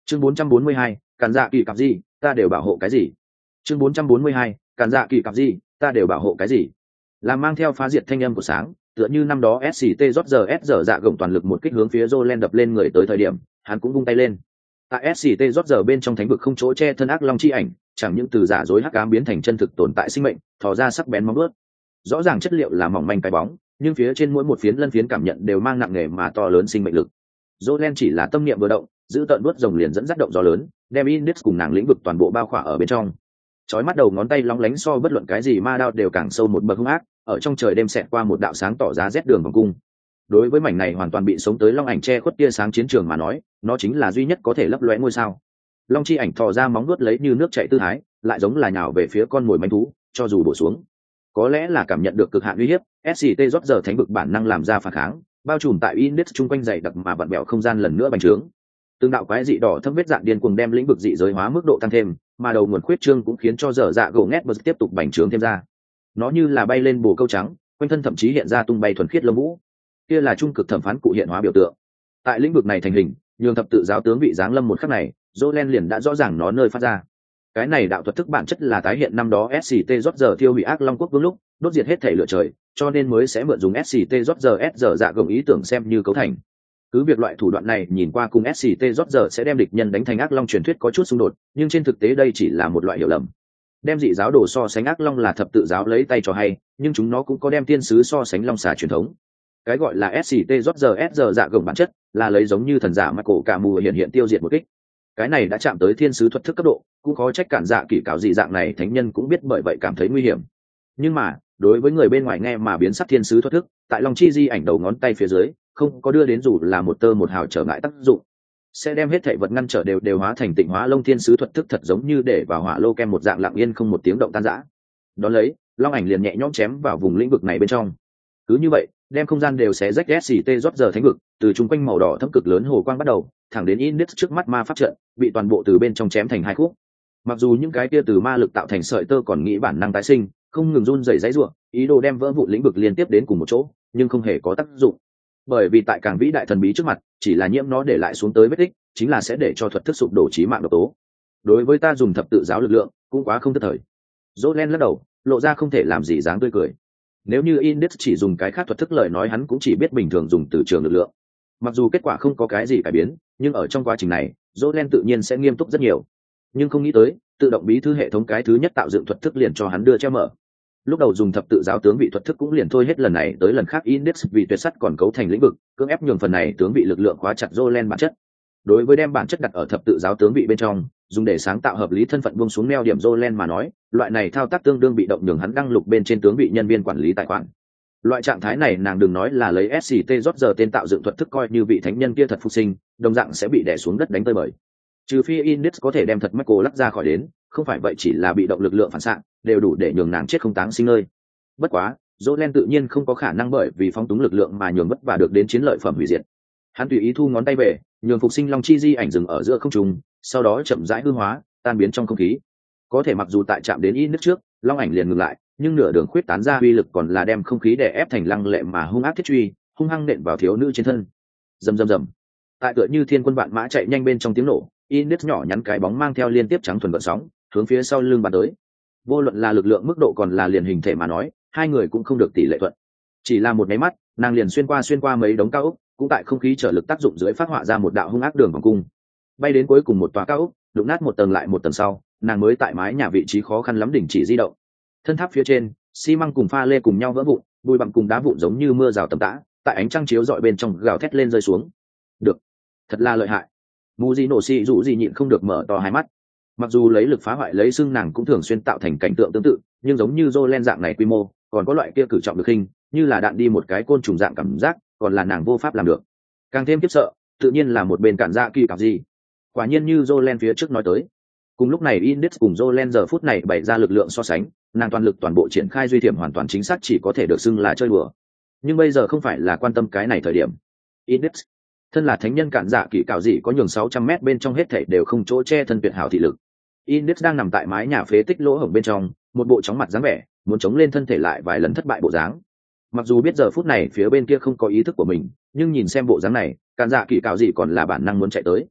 Chương 442, cản dạ kỳ cặp gì, ta đều bảo hộ cái gì? Chương 442, cản dạ kỳ cặp gì, ta đều bảo hộ cái gì? Làm mang theo phá diệt thanh âm của sáng, tựa như năm đó SCT rót giờ S giờ dạ gồng toàn lực một kích hướng phía Jolen đập lên người tới thời điểm, hắn cũng vung tay lên. Tại SCT rót giờ bên trong thánh vực không chỗ che thân ác long chi ảnh, chẳng những từ giả dối hắc ám biến thành chân thực tồn tại sinh mệnh, thò ra sắc bén móng vuốt. Rõ ràng chất liệu là mỏng manh cái bóng, nhưng phía trên mỗi một phiến lân phiến cảm nhận đều mang nặng nề mà to lớn sinh mệnh lực. Jolen chỉ là tâm niệm vừa động, giữ tận đuốt rồng liền dẫn dắt động gió lớn, đem Index cùng nàng lĩnh vực toàn bộ bao khỏa ở bên trong. Chói mắt đầu ngón tay lóng lánh so bất luận cái gì ma đao đều càng sâu một bậc hung ác, ở trong trời đêm xẹt qua một đạo sáng tỏ giá rét đường vòng cung. Đối với mảnh này hoàn toàn bị sống tới long ảnh che khuất tia sáng chiến trường mà nói, nó chính là duy nhất có thể lấp lóe ngôi sao. Long chi ảnh thò ra móng nuốt lấy như nước chảy tư thái, lại giống là nhào về phía con mồi manh thú, cho dù bổ xuống. Có lẽ là cảm nhận được cực hạn uy hiếp, SCT rót giờ thánh vực bản năng làm ra phản kháng, bao trùm tại Index chung quanh dày đặc mà vặn bẹo không gian lần nữa bành trướng. Từng đạo quái dị đỏ thâm vết dạng điên cuồng đem lĩnh vực dị giới hóa mức độ tăng thêm, mà đầu nguồn khuyết trương cũng khiến cho dở dạ gỗ ngét bật tiếp tục bành trướng thêm ra. Nó như là bay lên bồ câu trắng, quanh thân thậm chí hiện ra tung bay thuần khiết lông vũ. Kia là trung cực thẩm phán cụ hiện hóa biểu tượng. Tại lĩnh vực này thành hình, nhường thập tự giáo tướng vị giáng lâm một khắc này, Jolen liền đã rõ ràng nó nơi phát ra. Cái này đạo thuật thức bản chất là tái hiện năm đó SCT rót giờ thiêu hủy ác long quốc vương lúc đốt diệt hết thể lửa trời, cho nên mới sẽ mượn dùng SCT rót giờ S giờ dạ gồng ý tưởng xem như cấu thành. Cứ việc loại thủ đoạn này nhìn qua cùng SCT rót giờ sẽ đem địch nhân đánh thành ác long truyền thuyết có chút xung đột, nhưng trên thực tế đây chỉ là một loại hiểu lầm. Đem dị giáo đồ so sánh ác long là thập tự giáo lấy tay cho hay, nhưng chúng nó cũng có đem thiên sứ so sánh long xà truyền thống. Cái gọi là SCT rót giờ S giờ dạ gồng bản chất là lấy giống như thần giả mà cổ cả mù hiện tiêu diệt một kích. Cái này đã chạm tới thiên sứ thuật thức cấp độ, cũng khó trách cản dạ kỳ cảo dị dạng này thánh nhân cũng biết bởi vậy cảm thấy nguy hiểm. Nhưng mà đối với người bên ngoài nghe mà biến sắc thiên sứ thuật thức, tại long chi di ảnh đầu ngón tay phía dưới không có đưa đến dù là một tơ một hào trở ngại tác dụng, sẽ đem hết thảy vật ngăn trở đều hóa thành tịnh hóa lông thiên sứ thuật thức thật giống như để vào hỏa lô kem một dạng lặng yên không một tiếng động tan rã. Đón lấy long ảnh liền nhẹ nhõm chém vào vùng lĩnh vực này bên trong. Cứ như vậy đem không gian đều xé rách SCT rót giờ thánh vực, từ chung quanh màu đỏ thâm cực lớn hồ quang bắt đầu thẳng đến Index trước mắt ma pháp trận bị toàn bộ từ bên trong chém thành hai khúc. Mặc dù những cái kia từ ma lực tạo thành sợi tơ còn nghĩ bản năng tái sinh, không ngừng run rẩy dãy rủa, ý đồ đem vỡ vụn lĩnh vực liên tiếp đến cùng một chỗ, nhưng không hề có tác dụng. Bởi vì tại càng vĩ đại thần bí trước mặt, chỉ là nhiễm nó để lại xuống tới vết tích, chính là sẽ để cho thuật thức sụp đổ chí mạng độc tố. Đối với ta dùng thập tự giáo lực lượng, cũng quá không thất thời. Jolen lắc đầu, lộ ra không thể làm gì dáng tươi cười. Nếu như Index chỉ dùng cái khác thuật thức lời nói hắn cũng chỉ biết bình thường dùng từ trường lực lượng. Mặc dù kết quả không có cái gì cải biến, nhưng ở trong quá trình này, Jolen tự nhiên sẽ nghiêm túc rất nhiều. Nhưng không nghĩ tới, tự động bí thư hệ thống cái thứ nhất tạo dựng thuật thức liền cho hắn đưa treo mở. Lúc đầu dùng thập tự giáo tướng vị thuật thức cũng liền thôi hết lần này tới lần khác Index vì tuyệt sắt còn cấu thành lĩnh vực, cưỡng ép nhường phần này tướng vị lực lượng khóa chặt Jolen bản chất. Đối với đem bản chất đặt ở thập tự giáo tướng vị bên trong, dùng để sáng tạo hợp lý thân phận buông xuống neo điểm Jolen mà nói, loại này thao tác tương đương bị động nhường hắn đăng lục bên trên tướng vị nhân viên quản lý tài khoản. Loại trạng thái này nàng đừng nói là lấy SCT rót giờ tên tạo dựng thuật thức coi như vị thánh nhân kia thật phục sinh, đồng dạng sẽ bị đè xuống đất đánh tơi bời. Trừ phi Index có thể đem thật Michael lắc ra khỏi đến, không phải vậy chỉ là bị động lực lượng phản xạ, đều đủ để nhường nàng chết không táng sinh nơi. Bất quá, Jolen tự nhiên không có khả năng bởi vì phóng túng lực lượng mà nhường vất vả được đến chiến lợi phẩm hủy diệt. Hắn tùy ý thu ngón tay về, nhường phục sinh long chi di ảnh dừng ở giữa không trung, sau đó chậm rãi hư hóa, tan biến trong không khí. Có thể mặc dù tại chạm đến Index trước, long ảnh liền ngừng lại, nhưng nửa đường khuyết tán ra uy lực còn là đem không khí đè ép thành lăng lệ mà hung ác thiết truy, hung hăng nện vào thiếu nữ trên thân. Rầm rầm rầm. Tại tựa như thiên quân vạn mã chạy nhanh bên trong tiếng nổ, Index nhỏ nhắn cái bóng mang theo liên tiếp trắng thuần gợn sóng, hướng phía sau lưng bắn tới. Vô luận là lực lượng mức độ còn là liền hình thể mà nói, hai người cũng không được tỷ lệ thuận. Chỉ là một máy mắt, nàng liền xuyên qua mấy đống cao ốc, cũng tại không khí trở lực tác dụng dưới phát họa ra một đạo hung ác đường vòng cung. Bay đến cuối cùng một tòa cao ốc, đụng nát một tầng lại một tầng sau, nàng mới tại mái nhà vị trí khó khăn lắm đình chỉ di động. Thân tháp phía trên, xi măng cùng pha lê cùng nhau vỡ vụn, bụi bặm cùng đá vụn giống như mưa rào tầm tã, tại ánh trăng chiếu rọi bên trong gào thét lên rơi xuống. Được, thật là lợi hại. Mù gì nổ xì dụ gì nhịn không được mở to hai mắt. Mặc dù lấy lực phá hoại lấy xương nàng cũng thường xuyên tạo thành cảnh tượng tương tự, nhưng giống như Jolen dạng này quy mô, còn có loại kia cử trọng được hình, như là đạn đi một cái côn trùng dạng cảm giác, còn là nàng vô pháp làm được. Càng thêm khiếp sợ, tự nhiên là một bên cản dạ kỳ cặp gì. Quả nhiên như Jolen phía trước nói tới. Cùng lúc này Index cùng Jolen giờ phút này bày ra lực lượng so sánh, nàng toàn lực toàn bộ triển khai duy thiểm hoàn toàn chính xác chỉ có thể được xưng là chơi đùa. Nhưng bây giờ không phải là quan tâm cái này thời điểm. Index, thân là thánh nhân cản dạ kỳ cạo gì có nhường 600 m bên trong hết thảy đều không chỗ che thân tuyệt hảo thị lực. Index đang nằm tại mái nhà phế tích lỗ hổng bên trong, một bộ chóng mặt dáng vẻ, muốn chống lên thân thể lại vài lần thất bại bộ dáng. Mặc dù biết giờ phút này phía bên kia không có ý thức của mình, nhưng nhìn xem bộ dáng này, cản dạ kỳ cạo gì còn là bản năng muốn chạy tới.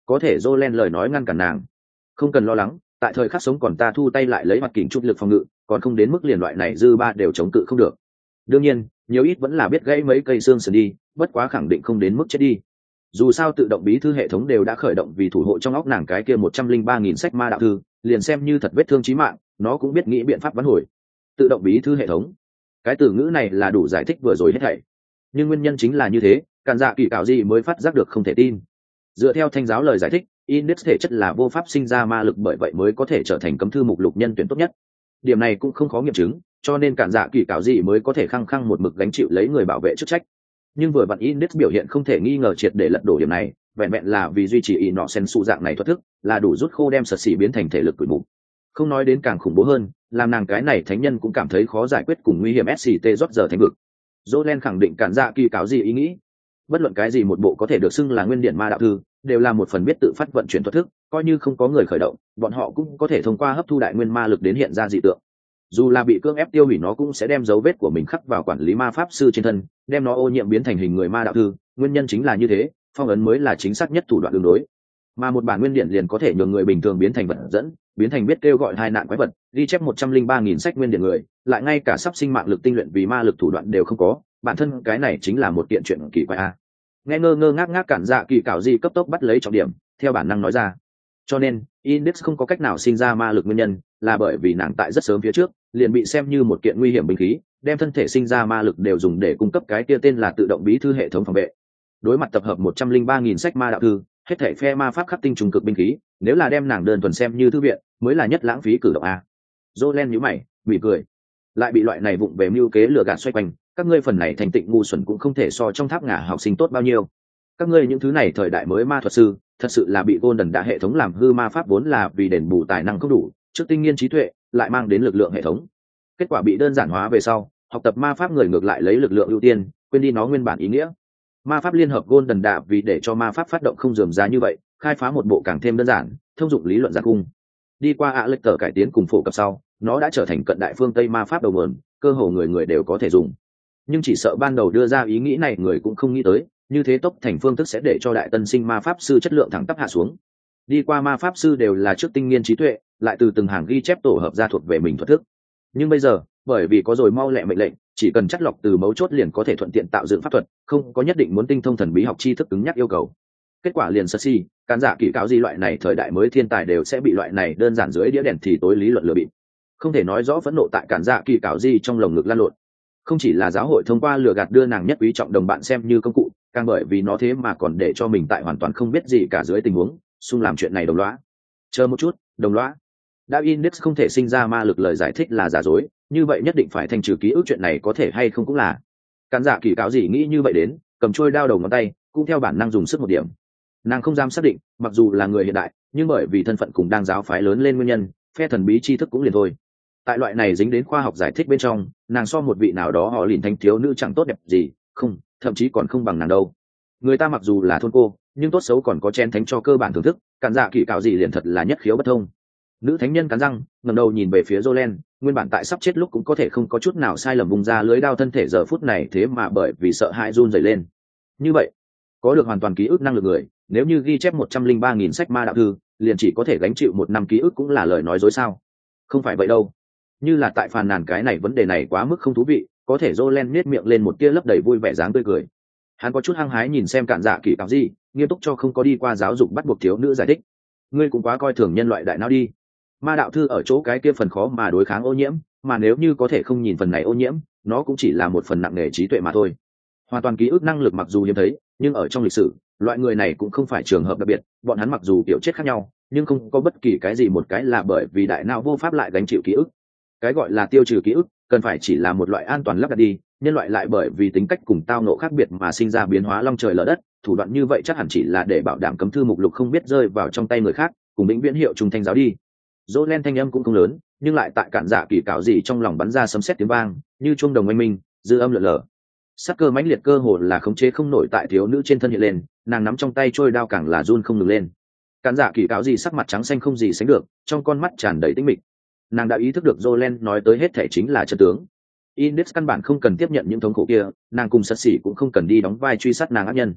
có thể Jolene lời nói ngăn cản nàng. Không cần lo lắng, tại thời khắc sống còn ta thu tay lại lấy mặt kình chút lực phòng ngự, còn không đến mức liền loại này dư ba đều chống cự không được. Đương nhiên, nhiều ít vẫn là biết gãy mấy cây xương sườn đi, bất quá khẳng định không đến mức chết đi. Dù sao tự động bí thư hệ thống đều đã khởi động vì thủ hộ trong óc nàng cái kia 103.000 sách ma đạo thư, liền xem như thật vết thương chí mạng, nó cũng biết nghĩ biện pháp vãn hồi. Tự động bí thư hệ thống, cái từ ngữ này là đủ giải thích vừa rồi hết thảy. Nhưng nguyên nhân chính là như thế, Càn Dạ Kỳ Cảo gì mới phát giác được không thể tin. Dựa theo thanh giáo lời giải thích, index thể chất là vô pháp sinh ra ma lực, bởi vậy mới có thể trở thành cấm thư mục lục nhân tuyển tốt nhất. Điểm này cũng không khó nghiệm chứng, cho nên Càn Dạ Kỳ Cảo gì mới có thể khăng khăng một mực gánh chịu lấy người bảo vệ chức trách. Nhưng vừa vặn index biểu hiện không thể nghi ngờ triệt để lật đổ điểm này, vẹn vẹn là vì duy trì nọ sen sụ dạng này thoát thức, là đủ rút khô đem sật xỉ biến thành thể lực tuổi mục. Không nói đến càng khủng bố hơn, làm nàng cái này thánh nhân cũng cảm thấy khó giải quyết cùng nguy hiểm SCT rót giờ thánh vực. Jolen khẳng định Càn Dạ Kỳ Cảo gì ý nghĩ. Bất luận cái gì một bộ có thể được xưng là nguyên điện ma đạo thư, đều là một phần biết tự phát vận chuyển thoát thức, coi như không có người khởi động, bọn họ cũng có thể thông qua hấp thu đại nguyên ma lực đến hiện ra dị tượng. Dù là bị cưỡng ép tiêu hủy, nó cũng sẽ đem dấu vết của mình khắc vào quản lý ma pháp sư trên thân, đem nó ô nhiễm biến thành hình người ma đạo thư. Nguyên nhân chính là như thế, phong ấn mới là chính xác nhất thủ đoạn đường đối. Mà một bản nguyên điện liền có thể nhường người bình thường biến thành vật dẫn, biến thành biết kêu gọi hai nạn quái vật, ghi chép 103.000 sách nguyên điện người, lại ngay cả sắp sinh mạng lực tinh luyện vì ma lực thủ đoạn đều không có, bản thân cái này chính là một kiện chuyện kỳ quái a. Nghe ngơ ngơ ngác ngác Càn Dạ Kỳ Cảo gì cấp tốc bắt lấy trọng điểm, theo bản năng nói ra. Cho nên, Index không có cách nào sinh ra ma lực nguyên nhân, là bởi vì nàng tại rất sớm phía trước liền bị xem như một kiện nguy hiểm binh khí, đem thân thể sinh ra ma lực đều dùng để cung cấp cái kia tên là tự động bí thư hệ thống phòng vệ. Đối mặt tập hợp 103.000 sách ma đạo thư, hết thảy phe ma pháp khắc tinh trùng cực binh khí, nếu là đem nàng đơn thuần xem như thư viện, mới là nhất lãng phí cử động a. Jolen nhíu mày, mỉm cười. Lại bị loại này vụng về mưu kế lừa gạt xoay quanh, các ngươi phần này thành tịnh ngu xuẩn cũng không thể so trong tháp ngả học sinh tốt bao nhiêu. Các ngươi những thứ này thời đại mới ma thuật sư, thật sự là bị Golden đã hệ thống làm hư, ma pháp vốn là vì đền bù tài năng không đủ, trước tinh nghiên trí tuệ, lại mang đến lực lượng hệ thống. Kết quả bị đơn giản hóa về sau, học tập ma pháp người ngược lại lấy lực lượng ưu tiên, quên đi nó nguyên bản ý nghĩa. Ma pháp liên hợp Golden đã vì để cho ma pháp phát động không rườm rà như vậy, khai phá một bộ càng thêm đơn giản, thông dụng lý luận giản cung. Đi qua ạ lệch tờ cải tiến cùng phổ cập sau, nó đã trở thành cận đại phương Tây ma pháp đầu nguồn, cơ hồ người người đều có thể dùng. Nhưng chỉ sợ ban đầu đưa ra ý nghĩ này người cũng không nghĩ tới, như thế tốc thành phương thức sẽ để cho đại tân sinh ma pháp sư chất lượng thẳng tắp hạ xuống. Đi qua ma pháp sư đều là trước tinh nghiên trí tuệ, lại từ từng hàng ghi chép tổ hợp ra thuộc về mình thuật thức. Nhưng bây giờ, bởi vì có rồi mau lẹ mệnh lệnh, chỉ cần chắt lọc từ mấu chốt liền có thể thuận tiện tạo dựng pháp thuật, không có nhất định muốn tinh thông thần bí học tri thức cứng nhắc yêu cầu. Kết quả liền sơ si, Càn Dạ Kỳ Cảo gì loại này thời đại mới thiên tài đều sẽ bị loại này đơn giản dưới đĩa đèn thì tối lý luận lừa bịp. Không thể nói rõ phẫn nộ tại Càn Dạ Kỳ Cảo gì trong lồng ngực lan lộn. Không chỉ là giáo hội thông qua lừa gạt đưa nàng nhất quý trọng đồng bạn xem như công cụ, càng bởi vì nó thế mà còn để cho mình tại hoàn toàn không biết gì cả dưới tình huống xung làm chuyện này đồng lõa. Chờ một chút, đồng lõa. Đã Index không thể sinh ra ma lực lời giải thích là giả dối, như vậy nhất định phải thanh trừ ký ức, chuyện này có thể hay không cũng là. Càn Dạ Kỳ Cảo gì nghĩ như vậy đến, cầm trôi đao đầu ngón tay, cũng theo bản năng dùng sức một điểm. Nàng không dám xác định, mặc dù là người hiện đại, nhưng bởi vì thân phận cùng đang giáo phái lớn lên nguyên nhân, phe thần bí tri thức cũng liền thôi. Tại loại này dính đến khoa học giải thích bên trong, nàng so một vị nào đó họ lìn thanh thiếu nữ chẳng tốt đẹp gì, không, thậm chí còn không bằng nàng đâu. Người ta mặc dù là thôn cô, nhưng tốt xấu còn có chen thánh cho cơ bản thưởng thức. Càn Dạ Kỳ Cảo gì liền thật là nhất khiếu bất thông. Nữ thánh nhân cắn răng, ngẩng đầu nhìn về phía Jolen, nguyên bản tại sắp chết lúc cũng có thể không có chút nào sai lầm vùng ra lưới đao thân thể, giờ phút này thế mà bởi vì sợ hãi run rẩy lên. Như vậy, có được hoàn toàn ký ức năng lực người, nếu như ghi chép 103.000 sách ma đạo thư, liền chỉ có thể gánh chịu 1 năm ký ức cũng là lời nói dối sao? Không phải vậy đâu. Như là tại phàn nàn cái này vấn đề này quá mức không thú vị, có thể Jolen nhếch miệng lên một tia lấp đầy vui vẻ dáng tươi cười. Hắn có chút hăng hái nhìn xem Càn Dạ Kỳ Cảo gì, nghiêm túc cho không có đi qua giáo dục bắt buộc thiếu nữ giải thích. Ngươi cũng quá coi thường nhân loại đại não đi. Ma đạo thư ở chỗ cái kia phần khó mà đối kháng ô nhiễm, mà nếu như có thể không nhìn phần này ô nhiễm, nó cũng chỉ là một phần nặng nề trí tuệ mà thôi. Hoàn toàn ký ức năng lực mặc dù hiếm thấy, nhưng ở trong lịch sử, loại người này cũng không phải trường hợp đặc biệt, bọn hắn mặc dù kiểu chết khác nhau, nhưng không có bất kỳ cái gì một cái là bởi vì đại não vô pháp lại gánh chịu ký ức. Cái gọi là tiêu trừ ký ức, cần phải chỉ là một loại an toàn lắp đặt đi, nhân loại lại bởi vì tính cách cùng tao nộ khác biệt mà sinh ra biến hóa long trời lở đất, thủ đoạn như vậy chắc hẳn chỉ là để bảo đảm cấm thư mục lục không biết rơi vào trong tay người khác, cùng vĩnh viễn hiệu trung thanh giáo đi. Jolen thanh âm cũng không lớn, nhưng lại tại Càn Dạ Kỳ Cảo gì trong lòng bắn ra sấm sét tiếng vang, như chuông đồng oanh minh, dư âm lượn lờ. Sắc cơ mãnh liệt cơ hồ là khống chế không nổi tại thiếu nữ trên thân hiện lên, nàng nắm trong tay trôi đao càng là run không ngừng lên. Càn Dạ Kỳ Cảo gì sắc mặt trắng xanh không gì sánh được, trong con mắt tràn đầy tĩnh mịch. Nàng đã ý thức được Jolen nói tới hết thể chính là chân tướng. Index căn bản không cần tiếp nhận những thống khổ kia, nàng cùng sật xỉ cũng không cần đi đóng vai truy sát nàng ác nhân.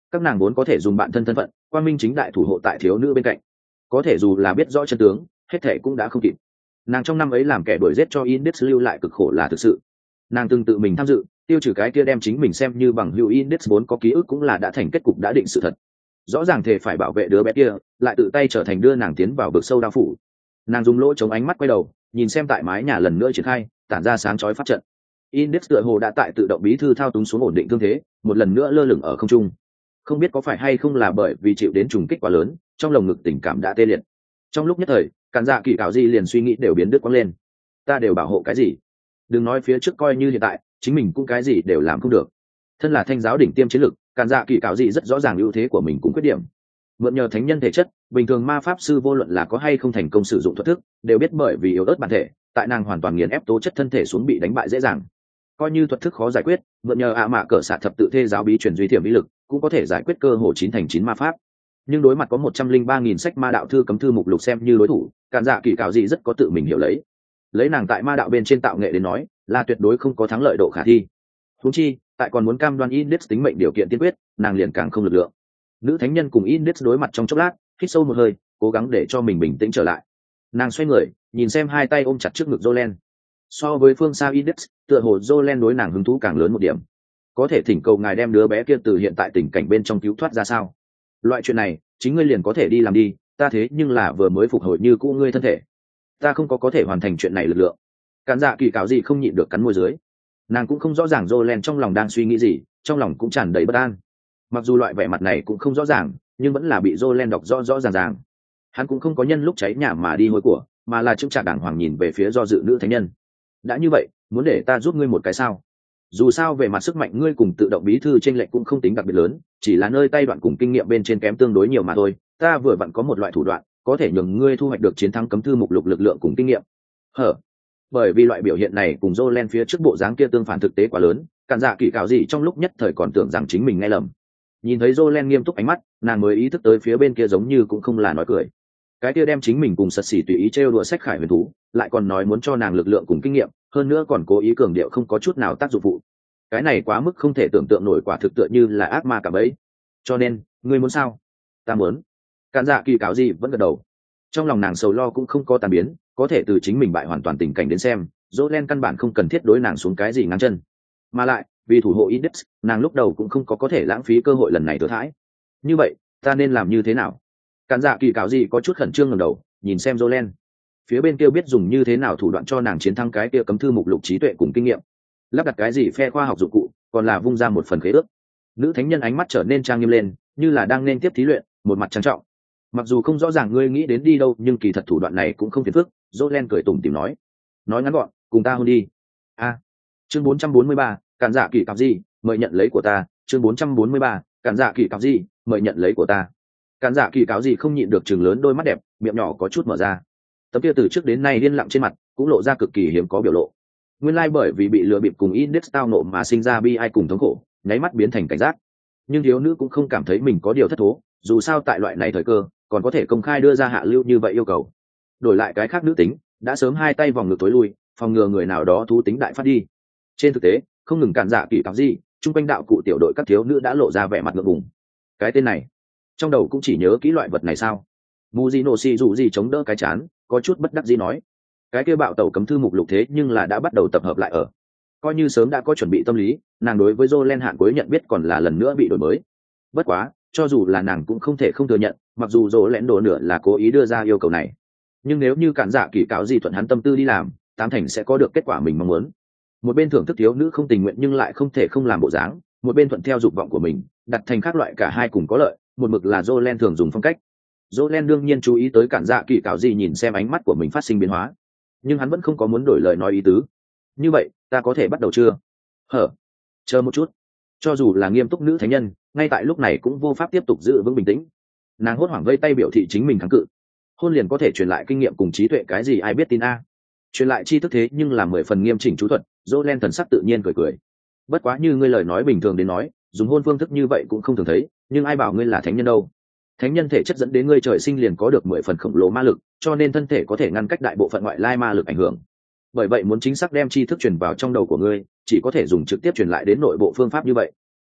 các nàng vốn có thể dùng bạn thân thân phận quang minh chính đại thủ hộ tại thiếu nữ bên cạnh, có thể dù là biết rõ chân tướng hết thể cũng đã không kịp. Nàng trong năm ấy làm kẻ đuổi giết cho Index lưu lại cực khổ là thực sự. Nàng từng tự mình tham dự tiêu trừ cái kia đem chính mình xem như bằng hữu Index vốn có ký ức cũng là đã thành kết cục đã định sự thật. Rõ ràng thề phải bảo vệ đứa bé kia, lại tự tay trở thành đưa nàng tiến vào vực sâu đao phủ. Nàng dùng lỗ chống ánh mắt quay đầu nhìn xem tại mái nhà lần nữa triển khai tản ra sáng chói pháp trận. Index tựa hồ đã tại tự động bí thư thao túng xuống ổn định thương thế, một lần nữa lơ lửng ở không trung. Không biết có phải hay không là bởi vì chịu đến trùng kích quá lớn, trong lồng ngực tình cảm đã tê liệt. Trong lúc nhất thời, Cản Dạ Kỳ Cảo Di liền suy nghĩ đều biến đứt quãng lên. Ta đều bảo hộ cái gì? Đừng nói phía trước coi như hiện tại, chính mình cũng cái gì đều làm không được. Thân là thanh giáo đỉnh tiêm chiến lực, Cản Dạ Kỳ Cảo Di rất rõ ràng ưu thế của mình cũng khuyết điểm. Mượn nhờ thánh nhân thể chất, bình thường ma pháp sư vô luận là có hay không thành công sử dụng thuật thức, đều biết bởi vì yếu ớt bản thể, tại nàng hoàn toàn nghiền ép tố chất thân thể xuống bị đánh bại dễ dàng. Coi như thuật thức khó giải quyết, mượn nhờ mạ cỡ xạ thập tự thê giáo bí truyền duy thiểm bí lực, cũng có thể giải quyết cơ hồ 9/9 ma pháp. Nhưng đối mặt có 103.000 sách ma đạo thư cấm thư mục lục xem như đối thủ, Cản Dạ Kỳ Cảo Dị rất có tự mình hiểu lấy nàng tại ma đạo bên trên tạo nghệ đến nói, là tuyệt đối không có thắng lợi độ khả thi. Huống chi, tại còn muốn cam đoan Index tính mệnh điều kiện tiên quyết, nàng liền càng không lực lượng. Nữ thánh nhân cùng Index đối mặt trong chốc lát, hít sâu một hơi, cố gắng để cho mình bình tĩnh trở lại. Nàng xoay người, nhìn xem hai tay ôm chặt trước ngực Jolen. So với phương xa Index, tựa hồ Jolen đối nàng hứng thú càng lớn một điểm. Có thể thỉnh cầu ngài đem đứa bé kia từ hiện tại tình cảnh bên trong cứu thoát ra sao? Loại chuyện này, chính ngươi liền có thể đi làm đi, ta thế nhưng là vừa mới phục hồi như cũ ngươi thân thể. Ta không có thể hoàn thành chuyện này lực lượng. Cản Dạ Kỳ Cảo Dị không nhịn được cắn môi dưới. Nàng cũng không rõ ràng Jolen trong lòng đang suy nghĩ gì, trong lòng cũng tràn đầy bất an. Mặc dù loại vẻ mặt này cũng không rõ ràng, nhưng vẫn là bị Jolen đọc rõ ràng. Hắn cũng không có nhân lúc cháy nhà mà đi hôi của, mà là chững chạc đàng hoàng nhìn về phía do dự nữ thánh nhân. Đã như vậy, muốn để ta giúp ngươi một cái sao? Dù sao về mặt sức mạnh ngươi cùng tự động bí thư trên lệnh cũng không tính đặc biệt lớn, chỉ là nơi tay đoạn cùng kinh nghiệm bên trên kém tương đối nhiều mà thôi. Ta vừa vặn có một loại thủ đoạn có thể nhường ngươi thu hoạch được chiến thắng cấm thư mục lục lực lượng cùng kinh nghiệm. Bởi vì loại biểu hiện này cùng Jolen phía trước bộ dáng kia tương phản thực tế quá lớn, Cản Dạ Kỳ Cảo Dị trong lúc nhất thời còn tưởng rằng chính mình nghe lầm. Nhìn thấy Jolen nghiêm túc ánh mắt, nàng mới ý thức tới phía bên kia giống như cũng không là nói cười. Cái kia đem chính mình cùng sật xỉ tùy ý trêu đùa sách khải huyền thú, lại còn nói muốn cho nàng lực lượng cùng kinh nghiệm, hơn nữa còn cố ý cường điệu không có chút nào tác dụng phụ. Cái này quá mức không thể tưởng tượng nổi, quả thực tựa như là ác ma cả bấy. Cho nên, ngươi muốn sao? Ta muốn. Cản Dạ Kỳ Cảo Dị vẫn gật đầu. Trong lòng nàng sầu lo cũng không có tàn biến, có thể từ chính mình bại hoàn toàn tình cảnh đến xem, Jolen căn bản không cần thiết đối nàng xuống cái gì ngăn chân. Mà lại, vì thủ hộ Index, nàng lúc đầu cũng không có thể lãng phí cơ hội lần này thừa thãi. Như vậy, ta nên làm như thế nào? Cản Dạ Kỳ Cảo Dị có chút khẩn trương ngẩng đầu, nhìn xem Jolen. Phía bên kia biết dùng như thế nào thủ đoạn cho nàng chiến thắng cái kia cấm thư mục lục trí tuệ cùng kinh nghiệm. Lắp đặt cái gì phe khoa học dụng cụ, còn là vung ra một phần khế ước. Nữ thánh nhân ánh mắt trở nên trang nghiêm lên, như là đang nên tiếp thí luyện, một mặt trang trọng. Mặc dù không rõ ràng ngươi nghĩ đến đi đâu, nhưng kỳ thật thủ đoạn này cũng không phiền phức. Jolen cười tủm tỉm nói ngắn gọn, cùng ta hôn đi. Chương 443, Cản Dạ Kỳ Cảo Dị, mời nhận lấy của ta. Chương 443, Cản Dạ Kỳ Cảo Dị, mời nhận lấy của ta. Cản Dạ Kỳ Cảo Dị không nhịn được trừng lớn đôi mắt đẹp, miệng nhỏ có chút mở ra. Tấm kia từ trước đến nay điên lặng trên mặt cũng lộ ra cực kỳ hiếm có biểu lộ. Nguyên lai bởi vì bị lừa bịp cùng Index tao nộ mà sinh ra bi ai cùng thống khổ, nháy mắt biến thành cảnh giác. Nhưng thiếu nữ cũng không cảm thấy mình có điều thất thố, dù sao tại loại này thời cơ, còn có thể công khai đưa ra hạ lưu như vậy yêu cầu. Đổi lại cái khác nữ tính, đã sớm hai tay vòng ngực tối lui, phòng ngừa người nào đó thú tính đại phát đi. Trên thực tế, không ngừng Cản Dạ Kỳ Cảo Dị, chung quanh đạo cụ tiểu đội các thiếu nữ đã lộ ra vẻ mặt ngượng ngùng. Cái tên này, trong đầu cũng chỉ nhớ kỹ loại vật này sao? Mujino si dù gì chống đỡ cái chán, có chút bất đắc dĩ nói. Cái kia bạo tẩu cấm thư mục lục thế nhưng là đã bắt đầu tập hợp lại ở. Coi như sớm đã có chuẩn bị tâm lý, nàng đối với Jolen hạn cuối nhận biết còn là lần nữa bị đổi mới. Bất quá, cho dù là nàng cũng không thể không thừa nhận, mặc dù Jolen đồ nửa là cố ý đưa ra yêu cầu này, nhưng nếu như Cản Dạ Kỳ Cảo Dị thuận hắn tâm tư đi làm, tám thành sẽ có được kết quả mình mong muốn. Một bên thưởng thức thiếu nữ không tình nguyện nhưng lại không thể không làm bộ dáng, một bên thuận theo dục vọng của mình, đặt thành khác loại cả hai cùng có lợi, một mực là Jolen thường dùng phong cách. Jolen đương nhiên chú ý tới Cản Dạ Kỳ Cảo Dị nhìn xem ánh mắt của mình phát sinh biến hóa, nhưng hắn vẫn không có muốn đổi lời nói ý tứ. Như vậy, ta có thể bắt đầu chưa? Chờ một chút. Cho dù là nghiêm túc nữ thánh nhân, ngay tại lúc này cũng vô pháp tiếp tục giữ vững bình tĩnh. Nàng hốt hoảng vây tay biểu thị chính mình kháng cự. Hôn liền có thể truyền lại kinh nghiệm cùng trí tuệ, cái gì ai biết tin a? Truyền lại tri thức thế nhưng là 10 phần nghiêm chỉnh chú thuật. Jolen thần sắc tự nhiên cười. Bất quá như ngươi lời nói bình thường đến nói, dùng hôn phương thức như vậy cũng không thường thấy, nhưng ai bảo ngươi là thánh nhân đâu? Thánh nhân thể chất dẫn đến ngươi trời sinh liền có được 10 phần khổng lồ ma lực, cho nên thân thể có thể ngăn cách đại bộ phận ngoại lai ma lực ảnh hưởng. Bởi vậy muốn chính xác đem tri thức truyền vào trong đầu của ngươi, chỉ có thể dùng trực tiếp truyền lại đến nội bộ phương pháp như vậy.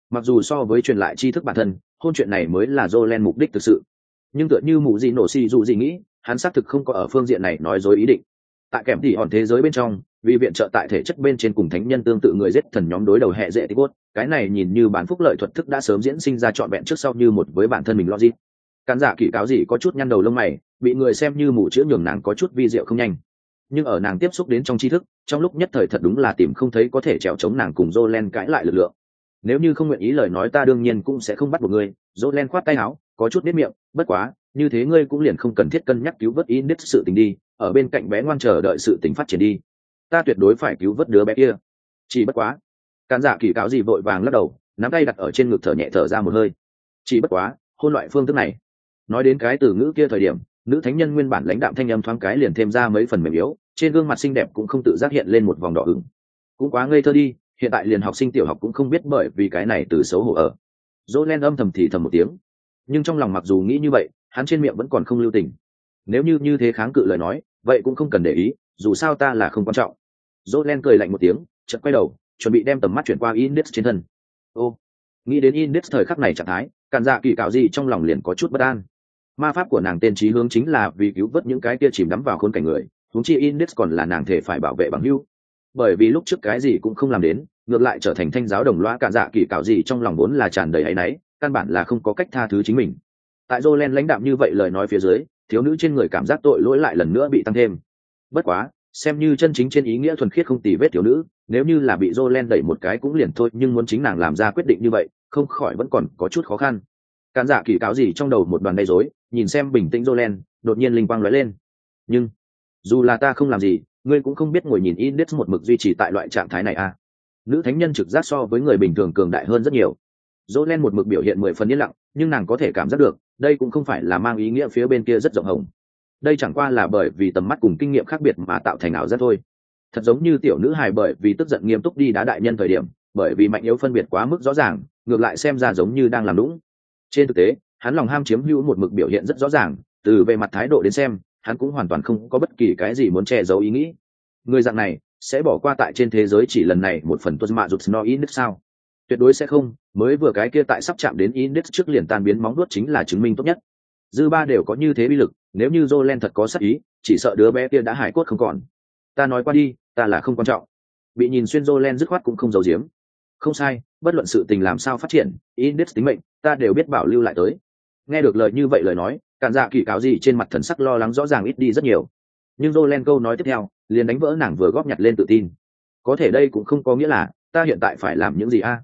Mặc dù so với truyền lại tri thức bản thân, hôn chuyện này mới là Jolene mục đích thực sự, nhưng tựa như mụ gì nổ xì dù gì nghĩ, hắn xác thực không có ở phương diện này nói dối ý định. Tại kèm tỉ hòn thế giới bên trong, vì viện trợ tại thể chất bên trên cùng thánh nhân tương tự người giết thần nhóm đối đầu hệ dễ tích cốt, cái này nhìn như bản phúc lợi thuật thức đã sớm diễn sinh ra trọn vẹn trước sau như một với bản thân mình logic. Cán giả kỳ cáo gì có chút nhăn đầu lông mày, bị người xem như mù chữ nhường nàng có chút vi diệu không nhanh. Nhưng ở nàng tiếp xúc đến trong tri thức, trong lúc nhất thời thật đúng là tìm không thấy có thể trèo chống nàng cùng Jolene cãi lại lực lượng. Nếu như không nguyện ý lời nói ta đương nhiên cũng sẽ không bắt buộc ngươi. Jolene khoát tay áo, có chút nếp miệng, bất quá, như thế ngươi cũng liền không cần thiết cân nhắc cứu vớt Index sự tình đi, ở bên cạnh bé ngoan chờ đợi sự tình phát triển đi. Ta tuyệt đối phải cứu vớt đứa bé kia. Chỉ bất quá, Cán giả kỳ cáo gì vội vàng lắc đầu, nắm tay đặt ở trên ngực thở nhẹ thở ra một hơi. Chỉ bất quá, hôn loại phương thức này. Nói đến cái từ ngữ kia thời điểm, nữ thánh nhân nguyên bản lãnh đạm thanh âm thoáng cái liền thêm ra mấy phần mềm yếu, trên gương mặt xinh đẹp cũng không tự giác hiện lên một vòng đỏ ửng. Cũng quá ngây thơ đi, hiện tại liền học sinh tiểu học cũng không biết bởi vì cái này từ xấu hổ ở. Jolene âm thầm thì thầm một tiếng, nhưng trong lòng mặc dù nghĩ như vậy, hắn trên miệng vẫn còn không lưu tình. Nếu như thế kháng cự lời nói, vậy cũng không cần để ý, dù sao ta là không quan trọng. Jolene cười lạnh một tiếng, chợt quay đầu, chuẩn bị đem tầm mắt chuyển qua Index trên thân. Ô, nghĩ đến Index thời khắc này trạng thái, Cản Dạ Kỳ cạo gì trong lòng liền có chút bất an. Ma pháp của nàng tên chí hướng chính là vì cứu vớt những cái kia chìm đắm vào khốn cảnh người, huống chi Index còn là nàng thể phải bảo vệ bằng hữu. Bởi vì lúc trước cái gì cũng không làm đến, ngược lại trở thành thanh giáo đồng loa. Cản Dạ Kỳ cạo gì trong lòng vốn là tràn đầy áy náy, căn bản là không có cách tha thứ chính mình. Tại Jolene lãnh đạm như vậy lời nói phía dưới, thiếu nữ trên người cảm giác tội lỗi lại lần nữa bị tăng thêm. Bất quá, xem như chân chính trên ý nghĩa thuần khiết không tì vết thiếu nữ, nếu như là bị Jolene đẩy một cái cũng liền thôi, nhưng muốn chính nàng làm ra quyết định như vậy, không khỏi vẫn còn có chút khó khăn. Cản Dạ Kỳ cáo gì trong đầu một đoàn đầy rối, nhìn xem bình tĩnh Jolene, đột nhiên linh quang lóe lên. Nhưng dù là ta không làm gì, ngươi cũng không biết ngồi nhìn Index một mực duy trì tại loại trạng thái này à? Nữ thánh nhân trực giác so với người bình thường cường đại hơn rất nhiều. Jolene một mực biểu hiện 10 phần yên lặng, nhưng nàng có thể cảm giác được, đây cũng không phải là mang ý nghĩa phía bên kia rất rộng hồng. Đây chẳng qua là bởi vì tầm mắt cùng kinh nghiệm khác biệt mà tạo thành ảo giác thôi. Thật giống như tiểu nữ hài bởi vì tức giận nghiêm túc đi đá đại nhân thời điểm, bởi vì mạnh yếu phân biệt quá mức rõ ràng, ngược lại xem ra giống như đang làm lũng. Trên thực tế, hắn lòng ham chiếm hữu một mực biểu hiện rất rõ ràng, từ về mặt thái độ đến xem, hắn cũng hoàn toàn không có bất kỳ cái gì muốn che giấu ý nghĩ. Người dạng này sẽ bỏ qua tại trên thế giới chỉ lần này một phần tuân mạ rụt no Index sao? Tuyệt đối sẽ không, mới vừa cái kia tại sắp chạm đến Index trước liền tan biến móng vuốt chính là chứng minh tốt nhất. Dư ba đều có như thế bi lực, nếu như Jolene thật có sát ý, chỉ sợ đứa bé kia đã hải cốt không còn. Ta nói qua đi, ta là không quan trọng. Bị nhìn xuyên Jolene dứt khoát cũng không giấu giếm. Không sai, bất luận sự tình làm sao phát triển, Index tính mệnh, ta đều biết bảo lưu lại tới. Nghe được lời như vậy lời nói, Cản Dạ Kỳ cáo gì trên mặt thần sắc lo lắng rõ ràng ít đi rất nhiều. Nhưng Jolene câu nói tiếp theo, liền đánh vỡ nàng vừa góp nhặt lên tự tin. Có thể đây cũng không có nghĩa là ta hiện tại phải làm những gì a?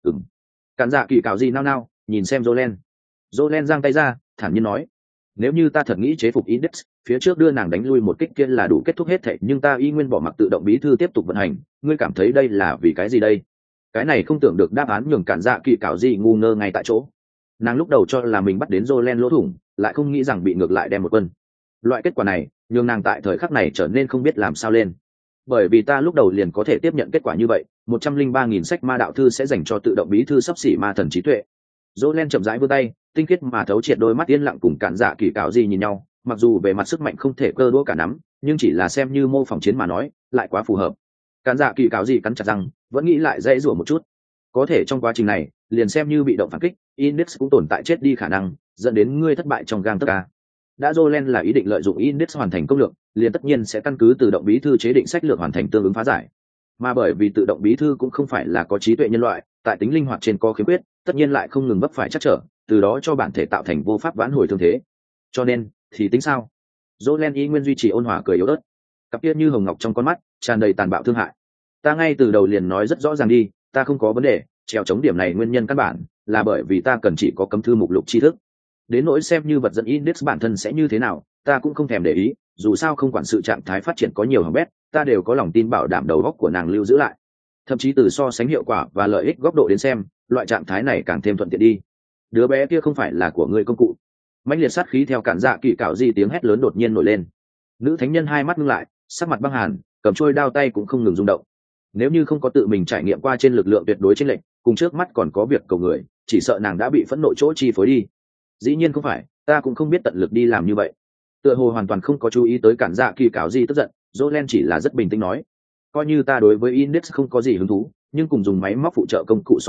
Cản Dạ Kỳ cáo gì nao nao, nhìn xem Jolene. Jolene giang tay ra, thản nhiên nói: nếu như ta thật nghĩ chế phục Index, phía trước đưa nàng đánh lui một kích kia là đủ kết thúc hết thảy, nhưng ta y nguyên bỏ mặc tự động bí thư tiếp tục vận hành, ngươi cảm thấy đây là vì cái gì đây? Cái này không tưởng được đáp án nhường Cản Dạ Kỳ cáo gì ngu ngơ ngay tại chỗ. Nàng lúc đầu cho là mình bắt đến Jolene lỗ thủng, lại không nghĩ rằng bị ngược lại đem một quân. Loại kết quả này nhường nàng tại thời khắc này trở nên không biết làm sao lên. Bởi vì ta lúc đầu liền có thể tiếp nhận kết quả như vậy, 103.000 sách ma đạo thư sẽ dành cho tự động bí thư sắp xỉ ma thần trí tuệ. Jolene chậm rãi vươn tay, tinh khiết mà thấu triệt đôi mắt yên lặng cùng Cản Dạ Kỳ cáo gì nhìn nhau, mặc dù về mặt sức mạnh không thể cơ đũa cả nắm, nhưng chỉ là xem như mô phỏng chiến mà nói, lại quá phù hợp. Cản Dạ Kỳ cáo gì cắn chặt răng, vẫn nghĩ lại dễ rủa một chút. Có thể trong quá trình này, liền xem như bị động phản kích, Index cũng tồn tại chết đi khả năng, dẫn đến ngươi thất bại trong gang tấc ca. Đã Jolene là ý định lợi dụng Index hoàn thành công lược, liền tất nhiên sẽ căn cứ tự động bí thư chế định sách lược hoàn thành tương ứng phá giải. Mà bởi vì tự động bí thư cũng không phải là có trí tuệ nhân loại, tại tính linh hoạt trên có khiếm khuyết, tất nhiên lại không ngừng vấp phải chắc trở, từ đó cho bản thể tạo thành vô pháp vãn hồi thương thế. Cho nên, thì tính sao? Jolene y nguyên duy trì ôn hòa cười yếu ớt, cặp kia như hồng ngọc trong con mắt tràn đầy tàn bạo thương hại. Ta ngay từ đầu liền nói rất rõ ràng đi, ta không có vấn đề, trèo chống điểm này nguyên nhân căn bản là bởi vì ta cần chỉ có cấm thư mục lục tri thức. Đến nỗi xem như vật dẫn Index bản thân sẽ như thế nào, ta cũng không thèm để ý, dù sao không quản sự trạng thái phát triển có nhiều hỏng bét, ta đều có lòng tin bảo đảm đầu óc của nàng lưu giữ lại. Thậm chí từ so sánh hiệu quả và lợi ích góc độ đến xem, loại trạng thái này càng thêm thuận tiện đi. Đứa bé kia không phải là của ngươi công cụ. Mãnh liệt sát khí theo Cản Dạ Kỳ cạo gì tiếng hét lớn đột nhiên nổi lên. Nữ thánh nhân hai mắt ngưng lại, sắc mặt băng hàn, cầm trôi đao tay cũng không ngừng rung động. Nếu như không có tự mình trải nghiệm qua trên lực lượng tuyệt đối chênh lệch, cùng trước mắt còn có việc cầu người, chỉ sợ nàng đã bị phẫn nộ chỗ chi phối đi. Dĩ nhiên không phải, ta cũng không biết tận lực đi làm như vậy. Tựa hồ hoàn toàn không có chú ý tới Cản Dạ Kỳ cạo gì tức giận, Jolene chỉ là rất bình tĩnh nói: coi như ta đối với Index không có gì hứng thú, nhưng cùng dùng máy móc phụ trợ công cụ so ra,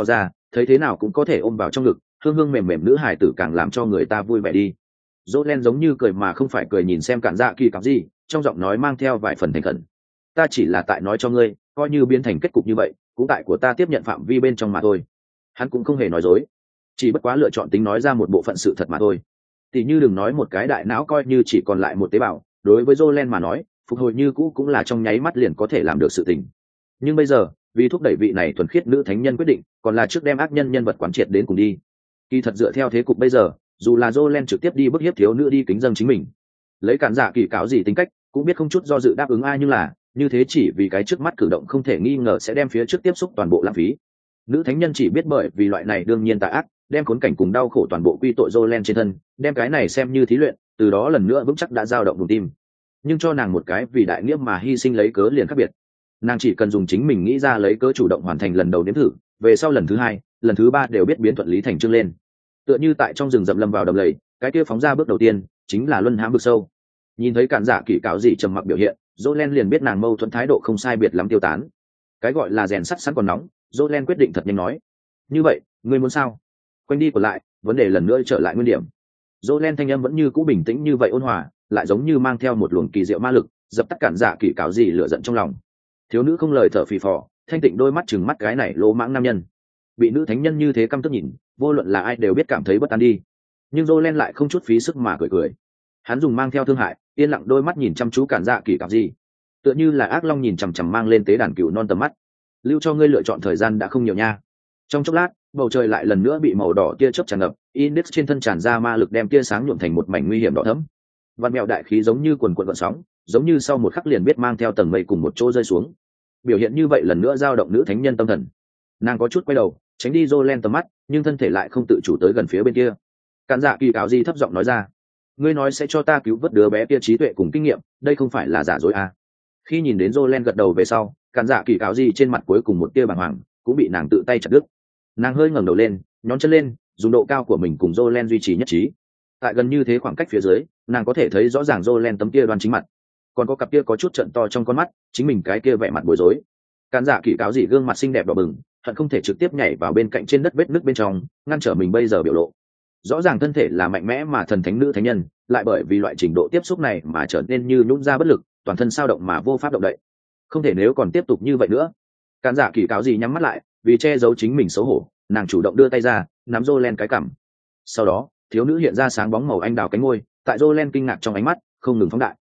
thấy thế nào cũng có thể ôm vào trong ngực, hương hương mềm mềm nữ hài tử càng làm cho người ta vui vẻ đi. Jolen giống như cười mà không phải cười nhìn xem Cản Dạ Kỳ cặp gì, trong giọng nói mang theo vài phần thành khẩn. Ta chỉ là tại nói cho ngươi, coi như biến thành kết cục như vậy, cũng tại của ta tiếp nhận phạm vi bên trong mà thôi. Hắn cũng không hề nói dối, chỉ bất quá lựa chọn tính nói ra một bộ phận sự thật mà thôi. Tỷ như đừng nói một cái đại não coi như chỉ còn lại một tế bào, đối với Jolen mà nói, phục hồi như cũ cũng là trong nháy mắt liền có thể làm được sự tình. Nhưng bây giờ, vì thúc đẩy vị này thuần khiết nữ thánh nhân quyết định, còn là trước đem ác nhân nhân vật quán triệt đến cùng đi. Kỳ thật dựa theo thế cục bây giờ, dù là Jolen trực tiếp đi bức hiếp thiếu nữ đi kính dâng chính mình, lấy Cản Dạ Kỳ cáo gì tính cách, cũng biết không chút do dự đáp ứng ai, nhưng là như thế chỉ vì cái trước mắt cử động không thể nghi ngờ sẽ đem phía trước tiếp xúc toàn bộ lãng phí. Nữ thánh nhân chỉ biết bởi vì loại này đương nhiên tà ác, đem khốn cảnh cùng đau khổ toàn bộ quy tội Jolen trên thân, đem cái này xem như thí luyện, từ đó lần nữa vững chắc đã dao động vùng tim. Nhưng cho nàng một cái vì đại nghĩa mà hy sinh lấy cớ liền khác biệt. Nàng chỉ cần dùng chính mình nghĩ ra lấy cớ chủ động hoàn thành lần đầu nếm thử, về sau lần thứ hai, lần thứ ba đều biết biến thuận lý thành chương lên. Tựa như tại trong rừng rậm lâm vào đầm lầy, cái kia phóng ra bước đầu tiên chính là luân hãm vực sâu. Nhìn thấy Cản Dạ Kỳ cáo gì trầm mặc biểu hiện, Jolen liền biết nàng mâu thuẫn thái độ không sai biệt lắm tiêu tán. Cái gọi là rèn sắt sẵn còn nóng, Jolen quyết định thật nhanh nói: như vậy ngươi muốn sao? Quanh đi còn lại, vấn đề lần nữa trở lại nguyên điểm. Jolen thanh âm vẫn như cũ bình tĩnh như vậy ôn hòa, lại giống như mang theo một luồng kỳ diệu ma lực, dập tắt Cản Dạ Kỳ cáo gì lửa giận trong lòng. Thiếu nữ không lời thở phì phò, thanh tịnh đôi mắt chừng mắt cái này lỗ mãng nam nhân. Bị nữ thánh nhân như thế căm tức nhìn, vô luận là ai đều biết cảm thấy bất an đi. Nhưng Jolen lại không chút phí sức mà cười cười. Hắn dùng mang theo thương hại, yên lặng đôi mắt nhìn chăm chú Cản Dạ Kỳ cáo gì, tựa như là ác long nhìn chằm chằm mang lên tế đàn cừu non tầm mắt. Lưu cho ngươi lựa chọn thời gian đã không nhiều nha. Trong chốc lát, bầu trời lại lần nữa bị màu đỏ tia chớp tràn ngập, Index trên thân tràn ra ma lực đem tia sáng nhuộm thành một mảnh nguy hiểm đỏ thẫm. Vạn mèo đại khí giống như quần quần gợn sóng, giống như sau một khắc liền biết mang theo tầng mây cùng một chỗ rơi xuống. Biểu hiện như vậy lần nữa dao động nữ thánh nhân tâm thần. Nàng có chút quay đầu, tránh đi Jolen tầm mắt, nhưng thân thể lại không tự chủ tới gần phía bên kia. Cản Dạ Kỳ cáo gì thấp giọng nói ra: ngươi nói sẽ cho ta cứu vớt đứa bé kia trí tuệ cùng kinh nghiệm, đây không phải là giả dối à? Khi nhìn đến Jolen gật đầu về sau, Cản Dạ Kỳ cáo gì trên mặt cuối cùng một tia bàng hoàng cũng bị nàng tự tay chặt đứt. Nàng hơi ngẩng đầu lên, nhón chân lên, dùng độ cao của mình cùng Jolen duy trì nhất trí. Tại gần như thế khoảng cách phía dưới, nàng có thể thấy rõ ràng Jolen tấm kia đoan chính mặt, còn có cặp kia có chút trận to trong con mắt, chính mình cái kia vẻ mặt bối rối. Cản Dạ Kỳ cáo gì gương mặt xinh đẹp đỏ bừng, hận không thể trực tiếp nhảy vào bên cạnh trên đất vết nứt bên trong, ngăn trở mình bây giờ biểu lộ. Rõ ràng thân thể là mạnh mẽ mà thần thánh nữ thánh nhân, lại bởi vì loại trình độ tiếp xúc này mà trở nên như nhũn ra bất lực, toàn thân sao động mà vô pháp động đậy. Không thể nếu còn tiếp tục như vậy nữa. Cản Dạ Kỳ cáo gì nhắm mắt lại, vì che giấu chính mình xấu hổ, nàng chủ động đưa tay ra, nắm Jolen cái cằm. Sau đó, thiếu nữ hiện ra sáng bóng màu anh đào cánh môi, tại Jolen kinh ngạc trong ánh mắt, không ngừng phóng đại.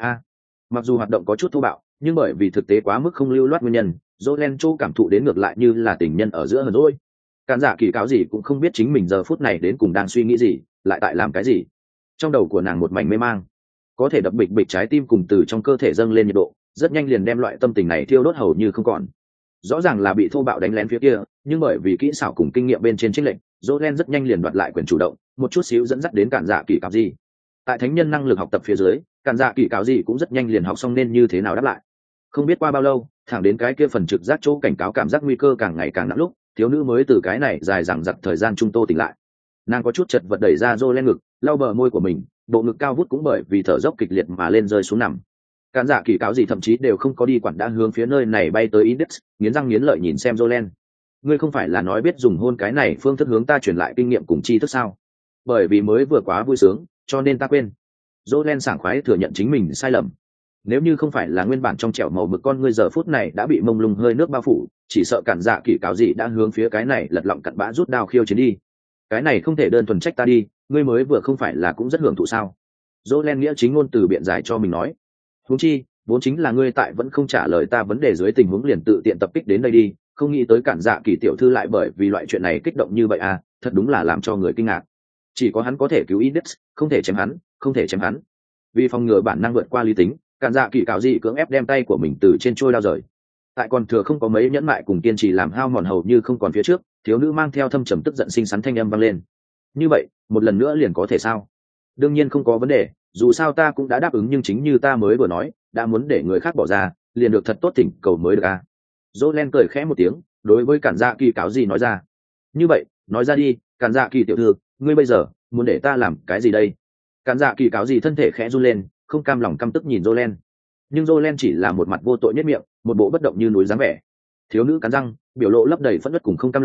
Mặc dù hoạt động có chút thô bạo, nhưng bởi vì thực tế quá mức không lưu loát nguyên nhân, Jolen Châu cảm thụ đến ngược lại như là tình nhân ở giữa hờn dỗi. Cản Dạ Kỳ cáo gì cũng không biết chính mình giờ phút này đến cùng đang suy nghĩ gì, lại tại làm cái gì. Trong đầu của nàng một mảnh mê mang, có thể đập bịch bịch trái tim cùng từ trong cơ thể dâng lên nhiệt độ, rất nhanh liền đem loại tâm tình này thiêu đốt hầu như không còn. Rõ ràng là bị thô bạo đánh lén phía kia, nhưng bởi vì kỹ xảo cùng kinh nghiệm bên trên chênh lệch, Jolen rất nhanh liền đoạt lại quyền chủ động, một chút xíu dẫn dắt đến Cản Dạ Kỳ cáo gì. Tại thánh nhân năng lực học tập phía dưới, Cản Dạ Kỳ cáo gì cũng rất nhanh liền học xong nên như thế nào đáp lại. Không biết qua bao lâu, thẳng đến cái kia phần trực giác chỗ cảnh cáo cảm giác nguy cơ càng ngày càng nặng lúc, thiếu nữ mới từ cái này dài dằng dặc thời gian trung tô tỉnh lại. Nàng có chút chật vật đẩy ra Jolen ngực, lau bờ môi của mình, bộ ngực cao vút cũng bởi vì thở dốc kịch liệt mà lên rơi xuống nằm. Cản Dạ Kỳ cáo gì thậm chí đều không có đi quản đã hướng phía nơi này bay tới Index, nghiến răng nghiến lợi nhìn xem Jolen. Ngươi không phải là nói biết dùng hôn cái này phương thức hướng ta truyền lại kinh nghiệm cùng tri thức sao? Bởi vì mới vừa quá vui sướng, cho nên ta quên. Jolen sảng khoái thừa nhận chính mình sai lầm. Nếu như không phải là nguyên bản trong trẻo màu mực con ngươi giờ phút này đã bị mông lung hơi nước bao phủ, chỉ sợ Cản Dạ Kỳ cáo gì đã hướng phía cái này lật lọng cặn bã rút đao khiêu chiến đi. Cái này không thể đơn thuần trách ta đi, ngươi mới vừa không phải là cũng rất hưởng thụ sao? Jolen nghĩa chính ngôn từ biện giải cho mình nói. Huống chi, vốn chính là ngươi tại vẫn không trả lời ta vấn đề dưới tình huống liền tự tiện tập kích đến đây đi, không nghĩ tới Cản Dạ Kỳ tiểu thư lại bởi vì loại chuyện này kích động như vậy à, thật đúng là làm cho người kinh ngạc. Chỉ có hắn có thể cứu Index, không thể chém hắn, không thể chém hắn. Vì phòng ngừa bản năng vượt qua lý tính, Cản Dạ Kỳ cáo gì cưỡng ép đem tay của mình từ trên trôi đao rời. Tại còn thừa không có mấy nhẫn mại cùng kiên trì làm hao mòn hầu như không còn phía trước, thiếu nữ mang theo thâm trầm tức giận xinh xắn thanh âm vang lên. Như vậy, một lần nữa liền có thể sao? Đương nhiên không có vấn đề, dù sao ta cũng đã đáp ứng, nhưng chính như ta mới vừa nói, đã muốn để người khác bỏ ra, liền được thật tốt thỉnh cầu mới được à? Jolen cười khẽ một tiếng, đối với Cản Dạ Kỳ cáo gì nói ra. Như vậy, nói ra đi, Cản Dạ Kỳ tiểu thư, ngươi bây giờ muốn để ta làm cái gì đây? Cản Dạ Kỳ cáo gì thân thể khẽ run lên, không cam lòng căm tức nhìn Jolen. Nhưng Jolen chỉ là một mặt vô tội nhất miệng, một bộ bất động như núi dáng vẻ. Thiếu nữ cắn răng, biểu lộ lấp đầy phẫn nộ cùng không cam lòng,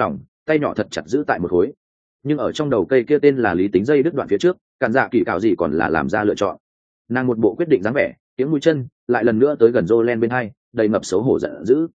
tay nhỏ thật chặt giữ tại một khối. Nhưng ở trong đầu cây kia tên là lý tính dây đứt đoạn phía trước, cản dạ kỳ cạo gì còn là làm ra lựa chọn. Nàng một bộ quyết định dáng vẻ, tiếng mũi chân lại lần nữa tới gần Jolen bên hai, đầy ngập xấu hổ giận dữ.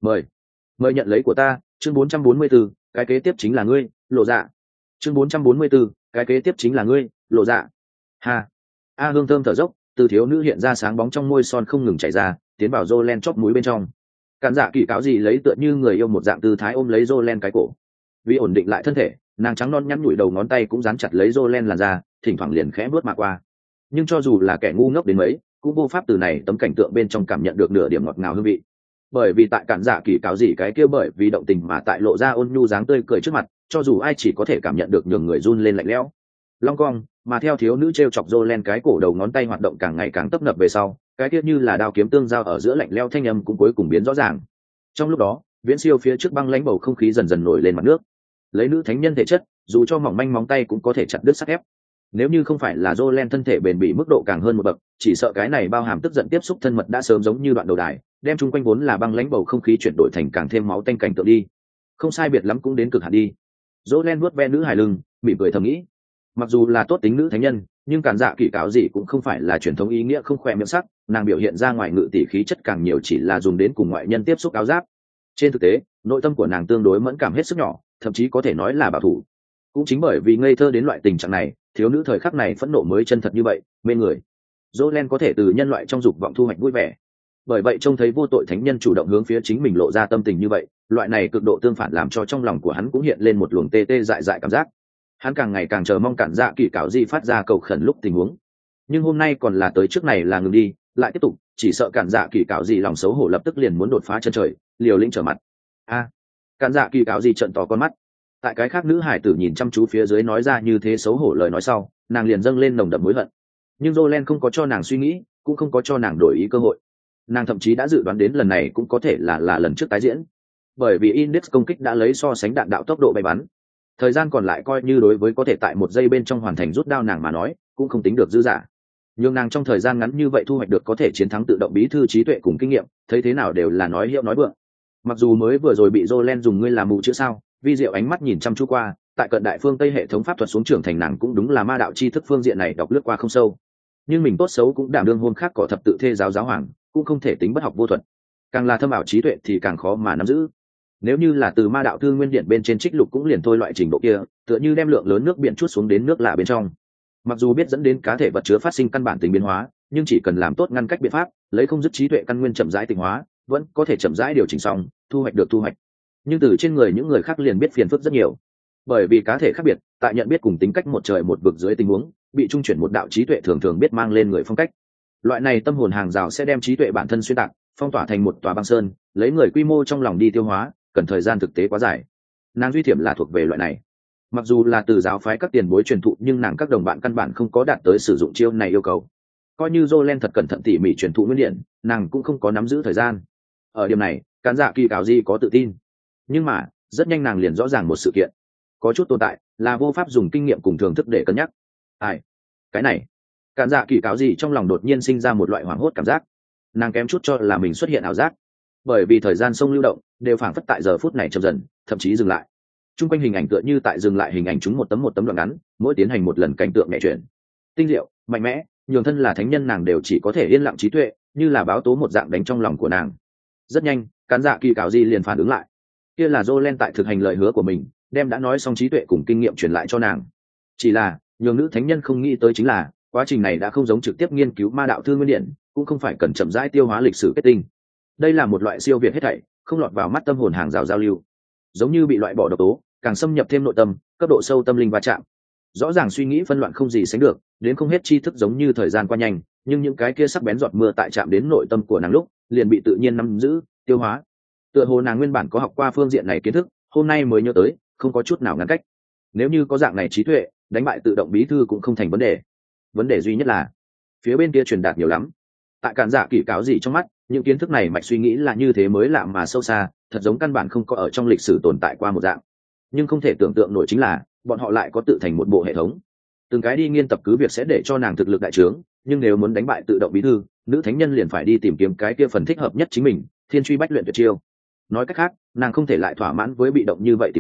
Mời nhận lấy của ta. Chương 444, cái kế tiếp chính là ngươi, lộ dạ. Chương 444, cái kế tiếp chính là ngươi, lộ dạ. Ha. Hương thơm thở dốc, từ thiếu nữ hiện ra sáng bóng trong môi son không ngừng chảy ra, tiến vào Jolen chóp mũi bên trong. Cản dạ kỳ cáo gì lấy tựa như người yêu một dạng tư thái ôm lấy Jolen cái cổ. Vì ổn định lại thân thể, nàng trắng non nhắn nhủi đầu ngón tay cũng dán chặt lấy Jolen làn da, thỉnh thoảng liền khẽ bước mà qua. Nhưng cho dù là kẻ ngu ngốc đến mấy, cũng vô pháp từ này tấm cảnh tượng bên trong cảm nhận được nửa điểm ngọt ngào hương vị. Bởi vì tại cản dạ kỳ cáo gì cái kia bởi vì động tình mà tại lộ ra ôn nhu dáng tươi cười trước mặt, cho dù ai chỉ có thể cảm nhận được nhường người run lên lạnh lẽo. Long cong, mà theo thiếu nữ treo chọc Jolen cái cổ đầu ngón tay hoạt động càng ngày càng tấp nập về sau, cái kia như là đao kiếm tương giao ở giữa lạnh lẽo thanh âm cũng cuối cùng biến rõ ràng. Trong lúc đó, viễn siêu phía trước băng lãnh bầu không khí dần dần nổi lên mặt nước. Lấy nữ thánh nhân thể chất, dù cho mỏng manh móng tay cũng có thể chặt đứt sắt thép. Nếu như không phải là Jolen thân thể bền bỉ mức độ càng hơn một bậc, chỉ sợ cái này bao hàm tức giận tiếp xúc thân mật đã sớm giống như đoạn đầu đài, đem chung quanh vốn là băng lãnh bầu không khí chuyển đổi thành càng thêm máu tanh cảnh tượng đi. Không sai biệt lắm cũng đến cực hạn đi. Jolen vuốt ve nữ hài lưng, mỉm cười thầm nghĩ. Mặc dù là tốt tính nữ thánh nhân, nhưng cản dạ kỳ cáo gì cũng không phải là truyền thống ý nghĩa không khỏe miệng sắc, nàng biểu hiện ra ngoài ngự tỷ khí chất càng nhiều chỉ là dùng đến cùng ngoại nhân tiếp xúc áo giáp. Trên thực tế, nội tâm của nàng tương đối mẫn cảm hết sức nhỏ, thậm chí có thể nói là bảo thủ. Cũng chính bởi vì ngây thơ đến loại tình trạng này, thiếu nữ thời khắc này phẫn nộ mới chân thật như vậy, mê người. Jolen có thể từ nhân loại trong dục vọng thu hoạch vui vẻ. Bởi vậy trông thấy vô tội thánh nhân chủ động hướng phía chính mình lộ ra tâm tình như vậy, loại này cực độ tương phản làm cho trong lòng của hắn cũng hiện lên một luồng tê tê dại dại cảm giác. Hắn càng ngày càng chờ mong cản dạ kỳ cảo gì phát ra cầu khẩn lúc tình huống. Nhưng hôm nay còn là tới trước này là ngừng đi, lại tiếp tục, chỉ sợ cản dạ kỳ cảo gì lòng xấu hổ lập tức liền muốn đột phá chân trời, liều lĩnh trở mặt. Cản dạ kỳ cảo gì trợn to con mắt. Tại cái khác nữ hải tử nhìn chăm chú phía dưới nói ra như thế xấu hổ lời nói sau, nàng liền dâng lên nồng đậm mối hận. Nhưng Jolen không có cho nàng suy nghĩ, cũng không có cho nàng đổi ý cơ hội. Nàng thậm chí đã dự đoán đến lần này cũng có thể là lần trước tái diễn, bởi vì Index công kích đã lấy so sánh đạn đạo tốc độ bay bắn, thời gian còn lại coi như đối với có thể tại một giây bên trong hoàn thành rút đao nàng mà nói cũng không tính được dư dả. Nhưng nàng trong thời gian ngắn như vậy thu hoạch được có thể chiến thắng tự động bí thư trí tuệ cùng kinh nghiệm, thấy thế nào đều là nói hiệu nói vượng. Mặc dù mới vừa rồi bị Jolen dùng ngươi làm mù chữ sao, vi diệu ánh mắt nhìn chăm chú qua, tại cận đại phương Tây hệ thống pháp thuật xuống trưởng thành nàng cũng đúng là ma đạo tri thức phương diện này đọc lướt qua không sâu. Nhưng mình tốt xấu cũng đảm đương hôn khác cỏ thập tự thê giáo giáo hoàng, cũng không thể tính bất học vô thuật. Càng là thâm ảo trí tuệ thì càng khó mà nắm giữ. Nếu như là từ ma đạo thư nguyên điện bên trên trích lục cũng liền thôi loại trình độ kia, tựa như đem lượng lớn nước biển chút xuống đến nước lạ bên trong. Mặc dù biết dẫn đến cá thể vật chứa phát sinh căn bản tính biến hóa, nhưng chỉ cần làm tốt ngăn cách biện pháp, lấy không dứt trí tuệ căn nguyên chậm rãi tịnh hóa, vẫn có thể chậm rãi điều chỉnh xong, thu hoạch được thu hoạch. Nhưng từ trên người những người khác liền biết phiền phức rất nhiều. Bởi vì cá thể khác biệt, tại nhận biết cùng tính cách một trời một vực dưới tình huống, bị trung chuyển một đạo trí tuệ thường thường biết mang lên người phong cách. Loại này tâm hồn hàng rào sẽ đem trí tuệ bản thân xuyên tạc, phong tỏa thành một tòa băng sơn, lấy người quy mô trong lòng đi tiêu hóa, cần thời gian thực tế quá dài. Nàng duy thiểm là thuộc về loại này. Mặc dù là từ giáo phái các tiền bối truyền thụ, nhưng nàng các đồng bạn căn bản không có đạt tới sử dụng chiêu này yêu cầu. Coi như Jolen thật cẩn thận tỉ mỉ truyền thụ nguyên điện, nàng cũng không có nắm giữ thời gian. Ở điểm này, cán dạ kỳ cảo gì có tự tin. Nhưng mà, rất nhanh nàng liền rõ ràng một sự kiện. Có chút tồn tại, là vô pháp dùng kinh nghiệm cùng thưởng thức để cân nhắc. Cái này. Cán dạ kỳ cảo gì trong lòng đột nhiên sinh ra một loại hoảng hốt cảm giác. Nàng kém chút cho là mình xuất hiện ảo giác. Bởi vì thời gian sông lưu động đều phảng phất tại giờ phút này chậm dần, thậm chí dừng lại. Trung quanh hình ảnh tựa như tại dừng lại hình ảnh chúng một tấm đoạn ngắn, mỗi tiến hành một lần cảnh tượng mẹ chuyển. Tinh diệu, mạnh mẽ, nhường thân là thánh nhân nàng đều chỉ có thể yên lặng trí tuệ, như là báo tố một dạng đánh trong lòng của nàng. Rất nhanh, cán dạ kỳ cảo gì liền phản ứng lại. Kia là Jolen tại thực hành lời hứa của mình, đem đã nói xong trí tuệ cùng kinh nghiệm truyền lại cho nàng. Chỉ là, nhường nữ thánh nhân không nghĩ tới chính là, quá trình này đã không giống trực tiếp nghiên cứu ma đạo thư nguyên điện, cũng không phải cần chậm rãi tiêu hóa lịch sử kết tinh. Đây là một loại siêu việt hết thảy, không lọt vào mắt tâm hồn hàng rào giao lưu, giống như bị loại bỏ độc tố, càng xâm nhập thêm nội tâm, cấp độ sâu tâm linh va chạm. Rõ ràng suy nghĩ phân loạn không gì sánh được, đến không hết tri thức giống như thời gian qua nhanh, nhưng những cái kia sắc bén giọt mưa tại chạm đến nội tâm của nàng lúc, liền bị tự nhiên nắm giữ, tiêu hóa. Tựa hồ nàng nguyên bản có học qua phương diện này kiến thức, hôm nay mới nhớ tới, không có chút nào ngăn cách. Nếu như có dạng này trí tuệ, đánh bại tự động bí thư cũng không thành vấn đề. Vấn đề duy nhất là, phía bên kia truyền đạt nhiều lắm. Tại cản dạ kỳ cáo gì trong mắt, những kiến thức này mạch suy nghĩ là như thế mới lạ mà sâu xa, thật giống căn bản không có ở trong lịch sử tồn tại qua một dạng. Nhưng không thể tưởng tượng nổi chính là, bọn họ lại có tự thành một bộ hệ thống. Từng cái đi nghiên tập cứ việc sẽ để cho nàng thực lực đại trướng, nhưng nếu muốn đánh bại tự động bí thư, nữ thánh nhân liền phải đi tìm kiếm cái kia phần thích hợp nhất chính mình, thiên truy bách luyện tuyệt chiêu. Nói cách khác, nàng không thể lại thỏa mãn với bị động như vậy tìm kiếm,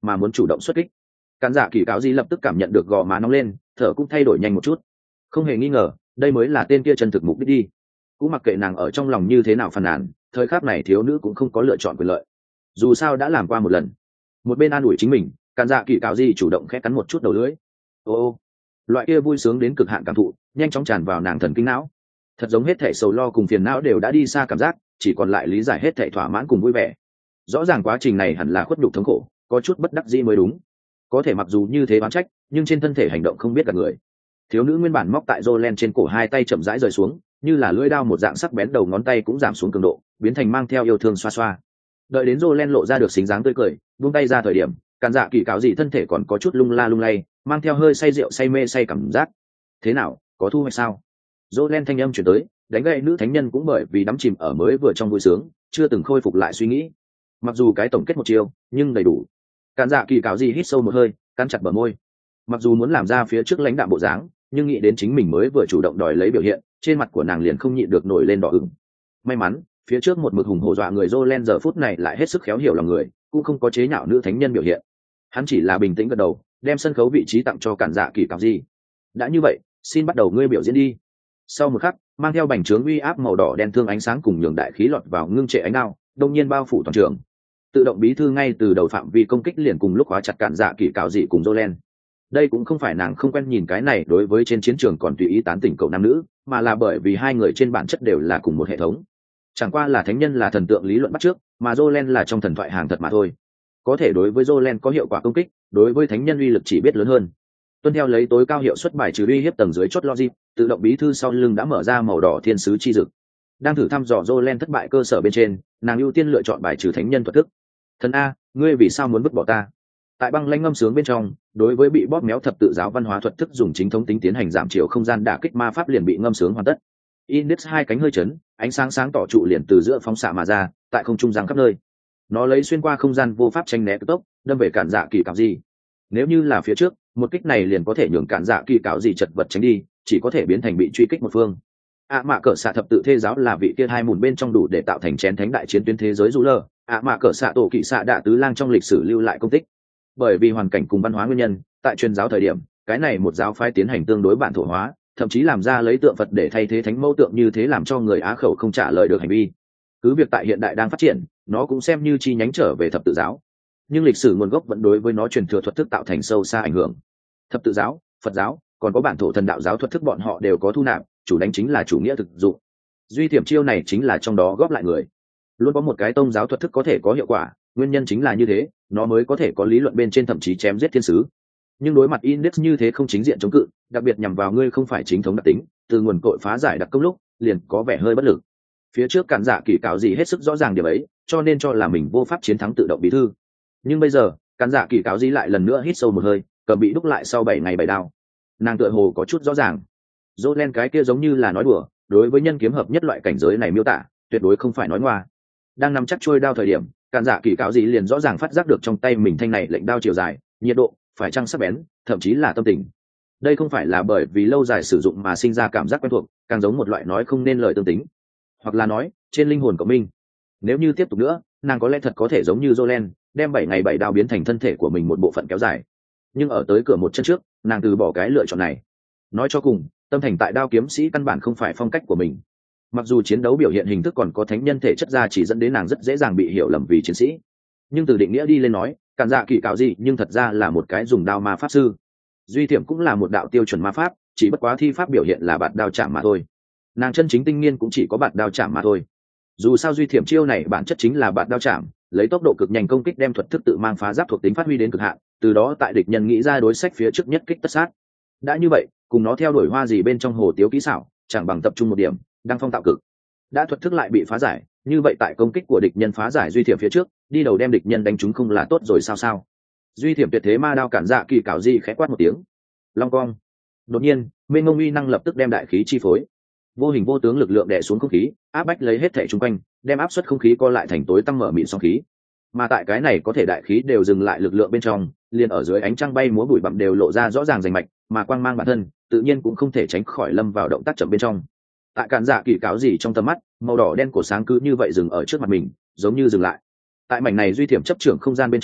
mà muốn chủ động xuất kích. Cản dạ kỳ cáo gì lập tức cảm nhận được gò má nóng lên, thở cũng thay đổi nhanh một chút. Không hề nghi ngờ, đây mới là tên kia chân thực mục đích đi. Cũng mặc kệ nàng ở trong lòng như thế nào phàn nàn, thời khắc này thiếu nữ cũng không có lựa chọn quyền lợi. Dù sao đã làm qua một lần. Một bên an ủi chính mình, Cản dạ kỳ cáo gì chủ động khẽ cắn một chút đầu lưỡi. Ô, loại kia vui sướng đến cực hạn cảm thụ, nhanh chóng tràn vào nàng thần kinh não. Thật giống hết thảy sầu lo cùng phiền não đều đã đi xa cảm giác, chỉ còn lại lý giải hết thảy thỏa mãn cùng vui vẻ. Rõ ràng quá trình này hẳn là khuất nhục thống khổ, có chút bất đắc dĩ mới đúng. Có thể mặc dù như thế oán trách, nhưng trên thân thể hành động không biết gạt người. Thiếu nữ nguyên bản móc tại Jolen trên cổ hai tay chậm rãi rời xuống, như là lưỡi dao một dạng sắc bén, đầu ngón tay cũng giảm xuống cường độ, biến thành mang theo yêu thương xoa xoa. Đợi đến Jolen lộ ra được xinh dáng tươi cười, buông tay ra thời điểm, Cản dạ kỳ cáo gì thân thể còn có chút lung la lung lay, mang theo hơi say rượu say mê say cảm giác. Thế nào, có thu hoạch sao? Jolen thanh âm chuyển tới, đánh gậy nữ thánh nhân cũng bởi vì đắm chìm ở mới vừa trong vui sướng, chưa từng khôi phục lại suy nghĩ. Mặc dù cái tổng kết một chiêu, nhưng đầy đủ. Cản dạ kỳ cáo gì hít sâu một hơi, cắn chặt bờ môi. Mặc dù muốn làm ra phía trước lãnh đạm bộ dáng, nhưng nghĩ đến chính mình mới vừa chủ động đòi lấy biểu hiện, trên mặt của nàng liền không nhịn được nổi lên đỏ ửng. May mắn, phía trước một mực hùng hổ dọa người Jolen giờ phút này lại hết sức khéo hiểu lòng người, cũng không có chế nhạo nữ thánh nhân biểu hiện. Hắn chỉ là bình tĩnh gật đầu, đem sân khấu vị trí tặng cho Cản dạ kỳ cáo gì. Đã như vậy, xin bắt đầu ngươi biểu diễn đi. Sau một khắc, mang theo bành trướng uy áp màu đỏ đen thương ánh sáng cùng nhường đại khí lọt vào ngưng trệ ánh đao, đông nhiên bao phủ toàn trường. Tự động bí thư ngay từ đầu phạm vi công kích liền cùng lúc khóa chặt Cản dạ kỳ cáo dị cùng Jolen. Đây cũng không phải nàng không quen nhìn cái này đối với trên chiến trường còn tùy ý tán tỉnh cậu nam nữ, mà là bởi vì hai người trên bản chất đều là cùng một hệ thống. Chẳng qua là thánh nhân là thần tượng lý luận bắt trước, mà Jolen là trong thần thoại hàng thật mà thôi. Có thể đối với Jolen có hiệu quả công kích, đối với thánh nhân uy lực chỉ biết lớn hơn. Tuân theo lấy tối cao hiệu suất bài trừ uy hiếp tầng dưới chốt logic, tự động bí thư sau lưng đã mở ra màu đỏ thiên sứ chi dực. Đang thử thăm dò Jolen thất bại cơ sở bên trên, nàng ưu tiên lựa chọn bài trừ thánh nhân thuật thức. Thần a, ngươi vì sao muốn vứt bỏ ta? Tại băng lãnh ngâm sướng bên trong, đối với bị bóp méo thập tự giáo văn hóa thuật thức dùng chính thống tính tiến hành giảm chiều không gian đả kích ma pháp liền bị ngâm sướng hoàn tất. Index hai cánh hơi chấn, ánh sáng sáng tỏ trụ liền từ giữa phóng xạ mà ra, tại không trung giang khắp nơi. Nó lấy xuyên qua không gian vô pháp tranh né cực tốc, đâm về Cản dạ kỳ cáo gì. Nếu như là phía trước, một kích này liền có thể nhường Cản dạ kỳ cáo gì chật vật tránh đi, chỉ có thể biến thành bị truy kích một phương. Mạ cỡ xạ thập tự thê giáo là vị kia hai mùn bên trong đủ để tạo thành chén thánh đại chiến tuyến thế giới rú lờ. Mạ cỡ xạ tổ kỵ xạ đạ tứ lang trong lịch sử lưu lại công tích. Bởi vì hoàn cảnh cùng văn hóa nguyên nhân, tại truyền giáo thời điểm, cái này một giáo phái tiến hành tương đối bản thổ hóa, thậm chí làm ra lấy tượng Phật để thay thế thánh mẫu tượng, như thế làm cho người Á khẩu không trả lời được hành vi. Cứ việc tại hiện đại đang phát triển, nó cũng xem như chi nhánh trở về thập tự giáo, nhưng lịch sử nguồn gốc vẫn đối với nó truyền thừa thuật thức tạo thành sâu xa ảnh hưởng. Thập tự giáo, Phật giáo, còn có bản thổ thần đạo giáo thuật thức bọn họ đều có thu nạp, chủ đánh chính là chủ nghĩa thực dụng. Duy Tiềm chiêu này chính là trong đó góp lại người. Luôn có một cái tông giáo thuật thức có thể có hiệu quả, nguyên nhân chính là như thế, nó mới có thể có lý luận bên trên thậm chí chém giết thiên sứ. Nhưng đối mặt Index như thế không chính diện chống cự, đặc biệt nhằm vào ngươi không phải chính thống đặc tính, từ nguồn cội phá giải đặc công lúc, liền có vẻ hơi bất lực. Phía trước Cản dạ kỳ cáo gì hết sức rõ ràng điểm ấy, cho nên cho là mình vô pháp chiến thắng tự động bí thư. Nhưng bây giờ, Cản dạ kỳ cáo gì lại lần nữa hít sâu một hơi, cầm bị đúc lại sau 7 ngày 7 đao. Nàng tựa hồ có chút rõ ràng. Jolen cái kia giống như là nói đùa, đối với nhân kiếm hợp nhất loại cảnh giới này miêu tả, tuyệt đối không phải nói ngoa. Đang nắm chắc trôi đao thời điểm, Cản dạ kỳ cáo gì liền rõ ràng phát giác được trong tay mình thanh này lệnh đao chiều dài, nhiệt độ, phải chăng sắc bén, thậm chí là tâm tình. Đây không phải là bởi vì lâu dài sử dụng mà sinh ra cảm giác quen thuộc, càng giống một loại nói không nên lời tương tính, hoặc là nói trên linh hồn của mình. Nếu như tiếp tục nữa, nàng có lẽ thật có thể giống như Jolen, đem 7 ngày 7 đao biến thành thân thể của mình một bộ phận kéo dài. Nhưng ở tới cửa một chân trước, nàng từ bỏ cái lựa chọn này. Nói cho cùng, tâm thành tại đao kiếm sĩ căn bản không phải phong cách của mình. Mặc dù chiến đấu biểu hiện hình thức còn có thánh nhân thể chất ra chỉ dẫn đến nàng rất dễ dàng bị hiểu lầm vì chiến sĩ, nhưng từ định nghĩa đi lên nói, Cản dạ kỳ cáo gì nhưng thật ra là một cái dùng đao ma pháp sư. Duy Thiểm cũng là một đạo tiêu chuẩn ma pháp, chỉ bất quá thi pháp biểu hiện là bạt đao chạm mà thôi. Nàng chân chính tinh nghiên cũng chỉ có bạt đao chạm mà thôi. Dù sao Duy Thiểm chiêu này bản chất chính là bạt đao chạm, lấy tốc độ cực nhanh công kích đem thuật thức tự mang phá giáp thuộc tính phát huy đến cực hạn, từ đó tại địch nhân nghĩ ra đối sách phía trước nhất kích tất sát. Đã như vậy, cùng nó theo đuổi hoa gì bên trong hồ tiếu kỹ xảo, chẳng bằng tập trung một điểm, đăng phong tạo cực. Đã thuật thức lại bị phá giải, như vậy tại công kích của địch nhân phá giải Duy Thiểm phía trước, đi đầu đem địch nhân đánh trúng không là tốt rồi sao? Duy Thiểm tuyệt thế ma đao Cản dạ kỳ cáo gì khẽ quát một tiếng. Long cong. Đột nhiên, mênh mông uy năng lập tức đem đại khí chi phối. Vô hình vô tướng lực lượng đè xuống không khí, áp bách lấy hết thể xung quanh, đem áp suất không khí co lại thành tối tăm mở mịn sóng khí. Mà tại cái này có thể đại khí đều dừng lại lực lượng bên trong, liền ở dưới ánh trăng bay múa bụi bặm đều lộ ra rõ ràng rành mạch, mà quang mang bản thân, tự nhiên cũng không thể tránh khỏi lâm vào động tác chậm bên trong. Tại Cản dạ kỳ cáo gì trong tầm mắt, màu đỏ đen của sáng cứ như vậy dừng ở trước mặt mình, giống như dừng lại. Tại mảnh này Duy Thiểm chấp trưởng không gian bên trong,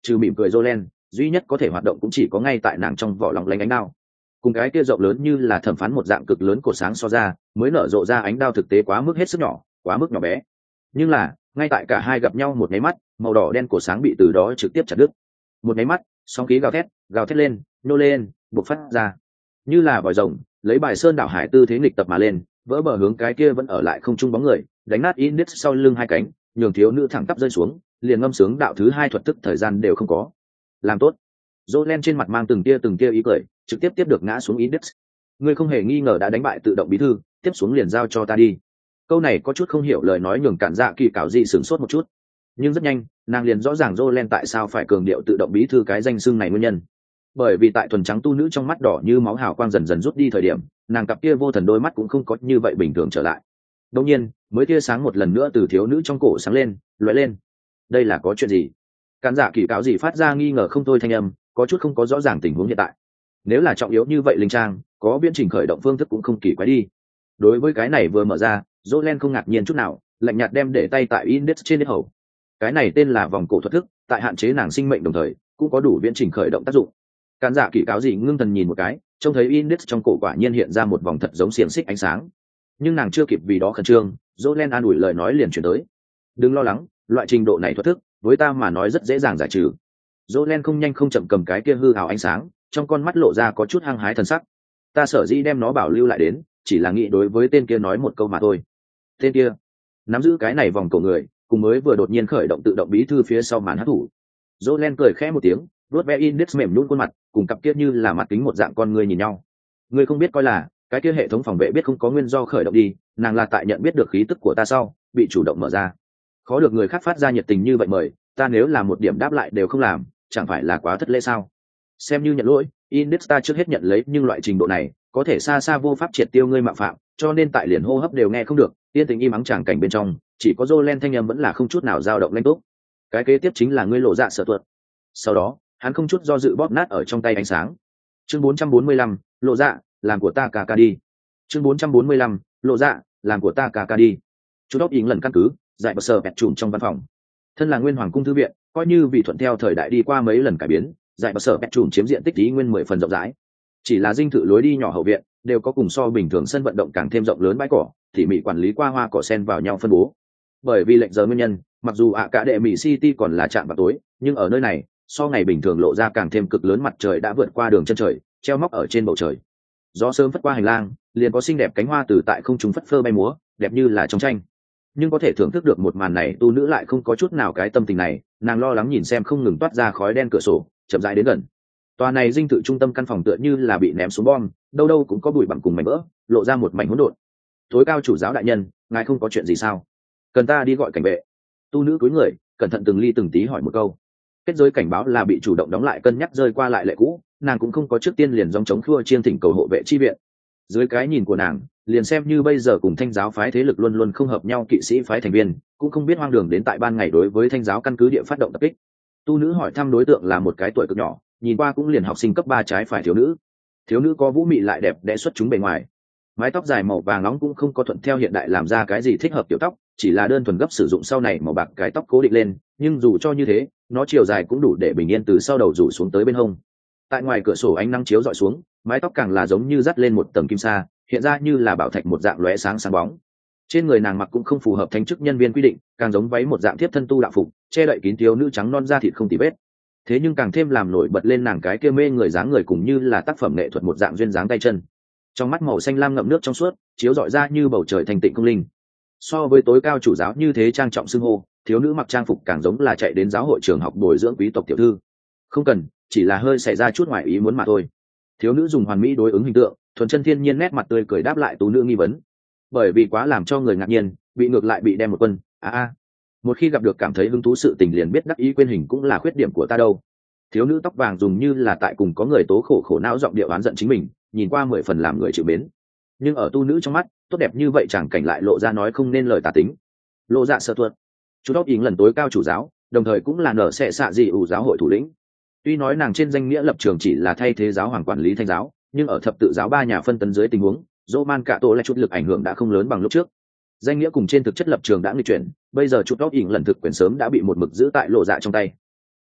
trừ mỉm cười Jolen, duy nhất có thể hoạt động cũng chỉ có ngay tại nàng trong vỏ lòng lánh ánh đao. Cùng cái kia rộng lớn như là thẩm phán một dạng cực lớn cột sáng so ra, mới nở rộ ra ánh đao thực tế quá mức hết sức nhỏ, quá mức nhỏ bé. Nhưng là, ngay tại cả hai gặp nhau một nháy mắt, màu đỏ đen cột sáng bị từ đó trực tiếp chặt đứt. Một nháy mắt, sóng khí gào thét lên, nô lên, bộc phát ra. Như là vòi rồng, lấy bài sơn đảo hải tư thế nghịch tập mà lên, vỡ bờ hướng cái kia vẫn ở lại không trung bóng người, đánh nát Index sau lưng hai cánh, nhường thiếu nữ thẳng tắp rơi xuống, liền ngâm sướng đạo thứ hai thuật thức thời gian đều không có. Làm tốt. Jolen trên mặt mang từng tia ý cười, trực tiếp tiếp được ngã xuống Index. Ngươi không hề nghi ngờ đã đánh bại tự động bí thư, tiếp xuống liền giao cho ta đi. Câu này có chút không hiểu lời nói nhường Cản Dạ Kỳ cảo dị sửng sốt một chút, nhưng rất nhanh nàng liền rõ ràng Jolen tại sao phải cường điệu tự động bí thư cái danh xưng này nguyên nhân. Bởi vì tại thuần trắng tu nữ trong mắt đỏ như máu hào quang dần dần rút đi thời điểm, nàng cặp kia vô thần đôi mắt cũng không có như vậy bình thường trở lại. Đột nhiên, mới tia sáng một lần nữa từ thiếu nữ trong cổ sáng lên, lóe lên. Đây là có chuyện gì? Cản Dạ Kỳ cảo dị phát ra nghi ngờ không thôi thanh âm, có chút không có rõ ràng tình huống hiện tại. Nếu là trọng yếu như vậy linh trang, có biên trình khởi động phương thức cũng không kỳ quái đi. Đối với cái này vừa mở ra, Jolen không ngạc nhiên chút nào, lạnh nhạt đem để tay tại Index trên đế hầu. Cái này tên là vòng cổ thuật thức, tại hạn chế nàng sinh mệnh đồng thời, cũng có đủ viễn trình khởi động tác dụng. Cản Dạ Kỳ cáo gì ngưng thần nhìn một cái, trông thấy Index trong cổ quả nhiên hiện ra một vòng thật giống xiềng xích ánh sáng. Nhưng nàng chưa kịp vì đó khẩn trương, Jolen an ủi lời nói liền chuyển tới. Đừng lo lắng, loại trình độ này thuật thức, với ta mà nói rất dễ dàng giải trừ. Jolen không nhanh không chậm cầm cái kia hư hào ánh sáng, trong con mắt lộ ra có chút hăng hái thần sắc. Ta sở dĩ đem nó bảo lưu lại đến, chỉ là nghĩ đối với tên kia nói một câu mà thôi. Tên kia nắm giữ cái này vòng cổ người, cùng mới vừa đột nhiên khởi động tự động bí thư phía sau màn hát thủ. Jolen cười khẽ một tiếng, vuốt ve Index mềm nhũn khuôn mặt, cùng cặp kia như là mặt kính một dạng con người nhìn nhau. Ngươi không biết coi là, cái kia hệ thống phòng vệ biết không có nguyên do khởi động đi, nàng là tại nhận biết được khí tức của ta sau, bị chủ động mở ra. Khó được người khác phát ra nhiệt tình như vậy mời, ta nếu là một điểm đáp lại đều không làm, chẳng phải là quá thất lễ sao? Xem như nhận lỗi, Index ta trước hết nhận lấy, nhưng loại trình độ này, có thể xa xa vô pháp triệt tiêu ngươi mạo phạm, cho nên tại liền hô hấp đều nghe không được, yên tĩnh im ắng tràng cảnh bên trong, chỉ có Jolen thanh âm vẫn là không chút nào dao động lên túc. Cái kế tiếp chính là ngươi lộ dạ sợ tuột. Sau đó, hắn không chút do dự bóp nát ở trong tay ánh sáng. Chương 445, lộ dạ, làm của ta ca đi. Chương 445, lộ dạ, làm của ta ca đi. Chú đốc yến lần căn cứ, dạy bờ sờ bẹt trùm trong văn phòng. Thân là nguyên hoàng cung thư viện, coi như vì thuận theo thời đại đi qua mấy lần cải biến, dạy bờ sở pet trùm chiếm diện tích ý nguyên 10 phần rộng rãi. Chỉ là dinh thự lối đi nhỏ hậu viện đều có cùng so bình thường sân vận động càng thêm rộng lớn bãi cỏ, tỉ mỉ quản lý qua hoa cỏ sen vào nhau phân bố. Bởi vì lệnh giờ nguyên nhân, mặc dù ạ cả đệ mỹ city còn là trạm vào tối, nhưng ở nơi này, so ngày bình thường lộ ra càng thêm cực lớn, mặt trời đã vượt qua đường chân trời, treo móc ở trên bầu trời. Gió sớm phất qua hành lang, liền có xinh đẹp cánh hoa từ tại không trung phất phơ bay múa, đẹp như là trong tranh. Nhưng có thể thưởng thức được một màn này, tu nữ lại không có chút nào cái tâm tình này, nàng lo lắng nhìn xem không ngừng toát ra khói đen cửa sổ, chậm rãi đến gần. Tòa này dinh thự trung tâm căn phòng tựa như là bị ném xuống bom, đâu đâu cũng có bụi bặm cùng mảnh vỡ, lộ ra một mảnh hỗn độn. Tối cao chủ giáo đại nhân, ngài không có chuyện gì sao? Cần ta đi gọi cảnh vệ? Tu nữ cúi người, cẩn thận từng ly từng tí hỏi một câu. Kết giới cảnh báo là bị chủ động đóng lại, cân nhắc rơi qua lại lệ cũ, nàng cũng không có trước tiên liền dòng chống khua chiên thỉnh cầu hộ vệ chi viện. Dưới cái nhìn của nàng, liền xem như bây giờ cùng thanh giáo phái thế lực luôn luôn không hợp nhau kỵ sĩ phái thành viên, cũng không biết hoang đường đến tại ban ngày đối với thanh giáo căn cứ địa phát động tập kích. Tu nữ hỏi thăm đối tượng là một cái tuổi cực nhỏ, nhìn qua cũng liền học sinh cấp 3 trái phải thiếu nữ. Thiếu nữ có vũ mị lại đẹp đẽ xuất chúng bề ngoài, mái tóc dài màu vàng nóng cũng không có thuận theo hiện đại làm ra cái gì thích hợp tiểu tóc, chỉ là đơn thuần gấp sử dụng sau này màu bạc cái tóc cố định lên, nhưng dù cho như thế, nó chiều dài cũng đủ để bình yên từ sau đầu rủ xuống tới bên hông. Tại ngoài cửa sổ ánh nắng chiếu dọi xuống, mái tóc càng là giống như dắt lên một tầng kim sa, hiện ra như là bảo thạch một dạng lóe sáng sáng bóng. Trên người nàng mặc cũng không phù hợp thánh chức nhân viên quy định, càng giống váy một dạng tiếp thân tu đạo phục, che đậy kín thiếu nữ trắng non da thịt không tì vết. Thế nhưng càng thêm làm nổi bật lên nàng cái kia mê người dáng người, cùng như là tác phẩm nghệ thuật một dạng duyên dáng tay chân. Trong mắt màu xanh lam ngậm nước trong suốt, chiếu rọi ra như bầu trời thành tịnh công linh. So với tối cao chủ giáo như thế trang trọng xưng hô, thiếu nữ mặc trang phục càng giống là chạy đến giáo hội trường học bồi dưỡng quý tộc tiểu thư. Không cần, chỉ là hơi xảy ra chút ngoài ý muốn mà thôi. Thiếu nữ dùng hoàn mỹ đối ứng hình tượng, thuần chân thiên nhiên nét mặt tươi cười đáp lại tú nữ nghi vấn. Bởi vì quá làm cho người ngạc nhiên, bị ngược lại bị đem một quân. Một khi gặp được cảm thấy hứng thú sự tình liền biết đắc ý quên hình cũng là khuyết điểm của ta đâu. Thiếu nữ tóc vàng dùng như là tại cùng có người tố khổ khổ não giọng điệu oán giận chính mình, nhìn qua 10 phần làm người chịu mến. Nhưng ở tu nữ trong mắt, tốt đẹp như vậy chẳng cảnh lại lộ ra nói không nên lời tà tính. Lộ dạ sợ tuột, chú đốc yến lần tối cao chủ giáo, đồng thời cũng là nở sẽ xạ dị ủ giáo hội thủ lĩnh. Tuy nói nàng trên danh nghĩa lập trường chỉ là thay thế giáo hoàng quản lý thanh giáo, nhưng ở thập tự giáo 3 nhà phân tấn dưới tình huống, Roman cả tổ lại chút lực ảnh hưởng đã không lớn bằng lúc trước. Danh nghĩa cùng trên thực chất lập trường đã nghịch chuyển, bây giờ chút đốc yến lần thực quyền sớm đã bị một mực giữ tại lộ dạ trong tay.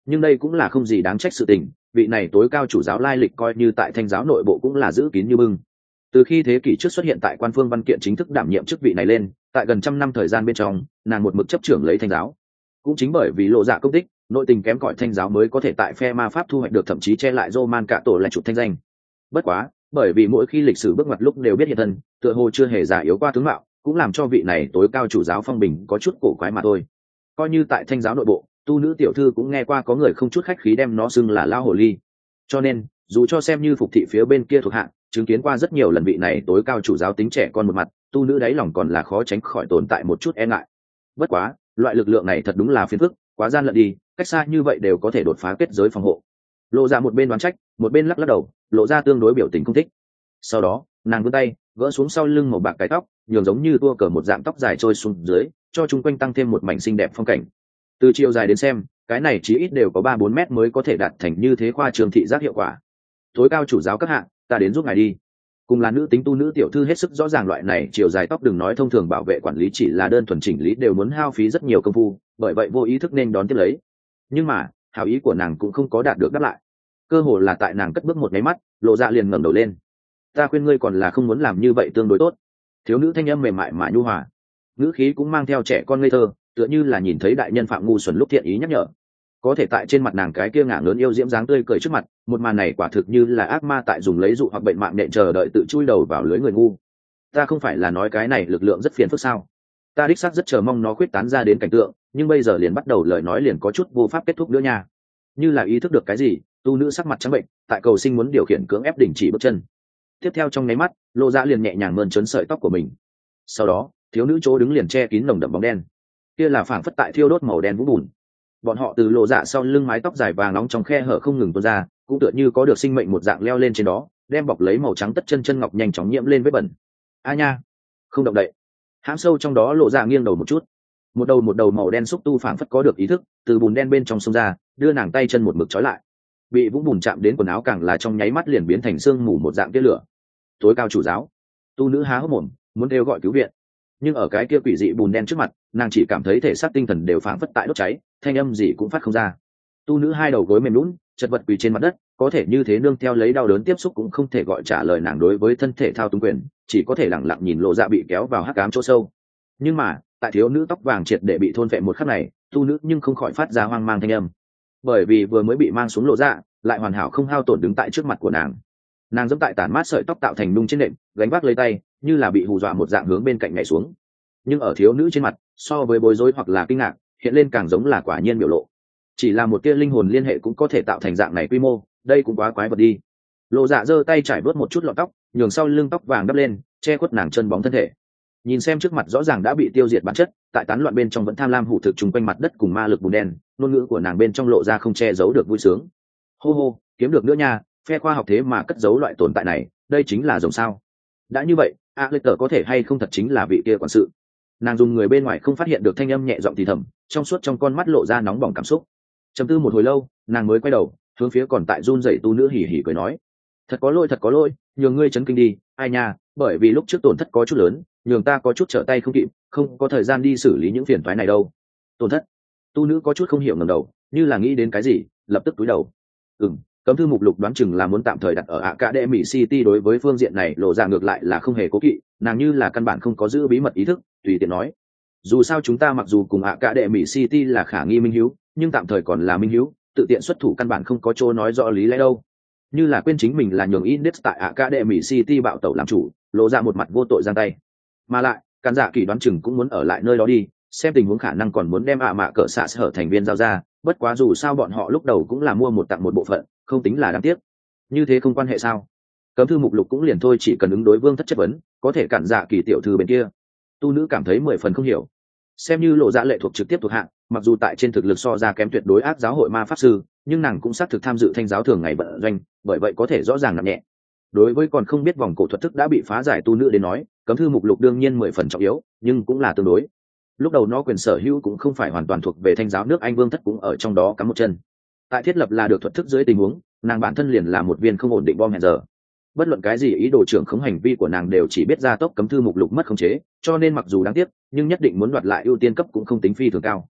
nhưng đây cũng là không gì đáng trách sự tình, vị này tối cao chủ giáo lai lịch coi như tại thanh giáo nội bộ cũng là giữ kín như bưng. Từ khi thế kỷ trước xuất hiện tại quan phương văn kiện chính thức đảm nhiệm chức vị này lên, tại gần trăm năm thời gian bên trong, nàng một mực chấp trưởng lấy thanh giáo. Cũng chính bởi vì lộ dạ công tích, nội tình kém cỏi thanh giáo mới có thể tại phe ma pháp thu hoạch được, thậm chí che lại Roman cả tổ lại chụp thanh danh. Bất quá, bởi vì mỗi khi lịch sử bước ngoặt lúc đều biết hiện thân, tựa hồ chưa hề già yếu qua tướng mạo, cũng làm cho vị này tối cao chủ giáo phong bình có chút cổ quái mà thôi. Coi như tại thanh giáo nội bộ, tu nữ tiểu thư cũng nghe qua có người không chút khách khí đem nó xưng là lao hồ ly. Cho nên, dù cho xem như phục thị phía bên kia thuộc hạ, chứng kiến qua rất nhiều lần vị này tối cao chủ giáo tính trẻ con một mặt, tu nữ đáy lòng còn là khó tránh khỏi tồn tại một chút e ngại. Bất quá, loại lực lượng này thật đúng là phiền phức, quá gian lận đi, cách xa như vậy đều có thể đột phá kết giới phòng hộ. Lộ ra một bên đoán trách, một bên lắc lắc đầu, lộ ra tương đối biểu tình không thích. Sau đó, nàng vươn tay gỡ xuống sau lưng màu bạc cái tóc, nhường giống như tua cờ một dạng tóc dài trôi xuống dưới, cho chung quanh tăng thêm một mảnh xinh đẹp phong cảnh. Từ chiều dài đến xem, cái này chí ít đều có 3-4 mét mới có thể đạt thành như thế khoa trường thị giác hiệu quả. Tối cao chủ giáo các hạng, ta đến giúp ngài đi. Cùng là nữ tính tu nữ tiểu thư hết sức rõ ràng loại này chiều dài tóc đừng nói thông thường bảo vệ quản lý chỉ là đơn thuần chỉnh lý đều muốn hao phí rất nhiều công phu, bởi vậy vô ý thức nên đón tiếp lấy. Nhưng mà, hảo ý của nàng cũng không có đạt được đáp lại. Cơ hồ là tại nàng cất bước một cái mắt, lộ dạ liền ngẩng đầu lên. Ta khuyên ngươi còn là không muốn làm như vậy tương đối tốt. Thiếu nữ thanh âm mềm mại mà nhu hòa, ngữ khí cũng mang theo trẻ con ngây thơ, tựa như là nhìn thấy đại nhân phạm ngu xuẩn lúc thiện ý nhắc nhở. Có thể tại trên mặt nàng cái kia ngả lớn yêu diễm dáng tươi cười trước mặt, một màn này quả thực như là ác ma tại dùng lấy dụ hoặc bệnh mạng nện chờ đợi tự chui đầu vào lưới người ngu. Ta không phải là nói cái này lực lượng rất phiền phức sao? Ta đích xác rất chờ mong nó khuyết tán ra đến cảnh tượng, nhưng bây giờ liền bắt đầu lời nói liền có chút vô pháp kết thúc nữa nha. Như là ý thức được cái gì, tu nữ sắc mặt trắng bệnh, tại cầu sinh muốn điều khiển cưỡng ép đình chỉ bước chân. Tiếp theo trong nháy mắt, lộ ra liền nhẹ nhàng mơn trớn sợi tóc của mình. Sau đó, thiếu nữ chỗ đứng liền che kín nồng đậm bóng đen, kia là phảng phất tại thiêu đốt màu đen vũng bùn. Bọn họ từ lộ dạ sau lưng mái tóc dài vàng nóng trong khe hở không ngừng tuôn ra, cũng tựa như có được sinh mệnh một dạng leo lên trên đó, đem bọc lấy màu trắng tất chân chân ngọc nhanh chóng nhiễm lên vết bẩn. A nha, không động đậy. Hãm sâu trong đó lộ dạ nghiêng đầu một chút, một đầu màu đen xúc tu phảng phất có được ý thức, từ bùn đen bên trong sông ra, đưa nàng tay chân một mực trói lại. Bị vũng bùn chạm đến quần áo càng là trong nháy mắt liền biến thành sương mù một dạng tia lửa. Tối cao chủ giáo, tu nữ há hốc mồm, muốn kêu gọi cứu viện, nhưng ở cái kia quỷ dị bùn đen trước mặt, nàng chỉ cảm thấy thể xác tinh thần đều phảng phất tại đốt cháy, thanh âm gì cũng phát không ra. Tu nữ hai đầu gối mềm lún, chật vật quỳ trên mặt đất, có thể như thế nương theo lấy đau đớn tiếp xúc cũng không thể gọi trả lời nàng đối với thân thể thao túng quyền, chỉ có thể lặng lặng nhìn lộ dạ bị kéo vào hắc ám chỗ sâu. Nhưng mà, tại thiếu nữ tóc vàng triệt để bị thôn phệ một khắc này, tu nữ nhưng không khỏi phát ra hoang mang thanh âm, bởi vì vừa mới bị mang xuống lộ dạ, lại hoàn hảo không hao tổn đứng tại trước mặt của nàng. Nàng giẫm tại tản mát sợi tóc tạo thành nung trên nệm, gánh vác lấy tay, như là bị hù dọa một dạng hướng bên cạnh nhảy xuống. Nhưng ở thiếu nữ trên mặt, so với bối rối hoặc là kinh ngạc, hiện lên càng giống là quả nhiên biểu lộ. Chỉ là một tia linh hồn liên hệ cũng có thể tạo thành dạng này quy mô, đây cũng quá quái vật đi. Lộ dạ giơ tay trải bớt một chút lọn tóc, nhường sau lưng tóc vàng đắp lên, che khuất nàng chân bóng thân thể. Nhìn xem trước mặt rõ ràng đã bị tiêu diệt bản chất, tại tán loạn bên trong vẫn tham lam hủ thực trùng quanh mặt đất cùng ma lực bùn đen, ngôn ngữ của nàng bên trong lộ ra không che giấu được vui sướng. Hô hô, kiếm được nữa nha, phe khoa học thế mà cất giấu loại tồn tại này, đây chính là rồng sao? Đã như vậy, Alecter có thể hay không thật chính là vị kia quản sự? Nàng dùng người bên ngoài không phát hiện được thanh âm nhẹ giọng thì thầm, trong suốt trong con mắt lộ ra nóng bỏng cảm xúc. Trầm tư một hồi lâu, nàng mới quay đầu, hướng phía còn tại run rẩy tu nữ hỉ hỉ cười nói: thật có lỗi, nhường ngươi chấn kinh đi, ai nha, bởi vì lúc trước tổn thất có chút lớn, nhường ta có chút trở tay không kịp, không có thời gian đi xử lý những phiền toái này đâu. Tổn thất? Tu nữ có chút không hiểu ngẩng đầu, như là nghĩ đến cái gì, lập tức cúi đầu. Cấm thư mục lục đoán chừng là muốn tạm thời đặt ở Academy City, đối với phương diện này lộ ra ngược lại là không hề cố kỵ, nàng như là căn bản không có giữ bí mật ý thức, tùy tiện nói: dù sao chúng ta mặc dù cùng Academy City là khả nghi minh hiếu, nhưng tạm thời còn là minh hiếu, tự tiện xuất thủ căn bản không có chỗ nói rõ lý lẽ đâu. Như là quên chính mình là nhường Index tại Academy City bạo tẩu làm chủ, lộ ra một mặt vô tội giang tay. Mà lại, Càn Dạ Kỳ đoán chừng cũng muốn ở lại nơi đó đi, xem tình huống khả năng còn muốn đem mạ cỡ xạ sở thành viên giao ra, bất quá dù sao bọn họ lúc đầu cũng là mua một tặng một bộ phận, không tính là đáng tiếc. Như thế không quan hệ sao? Cấm thư mục lục cũng liền thôi, chỉ cần ứng đối Vương thất chất vấn, có thể Càn Dạ Kỳ tiểu thư bên kia. Tu nữ cảm thấy 10 phần không hiểu. Xem như lộ dạ lệ thuộc trực tiếp thuộc hạng, mặc dù tại trên thực lực so ra kém tuyệt đối ác giáo hội ma pháp sư, nhưng nàng cũng xác thực tham dự thanh giáo thường ngày vận doanh, bởi vậy có thể rõ ràng nặng nhẹ. Đối với còn không biết vòng cổ thuật thức đã bị phá giải tu nữ đến nói, cấm thư mục lục đương nhiên 10 phần trọng yếu, nhưng cũng là tương đối. Lúc đầu nó quyền sở hữu cũng không phải hoàn toàn thuộc về thanh giáo nước Anh, Vương thất cũng ở trong đó cắm một chân. Tại thiết lập là được thuật thức dưới tình huống, nàng bản thân liền là một viên không ổn định bom hẹn giờ. Bất luận cái gì ý đồ trưởng khống hành vi của nàng đều chỉ biết gia tốc cấm thư mục lục mất khống chế, cho nên mặc dù đáng tiếc, nhưng nhất định muốn đoạt lại ưu tiên cấp cũng không tính phi thường cao.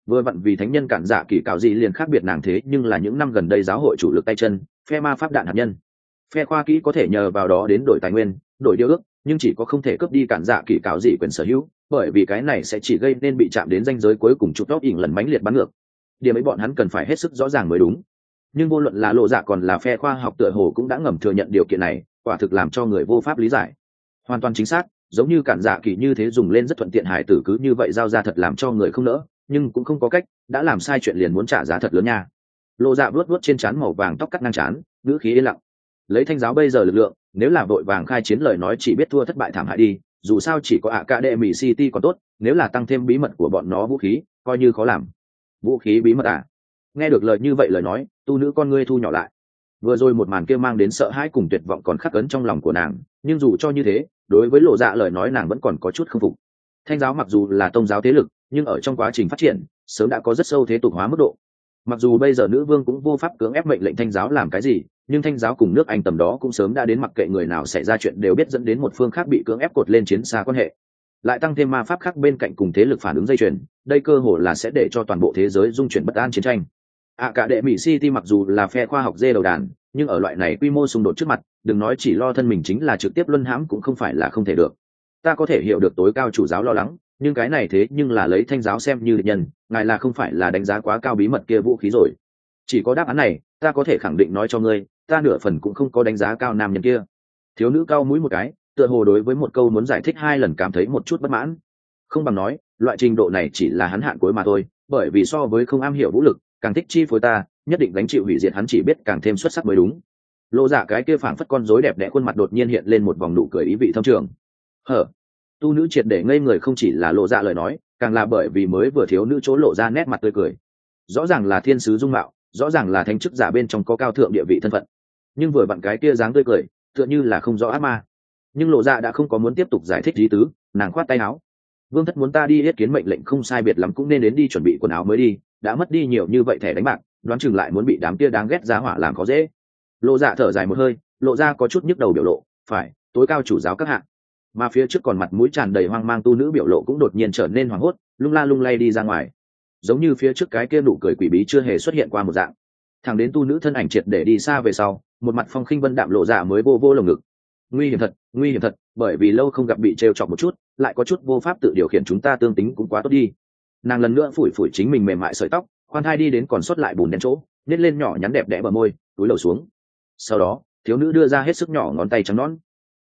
vừa vặn vì thánh nhân cản dạ kỳ cạo dị liền khác biệt nàng thế nhưng là những năm gần đây giáo hội chủ lực tay chân, phe ma pháp đạn hạt nhân. Phe khoa kỹ có thể nhờ vào đó đến đổi tài nguyên, đổi điều ước, nhưng chỉ có không thể cướp đi cản dạ kỳ cạo dị quyền sở hữu, bởi vì cái này sẽ chỉ gây nên bị chạm đến ranh giới cuối cùng chụp top ỉn lần mãnh liệt bắn ngược. Điểm ấy bọn hắn cần phải hết sức rõ ràng mới đúng. Nhưng vô luận là lộ dạ còn là phe khoa học tựa hồ cũng đã ngầm thừa nhận điều kiện này, quả thực làm cho người vô pháp lý giải. Hoàn toàn chính xác, giống như cản dạ kỳ như thế dùng lên rất thuận tiện, hải tử cứ như vậy giao ra thật làm cho người không nỡ, nhưng cũng không có cách, đã làm sai chuyện liền muốn trả giá thật lớn nha. Lộ dạ vuốt vuốt trên trán màu vàng tóc cắt ngang trán, ngữ khí yên lặng. Lấy Thanh giáo bây giờ lực lượng, nếu là vội vàng khai chiến lời nói chỉ biết thua thất bại thảm hại đi, dù sao chỉ có Academy City còn tốt, nếu là tăng thêm bí mật của bọn nó vũ khí, coi như khó làm. Vũ khí bí mật à? Nghe được lời như vậy lời nói, tu nữ con ngươi thu nhỏ lại. Vừa rồi một màn kia mang đến sợ hãi cùng tuyệt vọng còn khắc ấn trong lòng của nàng, nhưng dù cho như thế, đối với lộ dạ lời nói nàng vẫn còn có chút không phục. Thanh giáo mặc dù là tông giáo thế lực, nhưng ở trong quá trình phát triển, sớm đã có rất sâu thế tục hóa mức độ. Mặc dù bây giờ nữ vương cũng vô pháp cưỡng ép mệnh lệnh Thanh giáo làm cái gì, nhưng Thanh giáo cùng nước Anh tầm đó cũng sớm đã đến mặc kệ người nào xảy ra chuyện đều biết dẫn đến một phương khác bị cưỡng ép cột lên chiến xa quan hệ. Lại tăng thêm ma pháp khác bên cạnh cùng thế lực phản ứng dây chuyền, đây cơ hội là sẽ để cho toàn bộ thế giới dung chuyển bất an chiến tranh. Academy City mặc dù là phe khoa học dê đầu đàn, nhưng ở loại này quy mô xung đột trước mặt, đừng nói chỉ lo thân mình chính là trực tiếp luân hãm cũng không phải là không thể được. Ta có thể hiểu được tối cao chủ giáo lo lắng, nhưng cái này thế nhưng là lấy Thanh giáo xem như địch nhân, ngài là không phải là đánh giá quá cao bí mật kia vũ khí rồi. Chỉ có đáp án này, ta có thể khẳng định nói cho ngươi, ta nửa phần cũng không có đánh giá cao nam nhân kia. Thiếu nữ cao mũi một cái, tựa hồ đối với một câu muốn giải thích hai lần cảm thấy một chút bất mãn. Không bằng nói, loại trình độ này chỉ là hắn hạn cuối mà thôi, bởi vì so với không am hiểu vũ lực, càng thích chi phối ta, nhất định gánh chịu hủy diệt hắn chỉ biết càng thêm xuất sắc mới đúng. Lộ dạ cái kia phảng phất con rối đẹp đẽ khuôn mặt đột nhiên hiện lên một vòng nụ cười ý vị thâm trường. Hở? Tu nữ triệt để ngây người không chỉ là lộ dạ lời nói, càng là bởi vì mới vừa thiếu nữ chỗ lộ ra nét mặt tươi cười. Rõ ràng là thiên sứ dung mạo, rõ ràng là thánh chức giả bên trong có cao thượng địa vị thân phận, nhưng vừa vặn cái kia dáng tươi cười, tựa như là không rõ ác ma. Nhưng lộ dạ đã không có muốn tiếp tục giải thích lý tứ, nàng khoát tay áo. Vương thất muốn ta đi yết kiến mệnh lệnh không sai biệt lắm cũng nên đến đi chuẩn bị quần áo mới đi, đã mất đi nhiều như vậy thẻ đánh bạc, đoán chừng lại muốn bị đám kia đáng ghét giá hỏa làm khó dễ. Lộ dạ thở dài một hơi, lộ ra có chút nhức đầu biểu lộ, phải, tối cao chủ giáo các hạng. Mà phía trước còn mặt mũi tràn đầy hoang mang tu nữ biểu lộ cũng đột nhiên trở nên hoảng hốt, lung la lung lay đi ra ngoài, giống như phía trước cái kia nụ cười quỷ bí chưa hề xuất hiện qua một dạng. Thẳng đến tu nữ thân ảnh triệt để đi xa về sau, một mặt phong khinh vân đạm lộ dạ mới vô vô lồng ngực. Nguy hiểm thật, bởi vì lâu không gặp bị trêu chọc một chút, lại có chút vô pháp tự điều khiển chúng ta tương tính cũng quá tốt đi. Nàng lần nữa phủi phủi chính mình mềm mại sợi tóc, khoan thai đi đến còn sót lại bùn đen chỗ, nhét lên nhỏ nhắn đẹp đẽ bờ môi, túi lầu xuống. Sau đó, thiếu nữ đưa ra hết sức nhỏ ngón tay trắng nõn.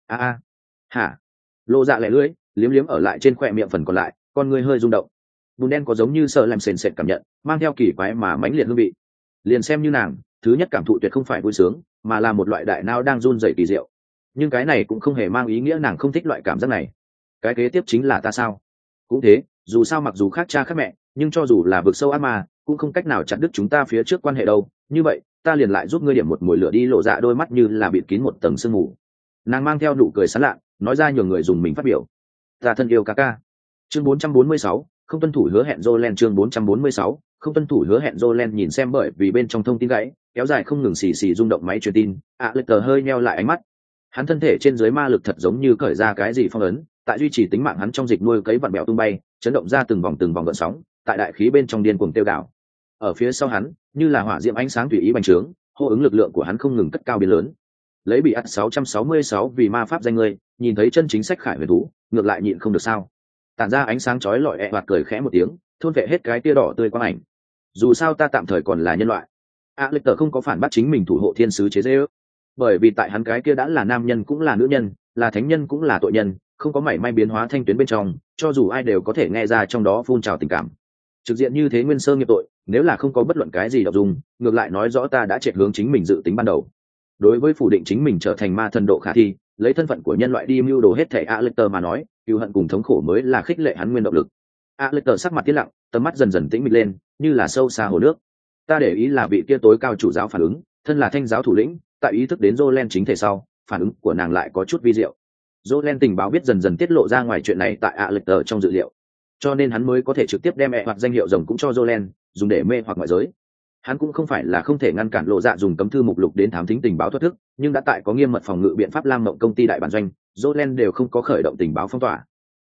Hả? Lộ dạ lẻ lưỡi, liếm liếm ở lại trên khóe miệng phần còn lại, con người hơi rung động. Bùn đen có giống như sợ làm sền sệt cảm nhận, mang theo kỳ quái mà mãnh liệt hương vị. Liền xem như nàng, thứ nhất cảm thụ tuyệt không phải vui sướng, mà là một loại đại não đang run rẩy kỳ diệu. Nhưng cái này cũng không hề mang ý nghĩa nàng không thích loại cảm giác này. Cái kế tiếp chính là ta sao? Cũng thế, dù sao mặc dù khác cha khác mẹ, nhưng cho dù là vực sâu ác ma, cũng không cách nào chặt đứt chúng ta phía trước quan hệ đâu. Như vậy, ta liền lại giúp ngươi điểm một mùi lửa đi. Lộ dạ đôi mắt như là bịt kín một tầng sương mù. Nàng mang theo nụ cười sán lạ, nói ra nhường người dùng mình phát biểu. Ta thân yêu ca ca. Chương 446, không tuân thủ hứa hẹn Jolen. Chương 446, không tuân thủ hứa hẹn Jolen nhìn xem bởi vì bên trong thông tin gãy, kéo dài không ngừng xì xì rung động máy truyền tin, Alecter hơi nheo lại ánh mắt. Hắn thân thể trên dưới ma lực thật giống như cởi ra cái gì phong ấn, tại duy trì tính mạng hắn trong dịch nuôi cấy vặn bẹo tung bay, chấn động ra từng vòng gợn sóng, tại đại khí bên trong điên cuồng tiêu đảo. Ở phía sau hắn, như là hỏa diễm ánh sáng tùy ý bành trướng, hô ứng lực lượng của hắn không ngừng cất cao biến lớn. Lấy bị ắt 666 vì ma pháp danh ngươi, nhìn thấy chân chính sách khải huyền thú, ngược lại nhịn không được sao? Tản ra ánh sáng chói lọi hoạt cười khẽ một tiếng, thôn vệ hết cái tia đỏ tươi quang ảnh. Dù sao ta tạm thời còn là nhân loại. Alecter không có phản bác chính mình thủ hộ thiên sứ chế giễu, bởi vì tại hắn cái kia đã là nam nhân cũng là nữ nhân, là thánh nhân cũng là tội nhân, không có mảy may biến hóa thanh tuyến bên trong, cho dù ai đều có thể nghe ra trong đó phun trào tình cảm. Trực diện như thế nguyên sơ nghiệp tội, nếu là không có bất luận cái gì đọc dùng, ngược lại nói rõ ta đã triệt hướng chính mình dự tính ban đầu. Đối với phủ định chính mình trở thành ma thần độ khả thi, lấy thân phận của nhân loại đi mưu đồ hết thảy Alecter mà nói, cừu hận cùng thống khổ mới là khích lệ hắn nguyên động lực. Alecter sắc mặt tiến lặng, tầm mắt dần dần tĩnh mịch lên, như là sâu xa hồ nước. Ta để ý là vị kia tối cao chủ giáo phản ứng, thân là thanh giáo thủ lĩnh, tại ý thức đến Jolen chính thể sau, phản ứng của nàng lại có chút vi diệu. Jolen tình báo biết dần dần tiết lộ ra ngoài chuyện này tại Alecter trong dự liệu, cho nên hắn mới có thể trực tiếp đem hoặc danh hiệu rồng cũng cho Jolen, dùng để mê hoặc ngoại giới. Hắn cũng không phải là không thể ngăn cản lộ dạ dùng cấm thư mục lục đến thám thính tình báo thoát thức, nhưng đã tại có nghiêm mật phòng ngự biện pháp lam mộng công ty đại bản doanh, Jolen đều không có khởi động tình báo phong tỏa.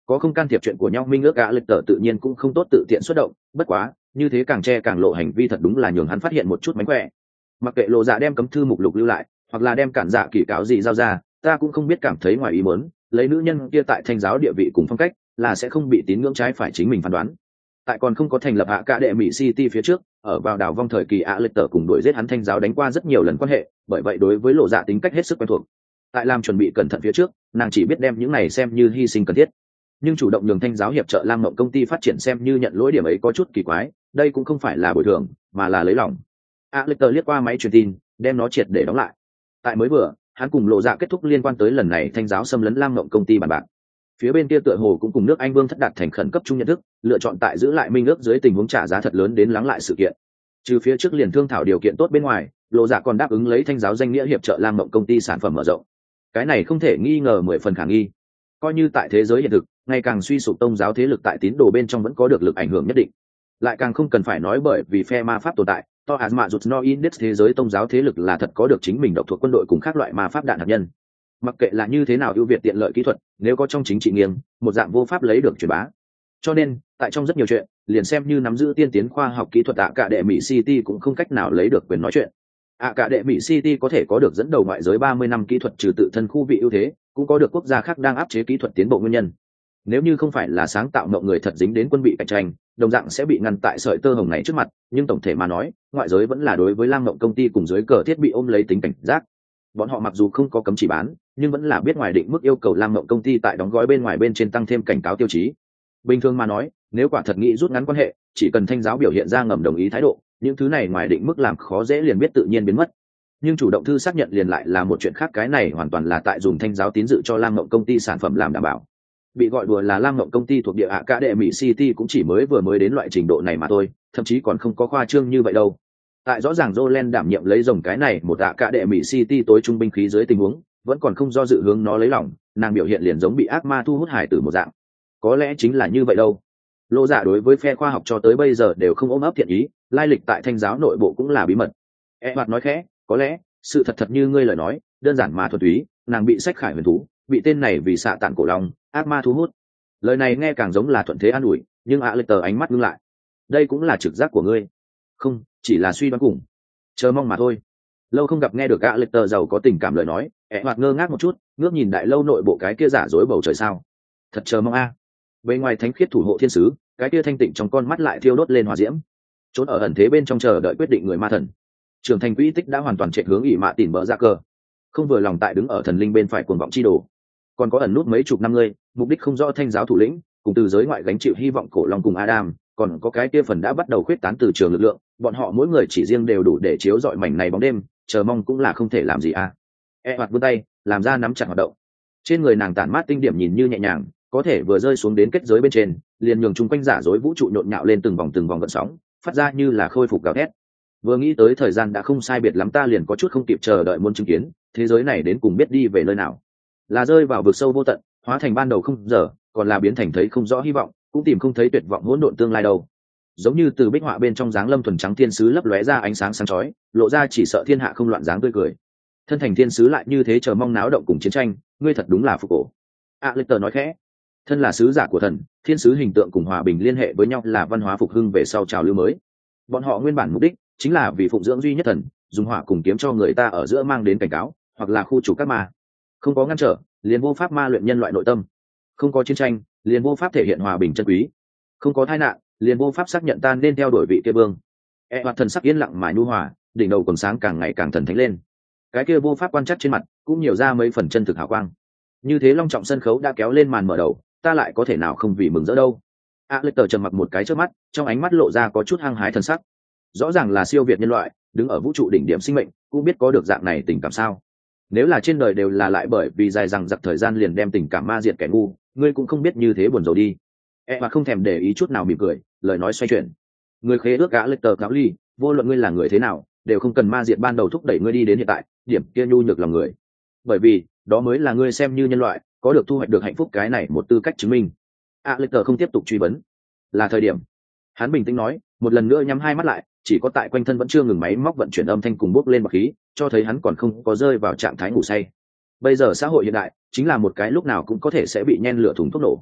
có không can thiệp chuyện của nhau minh ước gã lịch tờ tự nhiên cũng không tốt tự tiện xuất động, bất quá như thế càng che càng lộ hành vi thật đúng là nhường hắn phát hiện một chút mánh khỏe. Mặc kệ lộ dạ đem cấm thư mục lục lưu lại hoặc là đem cản dạ kỳ cáo gì giao ra, ta cũng không biết cảm thấy ngoài ý muốn, lấy nữ nhân kia tại thanh giáo địa vị cùng phong cách là sẽ không bị tín ngưỡng trái phải chính mình phán đoán. Tại còn không có thành lập hạ cả đệ mỹ city phía trước, ở vào đảo vong thời kỳ ạ lịch tờ cùng đuổi giết hắn thanh giáo đánh qua rất nhiều lần quan hệ, bởi vậy đối với lộ dạ tính cách hết sức quen thuộc. Tại làm chuẩn bị cẩn thận phía trước, nàng chỉ biết đem những này xem như hy sinh cần thiết, nhưng chủ động nhường thanh giáo hiệp trợ lam mộng công ty phát triển xem như nhận lỗi điểm ấy có chút kỳ quái, đây cũng không phải là bồi thường mà là lấy lòng. ạ lịch tờ liếc qua máy truyền tin, đem nó triệt để đóng lại. Tại mới vừa, hắn cùng lộ dạ kết thúc liên quan tới lần này thanh giáo xâm lấn lam mộng công ty bàn bạc. Phía bên kia tựa hồ cũng cùng nước Anh Vương thất đạt thành khẩn cấp chung nhận thức, lựa chọn tại giữ lại minh ước dưới tình huống trả giá thật lớn đến lắng lại sự kiện. Trừ phía trước liền thương thảo điều kiện tốt bên ngoài, lộ dạ còn đáp ứng lấy thanh giáo danh nghĩa hiệp trợ lam mộng công ty sản phẩm mở rộng. Cái này không thể nghi ngờ 10 phần khả nghi. Coi như tại thế giới hiện thực, ngày càng suy sụp tôn giáo thế lực tại tín đồ bên trong vẫn có được lực ảnh hưởng nhất định. Lại càng không cần phải nói bởi vì phe ma pháp tồn tại, to Asma rụt no index thế giới tôn giáo thế lực là thật có được chính mình độc thuộc quân đội cùng các loại ma pháp đạn hạt nhân. Mặc kệ là như thế nào ưu việt tiện lợi kỹ thuật, nếu có trong chính trị nghiêng, một dạng vô pháp lấy được truyền bá. Cho nên, tại trong rất nhiều chuyện, liền xem như nắm giữ tiên tiến khoa học kỹ thuật ạ cả đệ mỹ City cũng không cách nào lấy được quyền nói chuyện. ạ cả đệ mỹ City có thể có được dẫn đầu ngoại giới 30 năm kỹ thuật trừ tự thân khu vị ưu thế, cũng có được quốc gia khác đang áp chế kỹ thuật tiến bộ nguyên nhân. Nếu như không phải là sáng tạo mộng người thật dính đến quân bị cạnh tranh, đồng dạng sẽ bị ngăn tại sợi tơ hồng này trước mặt, nhưng tổng thể mà nói, ngoại giới vẫn là đối với Lam Mộng công ty cùng dưới cờ thiết bị ôm lấy tính cảnh giác. Bọn họ mặc dù không có cấm chỉ bán, nhưng vẫn là biết ngoài định mức yêu cầu Lam Mộng công ty tại đóng gói bên ngoài bên trên tăng thêm cảnh cáo tiêu chí. Bình thường mà nói, nếu quả thật nghĩ rút ngắn quan hệ, chỉ cần thanh giáo biểu hiện ra ngầm đồng ý thái độ, những thứ này ngoài định mức làm khó dễ liền biết tự nhiên biến mất. Nhưng chủ động thư xác nhận liền lại là một chuyện khác, cái này hoàn toàn là tại dùng thanh giáo tín dự cho Lam Mộng công ty sản phẩm làm đảm bảo. Bị gọi đùa là Lam Mộng công ty thuộc địa ạ cả đệ mỹ City cũng chỉ mới đến loại trình độ này mà thôi, thậm chí còn không có khoa trương như vậy đâu. Tại rõ ràng Jolen đảm nhiệm lấy rồng cái này một ạ cả đệ mỹ City tối trung binh khí dưới tình huống, vẫn còn không do dự hướng nó lấy lòng, nàng biểu hiện liền giống bị ác ma thu hút hải tử một dạng. Có lẽ chính là như vậy đâu. Lô Dạ đối với phe khoa học cho tới bây giờ đều không ôm ấp thiện ý, lai lịch tại thanh giáo nội bộ cũng là bí mật. Hoạt nói khẽ, có lẽ sự thật như ngươi lời nói, đơn giản mà thuần túy, nàng bị sách khải huyền thú, bị tên này vì xạ tản cổ lòng, ác ma thu hút. Lời này nghe càng giống là thuận thế an ủi, nhưng Alecter ánh mắt ngưng lại. Đây cũng là trực giác của ngươi. Không, chỉ là suy đoán cùng. Chờ mong mà thôi. Lâu không gặp nghe được Alecter giàu có tình cảm lời nói, Hoạt ngơ ngác một chút, ngước nhìn đại lâu nội bộ cái kia giả dối bầu trời sao. Thật chờ mong a. Bên ngoài thánh khiết thủ hộ thiên sứ, cái kia thanh tịnh trong con mắt lại thiêu đốt lên hỏa diễm. Trốn ở ẩn thế bên trong chờ đợi quyết định người ma thần. Trưởng thành quỹ tích đã hoàn toàn chạy hướng ỷ mạ tỉn bỡ ra cờ. Không vừa lòng tại đứng ở thần linh bên phải cuồng vọng chi đồ. Còn có ẩn nút mấy chục năm ngươi, mục đích không rõ thanh giáo thủ lĩnh, cùng từ giới ngoại gánh chịu hy vọng cổ long cùng Adam, còn có cái kia phần đã bắt đầu khuyết tán từ trường lực lượng, bọn họ mỗi người chỉ riêng đều đủ để chiếu rọi mảnh này bóng đêm, chờ mong cũng là không thể làm gì à. Hoạt vươn tay, làm ra nắm chặt hoạt động. Trên người nàng tản mát tinh điểm nhìn như nhẹ nhàng, có thể vừa rơi xuống đến kết giới bên trên, liền nhường chung quanh giả dối vũ trụ nhộn nhạo lên từng vòng gợn sóng, phát ra như là khôi phục gào thét. Vừa nghĩ tới thời gian đã không sai biệt lắm, ta liền có chút không kịp chờ đợi muốn chứng kiến thế giới này đến cùng biết đi về nơi nào, là rơi vào vực sâu vô tận, hóa thành ban đầu không giờ, còn là biến thành thấy không rõ hy vọng, cũng tìm không thấy tuyệt vọng hỗn độn tương lai đâu. Giống như từ bích họa bên trong dáng lâm thuần trắng thiên sứ lấp lóe ra ánh sáng sáng chói, lộ ra chỉ sợ thiên hạ không loạn dáng tươi cười. Thân thành thiên sứ lại như thế chờ mong náo động cùng chiến tranh, ngươi thật đúng là phục cổ. Alecter nói khẽ, thân là sứ giả của thần, thiên sứ hình tượng cùng hòa bình liên hệ với nhau là văn hóa phục hưng về sau trào lưu mới. Bọn họ nguyên bản mục đích chính là vì phụng dưỡng duy nhất thần, dùng hỏa cùng kiếm cho người ta ở giữa mang đến cảnh cáo, hoặc là khu trục các ma. Không có ngăn trở, liền vô pháp ma luyện nhân loại nội tâm. Không có chiến tranh, liền vô pháp thể hiện hòa bình chân quý. Không có tai nạn, liền vô pháp xác nhận ta nên theo đuổi vị kia vương. Hoạt thần sắc yên lặng mà nhu hòa, đỉnh đầu còn sáng càng ngày càng thần thánh lên. Cái kia vô pháp quan chắc trên mặt cũng nhiều ra mấy phần chân thực hào quang. Như thế long trọng sân khấu đã kéo lên màn mở đầu, ta lại có thể nào không vì mừng rỡ đâu. Alecter trầm mặc một cái trước mắt, trong ánh mắt lộ ra có chút hăng hái thần sắc. Rõ ràng là siêu việt nhân loại, đứng ở vũ trụ đỉnh điểm sinh mệnh, cũng biết có được dạng này tình cảm sao? Nếu là trên đời đều là lại bởi vì dài rằng giặc thời gian liền đem tình cảm ma diệt kẻ ngu, ngươi cũng không biết như thế buồn rầu đi. Mà không thèm để ý chút nào mỉm cười, lời nói xoay chuyển. Người khế ước Alecter cáo ly, vô luận ngươi là người thế nào, đều không cần ma diệt ban đầu thúc đẩy ngươi đi đến hiện tại, điểm kia nhu nhược lòng người. Bởi vì, đó mới là ngươi xem như nhân loại, có được thu hoạch được hạnh phúc cái này một tư cách chứng minh. Alecter không tiếp tục truy vấn. Là thời điểm. Hắn bình tĩnh nói, một lần nữa nhắm hai mắt lại, chỉ có tại quanh thân vẫn chưa ngừng máy móc vận chuyển âm thanh cùng bốc lên bọc khí, cho thấy hắn còn không có rơi vào trạng thái ngủ say. Bây giờ xã hội hiện đại chính là một cái lúc nào cũng có thể sẽ bị nhen lửa thùng thuốc nổ.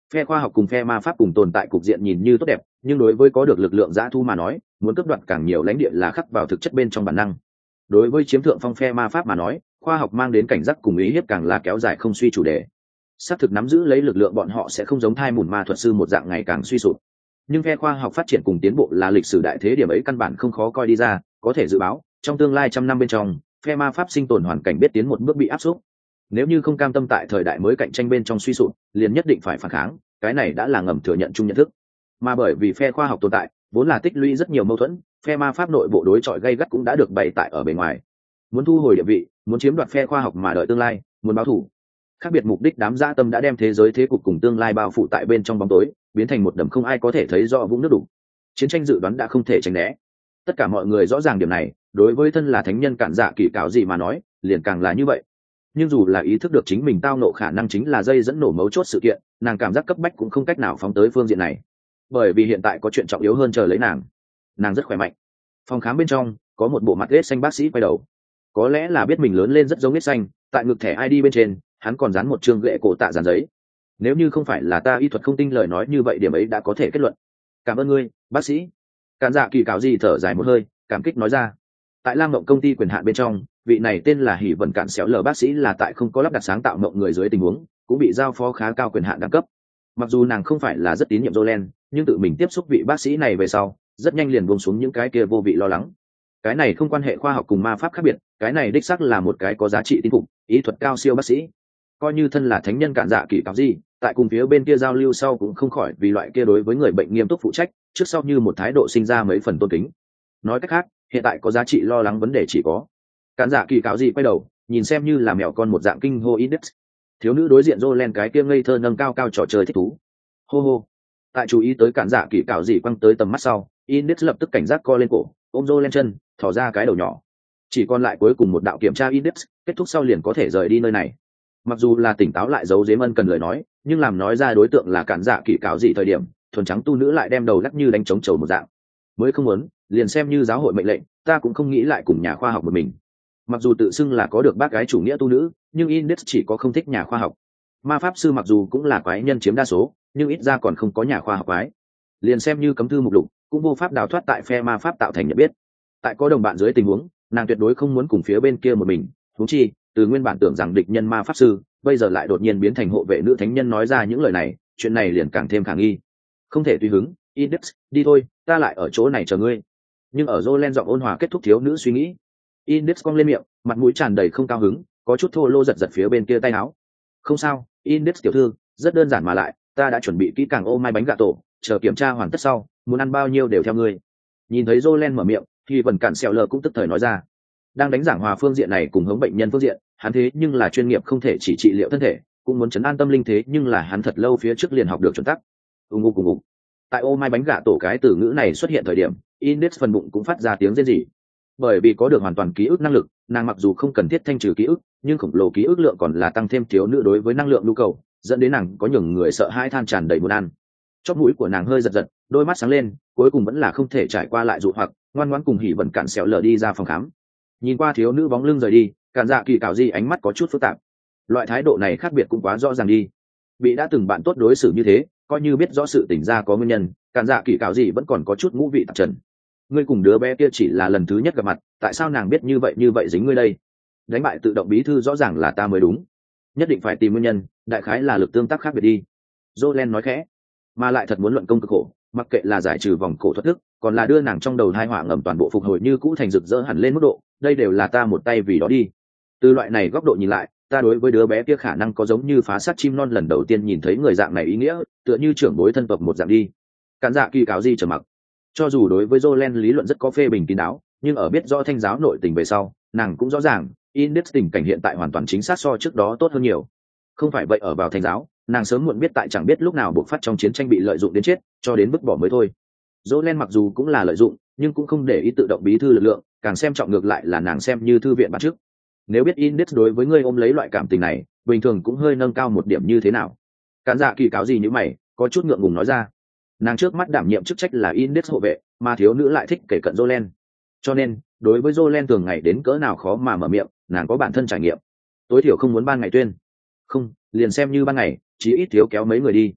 Phe khoa học cùng phe ma pháp cùng tồn tại cục diện nhìn như tốt đẹp, nhưng đối với có được lực lượng dã thu mà nói, muốn cướp đoạt càng nhiều lãnh địa là khắc vào thực chất bên trong bản năng. Đối với chiếm thượng phong phe ma pháp mà nói, khoa học mang đến cảnh giác cùng ý hiếp càng là kéo dài không suy chủ đề. Xác thực nắm giữ lấy lực lượng bọn họ sẽ không giống thai mùn ma thuật sư một dạng ngày càng suy sụp. Nhưng phe khoa học phát triển cùng tiến bộ là lịch sử đại thế, điểm ấy căn bản không khó coi đi ra, có thể dự báo, trong tương lai trăm năm bên trong, phe ma pháp sinh tồn hoàn cảnh biết tiến một bước bị áp suất. Nếu như không cam tâm tại thời đại mới cạnh tranh bên trong suy sụp, liền nhất định phải phản kháng, cái này đã là ngầm thừa nhận chung nhận thức. Mà bởi vì phe khoa học tồn tại, vốn là tích lũy rất nhiều mâu thuẫn, phe ma pháp nội bộ đối chọi gay gắt cũng đã được bày tại ở bề ngoài. Muốn thu hồi địa vị, muốn chiếm đoạt phe khoa học mà đợi tương lai, muốn báo thù. Khác biệt mục đích đám dã tâm đã đem thế giới thế cục cùng tương lai bao phủ tại bên trong bóng tối, biến thành một đầm không ai có thể thấy rõ vũng nước đủ. Chiến tranh dự đoán đã không thể tránh né. Tất cả mọi người rõ ràng điểm này, đối với thân là thánh nhân cản dạ kỳ cảo gì mà nói, liền càng là như vậy. Nhưng dù là ý thức được chính mình tao nộ khả năng chính là dây dẫn nổ mấu chốt sự kiện, nàng cảm giác cấp bách cũng không cách nào phóng tới phương diện này, bởi vì hiện tại có chuyện trọng yếu hơn chờ lấy nàng rất khỏe mạnh. Phòng khám bên trong có một bộ mặt ghét xanh bác sĩ quay đầu, có lẽ là biết mình lớn lên rất giống ghét xanh, tại ngực thẻ ID bên trên hắn còn dán một chương ghệ cổ tạ dàn giấy. Nếu như không phải là ta y thuật không tinh lời nói như vậy, điểm ấy đã có thể kết luận. Cảm ơn ngươi, bác sĩ. Cản dạ kỳ cảo gì thở dài một hơi, cảm kích nói ra. Tại Lam Mộng công ty quyền hạn bên trong, vị này tên là Hỉ Vân Cản Xéo Lờ bác sĩ là tại không có lắp đặt sáng tạo mộng người dưới tình huống, cũng bị giao phó khá cao quyền hạn đẳng cấp. Mặc dù nàng không phải là rất tín nhiệm Jolen, nhưng tự mình tiếp xúc vị bác sĩ này về sau, rất nhanh liền buông xuống những cái kia vô vị lo lắng. Cái này không quan hệ khoa học cùng ma pháp khác biệt, cái này đích xác là một cái có giá trị tín phục, ý thuật cao siêu bác sĩ. Coi như thân là thánh nhân cản dạ kỳ cảo gì, tại cùng phía bên kia giao lưu sau cũng không khỏi vì loại kia đối với người bệnh nghiêm túc phụ trách, trước sau như một thái độ sinh ra mấy phần tôn kính. Nói cách khác, hiện tại có giá trị lo lắng vấn đề chỉ có cản dạ kỳ cảo gì quay đầu nhìn xem như là mèo con một dạng kinh hô Index. Thiếu nữ đối diện Jolen cái kia ngây thơ nâng cao cao trò chơi thích thú. Hô hô. Tại chú ý tới cản dạ kỳ cảo gì quăng tới tầm mắt sau, Index lập tức cảnh giác co lên cổ, ôm Jolen chân, thò ra cái đầu nhỏ. Chỉ còn lại cuối cùng một đạo kiểm tra Index, kết thúc sau liền có thể rời đi nơi này. Mặc dù là tỉnh táo lại giấu giếm ân cần lời nói, nhưng làm nói ra đối tượng là cản dạ kỳ cảo gì thời điểm, thuần trắng tu nữ lại đem đầu lắc như đánh trống trầu một dạng. Mới không muốn, liền xem như giáo hội mệnh lệnh, ta cũng không nghĩ lại cùng nhà khoa học một mình. Mặc dù tự xưng là có được bác gái chủ nghĩa tu nữ, nhưng Index chỉ có không thích nhà khoa học. Ma pháp sư mặc dù cũng là quái nhân chiếm đa số, nhưng ít ra còn không có nhà khoa học quái. Liền xem như cấm thư mục lục, cũng vô pháp đào thoát tại phe ma pháp tạo thành nhận biết. Tại có đồng bạn dưới tình huống, nàng tuyệt đối không muốn cùng phía bên kia một mình. Huống chi, từ nguyên bản tưởng rằng địch nhân ma pháp sư, bây giờ lại đột nhiên biến thành hộ vệ nữ thánh nhân nói ra những lời này, chuyện này liền càng thêm khả nghi. Không thể tùy hứng, Index, đi thôi, ta lại ở chỗ này chờ ngươi. Nhưng ở Jolen giọng ôn hòa kết thúc thiếu nữ suy nghĩ. Index cong lên miệng, mặt mũi tràn đầy không cao hứng, có chút thô lô giật giật phía bên kia tay áo. Không sao, Index tiểu thư, rất đơn giản mà lại, ta đã chuẩn bị kỹ càng ô mai bánh gà tổ, chờ kiểm tra hoàn tất sau, muốn ăn bao nhiêu đều theo ngươi. Nhìn thấy Jolen mở miệng, thì Vân Cản Xéo Lờ cũng tức thời nói ra. Đang đánh giảng hòa phương diện này cùng hướng bệnh nhân phương diện, hắn thế nhưng là chuyên nghiệp không thể chỉ trị liệu thân thể, cũng muốn trấn an tâm linh thế nhưng là hắn thật lâu phía trước liền học được chuẩn tắc. Ùng ục ùng ục. Tại ô mai bánh gà tổ cái từ ngữ này xuất hiện thời điểm, Index phần bụng cũng phát ra tiếng rên rỉ. Bởi vì có được hoàn toàn ký ức năng lực, nàng mặc dù không cần thiết thanh trừ ký ức, nhưng khổng lồ ký ức lượng còn là tăng thêm thiếu nữ đối với năng lượng nhu cầu, dẫn đến nàng có nhường người sợ hãi than tràn đầy buồn ăn. Chóp mũi của nàng hơi giật giật, đôi mắt sáng lên, cuối cùng vẫn là không thể trải qua lại dụ hoặc, ngoan ngoãn cùng Hỉ Vân Cản Xéo Lờ đi ra phòng khám. Nhìn qua thiếu nữ bóng lưng rời đi, Cản dạ kỳ cảo gì ánh mắt có chút phức tạp. Loại thái độ này khác biệt cũng quá rõ ràng đi. Bị đã từng bạn tốt đối xử như thế, coi như biết rõ sự tình ra có nguyên nhân, Cản dạ kỳ cảo gì vẫn còn có chút ngũ vị tạp trần. Ngươi cùng đứa bé kia chỉ là lần thứ nhất gặp mặt, tại sao nàng biết như vậy dính ngươi đây? Đánh bại tự động bí thư rõ ràng là ta mới đúng, nhất định phải tìm nguyên nhân, đại khái là lực tương tác khác biệt đi. Jolen nói khẽ, mà lại thật muốn luận công cực khổ, mặc kệ là giải trừ vòng cổ thuật thức, còn là đưa nàng trong đầu thai họa ngầm toàn bộ phục hồi như cũ thành rực rỡ hẳn lên mức độ, đây đều là ta một tay vì đó đi. Từ loại này góc độ nhìn lại, ta đối với đứa bé kia khả năng có giống như phá sát chim non lần đầu tiên nhìn thấy người dạng này ý nghĩa, tựa như trưởng bối thân tộc một dạng đi. Cản dạ kỳ cáo gì trở mặc. Cho dù đối với Jolen lý luận rất có phê bình kín đáo, nhưng ở biết rõ thanh giáo nội tình về sau, nàng cũng rõ ràng, Index tình cảnh hiện tại hoàn toàn chính xác so trước đó tốt hơn nhiều. Không phải vậy ở vào thanh giáo, nàng sớm muộn biết tại chẳng biết lúc nào buộc phát trong chiến tranh bị lợi dụng đến chết, cho đến vứt bỏ mới thôi. Jolen mặc dù cũng là lợi dụng, nhưng cũng không để ý tự động bí thư lực lượng, càng xem trọng ngược lại là nàng xem như thư viện bản trước. Nếu biết Index đối với ngươi ôm lấy loại cảm tình này, bình thường cũng hơi nâng cao một điểm như thế nào. Cản dạ kỳ cáo gì như mày, có chút ngượng ngùng nói ra. Nàng trước mắt đảm nhiệm chức trách là Index hộ vệ, mà thiếu nữ lại thích kể cận Jolen. Cho nên, đối với Jolen thường ngày đến cỡ nào khó mà mở miệng, nàng có bản thân trải nghiệm. Tối thiểu không muốn ban ngày tuyên. Không, liền xem như ban ngày, chí ít thiếu kéo mấy người đi.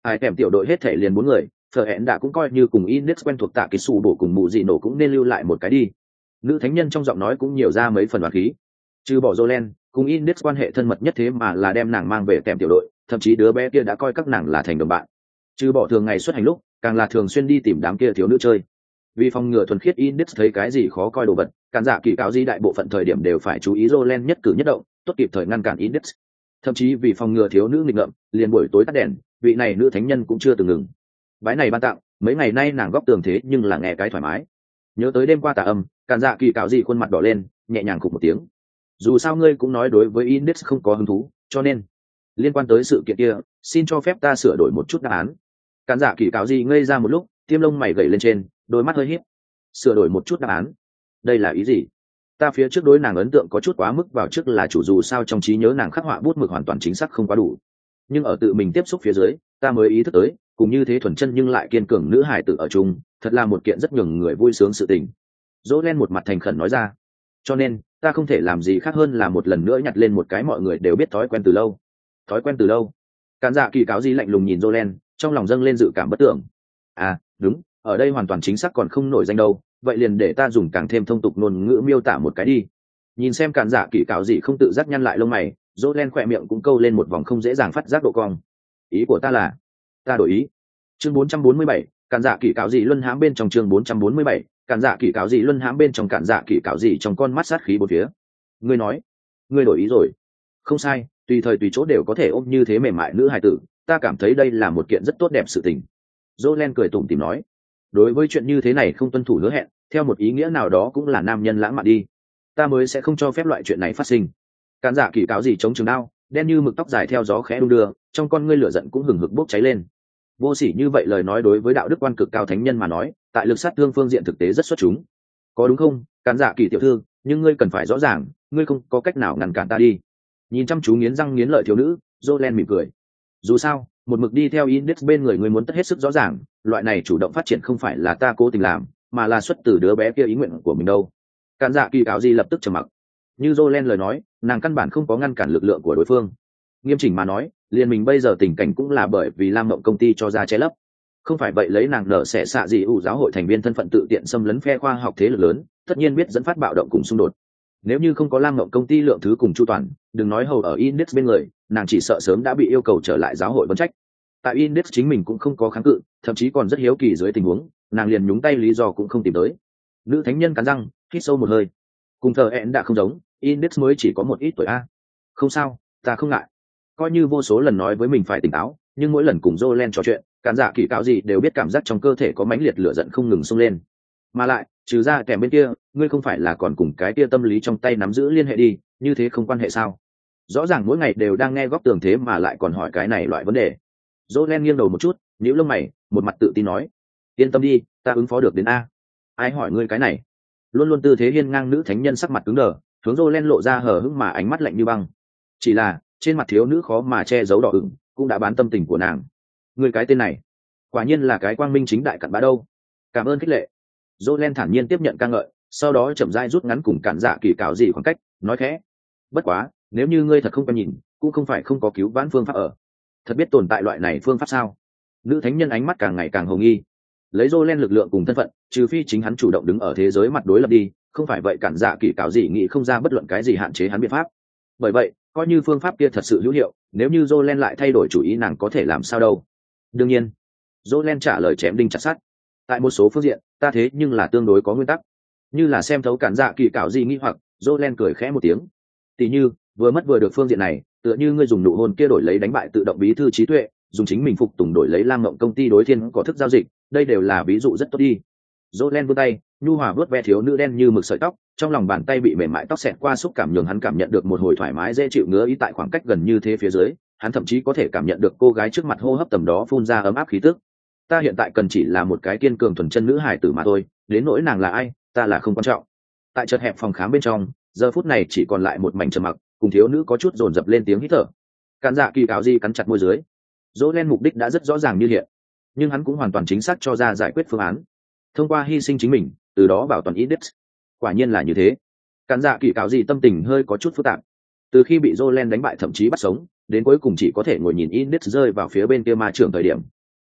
Hai kèm tiểu đội hết thể liền 4 người, phở hẹn đã cũng coi như cùng Index quen thuộc tạ cái sủ bổ cùng mụ gì nổ cũng nên lưu lại một cái đi. Nữ thánh nhân trong giọng nói cũng nhiều ra mấy phần đoán khí. Trừ bỏ Jolen, cùng Index quan hệ thân mật nhất thế mà là đem nàng mang về kèm tiểu đội, thậm chí đứa bé kia đã coi các nàng là thành đồng bạn. Trừ bỏ thường ngày xuất hành lúc, càng là thường xuyên đi tìm đám kia thiếu nữ chơi. Vì phòng ngừa thuần khiết Index thấy cái gì khó coi đồ vật, cản giả kỳ cáo di đại bộ phận thời điểm đều phải chú ý Jolen nhất cử nhất động, tốt kịp thời ngăn cản Index. Thậm chí vì phòng ngừa thiếu nữ nghịch ngợm, liền buổi tối tắt đèn, vị này nữ thánh nhân cũng chưa từng ngừng. Bái này ban tặng, mấy ngày nay nàng góp tường thế nhưng là nghe cái thoải mái. Nhớ tới đêm qua tà âm, cản dạ kỳ cáo gì khuôn mặt đỏ lên, nhẹ nhàng khục một tiếng. Dù sao ngươi cũng nói đối với Index không có hứng thú, cho nên liên quan tới sự kiện kia, xin cho phép ta sửa đổi một chút đáp án. Cản dạ kỳ cáo gì ngây ra một lúc, tiêm lông mày gầy lên trên, đôi mắt hơi híp. Sửa đổi một chút đáp án? Đây là ý gì? Ta phía trước đối nàng ấn tượng có chút quá mức vào trước là chủ, dù sao trong trí nhớ nàng khắc họa bút mực hoàn toàn chính xác không quá đủ. Nhưng ở tự mình tiếp xúc phía dưới, ta mới ý thức tới, cùng như thế thuần chân nhưng lại kiên cường nữ hài tử ở chung, thật là một kiện rất nhường người vui sướng sự tình. Dỗ Len một mặt thành khẩn nói ra. Cho nên, ta không thể làm gì khác hơn là một lần nữa nhặt lên một cái mọi người đều biết thói quen từ lâu. Thói quen từ lâu? Cản dạ kỳ cáo gì lạnh lùng nhìn Dỗ Len, trong lòng dâng lên dự cảm bất tưởng. À, đúng, ở đây hoàn toàn chính xác còn không nổi danh đâu, vậy liền để ta dùng càng thêm thông tục ngôn ngữ miêu tả một cái đi. Nhìn xem cản dạ kỳ cáo gì không tự giác nhăn lại lông mày, Dỗ Len khỏe miệng cũng câu lên một vòng không dễ dàng phát giác độ cong. Ý của ta là, ta đổi ý. Chương 447, cản dạ kỳ cáo gì luân hãm bên trong. Chương 447, cản dạ kỳ cáo gì luân hãm bên trong. Cản dạ kỳ cáo gì trong con mắt sát khí bốn phía. Ngươi nói, ngươi đổi ý rồi? Không sai, tùy thời tùy chỗ đều có thể ôm như thế mềm mại nữ hài tử, ta cảm thấy đây là một kiện rất tốt đẹp sự tình. Dỗ Len cười tủm tỉm nói, đối với chuyện như thế này không tuân thủ hứa hẹn, theo một ý nghĩa nào đó cũng là nam nhân lãng mạn đi. Ta mới sẽ không cho phép loại chuyện này phát sinh. Cản dạ kỳ cáo gì chống trường đao, đen như mực tóc dài theo gió khẽ đung đưa, trong con ngươi lửa giận cũng hừng hực bốc cháy lên. Vô sỉ như vậy lời nói đối với đạo đức quan cực cao thánh nhân mà nói, tại lực sát thương phương diện thực tế rất xuất chúng. Có đúng không, cản dạ kỳ tiểu thư? Nhưng ngươi cần phải rõ ràng, ngươi không có cách nào ngăn cản ta đi. Nhìn chăm chú nghiến răng nghiến lợi thiếu nữ, Jolen mỉm cười. Dù sao, một mực đi theo Index bên người ngươi muốn tất hết sức rõ ràng, loại này chủ động phát triển không phải là ta cố tình làm, mà là xuất từ đứa bé kia ý nguyện của mình đâu. Cản dạ kỳ cáo gì lập tức trầm mặc. Như Jolen lời nói, nàng căn bản không có ngăn cản lực lượng của đối phương. Nghiêm chỉnh mà nói, liền mình bây giờ tình cảnh cũng là bởi vì Lam Mộng công ty cho ra che lấp. Không phải vậy lấy nàng nở sẽ xạ gì ủ giáo hội thành viên thân phận tự tiện xâm lấn phe khoa học thế lực lớn, tất nhiên biết dẫn phát bạo động cùng xung đột. Nếu như không có Lam Mộng công ty lượng thứ cùng chu toàn, đừng nói hầu ở Index bên người, nàng chỉ sợ sớm đã bị yêu cầu trở lại giáo hội vấn trách. Tại Index chính mình cũng không có kháng cự, thậm chí còn rất hiếu kỳ dưới tình huống, nàng liền nhúng tay lý do cũng không tìm tới. Nữ thánh nhân cắn răng, hít sâu một hơi. Cùng thờ hẹn đã không giống, Index mới chỉ có một ít tuổi a. Không sao, ta không ngại. Coi như vô số lần nói với mình phải tỉnh táo, nhưng mỗi lần cùng Jolen trò chuyện, cản dạ kỳ cáo gì đều biết cảm giác trong cơ thể có mãnh liệt lửa giận không ngừng xông lên. Mà lại, trừ ra kèm bên kia, ngươi không phải là còn cùng cái kia tâm lý trong tay nắm giữ liên hệ đi, như thế không quan hệ sao? Rõ ràng mỗi ngày đều đang nghe góc tường thế mà lại còn hỏi cái này loại vấn đề. Jolen nghiêng đầu một chút, nhíu lông mày, một mặt tự tin nói: yên tâm đi, ta ứng phó được đến a. Ai hỏi ngươi cái này? Luôn luôn tư thế hiên ngang nữ thánh nhân sắc mặt cứng đờ, hướng Jolen lộ ra hờ hững mà ánh mắt lạnh như băng. Chỉ là trên mặt thiếu nữ khó mà che giấu đỏ ửng, cũng đã bán tâm tình của nàng. Ngươi cái tên này, quả nhiên là cái quang minh chính đại cặn bã đâu. Cảm ơn khích lệ. Jolen thản nhiên tiếp nhận ca ngợi, sau đó chậm rãi rút ngắn cùng cản dạ kỳ cáo gì khoảng cách, nói khẽ: bất quá, nếu như ngươi thật không quen nhìn, cũng không phải không có cứu vãn phương pháp ở. Thật biết tồn tại loại này phương pháp sao? Nữ thánh nhân ánh mắt càng ngày càng hồ nghi. Lấy Jolen lực lượng cùng thân phận, trừ phi chính hắn chủ động đứng ở thế giới mặt đối lập đi, không phải vậy cản dạ kỳ cáo gì nghĩ không ra bất luận cái gì hạn chế hắn biện pháp. Bởi vậy, coi như phương pháp kia thật sự hữu hiệu, nếu như Jolen lại thay đổi chủ ý nàng có thể làm sao đâu? Đương nhiên, Jolen trả lời chém đinh chặt sắt. Tại một số phương diện, ta thế nhưng là tương đối có nguyên tắc. Như là xem thấu cản dạ kỳ cáo gì nghi hoặc, Jolen cười khẽ một tiếng. Tỷ như, vừa mất vừa được phương diện này, tựa như ngươi dùng nụ hôn kia đổi lấy đánh bại tự động bí thư trí tuệ, dùng chính mình phục tùng đổi lấy Lam Mộng công ty đối thiên có thức giao dịch, đây đều là ví dụ rất tốt đi. Jolen vươn tay, nhu hòa vuốt ve thiếu nữ đen như mực sợi tóc, trong lòng bàn tay bị mềm mại tóc xẹt qua xúc cảm nhường hắn cảm nhận được một hồi thoải mái dễ chịu ngứa ý tại khoảng cách gần như thế phía dưới, hắn thậm chí có thể cảm nhận được cô gái trước mặt hô hấp tầm đó phun ra ấm áp khí tức. Ta hiện tại cần chỉ là một cái kiên cường thuần chân nữ hài tử mà thôi, đến nỗi nàng là ai, ta là không quan trọng. Tại chật hẹp phòng khám bên trong, giờ phút này chỉ còn lại một mảnh trầm mặc, cùng thiếu nữ có chút dồn dập lên tiếng hít thở. Cản dạ kỳ cáo gì cắn chặt môi dưới. Jolen mục đích đã rất rõ ràng như hiện, nhưng hắn cũng hoàn toàn chính xác cho ra giải quyết phương án. Thông qua hy sinh chính mình, từ đó bảo toàn Index. Quả nhiên là như thế. Cản dạ kỳ cáo gì tâm tình hơi có chút phức tạp. Từ khi bị Jolen đánh bại thậm chí bắt sống, đến cuối cùng chỉ có thể ngồi nhìn Index rơi vào phía bên kia ma trưởng thời điểm,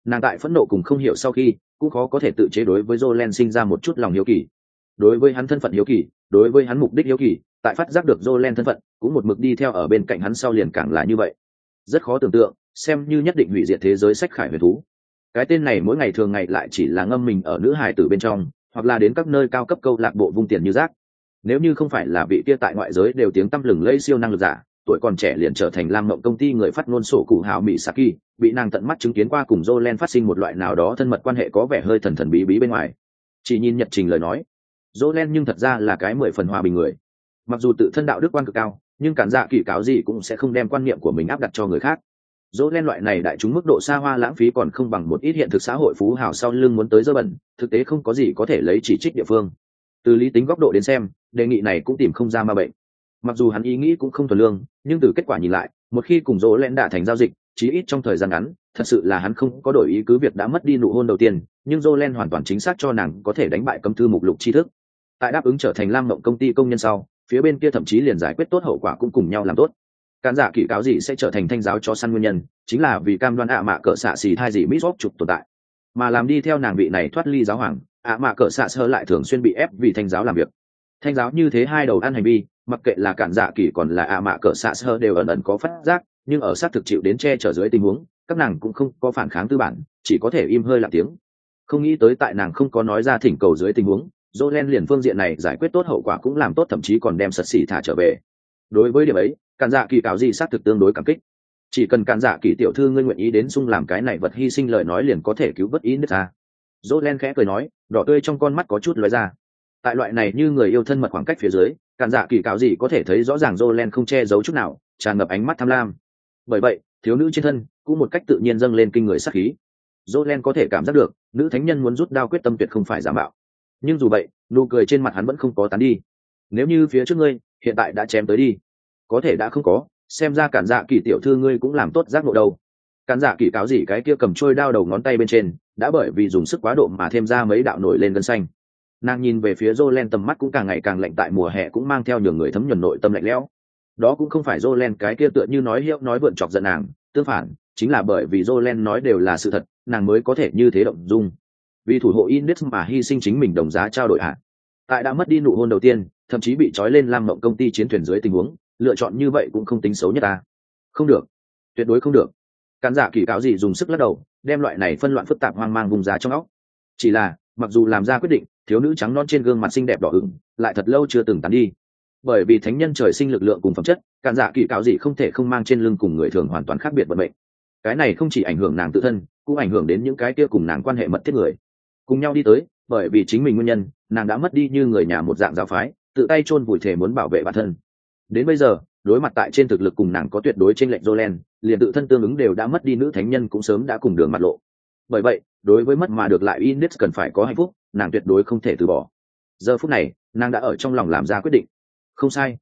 nàng tại phẫn nộ cùng không hiểu sau khi cũng khó có thể tự chế đối với Jolen sinh ra một chút lòng hiếu kỳ. Đối với hắn thân phận hiếu kỳ, đối với hắn mục đích hiếu kỳ, tại phát giác được Jolen thân phận cũng một mực đi theo ở bên cạnh hắn sau liền càng là như vậy. Rất khó tưởng tượng, xem như nhất định hủy diệt thế giới sách khải huyền thú, cái tên này mỗi ngày thường ngày lại chỉ là ngâm mình ở nữ hài tử bên trong, hoặc là đến các nơi cao cấp câu lạc bộ vung tiền như rác. Nếu như không phải là vị kia tại ngoại giới đều tiếng tăm lừng lẫy siêu năng lực giả, tuổi còn trẻ liền trở thành lam mộng công ty người phát ngôn sổ cụ hào mỹ Saki, bị nàng tận mắt chứng kiến qua cùng Jolen phát sinh một loại nào đó thân mật quan hệ có vẻ hơi thần thần bí bí bên ngoài. Chỉ nhìn nhật trình lời nói, Jolen nhưng thật ra là cái 10 phần hòa bình người. Mặc dù tự thân đạo đức quan cực cao, nhưng cản dạ kỳ cáo gì cũng sẽ không đem quan niệm của mình áp đặt cho người khác. Jolen loại này đại chúng mức độ xa hoa lãng phí còn không bằng một ít hiện thực xã hội phú hào sau lưng muốn tới dơ bẩn, thực tế không có gì có thể lấy chỉ trích địa phương. Từ lý tính góc độ đến xem, đề nghị này cũng tìm không ra ma bệnh. Mặc dù hắn ý nghĩ cũng không thuần lương, nhưng từ kết quả nhìn lại, một khi cùng Jolen đã thành giao dịch, chí ít trong thời gian ngắn, thật sự là hắn không có đổi ý cứ việc đã mất đi nụ hôn đầu tiên, nhưng Jolen hoàn toàn chính xác cho nàng có thể đánh bại cấm thư mục lục tri thức. Tại đáp ứng trở thành lam mộng công ty công nhân sau, phía bên kia thậm chí liền giải quyết tốt hậu quả cũng cùng nhau làm tốt. Cản dạ kỳ cáo gì sẽ trở thành thanh giáo cho săn nguyên nhân, chính là vì cam đoan ạ mạ cỡ xạ xì thai gì Mizop trục tồn tại, mà làm đi theo nàng vị này thoát ly giáo hoàng, ạ mạ cỡ xạ sơ lại thường xuyên bị ép vì thanh giáo làm việc. Thanh giáo như thế hai đầu ăn hành vi, mặc kệ là cản dạ kỳ còn là ạ mạ cỡ xạ sơ đều ẩn ẩn có phát giác, nhưng ở sát thực chịu đến che chở dưới tình huống, các nàng cũng không có phản kháng tư bản, chỉ có thể im hơi lặng tiếng. Không nghĩ tới tại nàng không có nói ra thỉnh cầu dưới tình huống, Jolen liền phương diện này giải quyết tốt hậu quả cũng làm tốt, thậm chí còn đem sật xỉ thả trở về. Đối với điểm ấy, cản dạ kỳ cáo gì xác thực tương đối cảm kích. Chỉ cần cản dạ kỳ tiểu thư ngươi nguyện ý đến sung làm cái này vật hy sinh lời nói liền có thể cứu vớt ý nước ra. Jolen khẽ cười nói, đỏ tươi trong con mắt có chút lóe ra. Tại loại này như người yêu thân mật khoảng cách phía dưới, cản dạ kỳ cáo gì có thể thấy rõ ràng Jolen không che giấu chút nào, tràn ngập ánh mắt tham lam. Bởi vậy, thiếu nữ trên thân cũng một cách tự nhiên dâng lên kinh người sát khí. Jolen có thể cảm giác được, nữ thánh nhân muốn rút đao quyết tâm tuyệt không phải giả mạo. Nhưng dù vậy, nụ cười trên mặt hắn vẫn không có tán đi. Nếu như phía trước ngươi hiện tại đã chém tới đi, có thể đã không có, xem ra cản dạ kỳ tiểu thư ngươi cũng làm tốt giác ngộ đâu. Cản dạ kỳ cáo gì cái kia cầm trôi đao đầu ngón tay bên trên đã bởi vì dùng sức quá độ mà thêm ra mấy đạo nổi lên gân xanh. Nàng nhìn về phía Jolen, tầm mắt cũng càng ngày càng lạnh, tại mùa hè cũng mang theo nhường người thấm nhuần nội tâm lạnh lẽo. Đó cũng không phải Jolen cái kia tựa như nói hiệu nói vượn chọc giận nàng, tương phản, chính là bởi vì Jolen nói đều là sự thật, nàng mới có thể như thế động dung. Vì thủ hộ Index mà hy sinh chính mình đồng giá trao đổi hạ. Tại đã mất đi nụ hôn đầu tiên, thậm chí bị trói lên lam mộng công ty chiến thuyền dưới tình huống, lựa chọn như vậy cũng không tính xấu nhất ta. Không được, tuyệt đối không được. Cản dạ kỳ cáo gì dùng sức lắc đầu, đem loại này phân loạn phức tạp hoang mang vùng ra trong óc. Chỉ là, mặc dù làm ra quyết định, thiếu nữ trắng non trên gương mặt xinh đẹp đỏ ửng, lại thật lâu chưa từng tán đi. Bởi vì thánh nhân trời sinh lực lượng cùng phẩm chất, cản dạ kỳ cáo gì không thể không mang trên lưng cùng người thường hoàn toàn khác biệt vận mệnh. Cái này không chỉ ảnh hưởng nàng tự thân, cũng ảnh hưởng đến những cái kia cùng nàng quan hệ mật thiết người. Cùng nhau đi tới, bởi vì chính mình nguyên nhân, nàng đã mất đi như người nhà một dạng giáo phái, tự tay chôn vùi thể muốn bảo vệ bản thân. Đến bây giờ, đối mặt tại trên thực lực cùng nàng có tuyệt đối chênh lệch Jolen, liền tự thân tương ứng đều đã mất đi, nữ thánh nhân cũng sớm đã cùng đường mặt lộ. Bởi vậy, đối với mất mà được lại Index cần phải có hạnh phúc, nàng tuyệt đối không thể từ bỏ. Giờ phút này, nàng đã ở trong lòng làm ra quyết định. Không sai,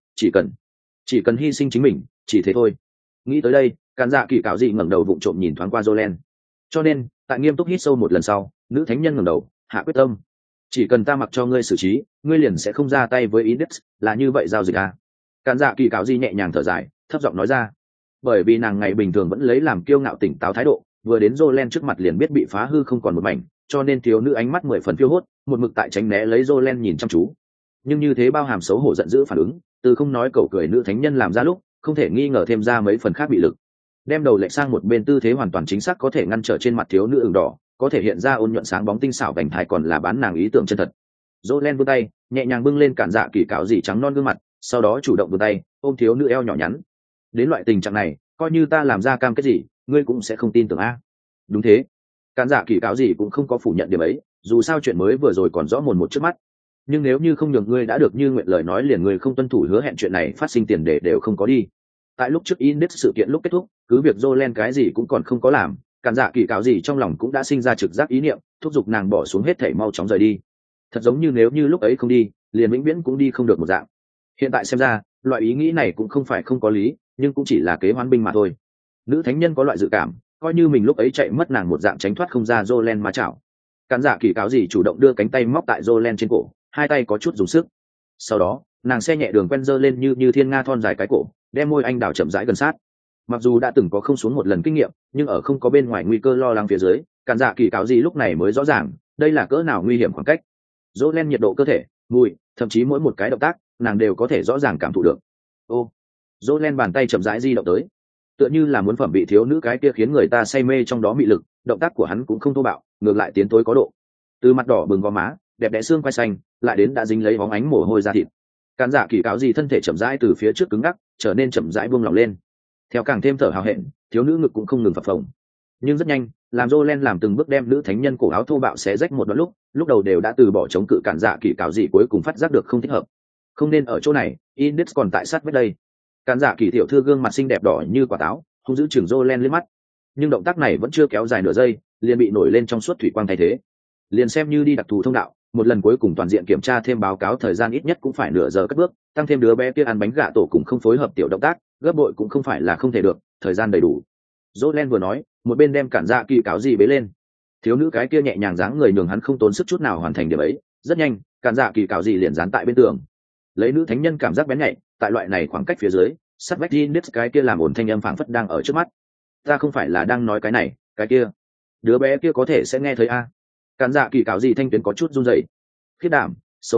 chỉ cần hy sinh chính mình, chỉ thế thôi. Nghĩ tới đây, cản dạ kỳ cáo dị ngẩng đầu vụng trộm nhìn thoáng qua Jolen. Cho nên, tại nghiêm túc hít sâu một lần sau, nữ thánh nhân ngẩng đầu, hạ quyết tâm. Chỉ cần ta mặc cho ngươi xử trí, ngươi liền sẽ không ra tay với Index, là như vậy giao dịch à? Cản dạ kỳ cáo dị nhẹ nhàng thở dài, thấp giọng nói ra. Bởi vì nàng ngày bình thường vẫn lấy làm kiêu ngạo tỉnh táo thái độ, vừa đến Jolen trước mặt liền biết bị phá hư không còn một mảnh, cho nên thiếu nữ ánh mắt 10 phần phiêu hốt, một mực tại tránh né lấy Jolen nhìn chăm chú. Nhưng như thế bao hàm xấu hổ giận dữ phản ứng, từ không nói cẩu cười nữ thánh nhân làm ra lúc, không thể nghi ngờ thêm ra mấy phần khác bị lực. Đem đầu lệch sang một bên tư thế hoàn toàn chính xác có thể ngăn trở trên mặt thiếu nữ ửng đỏ, có thể hiện ra ôn nhuận sáng bóng tinh xảo vành thai, còn là bán nàng ý tưởng chân thật. Jolen vươn tay, nhẹ nhàng bưng lên cản dạ kỳ cáo dị trắng non gương mặt, sau đó chủ động vươn tay, ôm thiếu nữ eo nhỏ nhắn. Đến loại tình trạng này, coi như ta làm ra cam kết gì, ngươi cũng sẽ không tin tưởng a. Đúng thế. Cản dạ kỳ cáo dị cũng không có phủ nhận điểm ấy, dù sao chuyện mới vừa rồi còn rõ mồn một trước mắt. Nhưng nếu như không nhường ngươi đã được như nguyện lời nói, liền ngươi không tuân thủ hứa hẹn, chuyện này phát sinh tiền đề đều không có đi. Tại lúc trước Index sự kiện lúc kết thúc, cứ việc Jolen cái gì cũng còn không có làm, cản dạ kỳ cáo gì trong lòng cũng đã sinh ra trực giác ý niệm, thúc giục nàng bỏ xuống hết thảy mau chóng rời đi. Thật giống như nếu như lúc ấy không đi, liền vĩnh viễn cũng đi không được một dạng. Hiện tại xem ra, loại ý nghĩ này cũng không phải không có lý, nhưng cũng chỉ là kế hoán binh mà thôi. Nữ thánh nhân có loại dự cảm, coi như mình lúc ấy chạy mất nàng một dạng tránh thoát không ra Jolen mà chảo. Cản dạ kỳ cáo gì chủ động đưa cánh tay móc tại Jolen trên cổ, hai tay có chút dùng sức. Sau đó, nàng xe nhẹ đường quen dơ lên như thiên nga thon dài cái cổ, đem môi anh đào chậm rãi gần sát. Mặc dù đã từng có không xuống một lần kinh nghiệm, nhưng ở không có bên ngoài nguy cơ lo lắng phía dưới, cản dạ kỳ cáo gì lúc này mới rõ ràng đây là cỡ nào nguy hiểm khoảng cách. Dỗ len nhiệt độ cơ thể, mùi, thậm chí mỗi một cái động tác nàng đều có thể rõ ràng cảm thụ được. Ô, dỗ len bàn tay chậm rãi di động tới, tựa như là muốn phẩm vị thiếu nữ cái kia khiến người ta say mê trong đó mị lực. Động tác của hắn cũng không thô bạo, ngược lại tiến tối có độ, từ mặt đỏ bừng gò má đẹp đẽ xương quai xanh lại đến đã dính lấy bóng ánh mồ hôi da thịt. Cản dạ kỳ cáo gì thân thể chậm rãi từ phía trước cứng ngắc trở nên chậm rãi buông lỏng lên, theo càng thêm thở hào hẹn, thiếu nữ ngực cũng không ngừng phập phồng. Nhưng rất nhanh, làm Jolen làm từng bước đem nữ thánh nhân cổ áo thô bạo xé rách một đoạn lúc đầu đều đã từ bỏ chống cự cản dạ kỳ cáo gì cuối cùng phát giác được không thích hợp. Không nên ở chỗ này, Index còn tại sát vách đây. Cản dạ kỳ tiểu thư gương mặt xinh đẹp đỏ như quả táo, hung dữ chừng Jolen lên mắt. Nhưng động tác này vẫn chưa kéo dài nửa giây, liền bị nổi lên trong suốt thủy quang thay thế. Liền xem như đi đặc thù thông đạo, một lần cuối cùng toàn diện kiểm tra thêm báo cáo thời gian ít nhất cũng phải nửa giờ cất bước, tăng thêm đứa bé kia ăn bánh gà tổ cùng không phối hợp tiểu động tác, gấp bội cũng không phải là không thể được, thời gian đầy đủ. Jolen vừa nói, một bên đem cản dạ kỳ cáo gì bế lên. Thiếu nữ cái kia nhẹ nhàng dáng người nhường hắn không tốn sức chút nào hoàn thành điểm ấy, rất nhanh, cản dạ kỳ cáo gì liền dán tại bên tường. Lấy nữ thánh nhân cảm giác bén nhạy, tại loại này khoảng cách phía dưới, sát vách Index cái kia làm ổn thanh âm phảng phất đang ở trước mắt. Ta không phải là đang nói cái này, cái kia. Đứa bé kia có thể sẽ nghe thấy a. Cản dạ kỳ cáo gì thanh tuyến có chút run rẩy. Khiết đảm,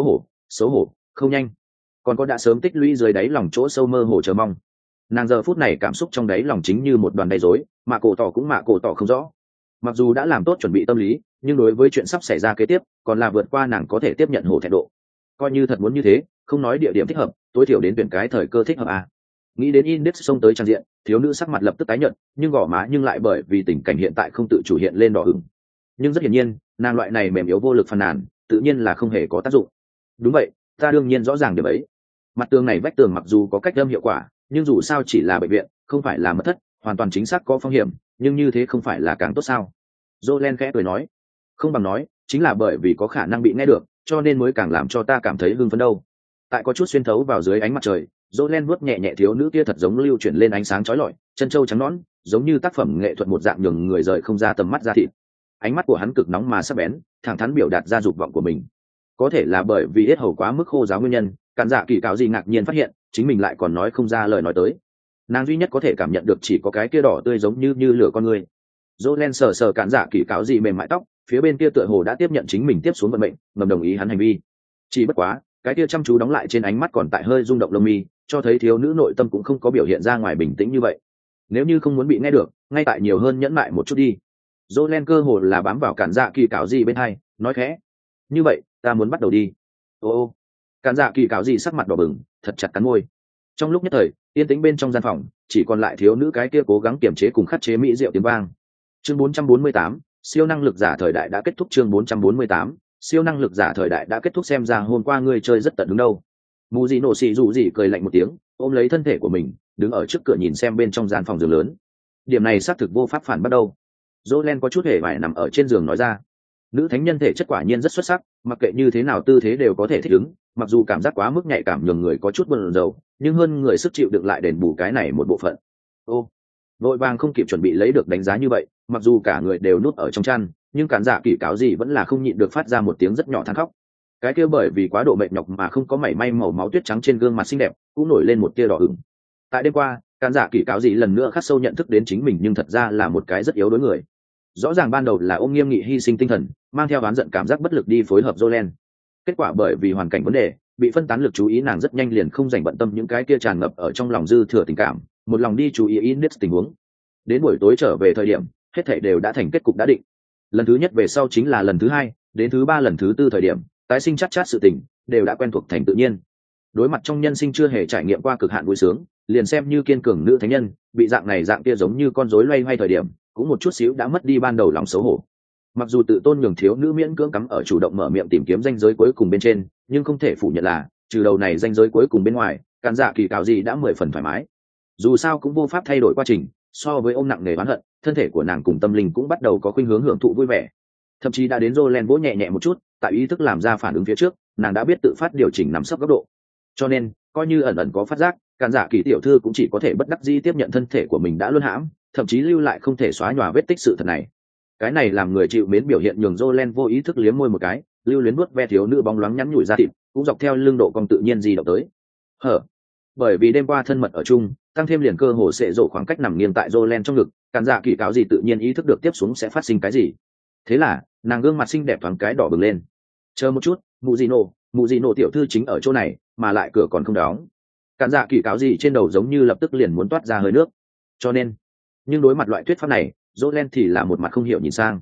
xấu hổ, không nhanh. Còn có đã sớm tích lũy dưới đáy lòng chỗ sâu mơ hồ chờ mong. Nàng giờ phút này cảm xúc trong đáy lòng chính như một đoàn đầy rối, mạ cổ tỏ không rõ. Mặc dù đã làm tốt chuẩn bị tâm lý, nhưng đối với chuyện sắp xảy ra kế tiếp, còn là vượt qua nàng có thể tiếp nhận hổ thẹn độ. Coi như thật muốn như thế, không nói địa điểm thích hợp, tối thiểu đến tuyển cái thời cơ thích hợp à. Nghĩ đến Index xông tới trang diện, thiếu nữ sắc mặt lập tức tái nhợt, nhưng gò má nhưng lại bởi vì tình cảnh hiện tại không tự chủ hiện lên đỏ ửng. Nhưng rất hiển nhiên, nàng loại này mềm yếu vô lực phàn nàn, tự nhiên là không hề có tác dụng. Đúng vậy, ta đương nhiên rõ ràng điều ấy. Mặt tường này vách tường mặc dù có cách âm hiệu quả, nhưng dù sao chỉ là bệnh viện, không phải là mật thất, hoàn toàn chính xác có phong hiểm, nhưng như thế không phải là càng tốt sao? Jolen khẽ cười nói, không bằng nói, chính là bởi vì có khả năng bị nghe được, cho nên mới càng làm cho ta cảm thấy hưng phấn đâu. Tại có chút xuyên thấu vào dưới ánh mặt trời, Jolen vuốt nhẹ nhẹ thiếu nữ kia thật giống lưu chuyển lên ánh sáng chói lọi, chân châu trắng nõn, giống như tác phẩm nghệ thuật một dạng nhường người rời không ra tầm mắt ra thịt. Ánh mắt của hắn cực nóng mà sắc bén, thẳng thắn biểu đạt ra dục vọng của mình. Có thể là bởi vì yết hầu quá mức khô ráo nguyên nhân, cản dạ kỳ cáo gì ngạc nhiên phát hiện chính mình lại còn nói không ra lời nói tới. Nàng duy nhất có thể cảm nhận được chỉ có cái kia đỏ tươi giống như lửa con người. Jolen sờ cản dạ kỳ cáo gì mềm mại tóc, phía bên kia tựa hồ đã tiếp nhận chính mình tiếp xuống vận mệnh, ngầm đồng ý hắn hành vi. Chỉ bất quá, cái kia chăm chú đóng lại trên ánh mắt còn tại hơi rung động lông mi, cho thấy thiếu nữ nội tâm cũng không có biểu hiện ra ngoài bình tĩnh như vậy. Nếu như không muốn bị nghe được, ngay tại nhiều hơn nhẫn mại một chút đi. Jolen cơ hồ là bám vào cản dạ kỳ cáo gì bên hai, nói khẽ, như vậy ta muốn bắt đầu đi. Ô, cản dạ kỳ cáo gì sắc mặt đỏ bừng, thật chặt cắn môi. Trong lúc nhất thời, yên tĩnh bên trong gian phòng chỉ còn lại thiếu nữ cái kia cố gắng kiềm chế cùng khắc chế mỹ diệu tiếng vang. Chương 448, siêu năng lực giả thời đại đã kết thúc. Chương 448, siêu năng lực giả thời đại đã kết thúc. Xem ra hôm qua ngươi chơi rất tận hứng đâu. Mù gì nổ xì dù gì cười lạnh một tiếng, ôm lấy thân thể của mình, đứng ở trước cửa nhìn xem bên trong gian phòng giường lớn. Điểm này xác thực vô pháp phản bắt đầu. Jolen có chút hề vải nằm ở trên giường nói ra, nữ thánh nhân thể chất quả nhiên rất xuất sắc, mặc kệ như thế nào tư thế đều có thể thích ứng, mặc dù cảm giác quá mức nhạy cảm nhường người có chút buồn rầu, nhưng hơn người sức chịu đựng lại đền bù cái này một bộ phận. Ô, vội vàng không kịp chuẩn bị lấy được đánh giá như vậy, mặc dù cả người đều núp ở trong chăn, nhưng cản dạ kỳ cáo gì vẫn là không nhịn được phát ra một tiếng rất nhỏ than khóc. Cái kia bởi vì quá độ mệt nhọc mà không có mảy may màu máu tuyết trắng trên gương mặt xinh đẹp cũng nổi lên một tia đỏ ửng. Tại đêm qua, cản dạ kỳ cáo gì lần nữa khắc sâu nhận thức đến chính mình nhưng thật ra là một cái rất yếu đối người. Rõ ràng ban đầu là ôm nghiêm nghị hy sinh tinh thần, mang theo oán giận cảm giác bất lực đi phối hợp Jolen. Kết quả bởi vì hoàn cảnh vấn đề, bị phân tán lực chú ý, nàng rất nhanh liền không dành bận tâm những cái kia tràn ngập ở trong lòng dư thừa tình cảm, một lòng đi chú ý Index tình huống. Đến buổi tối trở về thời điểm, hết thảy đều đã thành kết cục đã định. Lần thứ nhất về sau chính là lần thứ hai, đến thứ ba lần thứ tư thời điểm, tái sinh chắc chát sự tình đều đã quen thuộc thành tự nhiên. Đối mặt trong nhân sinh chưa hề trải nghiệm qua cực hạn vui sướng, liền xem như kiên cường nữ thánh nhân, bị dạng này dạng kia giống như con rối loay hoay thời điểm, cũng một chút xíu đã mất đi ban đầu lòng xấu hổ. Mặc dù tự tôn nhường thiếu nữ miễn cưỡng cắm ở chủ động mở miệng tìm kiếm ranh giới cuối cùng bên trên, nhưng không thể phủ nhận là trừ đầu này ranh giới cuối cùng bên ngoài, cản dạ kỳ cáo gì đã 10 phần thoải mái. Dù sao cũng vô pháp thay đổi quá trình, so với ôm nặng nề oán hận, thân thể của nàng cùng tâm linh cũng bắt đầu có khuynh hướng hưởng thụ vui vẻ. Thậm chí đã đến Jolen vỗ nhẹ nhẹ một chút, tại ý thức làm ra phản ứng phía trước, nàng đã biết tự phát điều chỉnh nằm sấp góc độ. Cho nên, coi như ẩn ẩn có phát giác, cản dạ kỳ tiểu thư cũng chỉ có thể bất đắc dĩ tiếp nhận thân thể của mình đã luân hãm, thậm chí lưu lại không thể xóa nhòa vết tích sự thật này. Cái này làm người chịu mến biểu hiện nhường Jolen vô ý thức liếm môi một cái, lưu luyến vuốt ve thiếu nữ bóng loáng nhắn nhủi ra thịt, cũng dọc theo lưng độ cong tự nhiên di động tới. Hở, bởi vì đêm qua thân mật ở chung, tăng thêm liền cơ hồ sẽ rộ khoảng cách nằm nghiêng tại Jolen trong ngực, cản dạ kỳ cáo gì tự nhiên ý thức được tiếp xuống sẽ phát sinh cái gì. Thế là nàng gương mặt xinh đẹp thoáng cái đỏ bừng lên. Chờ một chút, mụ gì nổ tiểu thư chính ở chỗ này mà lại cửa còn không đóng. Cản dạ kỳ cáo gì trên đầu giống như lập tức liền muốn toát ra hơi nước. Cho nên, nhưng đối mặt loại thuyết pháp này, Jolen thì là một mặt không hiểu nhìn sang.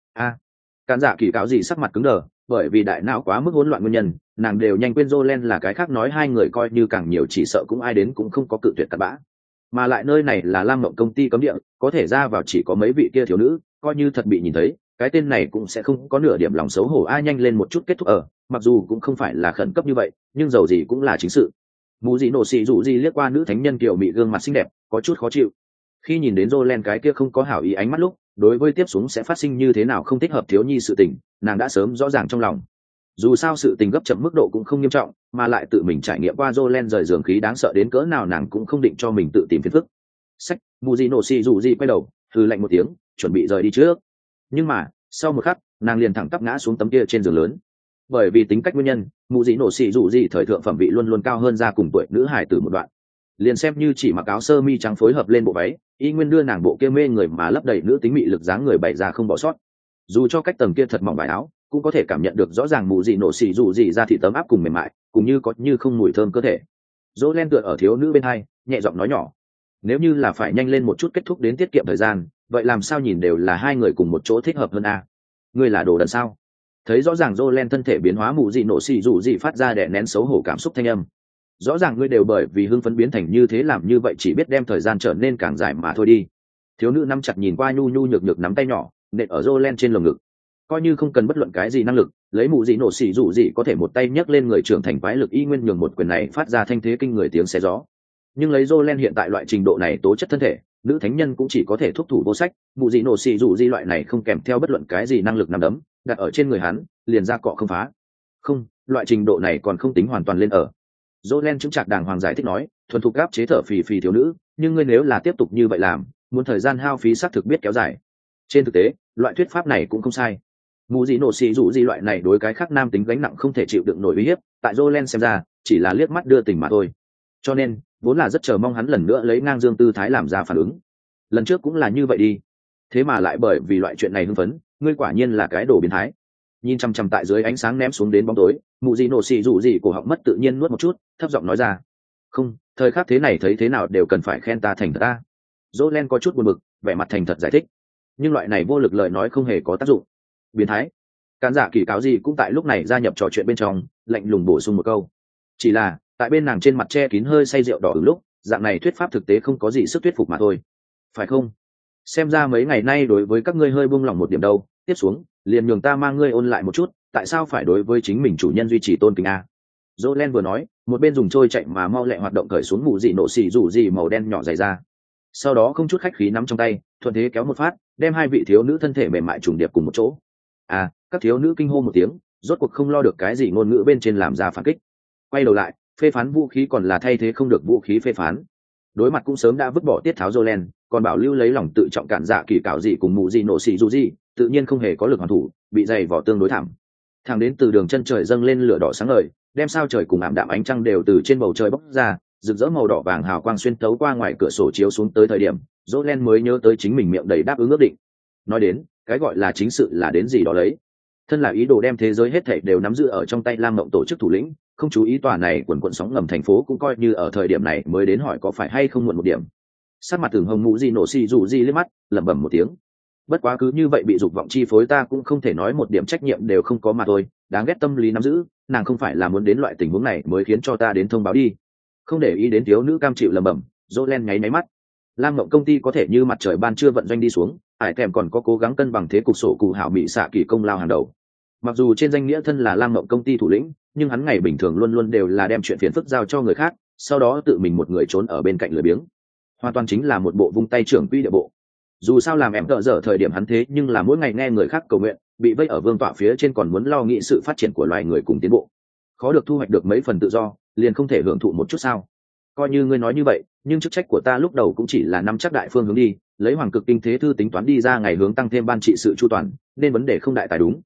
Cản dạ kỳ cáo gì sắc mặt cứng đờ, bởi vì đại não quá mức hỗn loạn nguyên nhân, nàng đều nhanh quên Jolen là cái khác, nói hai người coi như càng nhiều chỉ sợ cũng ai đến cũng không có cự tuyệt cặn bã. Mà lại nơi này là Lam Mộng công ty cấm địa, có thể ra vào chỉ có mấy vị kia thiếu nữ, coi như thật bị nhìn thấy, cái tên này cũng sẽ không có nửa điểm lòng xấu hổ. Ai nhanh lên một chút kết thúc ở, mặc dù cũng không phải là khẩn cấp như vậy, nhưng dầu gì cũng là chính sự. Mù dị nổ xì dụ gì liếc qua nữ thánh nhân kiểu mị gương mặt xinh đẹp, có chút khó chịu. Khi nhìn đến Jolen cái kia không có hảo ý ánh mắt lúc, đối với tiếp xuống sẽ phát sinh như thế nào không thích hợp thiếu nhi sự tình, nàng đã sớm rõ ràng trong lòng. Dù sao sự tình gấp chậm mức độ cũng không nghiêm trọng, mà lại tự mình trải nghiệm qua Jolen rời giường khí đáng sợ đến cỡ nào, nàng cũng không định cho mình tự tìm phiền phức. Sách, Mujino si dù gì quay đầu, hừ lạnh một tiếng, chuẩn bị rời đi trước. Nhưng mà, sau một khắc, nàng liền thẳng tắp ngã xuống tấm kia trên giường lớn. Bởi vì tính cách nguyên nhân, Mujino si dù gì thời thượng phẩm vị luôn luôn cao hơn ra cùng tuổi nữ hài tử một đoạn. Liền xem như chỉ mặc áo sơ mi trắng phối hợp lên bộ váy, y nguyên đưa nàng bộ kia mê người mà lấp đầy nữ tính mị lực dáng người bày ra không bỏ sót. Dù cho cách tầng kia thật mỏng vải áo, cũng có thể cảm nhận được rõ ràng mù dị nổ xì dù gì ra thị tấm áp cùng mềm mại, cũng như có như không mùi thơm cơ thể. Dỗ len tựa ở thiếu nữ bên hai, nhẹ giọng nói nhỏ, nếu như là phải nhanh lên một chút kết thúc đến tiết kiệm thời gian, vậy làm sao nhìn đều là hai người cùng một chỗ thích hợp hơn a. Ngươi là đồ đần sao? Thấy rõ ràng Dỗ len thân thể biến hóa, mù dị nổ xì dù gì phát ra đè nén xấu hổ cảm xúc thanh âm. Rõ ràng ngươi đều bởi vì hưng phấn biến thành như thế, làm như vậy chỉ biết đem thời gian trở nên càng dài mà thôi đi. Thiếu nữ nắm chặt nhìn qua nhu nhu nhược nhược nắm tay nhỏ nện ở Dỗ len trên lồng ngực. Coi như không cần bất luận cái gì năng lực, lấy mụ dị nổ xỉ dụ gì có thể một tay nhấc lên người trưởng thành quái lực, y nguyên nhường một quyền này phát ra thanh thế kinh người tiếng xé gió. Nhưng lấy Jolen hiện tại loại trình độ này tố chất thân thể, nữ thánh nhân cũng chỉ có thể thúc thủ vô sách. Mụ dị nổ xỉ dụ gì loại này không kèm theo bất luận cái gì năng lực nắm đấm, đặt ở trên người hắn liền ra cọ không phá. Không, loại trình độ này còn không tính hoàn toàn lên ở. Jolen chứng chặt đàng hoàng giải thích nói, thuần thục gáp chế thở phì phì thiếu nữ, nhưng ngươi nếu là tiếp tục như vậy làm, muốn thời gian hao phí xác thực biết kéo dài. Trên thực tế, loại thuyết pháp này cũng không sai. Mù dị nổ xì dụ gì loại này đối cái khác nam tính gánh nặng không thể chịu đựng nổi uy hiếp, tại Jolen xem ra chỉ là liếc mắt đưa tình mà thôi. Cho nên vốn là rất chờ mong hắn lần nữa lấy ngang dương tư thái làm ra phản ứng. Lần trước cũng là như vậy đi, thế mà lại bởi vì loại chuyện này hưng phấn, ngươi quả nhiên là cái đồ biến thái. Nhìn chăm chăm tại dưới ánh sáng ném xuống đến bóng tối, mù dị nổ xì dụ gì cổ họng mất tự nhiên nuốt một chút, thấp giọng nói ra, không, thời khắc thế này thấy thế nào đều cần phải khen ta thành thật ta. Jolen có chút buồn bực, vẻ mặt thành thật giải thích, nhưng loại này vô lực lời nói không hề có tác dụng. Biến thái. Cản dạ kỳ cáo gì cũng tại lúc này gia nhập trò chuyện bên trong, lạnh lùng bổ sung một câu. Chỉ là tại bên nàng trên mặt che kín hơi say rượu đỏ ứng lúc, dạng này thuyết pháp thực tế không có gì sức thuyết phục mà thôi, phải không? Xem ra mấy ngày nay đối với các ngươi hơi buông lỏng một điểm đâu, tiếp xuống liền nhường ta mang ngươi ôn lại một chút, tại sao phải đối với chính mình chủ nhân duy trì tôn kính a. Jolen vừa nói, một bên dùng trôi chạy mà mau lẹ hoạt động cởi xuống mù dị nổ xì rủ gì màu đen nhỏ dày ra. Sau đó không chút khách khí nắm trong tay, thuận thế kéo một phát, đem hai vị thiếu nữ thân thể mềm mại trùng điệp cùng một chỗ. Các thiếu nữ kinh hô một tiếng, rốt cuộc không lo được cái gì ngôn ngữ bên trên làm ra phản kích. Quay đầu lại, phê phán vũ khí còn là thay thế không được vũ khí phê phán. Đối mặt cũng sớm đã vứt bỏ tiết tháo Jolen, còn bảo lưu lấy lòng tự trọng cản dạ kỳ cạo gì cùng mù gì nổ xì dù gì, tự nhiên không hề có lực hoàn thủ, bị dày vỏ tương đối thảm. Thẳng đến từ đường chân trời dâng lên lửa đỏ sáng ngời, đem sao trời cùng ảm đạm ánh trăng đều từ trên bầu trời bốc ra, rực rỡ màu đỏ vàng hào quang xuyên tấu qua ngoài cửa sổ chiếu xuống tới thời điểm, Jolen mới nhớ tới chính mình miệng đầy đáp ứng ước định. Nói đến, cái gọi là chính sự là đến gì đó lấy. Thân là ý đồ đem thế giới hết thảy đều nắm giữ ở trong tay Lam Mộng tổ chức thủ lĩnh, không chú ý tòa này quần quần sóng ngầm thành phố cũng coi như ở thời điểm này mới đến hỏi có phải hay không muộn một điểm. Sát mặt Tưởng Hồng mũ gì nổ xì dù gì liếc mắt, lẩm bẩm một tiếng. Bất quá cứ như vậy bị dục vọng chi phối ta cũng không thể nói một điểm trách nhiệm đều không có mà thôi, đáng ghét tâm lý nắm giữ, nàng không phải là muốn đến loại tình huống này mới khiến cho ta đến thông báo đi. Không để ý đến thiếu nữ cam chịu lẩm bẩm, Jolen nháy máy mắt. Lam Mộng công ty có thể như mặt trời ban trưa vận doanh đi xuống, ải thèm còn có cố gắng cân bằng thế cục sổ cụ hảo mỹ xạ kỳ công lao hàng đầu. Mặc dù trên danh nghĩa thân là Lam Mộng công ty thủ lĩnh, nhưng hắn ngày bình thường luôn luôn đều là đem chuyện phiền phức giao cho người khác, sau đó tự mình một người trốn ở bên cạnh lười biếng. Hoàn toàn chính là một bộ vung tay trưởng quỹ địa bộ. Dù sao làm em tợ dở thời điểm hắn thế nhưng là mỗi ngày nghe người khác cầu nguyện, bị vây ở vương tọa phía trên còn muốn lo nghĩ sự phát triển của loài người cùng tiến bộ. Khó được thu hoạch được mấy phần tự do, liền không thể hưởng thụ một chút sao? Coi như ngươi nói như vậy, nhưng chức trách của ta lúc đầu cũng chỉ là nắm chắc đại phương hướng đi, lấy hoàng cực kinh thế thư tính toán đi ra ngày hướng tăng thêm ban trị sự chu toàn, nên vấn đề không đại tài đúng.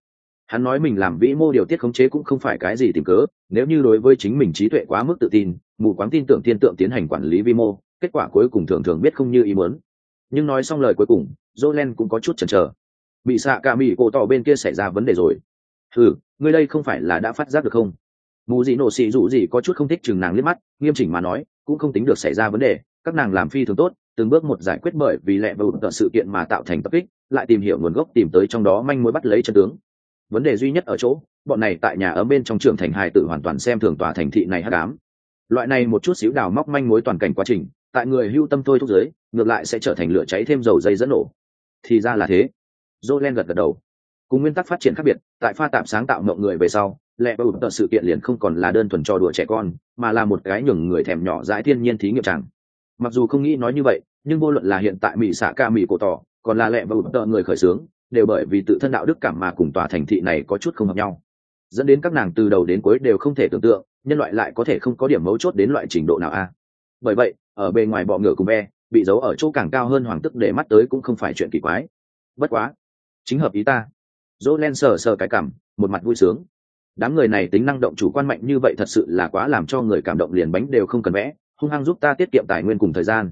Hắn nói mình làm vĩ mô điều tiết khống chế cũng không phải cái gì tìm cớ, nếu như đối với chính mình trí tuệ quá mức tự tin, mù quáng tin tưởng thiên tượng tiến hành quản lý vi mô, kết quả cuối cùng thường thường biết không như ý muốn. Nhưng nói xong lời cuối cùng, Jolen cũng có chút chần chờ. Bị xạ cả mỹ cổ tỏ bên kia xảy ra vấn đề rồi. Ngươi đây không phải là đã phát giác được không? Mù gì nổ xì dụ gì có chút không thích chừng nàng liếc mắt, nghiêm chỉnh mà nói, cũng không tính được xảy ra vấn đề, các nàng làm phi thường tốt, từng bước một giải quyết bởi vì lẹ và ụt sự kiện mà tạo thành tập kích, lại tìm hiểu nguồn gốc, tìm tới trong đó manh mối, bắt lấy chân tướng. Vấn đề duy nhất ở chỗ, bọn này tại nhà ở bên trong trưởng thành hài tử hoàn toàn xem thường tòa thành thị này hắc ám. Loại này một chút xíu đào móc manh mối toàn cảnh quá trình, tại người hưu tâm thôi thúc giới, ngược lại sẽ trở thành lửa cháy thêm dầu dây dẫn nổ. Thì ra là thế. Jolen gật gật đầu. Cùng nguyên tắc phát triển khác biệt, tại pha tạp sáng tạo mộng người về sau, lẹ và ụt sự kiện liền không còn là đơn thuần trò đùa trẻ con, mà là một cái nhường người thèm nhỏ dãi thiên nhiên thí nghiệm chẳng. Mặc dù không nghĩ nói như vậy, nhưng vô luận là hiện tại mỹ xạ ca mỹ cổ tỏ, còn là lẹ và ụt người khởi xướng, đều bởi vì tự thân đạo đức cảm mà cùng tòa thành thị này có chút không hợp nhau, dẫn đến các nàng từ đầu đến cuối đều không thể tưởng tượng nhân loại lại có thể không có điểm mấu chốt đến loại trình độ nào a. Bởi vậy ở bề ngoài bọ ngựa cùng ve bị giấu ở chỗ càng cao hơn hoàng tức để mắt tới cũng không phải chuyện kỳ quái. Bất quá chính hợp ý ta. Jolen sờ sờ cái cằm, một mặt vui sướng. Đám người này tính năng động chủ quan mạnh như vậy thật sự là quá làm cho người cảm động, liền bánh đều không cần vẽ, hung hăng giúp ta tiết kiệm tài nguyên cùng thời gian.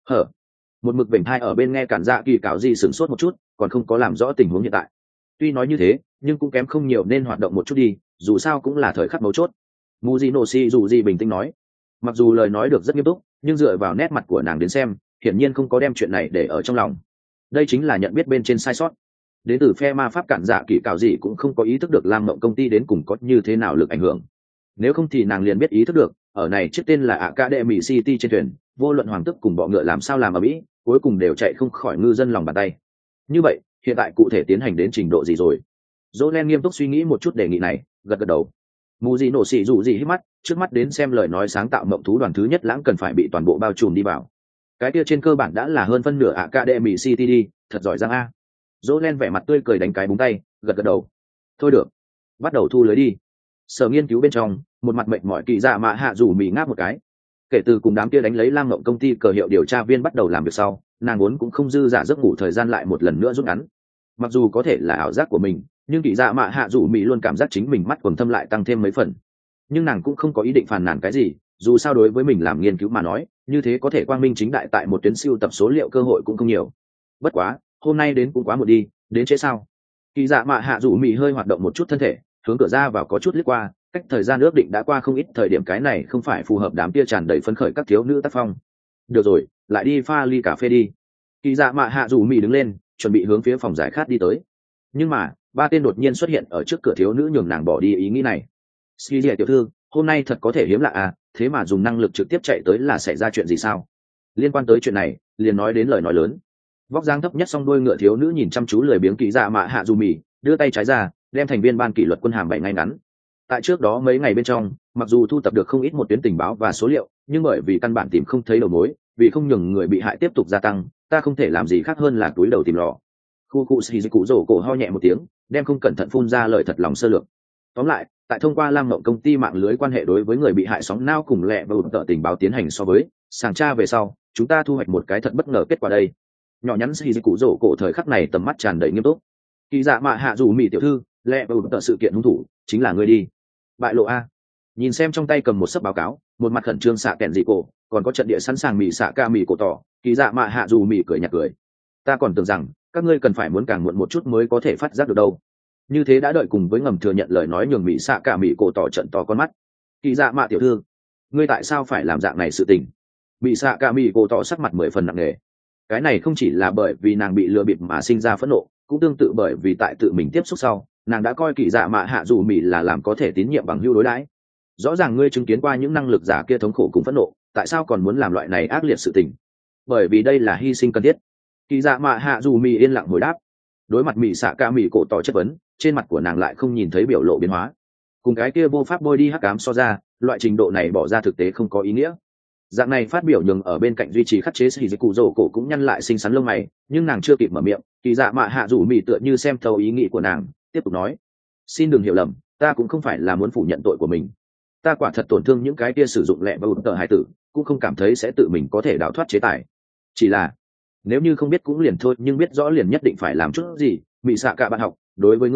Một mực vểnh thai ở bên nghe Cản Dạ Kỳ cạo gì sửng sốt một chút, còn không có làm rõ tình huống hiện tại. Tuy nói như thế, nhưng cũng kém không nhiều, nên hoạt động một chút đi, dù sao cũng là thời khắc mấu chốt. Mujinoshi dù gì bình tĩnh nói. Mặc dù lời nói được rất nghiêm túc, nhưng dựa vào nét mặt của nàng đến xem, hiển nhiên không có đem chuyện này để ở trong lòng. Đây chính là nhận biết bên trên sai sót. Đến từ phe ma pháp Cản Dạ Kỳ cạo gì cũng không có ý thức được Lam Mộng công ty đến cùng có như thế nào lực ảnh hưởng. Nếu không thì nàng liền biết ý thức được, ở này chiếc tên là Academy City trên thuyền, vô luận hoàng tức cùng bọ ngựa làm sao làm ở Mỹ, cuối cùng đều chạy không khỏi ngư dân lòng bàn tay. Như vậy hiện tại cụ thể tiến hành đến trình độ gì rồi? Jolen nghiêm túc suy nghĩ một chút đề nghị này, gật gật đầu. Mù gì nổ xỉ dù gì hít mắt, trước mắt đến xem lời nói sáng tạo mộng thú đoàn thứ nhất lãng cần phải bị toàn bộ bao trùm đi vào. Cái kia trên cơ bản đã là hơn phân nửa Academy City đi, thật giỏi giang a. Jolen vẻ mặt tươi cười đánh cái búng tay, gật gật đầu. Thôi được, bắt đầu thu lưới đi. Sở nghiên cứu bên trong, một mặt mệt mỏi Kỳ Dạ Mạ Hạ rủ mì ngáp một cái. Kể từ cùng đám kia đánh lấy Lam Ngộng công ty cờ hiệu điều tra viên bắt đầu làm việc sau, nàng vốn cũng không dư giả giấc ngủ thời gian lại một lần nữa rút ngắn. Mặc dù có thể là ảo giác của mình, nhưng Kỳ Dạ Mạ Hạ rủ mì luôn cảm giác chính mình mắt quầng thâm lại tăng thêm mấy phần. Nhưng nàng cũng không có ý định phàn nàn cái gì, dù sao đối với mình làm nghiên cứu mà nói, như thế có thể quang minh chính đại tại một tuyến siêu tập số liệu cơ hội cũng không nhiều. Bất quá, hôm nay đến cũng quá muộn đi, đến trễ sao? Kỳ Dạ Mạ Hạ rủ mì hơi hoạt động một chút thân thể, hướng cửa ra vào có chút liếc qua, cách thời gian ước định đã qua không ít, thời điểm cái này không phải phù hợp đám kia tràn đầy phấn khởi các thiếu nữ tác phong. Được rồi, lại đi pha ly cà phê đi. Kỳ Dạ Mạ Hạ rủ mì đứng lên, chuẩn bị hướng phía phòng giải khát đi tới. Nhưng mà ba tên đột nhiên xuất hiện ở trước cửa thiếu nữ nhường nàng bỏ đi ý nghĩ này. Ski tiểu thư, hôm nay thật có thể hiếm lạ à, thế mà dùng năng lực trực tiếp chạy tới là xảy ra chuyện gì sao? Liên quan tới chuyện này, liền nói đến lời nói lớn. Vóc dáng thấp nhất song đuôi ngựa thiếu nữ nhìn chăm chú lười biếng Kỳ Dạ Mạ Hạ rủ mì, đưa tay trái ra, đem thành viên ban kỷ luật quân hàm bảy ngay ngắn. Tại trước đó mấy ngày bên trong, mặc dù thu tập được không ít một tuyến tình báo và số liệu, nhưng bởi vì căn bản tìm không thấy đầu mối, vì không nhường người bị hại tiếp tục gia tăng, ta không thể làm gì khác hơn là túi đầu tìm lò. Khu cụ Shizuku rổ cổ ho nhẹ một tiếng, đem không cẩn thận phun ra lời thật lòng sơ lược. Tóm lại, tại thông qua Lam Ngộng công ty mạng lưới quan hệ đối với người bị hại sóng nao cùng lẹ và ụt tợ tình báo tiến hành so với sàng tra về sau, chúng ta thu hoạch một cái thật bất ngờ kết quả đây. Nhỏ nhắn Shizuku rổ cổ thời khắc này tầm mắt tràn đầy nghiêm túc. Kỳ Dạ Mạ Hạ rủ mì tiểu thư, lẹ và ụt tợ sự kiện hung thủ chính là ngươi đi. Bại lộ a. Nhìn xem trong tay cầm một sấp báo cáo, một mặt khẩn trương xạ kèn dị cổ, còn có trận địa sẵn sàng mì xạ ca mì cổ tỏ, Kỳ Dạ Mạ Hạ dù mì cười nhạt cười. Ta còn tưởng rằng các ngươi cần phải muốn càng muộn một chút mới có thể phát giác được đâu. Như thế đã đợi cùng với ngầm thừa nhận lời nói nhường mì xạ ca mì cổ tỏ trận to con mắt. Kỳ Dạ Mạ tiểu thư, ngươi tại sao phải làm dạng này sự tình? Mì xạ ca mì cổ tỏ sắc mặt 10 phần nặng nề. Cái này không chỉ là bởi vì nàng bị lừa bịp mà sinh ra phẫn nộ, cũng tương tự bởi vì tại tự mình tiếp xúc sau, nàng đã coi Kỳ Dạ Mạ Hạ dù mì là làm có thể tín nhiệm bằng hữu đối đãi. Rõ ràng ngươi chứng kiến qua những năng lực giả kia thống khổ cùng phẫn nộ, tại sao còn muốn làm loại này ác liệt sự tình? Bởi vì đây là hy sinh cần thiết. Kỳ Dạ Mạ Hạ dù mì yên lặng hồi đáp. Đối mặt mì xạ ca mì cổ tỏ chất vấn, trên mặt của nàng lại không nhìn thấy biểu lộ biến hóa. Cùng cái kia vô pháp bôi đi hắc ám so ra, loại trình độ này bỏ ra thực tế không có ý nghĩa. Dạng này phát biểu nhường ở bên cạnh duy trì khắc chế Shizuku rổ cổ cũng nhăn lại xinh xắn lông mày, nhưng nàng chưa kịp mở miệng, Kỳ Dạ Mạ Hạ dù mì tựa như xem thấu ý nghĩ của nàng, tiếp tục nói: xin đừng hiểu lầm, ta cũng không phải là muốn phủ nhận tội của mình. Ta quả thật tổn thương những cái kia sử dụng lẹ và ụt tợ hải tử, cũng không cảm thấy sẽ tự mình có thể đào thoát chế tài. Chỉ là nếu như không biết cũng liền thôi, nhưng biết rõ liền nhất định phải làm chút gì. Mị xạ cả bạn học, đối với ngươi,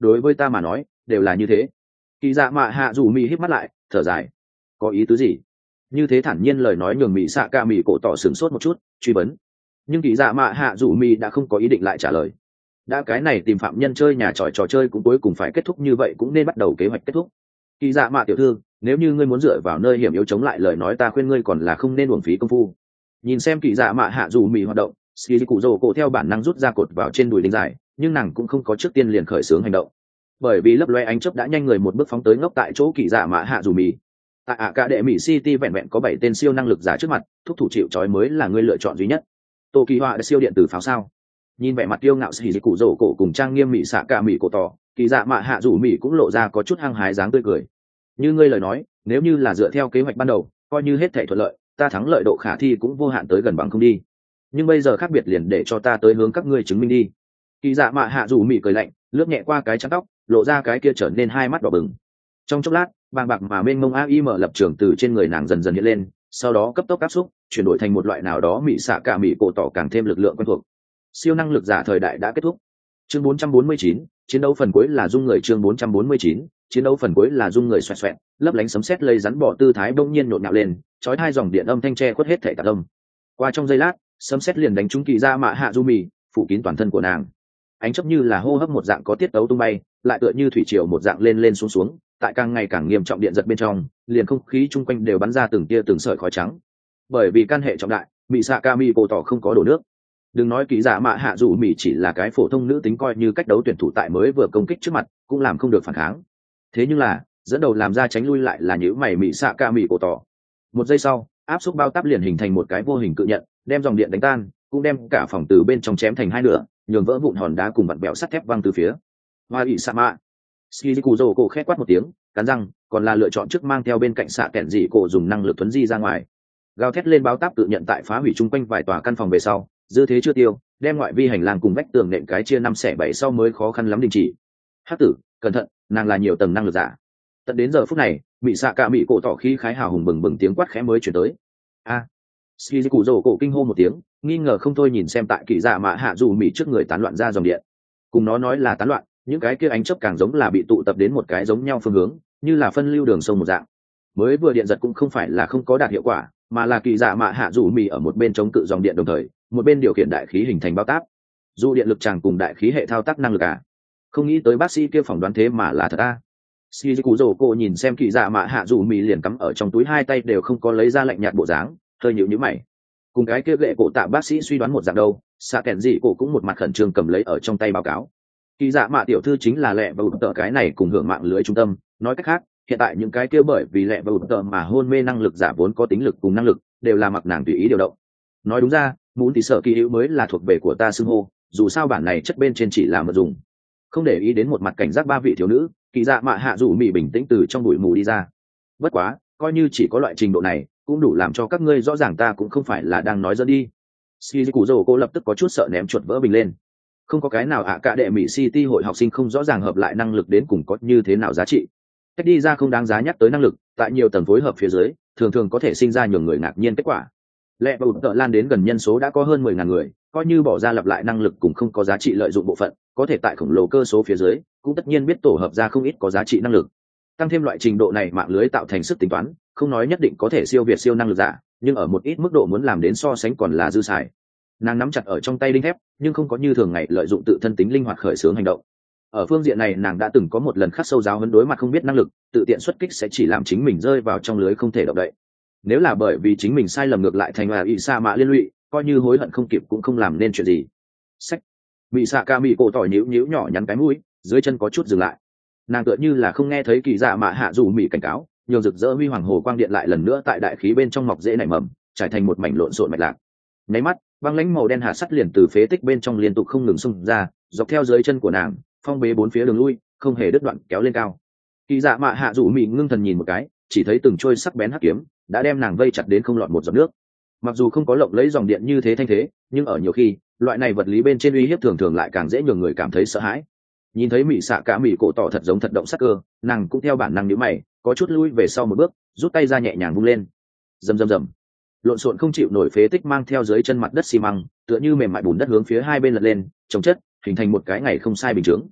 đối với ta mà nói đều là như thế. Kỳ dạ mạ hạ dù mì hít mắt lại thở dài. Có ý tứ gì? Như thế thản nhiên lời nói nhường mỹ xạ ca mỹ cổ tỏ sửng sốt một chút truy vấn, nhưng kỳ dạ mạ hạ dù mì đã không có ý định lại trả lời. Đã cái này tìm phạm nhân chơi nhà trò chơi cũng cuối cùng phải kết thúc như vậy, cũng nên bắt đầu kế hoạch kết thúc. Kỳ dạ mạ tiểu thư, nếu như ngươi muốn dựa vào nơi hiểm yếu chống lại lời nói, ta khuyên ngươi còn là không nên uổng phí công phu. Nhìn xem kỳ dạ mạ hạ dù mì hoạt động, ski cụ rồ cổ theo bản năng rút ra cột vào trên đùi đinh dài, nhưng nàng cũng không có trước tiên liền khởi xướng hành động, bởi vì lấp loe ánh chớp đã nhanh người một bước phóng tới ngốc tại chỗ kỳ dạ mạ hạ dù mì. Tại cả đệ mỹ city vẹn vẹn có 7 tên siêu năng lực giả trước mặt, thúc thủ chịu trói mới là ngươi lựa chọn duy nhất. Tô Kỳ Họa đã siêu điện tử pháo sao? Nhìn vẻ mặt kiêu ngạo sĩ cụ rổ cổ cùng trang nghiêm mỹ xạ cả mỹ cổ tỏ, kỳ dạ mạ hạ rủ mỹ cũng lộ ra có chút hăng hái dáng tươi cười. Như ngươi lời nói, nếu như là dựa theo kế hoạch ban đầu, coi như hết thảy thuận lợi, ta thắng lợi độ khả thi cũng vô hạn tới gần bằng không đi. Nhưng bây giờ khác biệt liền để cho ta tới hướng các ngươi chứng minh đi. Kỳ dạ mạ hạ rủ mỹ cười lạnh, lướt nhẹ qua cái trắng tóc, lộ ra cái kia trở nên hai mắt đỏ bừng. Trong chốc lát, bàng bạc mà mênh mông AIM lập trường từ trên người nàng dần dần hiện lên, sau đó cấp tốc áp xúc, chuyển đổi thành một loại nào đó mỹ xạ cả mỹ cổ tỏ càng thêm lực lượng quen thuộc. Siêu năng lực giả thời đại đã kết thúc. Chương 449, chiến đấu phần cuối là dung người. Chương 449, chiến đấu phần cuối là dung người xoẹt xoẹt, lấp lánh sấm sét lây rắn bỏ tư thái bỗng nhiên nhộn nhạo lên, chói hai dòng điện âm thanh che khuất hết thảy cả âm. Qua trong giây lát, sấm sét liền đánh trúng kỳ ra mạ hạ du mì, phủ kín toàn thân của nàng. Ánh chớp như là hô hấp một dạng có tiết tấu tung bay, lại tựa như thủy triều một dạng lên lên xuống xuống, tại càng ngày càng nghiêm trọng điện giật bên trong, liền không khí chung quanh đều bắn ra từng tia từng sợi khói trắng. Bởi vì căn hệ trọng đại, mỹ xạ ca mi cổ tỏ không có đổ nước. Đừng nói kỳ dạ mạ hạ dù mỹ chỉ là cái phổ thông nữ tính, coi như cách đấu tuyển thủ tại mới vừa công kích trước mặt cũng làm không được phản kháng. Thế nhưng là dẫn đầu làm ra tránh lui lại là những mày mỹ xạ ca mỹ cổ tỏ. Một giây sau, áp xúc bao táp liền hình thành một cái vô hình cự nhận, đem dòng điện đánh tan, cũng đem cả phòng từ bên trong chém thành hai nửa, nhường vỡ vụn hòn đá cùng vặn bẹo sắt thép văng từ phía. Hoa ỷ sa mạ Shizikuzo cổ khét quát một tiếng, cắn răng, còn là lựa chọn trước mang theo bên cạnh xạ kẹn dị cổ dùng năng lực thuấn di ra ngoài. Gào thét lên báo táp tự nhận tại phá hủy chung quanh vài tòa căn phòng về sau, dư thế chưa tiêu, đem ngoại vi hành lang cùng vách tường nện cái chia 5/7 sau mới khó khăn lắm đình chỉ. Hắc tử, cẩn thận, nàng là nhiều tầng năng lực giả. Tận đến giờ phút này, bị xạ cả bị cổ tỏ khí khái hào hùng bừng bừng tiếng quát khẽ mới chuyển tới. A, Shizikuzo cổ kinh hô một tiếng, nghi ngờ không thôi nhìn xem tại kỳ dạ mạ hạ dù mỹ trước người tán loạn ra dòng điện. Cùng nó nói là tán loạn, những cái kia ánh chớp càng giống là bị tụ tập đến một cái giống nhau phương hướng, như là phân lưu đường sông một dạng. Mới vừa điện giật cũng không phải là không có đạt hiệu quả, mà là kỳ dạ mạ hạ dù mỹ ở một bên chống cự dòng điện đồng thời, một bên điều khiển đại khí hình thành bao táp. Dù điện lực tràng cùng đại khí hệ thao tác năng lực à? Không nghĩ tới bác sĩ kia phỏng đoán thế mà là thật a. Shizikuzo cô nhìn xem kỳ dạ mạ hạ dù mỹ liền cắm ở trong túi, hai tay đều không có lấy ra, lạnh nhạt bộ dáng, hơi nhíu nhíu mày. Cùng cái kia gệ cổ tạ bác sĩ suy đoán một dạng đâu, xạ kèn dị cổ cũng một mặt khẩn trương cầm lấy ở trong tay báo cáo. Kỳ dạ mạ tiểu thư chính là lẹ và ụt tờ cái này cùng hưởng mạng lưới trung tâm, nói cách khác, hiện tại những cái kia bởi vì lẹ và ụt tờ mà hôn mê năng lực giả vốn có tính lực cùng năng lực đều là mặc nàng tùy ý điều động. Nói đúng ra, muốn thì sợ kỳ hữu mới là thuộc về của ta xưng hô, dù sao bản này chất bên trên chỉ là mật dùng. Không để ý đến một mặt cảnh giác ba vị thiếu nữ, kỳ dạ mạ hạ dù mỹ bình tĩnh từ trong bụi mù đi ra. Bất quá, coi như chỉ có loại trình độ này cũng đủ làm cho các ngươi rõ ràng ta cũng không phải là đang nói dẫn đi. Shizikuzo cô lập tức có chút sợ ném chuột vỡ bình lên. Không có cái nào cả đệ mỹ city hội học sinh không rõ ràng hợp lại năng lực đến cùng có như thế nào giá trị. Cách đi ra không đáng giá nhắc tới năng lực, tại nhiều tầng phối hợp phía dưới, thường thường có thể sinh ra nhường người ngạc nhiên kết quả. Lẹ và ụt tợ lan đến gần nhân số đã có hơn 10.000 người, coi như bỏ ra lặp lại năng lực cũng không có giá trị lợi dụng bộ phận, có thể tại khổng lồ cơ số phía dưới, cũng tất nhiên biết tổ hợp ra không ít có giá trị năng lực. Tăng thêm loại trình độ này mạng lưới tạo thành sức tính toán, không nói nhất định có thể siêu việt siêu năng lực giả, nhưng ở một ít mức độ muốn làm đến so sánh còn là dư xài. Nàng nắm chặt ở trong tay đinh thép, nhưng không có như thường ngày lợi dụng tự thân tính linh hoạt khởi xướng hành động. Ở phương diện này nàng đã từng có một lần khắc sâu giáo huấn, đối mặt không biết năng lực, tự tiện xuất kích sẽ chỉ làm chính mình rơi vào trong lưới không thể động đậy. Nếu là bởi vì chính mình sai lầm ngược lại thành là ỷ sa mạ liên lụy, coi như hối hận không kịp cũng không làm nên chuyện gì. Sách. Mị xạ ca mị cổ tỏi nhíu nhíu nhỏ nhắn cái mũi, dưới chân có chút dừng lại. Nàng tựa như là không nghe thấy kỳ dạ mạ hạ dù mị cảnh cáo, nhiều rực rỡ huy hoàng hồ quang điện lại lần nữa tại đại khí bên trong mọc dễ nảy mầm, trải thành một mảnh lộn xộn mạch lạc. Nháy mắt, băng lãnh màu đen hạt sắt liền từ phế tích bên trong liên tục không ngừng xung ra, dọc theo dưới chân của nàng, phong bế bốn phía đường lui, không hề đứt đoạn kéo lên cao. Kỳ dạ mạ hạ dù mị ngưng thần nhìn một cái, chỉ thấy từng trôi sắc bén hắc kiếm đã đem nàng vây chặt đến không lọt một giọt nước. Mặc dù không có lộng lấy dòng điện như thế thanh thế, nhưng ở nhiều khi, loại này vật lý bên trên uy hiếp thường thường lại càng dễ nhường người cảm thấy sợ hãi. Nhìn thấy mị xạ cả mị cổ tỏ thật giống thật động sắc cơ, nàng cũng theo bản năng nhíu mày, có chút lui về sau một bước, rút tay ra nhẹ nhàng vung lên. Rầm rầm rầm. Lộn xộn không chịu nổi phế tích mang theo dưới chân mặt đất xi măng, tựa như mềm mại bùn đất hướng phía hai bên lật lên, chống chất, hình thành một cái ngày không sai bình chứng.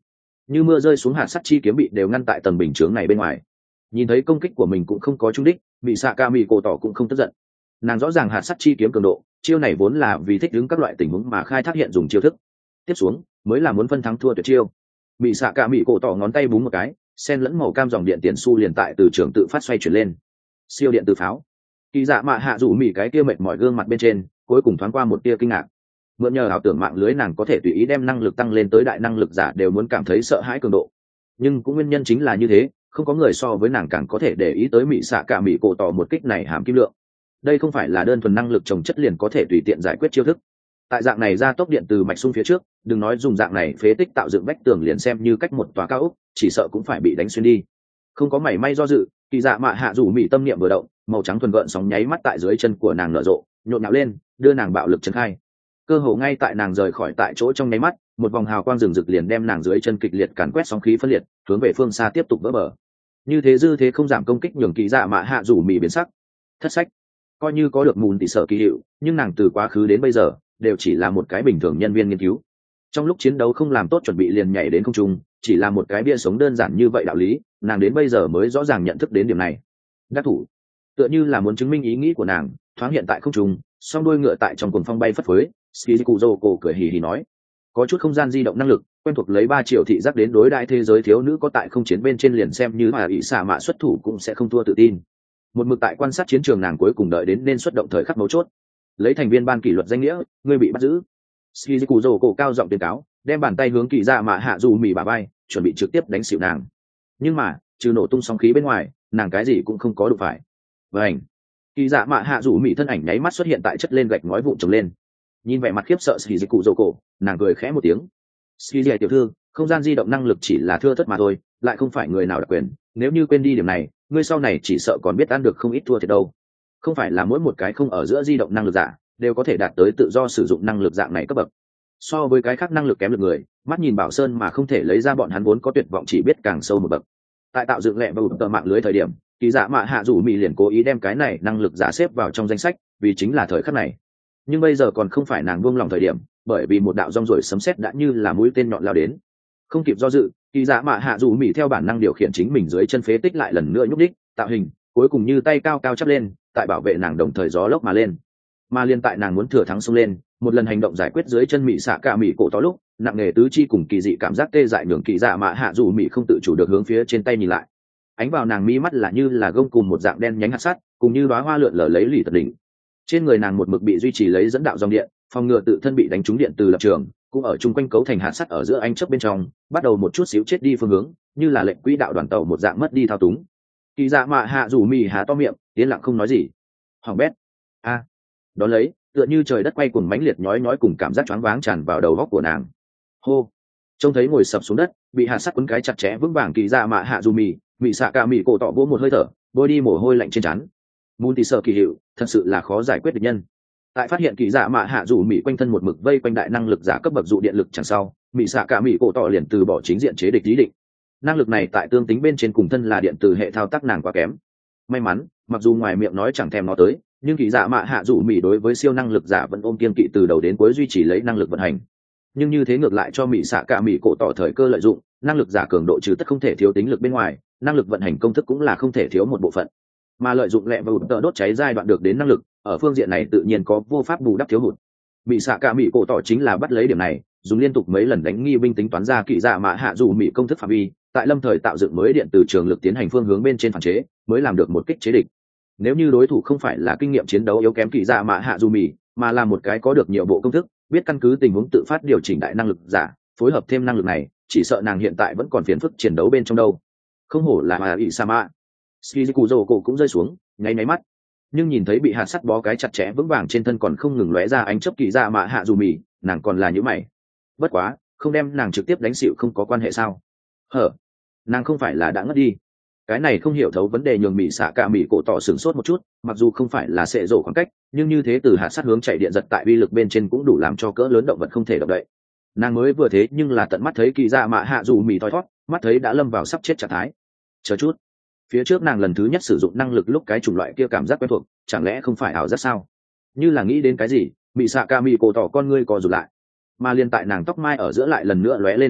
như mưa rơi xuống hạt sắt chi kiếm bị đều ngăn tại tầng bình chướng này bên ngoài. Nhìn thấy công kích của mình cũng không có trúng đích, bị xạ ca mỹ cổ tỏ cũng không tức giận. Nàng rõ ràng hạt sắt chi kiếm cường độ, chiêu này vốn là vì thích ứng các loại tình huống mà khai thác hiện dùng chiêu thức. Tiếp xuống mới là muốn phân thắng thua tuyệt chiêu. Bị xạ ca mỹ cổ tỏ ngón tay búng một cái, sen lẫn màu cam dòng điện tiền xu liền tại từ trường tự phát xoay chuyển lên. Siêu điện từ pháo. Kỳ dạ mạ hạ rủ mỉ cái kia mệt mỏi gương mặt bên trên cuối cùng thoáng qua một tia kinh ngạc. Mượn nhờ ảo tưởng mạng lưới, nàng có thể tùy ý đem năng lực tăng lên tới đại năng lực giả đều muốn cảm thấy sợ hãi cường độ. Nhưng cũng nguyên nhân chính là như thế, không có người so với nàng càng có thể để ý tới mỹ xạ cả mỹ cổ tỏ một kích này hàm kim lượng. Đây không phải là đơn thuần năng lực trồng chất liền có thể tùy tiện giải quyết chiêu thức. Tại dạng này ra tốc điện từ mạch xung phía trước, đừng nói dùng dạng này phế tích tạo dựng vách tường liền xem như cách một tòa cao ốc, chỉ sợ cũng phải bị đánh xuyên đi. Không có mảy may do dự, kỳ dạ mạ hạ rủ mỹ tâm niệm vừa động, màu trắng thuần gợn sóng nháy mắt tại dưới chân của nàng nở rộ, nhộn nhạo lên, đưa nàng bạo lực chấn khai. Cơ hồ ngay tại nàng rời khỏi tại chỗ trong nháy mắt, một vòng hào quang rừng rực liền đem nàng dưới chân kịch liệt càn quét sóng khí phân liệt, hướng về phương xa tiếp tục vỡ bờ. Như thế dư thế không giảm công kích nhường kỳ dạ mạ hạ rủ mỹ biến sắc. Thất sách, coi như có được mùn tỷ sở kỳ hiệu, nhưng nàng từ quá khứ đến bây giờ đều chỉ là một cái bình thường nhân viên nghiên cứu. Trong lúc chiến đấu không làm tốt chuẩn bị liền nhảy đến không trung, chỉ là một cái bia sống đơn giản như vậy đạo lý, nàng đến bây giờ mới rõ ràng nhận thức đến điểm này. Đắc thủ, tựa như là muốn chứng minh ý nghĩ của nàng, thoáng hiện tại không trung, song đuôi ngựa tại trong cuồng phong bay phất phới. Shizikuzo cổ cười hì hì nói, có chút không gian di động năng lực, quen thuộc lấy 3 triệu thị giác đến đối đại thế giới thiếu nữ có tại không chiến bên trên liền xem như mà ỷ xả mạ xuất thủ cũng sẽ không thua tự tin. Một mực tại quan sát chiến trường nàng cuối cùng đợi đến nên xuất động thời khắc mấu chốt. Lấy thành viên ban kỷ luật danh nghĩa, ngươi bị bắt giữ. Shizikuzo cổ cao giọng tuyên cáo, đem bàn tay hướng kỳ dạ mạ hạ dù mì bà bay, chuẩn bị trực tiếp đánh xỉu nàng. Nhưng mà trừ nổ tung sóng khí bên ngoài, nàng cái gì cũng không có đụng phải. Vành, kỳ dạ mạ hạ dù mì thân ảnh nháy mắt xuất hiện tại chất lên gạch ngói vụn trồng lên. Nhìn vẻ mặt khiếp sợ Shizikuzo cổ, nàng cười khẽ một tiếng. Shizai tiểu thư, không gian di động năng lực chỉ là thưa thất mà thôi, lại không phải người nào đặc quyền. Nếu như quên đi điểm này, ngươi sau này chỉ sợ còn biết ăn được không ít thua thiệt đâu. Không phải là mỗi một cái không ở giữa di động năng lực giả đều có thể đạt tới tự do sử dụng năng lực dạng này cấp bậc. So với cái khác năng lực kém lực người, mắt nhìn Bảo Sơn mà không thể lấy ra bọn hắn vốn có tuyệt vọng chỉ biết càng sâu một bậc. Tại tạo dựng lẹ và tờ mạng lưới thời điểm, kỳ dạ mạ hạ rủ mì liền cố ý đem cái này năng lực giả xếp vào trong danh sách, vì chính là thời khắc này. Nhưng bây giờ còn không phải nàng buông lòng thời điểm, bởi vì một đạo rong ruổi sấm sét đã như là mũi tên nhọn lao đến. Không kịp do dự, kỳ dạ mạ hạ rủ mì theo bản năng điều khiển chính mình dưới chân phế tích lại lần nữa nhúc đích, tạo hình, cuối cùng như tay cao cao chắp lên, tại bảo vệ nàng đồng thời gió lốc mà lên. Mà liên tại nàng muốn thừa thắng xông lên, một lần hành động giải quyết dưới chân mị xạ cả mị cổ to lúc, nặng nề tứ chi cùng kỳ dị cảm giác tê dại nhường kỳ dạ mạ hạ rủ mị không tự chủ được hướng phía trên tay nhìn lại. Ánh vào nàng mi mắt là như là gông cùng một dạng đen nhánh hạt sắt, cùng như đóa hoa lượn lờ lấy lì tận đỉnh. Trên người nàng một mực bị duy trì lấy dẫn đạo dòng điện, phòng ngừa tự thân bị đánh trúng điện từ lập trường, cũng ở chung quanh cấu thành hạt sắt ở giữa ánh chớp bên trong, bắt đầu một chút xíu chết đi phương hướng, như là lệnh quỹ đạo đoàn tàu một dạng mất đi thao túng. Kỳ dạ mạ hạ rủ mị há to miệng, yên lặng không nói gì. Hoàng bét. A. Đón lấy, tựa như trời đất quay cuồng mãnh liệt nhói nhói cùng cảm giác choáng váng tràn vào đầu góc của nàng. Hô. Trông thấy ngồi sập xuống đất, bị hạt sắt quấn cái chặt chẽ vững vàng kỳ dạ mạ hạ dù mị xạ cả mị cổ tọ vỗ một hơi thở, bôi đi mồ hôi lạnh trên trán. Môn tỷ sợ kỳ hiệu, thật sự là khó giải quyết địch nhân. Tại phát hiện kỳ dạ mạ hạ dù mị quanh thân một mực vây quanh đại năng lực giả cấp bậc dụ điện lực chẳng sau, mị xạ cả mị cổ tọ liền từ bỏ chính diện chế địch ý định. Năng lực này tại tương tính bên trên cùng thân là điện từ hệ thao tác nàng quá kém. May mắn, mặc dù ngoài miệng nói chẳng thèm nó tới, nhưng kỳ dạ mạ hạ dù mỹ đối với siêu năng lực giả vẫn ôm kiên kỵ từ đầu đến cuối duy trì lấy năng lực vận hành. Nhưng như thế ngược lại cho mỹ xạ cả mỹ cổ tỏ thời cơ lợi dụng, năng lực giả cường độ trừ tất không thể thiếu tính lực bên ngoài, năng lực vận hành công thức cũng là không thể thiếu một bộ phận. Mà lợi dụng lẹ và tợ đốt cháy giai đoạn được đến năng lực, ở phương diện này tự nhiên có vô pháp bù đắp thiếu hụt. Mỹ xạ cả mỹ cổ tỏ chính là bắt lấy điểm này, dùng liên tục mấy lần đánh nghi binh tính toán ra kỳ dạ mạ hạ dù mỹ công thức phạm vi, tại lâm thời tạo dựng mới điện từ trường lực tiến hành phương hướng bên trên phản chế, mới làm được một kích chế địch. Nếu như đối thủ không phải là kinh nghiệm chiến đấu yếu kém kỳ dạ mạ hạ dù mì, mà là một cái có được nhiều bộ công thức, biết căn cứ tình huống tự phát điều chỉnh đại năng lực giả, phối hợp thêm năng lực này, chỉ sợ nàng hiện tại vẫn còn phiền phức chiến đấu bên trong đâu. Không hổ là Hà ỷ Sama. Shizikuzo cổ cũng rơi xuống, nháy nháy mắt, nhưng nhìn thấy bị hạt sắt bó cái chặt chẽ vững vàng trên thân còn không ngừng lóe ra ánh chớp kỳ dạ mạ hạ dù mì, nàng còn là nhíu mày. Bất quá, không đem nàng trực tiếp đánh xịu không có quan hệ sao? Hở, nàng không phải là đã ngất đi? Cái này không hiểu thấu vấn đề nhường mỹ xạ cả mỹ cổ tỏ sửng sốt một chút, mặc dù không phải là sệ rổ khoảng cách, nhưng như thế từ hạt sắt hướng chạy điện giật tại uy lực bên trên cũng đủ làm cho cỡ lớn động vật không thể động đậy. Nàng mới vừa thế nhưng là tận mắt thấy kỳ dạ mạ hạ dù mì thoi thoát, mắt thấy đã lâm vào sắp chết trạng thái. Chờ chút, phía trước nàng lần thứ nhất sử dụng năng lực lúc cái chủng loại kia cảm giác quen thuộc, chẳng lẽ không phải ảo giác sao? Như là nghĩ đến cái gì, mỹ xạ cả mỹ cổ tỏ con ngươi co rụt lại, mà liên tại nàng tóc mai ở giữa lại lần nữa lóe lên ánh chớp,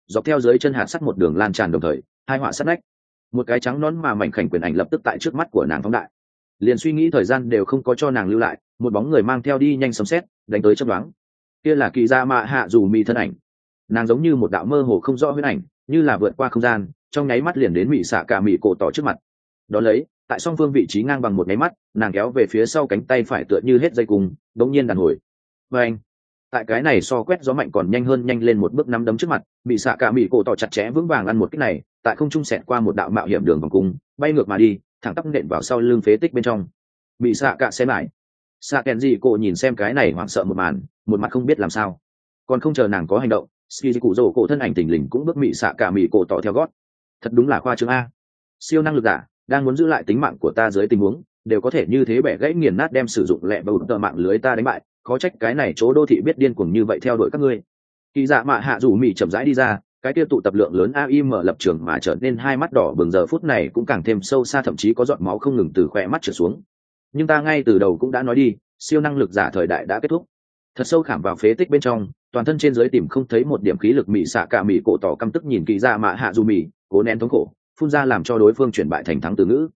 dọc theo dưới chân hạt sắt một đường lan tràn, đồng thời hai họa sắt nách, một cái trắng nón mà mảnh khảnh quyền ảnh lập tức tại trước mắt của nàng phóng đại. Liền suy nghĩ thời gian đều không có cho nàng lưu lại, một bóng người mang theo đi nhanh sấm sét đánh tới chớp đoán. Kia là Kỳ Dạ Mạ Hạ Dù Mị thân ảnh. Nàng giống như một đạo mơ hồ không rõ huyễn ảnh, như là vượt qua không gian, trong nháy mắt liền đến Mị Xạ Cả Mị cổ tỏ trước mặt. Đó lấy, tại song phương vị trí ngang bằng một nháy mắt, nàng kéo về phía sau cánh tay phải tựa như hết dây cùng, đống nhiên đàn hồi. Và anh, tại cái này so quét gió mạnh còn nhanh hơn nhanh lên một bước, nắm đấm trước mặt, Mị Xạ Cả Mị cổ tỏ chặt chẽ vững vàng ăn một kích này, tại không trung xẹt qua một đạo mạo hiểm đường vòng cung, bay ngược mà đi, thẳng tắp nện vào sau lưng phế tích bên trong. Mị Xạ Cả xem lại, Xạ Kèn gì cô nhìn xem cái này hoảng sợ một màn, một mặt không biết làm sao. Còn không chờ nàng có hành động, ski cụ rổ cổ thân ảnh tình lình cũng bước Mị Xạ Cả Mị cổ tỏ theo gót. Thật đúng là khoa trương a. Siêu năng lực giả đang muốn giữ lại tính mạng của ta dưới tình huống đều có thể như thế bẻ gãy nghiền nát, đem sử dụng lẹ bầu tờ mạng lưới ta đánh bại, khó trách cái này chỗ đô thị biết điên cuồng như vậy theo đuổi các ngươi. Kỳ Dạ Mạ Hạ Dù Mị chậm rãi đi ra, cái kia tụ tập lượng lớn AIM lập trường mà trở nên hai mắt đỏ bừng, giờ phút này cũng càng thêm sâu xa, thậm chí có giọt máu không ngừng từ khỏe mắt trượt xuống. Nhưng ta ngay từ đầu cũng đã nói đi, siêu năng lực giả thời đại đã kết thúc. Thật sâu khảm vào phế tích bên trong, toàn thân trên dưới tìm không thấy một điểm khí lực. Mị Xạ Cả Mị cổ tỏ căm tức nhìn Kỳ Dạ Mạ Hạ Dù Mị, cố nén thống khổ, phun ra làm cho đối phương chuyển bại thành thắng từ ngữ.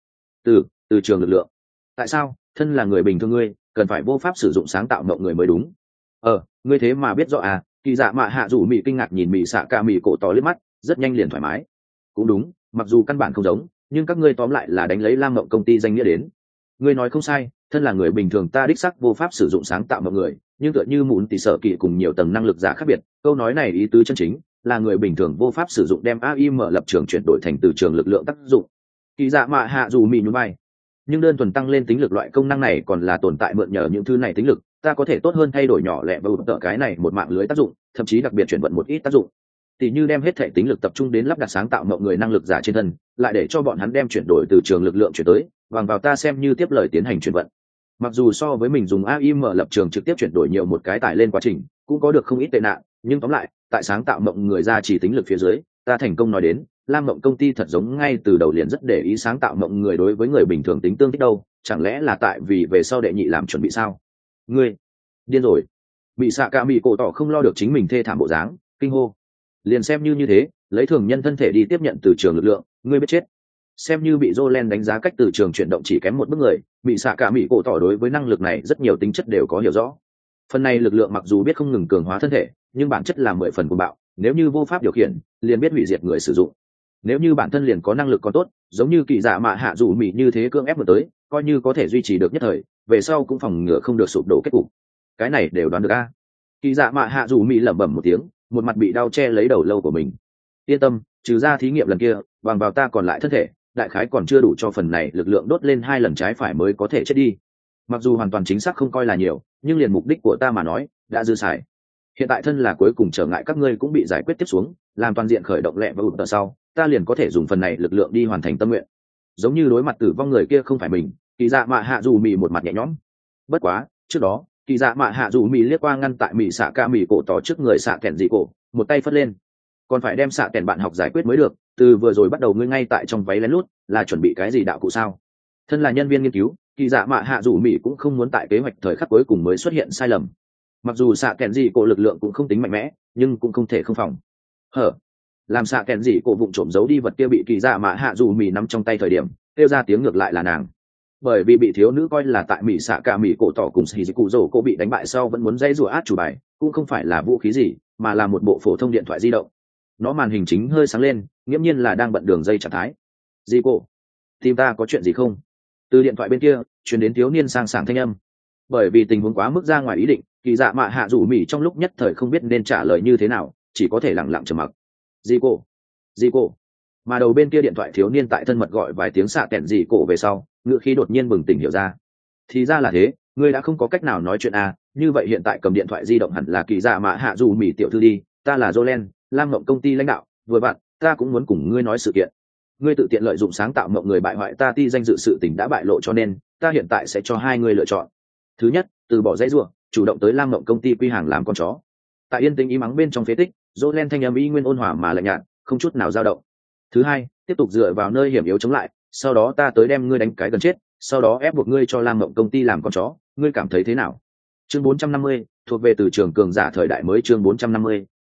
Từ trường lực lượng. Tại sao thân là người bình thường ngươi cần phải vô pháp sử dụng sáng tạo mộng người mới đúng? Ngươi thế mà biết rõ à? Kỳ Dạ Mạ Hạ Dù Mị kinh ngạc nhìn Mị Xạ Cả Mị cổ tỏ liếc mắt, rất nhanh liền thoải mái. Cũng đúng, mặc dù căn bản không giống, nhưng các ngươi tóm lại là đánh lấy Lam Mộng công ty danh nghĩa đến. Ngươi nói không sai, thân là người bình thường ta đích xác vô pháp sử dụng sáng tạo mộng người, nhưng tựa như Mụn Tỷ Sở Kỵ cùng nhiều tầng năng lực giả khác biệt, câu nói này ý tứ chân chính là người bình thường vô pháp sử dụng đem AIM lập trường chuyển đổi thành từ trường lực lượng tác dụng. Kỳ Dạ Mạ Hạ Dù Mị nhún vai, nhưng đơn thuần tăng lên tính lực loại công năng này còn là tồn tại mượn nhờ những thứ này tính lực, ta có thể tốt hơn thay đổi nhỏ lẹ và tợ cái này một mạng lưới tác dụng, thậm chí đặc biệt chuyển vận một ít tác dụng, tỉ như đem hết thể tính lực tập trung đến lắp đặt sáng tạo mộng người năng lực giả trên thân, lại để cho bọn hắn đem chuyển đổi từ trường lực lượng chuyển tới bằng vào ta xem như tiếp lời tiến hành chuyển vận. Mặc dù so với mình dùng AIM lập trường trực tiếp chuyển đổi nhiều một cái tải lên quá trình cũng có được không ít tệ nạn, nhưng tóm lại tại sáng tạo mộng người ra chỉ tính lực phía dưới, ta thành công nói đến Lam Mộng công ty thật giống ngay từ đầu liền rất để ý sáng tạo mộng người đối với người bình thường tính tương thích đâu, chẳng lẽ là tại vì về sau đệ nhị làm chuẩn bị sao? Ngươi điên rồi. Bị Xạ Cả Mị cổ tỏ không lo được chính mình thê thảm bộ dáng, kinh hô. Liền xem như thế, lấy thường nhân thân thể đi tiếp nhận từ trường lực lượng, ngươi biết chết. Xem như bị Jolen đánh giá cách từ trường chuyển động chỉ kém một bước người, Bị Xạ Cả Mị cổ tỏ đối với năng lực này rất nhiều tính chất đều có hiểu rõ. Phần này lực lượng mặc dù biết không ngừng cường hóa thân thể, nhưng bản chất là 10 phần cuồng bạo, nếu như vô pháp điều khiển, liền biết hủy diệt người sử dụng. Nếu như bản thân liền có năng lực còn tốt, giống như Kỳ Dạ Mạ Hạ Dù Mị như thế cưỡng ép một tới, coi như có thể duy trì được nhất thời, về sau cũng phòng ngừa không được sụp đổ kết cục. Cái này đều đoán được a. Kỳ Dạ Mạ Hạ Dù Mị lẩm bẩm một tiếng, một mặt bị đau che lấy đầu lâu của mình. Yên tâm, trừ ra thí nghiệm lần kia, bằng vào ta còn lại thân thể, đại khái còn chưa đủ cho phần này lực lượng đốt lên 2 lần trái phải mới có thể chết đi. Mặc dù hoàn toàn chính xác không coi là nhiều, nhưng liền mục đích của ta mà nói, đã dư xài. Hiện tại thân là cuối cùng trở ngại các ngươi cũng bị giải quyết tiếp xuống, làm toàn diện khởi động lẹ và ụt tờ sau, ta liền có thể dùng phần này lực lượng đi hoàn thành tâm nguyện. Giống như đối mặt tử vong người kia không phải mình, Kỳ Dạ Mạ Hạ Dù Mị một mặt nhẹ nhõm. Bất quá, trước đó, Kỳ Dạ Mạ Hạ Dù Mị liếc qua ngăn tại Mị Xạ Cả Mị cổ tỏ trước người Xạ Kèn dị cổ, một tay phất lên. Còn phải đem Xạ Kèn bạn học giải quyết mới được, từ vừa rồi bắt đầu ngươi ngay tại trong váy lén lút, là chuẩn bị cái gì đạo cụ sao? Thân là nhân viên nghiên cứu, Kỳ Dạ Mạ Hạ Dù Mị cũng không muốn tại kế hoạch thời khắc cuối cùng mới xuất hiện sai lầm. Mặc dù Xạ Kèn dị cổ lực lượng cũng không tính mạnh mẽ, nhưng cũng không thể không phòng. Làm Xạ Kèn dị cổ vụng trộm giấu đi vật kia bị Kỳ Dạ Mạ Hạ Dù Mị nắm trong tay thời điểm, kêu ra tiếng ngược lại là nàng. Bởi vì bị thiếu nữ coi là tại Mị Xạ Cả Mị cổ tỏ cùng Shizuku Dỗ cổ bị đánh bại sau vẫn muốn dây rùa át chủ bài, cũng không phải là vũ khí gì, mà là một bộ phổ thông điện thoại di động. Nó màn hình chính hơi sáng lên, nghiễm nhiên là đang bận đường dây trạng thái. Dị cổ, tìm ta có chuyện gì không? Từ điện thoại bên kia truyền đến thiếu niên sang sảng thanh âm. Bởi vì tình huống quá mức ra ngoài ý định, Kỳ Dạ Mạ Hạ Dù Mị trong lúc nhất thời không biết nên trả lời như thế nào, chỉ có thể lặng lặng trầm mặc. Dị cổ. Mà đầu bên kia điện thoại thiếu niên tại thân mật gọi vài tiếng Xạ Kèn dị cổ về sau, ngữ khí đột nhiên bừng tỉnh hiểu ra. Thì ra là thế, ngươi đã không có cách nào nói chuyện à? Như vậy hiện tại cầm điện thoại di động hẳn là Kỳ Dạ Mạ Hạ Dù Mị tiểu thư đi, ta là Jolen, Lam Mộng công ty lãnh đạo, vừa vặn ta cũng muốn cùng ngươi nói sự kiện. Ngươi tự tiện lợi dụng sáng tạo mộng người bại hoại ta ti danh dự sự tình đã bại lộ, cho nên ta hiện tại sẽ cho hai người lựa chọn. Thứ nhất, từ bỏ dãy rủa, chủ động tới Lam Mộng công ty quy hàng làm con chó. Tại yên tĩnh im mắng bên trong phế tích, Jolen thanh âm y nguyên ôn hòa mà lạnh nhạt, không chút nào dao động. Thứ hai, tiếp tục dựa vào nơi hiểm yếu chống lại, sau đó ta tới đem ngươi đánh cái gần chết, sau đó ép buộc ngươi cho Lam Mộng công ty làm con chó, ngươi cảm thấy thế nào? Chương 450, thuộc về từ trường cường giả thời đại mới. Chương 450,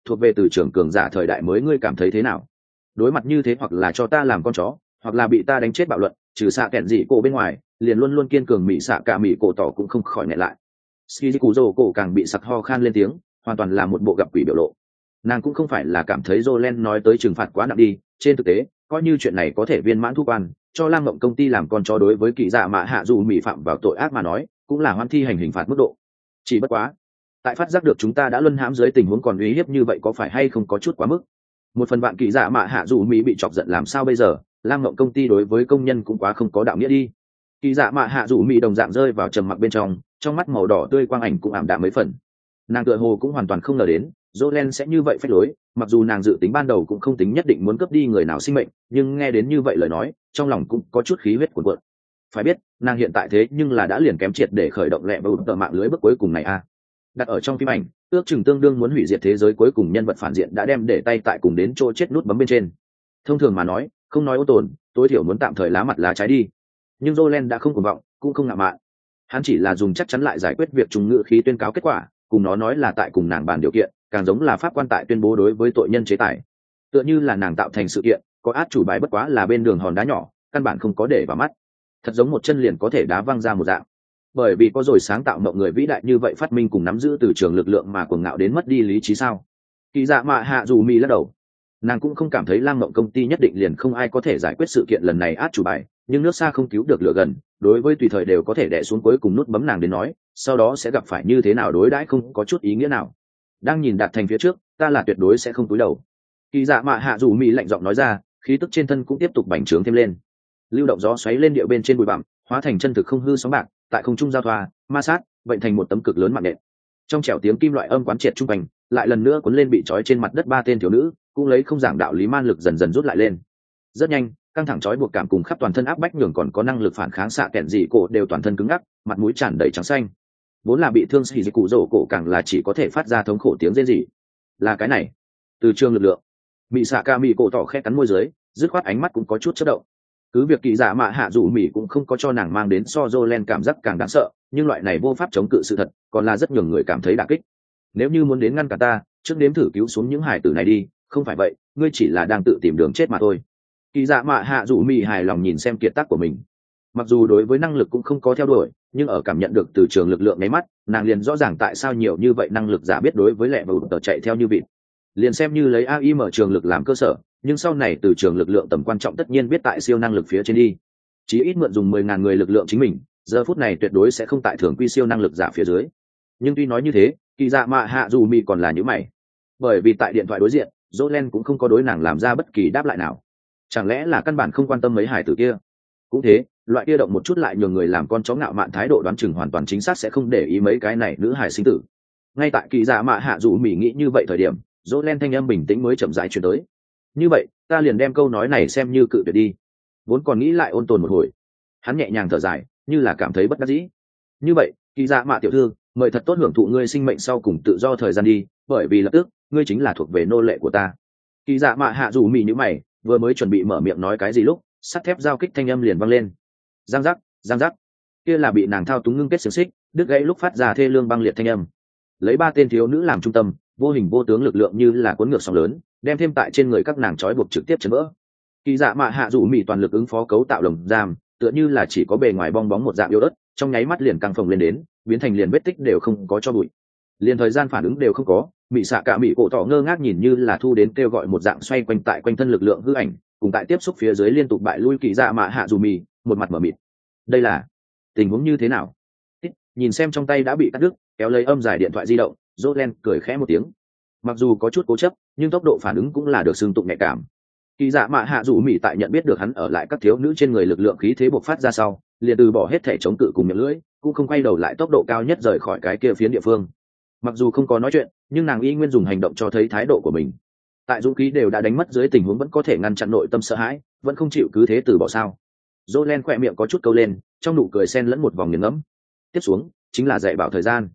thuộc về từ trường cường giả thời đại mới, ngươi cảm thấy thế nào? Đối mặt như thế, hoặc là cho ta làm con chó, hoặc là bị ta đánh chết bạo luận, trừ xạ kẹn dị cổ bên ngoài, liền luôn luôn kiên cường mỹ xạ cả mỹ cổ tỏ cũng không khỏi nghẹn lại. Shizikuzo cổ càng bị sặc ho khan lên tiếng, hoàn toàn là một bộ gặp quỷ biểu lộ. Nàng cũng không phải là cảm thấy Jolen nói tới trừng phạt quá nặng đi, trên thực tế coi như chuyện này có thể viên mãn thu quan cho Lam Ngộng công ty làm con chó, đối với kỳ dạ mạ hạ dù mỹ phạm vào tội ác mà nói cũng là hoan thi hành hình phạt mức độ. Chỉ bất quá tại phát giác được chúng ta đã luân hãm dưới tình huống còn uy hiếp như vậy, có phải hay không có chút quá mức? Một phần bạn kỳ dạ mạ hạ dù mỹ bị chọc giận làm sao bây giờ? Lam Ngộng công ty đối với công nhân cũng quá không có đạo nghĩa đi. Kỳ dạ mạ hạ dù mỹ đồng dạng rơi vào trầm mặc bên trong mắt màu đỏ tươi quang ảnh cũng ảm đạm mấy phần. Nàng tựa hồ cũng hoàn toàn không ngờ đến Jolen sẽ như vậy phách lối, mặc dù nàng dự tính ban đầu cũng không tính nhất định muốn cướp đi người nào sinh mệnh, nhưng nghe đến như vậy lời nói, trong lòng cũng có chút khí huyết cuồn cuộn. Phải biết, nàng hiện tại thế nhưng là đã liền kém triệt để khởi động lẹ và tờ mạng lưới bước cuối cùng này a. Đặt ở trong phim ảnh, ước chừng tương đương muốn hủy diệt thế giới cuối cùng nhân vật phản diện đã đem để tay tại cùng đến chỗ chết nút bấm bên trên. Thông thường mà nói, không nói ô tồn, tối thiểu muốn tạm thời lá mặt lá trái đi. Nhưng Jolen đã không cuồng vọng, cũng không ngạo mạn. Hắn chỉ là dùng chắc chắn lại giải quyết việc trùng ngữ khí tuyên cáo kết quả, cùng nó nói là tại cùng nàng bàn điều kiện, càng giống là pháp quan tại tuyên bố đối với tội nhân chế tài. Tựa như là nàng tạo thành sự kiện, có át chủ bài bất quá là bên đường hòn đá nhỏ, căn bản không có để vào mắt, thật giống một chân liền có thể đá văng ra một dạng. Bởi vì có rồi sáng tạo mộng người vĩ đại như vậy phát minh cùng nắm giữ từ trường lực lượng mà cuồng ngạo đến mất đi lý trí sao? Kỳ dạ mạ hạ dù mi lắc đầu, nàng cũng không cảm thấy Lam Mộng công ty nhất định liền không ai có thể giải quyết sự kiện lần này át chủ bài, nhưng nước xa không cứu được lửa gần, đối với tùy thời đều có thể đè xuống cuối cùng nút bấm nàng đến nói, sau đó sẽ gặp phải như thế nào đối đãi không có chút ý nghĩa nào. Đang nhìn đạt thành phía trước, ta là tuyệt đối sẽ không cúi đầu. Kỳ dạ mạ hạ dù mỹ lạnh giọng nói ra, khí tức trên thân cũng tiếp tục bành trướng thêm lên. Lưu động gió xoáy lên địa bên trên bụi bặm, hóa thành chân thực không hư sóng bạc, tại không trung giao thoa, ma sát, vận thành một tấm cực lớn mạng nện. Trong trẻo tiếng kim loại âm quán triệt trung quanh, lại lần nữa cuốn lên bị trói trên mặt đất ba tên thiếu nữ, cũng lấy không giảng đạo lý man lực dần dần rút lại lên. Rất nhanh, căng thẳng trói buộc cảm cùng khắp toàn thân áp bách nhường còn có năng lực phản kháng xạ kẹn dị cổ đều toàn thân cứng ngắc, mặt mũi tràn đầy trắng xanh. Vốn là bị thương xì dị cụ rổ cổ càng là chỉ có thể phát ra thống khổ tiếng rên rỉ. Là cái này, từ trường lực lượng. Mị xạ ca mị cổ tỏ khẽ cắn môi dưới, dứt khoát ánh mắt cũng có chút chớp động. Cứ việc kỳ giả mạ hạ dù mị cũng không có cho nàng mang đến so Jolen cảm giác càng đáng sợ, nhưng loại này vô pháp chống cự sự thật, còn là rất nhiều người cảm thấy đả kích. Nếu như muốn đến ngăn cản ta, trước nếm thử cứu xuống những hải tử này đi, không phải vậy, ngươi chỉ là đang tự tìm đường chết mà thôi. Kỳ dạ mạ hạ dù mị hài lòng nhìn xem kiệt tác của mình. Mặc dù đối với năng lực cũng không có theo đuổi, nhưng ở cảm nhận được từ trường lực lượng nháy mắt, nàng liền rõ ràng tại sao nhiều như vậy năng lực giả biết đối với lẹ và tờ chạy theo như vịt. Liền xem như lấy AI mở trường lực làm cơ sở, nhưng sau này từ trường lực lượng tầm quan trọng tất nhiên biết tại siêu năng lực phía trên đi. Chí ít mượn dùng 10.000 người lực lượng chính mình, giờ phút này tuyệt đối sẽ không tại thường quy siêu năng lực giả phía dưới. Nhưng tuy nói như thế, kỳ dạ mạ hạ dù mị còn là như mày, bởi vì tại điện thoại đối diện, Jolen cũng không có đối nàng làm ra bất kỳ đáp lại nào. Chẳng lẽ là căn bản không quan tâm mấy hải tử kia? Cũng thế, loại kia động một chút lại nhường người làm con chó ngạo mạn thái độ đoán chừng hoàn toàn chính xác sẽ không để ý mấy cái này nữ hải sinh tử. Ngay tại kỳ dạ mạ hạ dù mị nghĩ như vậy thời điểm, Jolen thanh âm bình tĩnh mới chậm rãi truyền tới. Như vậy, ta liền đem câu nói này xem như cự tuyệt đi. Vốn còn nghĩ lại ôn tồn một hồi, hắn nhẹ nhàng thở dài, như là cảm thấy bất đắc dĩ. Như vậy, kỳ dạ mạ tiểu thư, mời thật tốt hưởng thụ ngươi sinh mệnh sau cùng tự do thời gian đi, bởi vì lập tức ngươi chính là thuộc về nô lệ của ta. Kỳ dạ mạ hạ dù mị nhíu mày, vừa mới chuẩn bị mở miệng nói cái gì lúc sắt thép giao kích thanh âm liền vang lên. Giang giác, giang giác, kia là bị nàng thao túng ngưng kết xiềng xích đứt gãy lúc phát ra thê lương băng liệt thanh âm. Lấy ba tên thiếu nữ làm trung tâm, vô hình vô tướng lực lượng như là cuốn ngược sóng lớn, đem thêm tại trên người các nàng trói buộc trực tiếp chấn vỡ. Kỳ dạ mạ hạ dù mị toàn lực ứng phó cấu tạo lồng giam, tựa như là chỉ có bề ngoài bong bóng một dạng yếu ớt, trong nháy mắt liền căng phồng lên đến, biến thành liền vết tích đều không có cho bụi, liền thời gian phản ứng đều không có. Mị xạ cả mị cổ tỏ ngơ ngác nhìn như là thu đến kêu gọi một dạng xoay quanh tại quanh thân lực lượng hư ảnh, cùng tại tiếp xúc phía dưới liên tục bại lui kỳ dạ mạ hạ dù mị, một mặt mở mịt. Đây là tình huống như thế nào? Nhìn xem trong tay đã bị cắt đứt, kéo lấy âm giải điện thoại di động, Jolen cười khẽ một tiếng. Mặc dù có chút cố chấp, nhưng tốc độ phản ứng cũng là được xưng tụng nhạy cảm. Kỳ dạ mạ hạ dù mị tại nhận biết được hắn ở lại các thiếu nữ trên người lực lượng khí thế bộc phát ra sau, liền từ bỏ hết thể chống cự cùng miệng lưỡi, cũng không quay đầu lại tốc độ cao nhất rời khỏi cái kia phiến địa phương. Mặc dù không có nói chuyện, nhưng nàng y nguyên dùng hành động cho thấy thái độ của mình. Tại dũng khí đều đã đánh mất dưới tình huống vẫn có thể ngăn chặn nội tâm sợ hãi, vẫn không chịu cứ thế từ bỏ sao? Jolen khỏe miệng có chút câu lên, trong nụ cười xen lẫn một vòng nghiền ngẫm. Tiếp xuống chính là dạy bảo thời gian.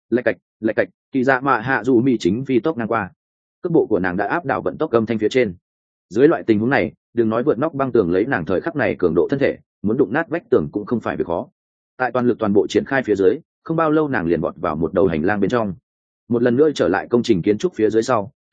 Lạch cạch, kỳ dạ mạ hạ dù mị chính vì tốc ngang qua, cước bộ của nàng đã áp đảo vận tốc âm thanh phía trên. Dưới loại tình huống này, đừng nói vượt nóc băng tường, lấy nàng thời khắc này cường độ thân thể, muốn đụng nát vách tường cũng không phải việc khó. Tại toàn lực toàn bộ triển khai phía dưới, không bao lâu nàng liền vọt vào một đầu hành lang bên trong. Một lần nữa trở lại công trình kiến trúc phía dưới sau,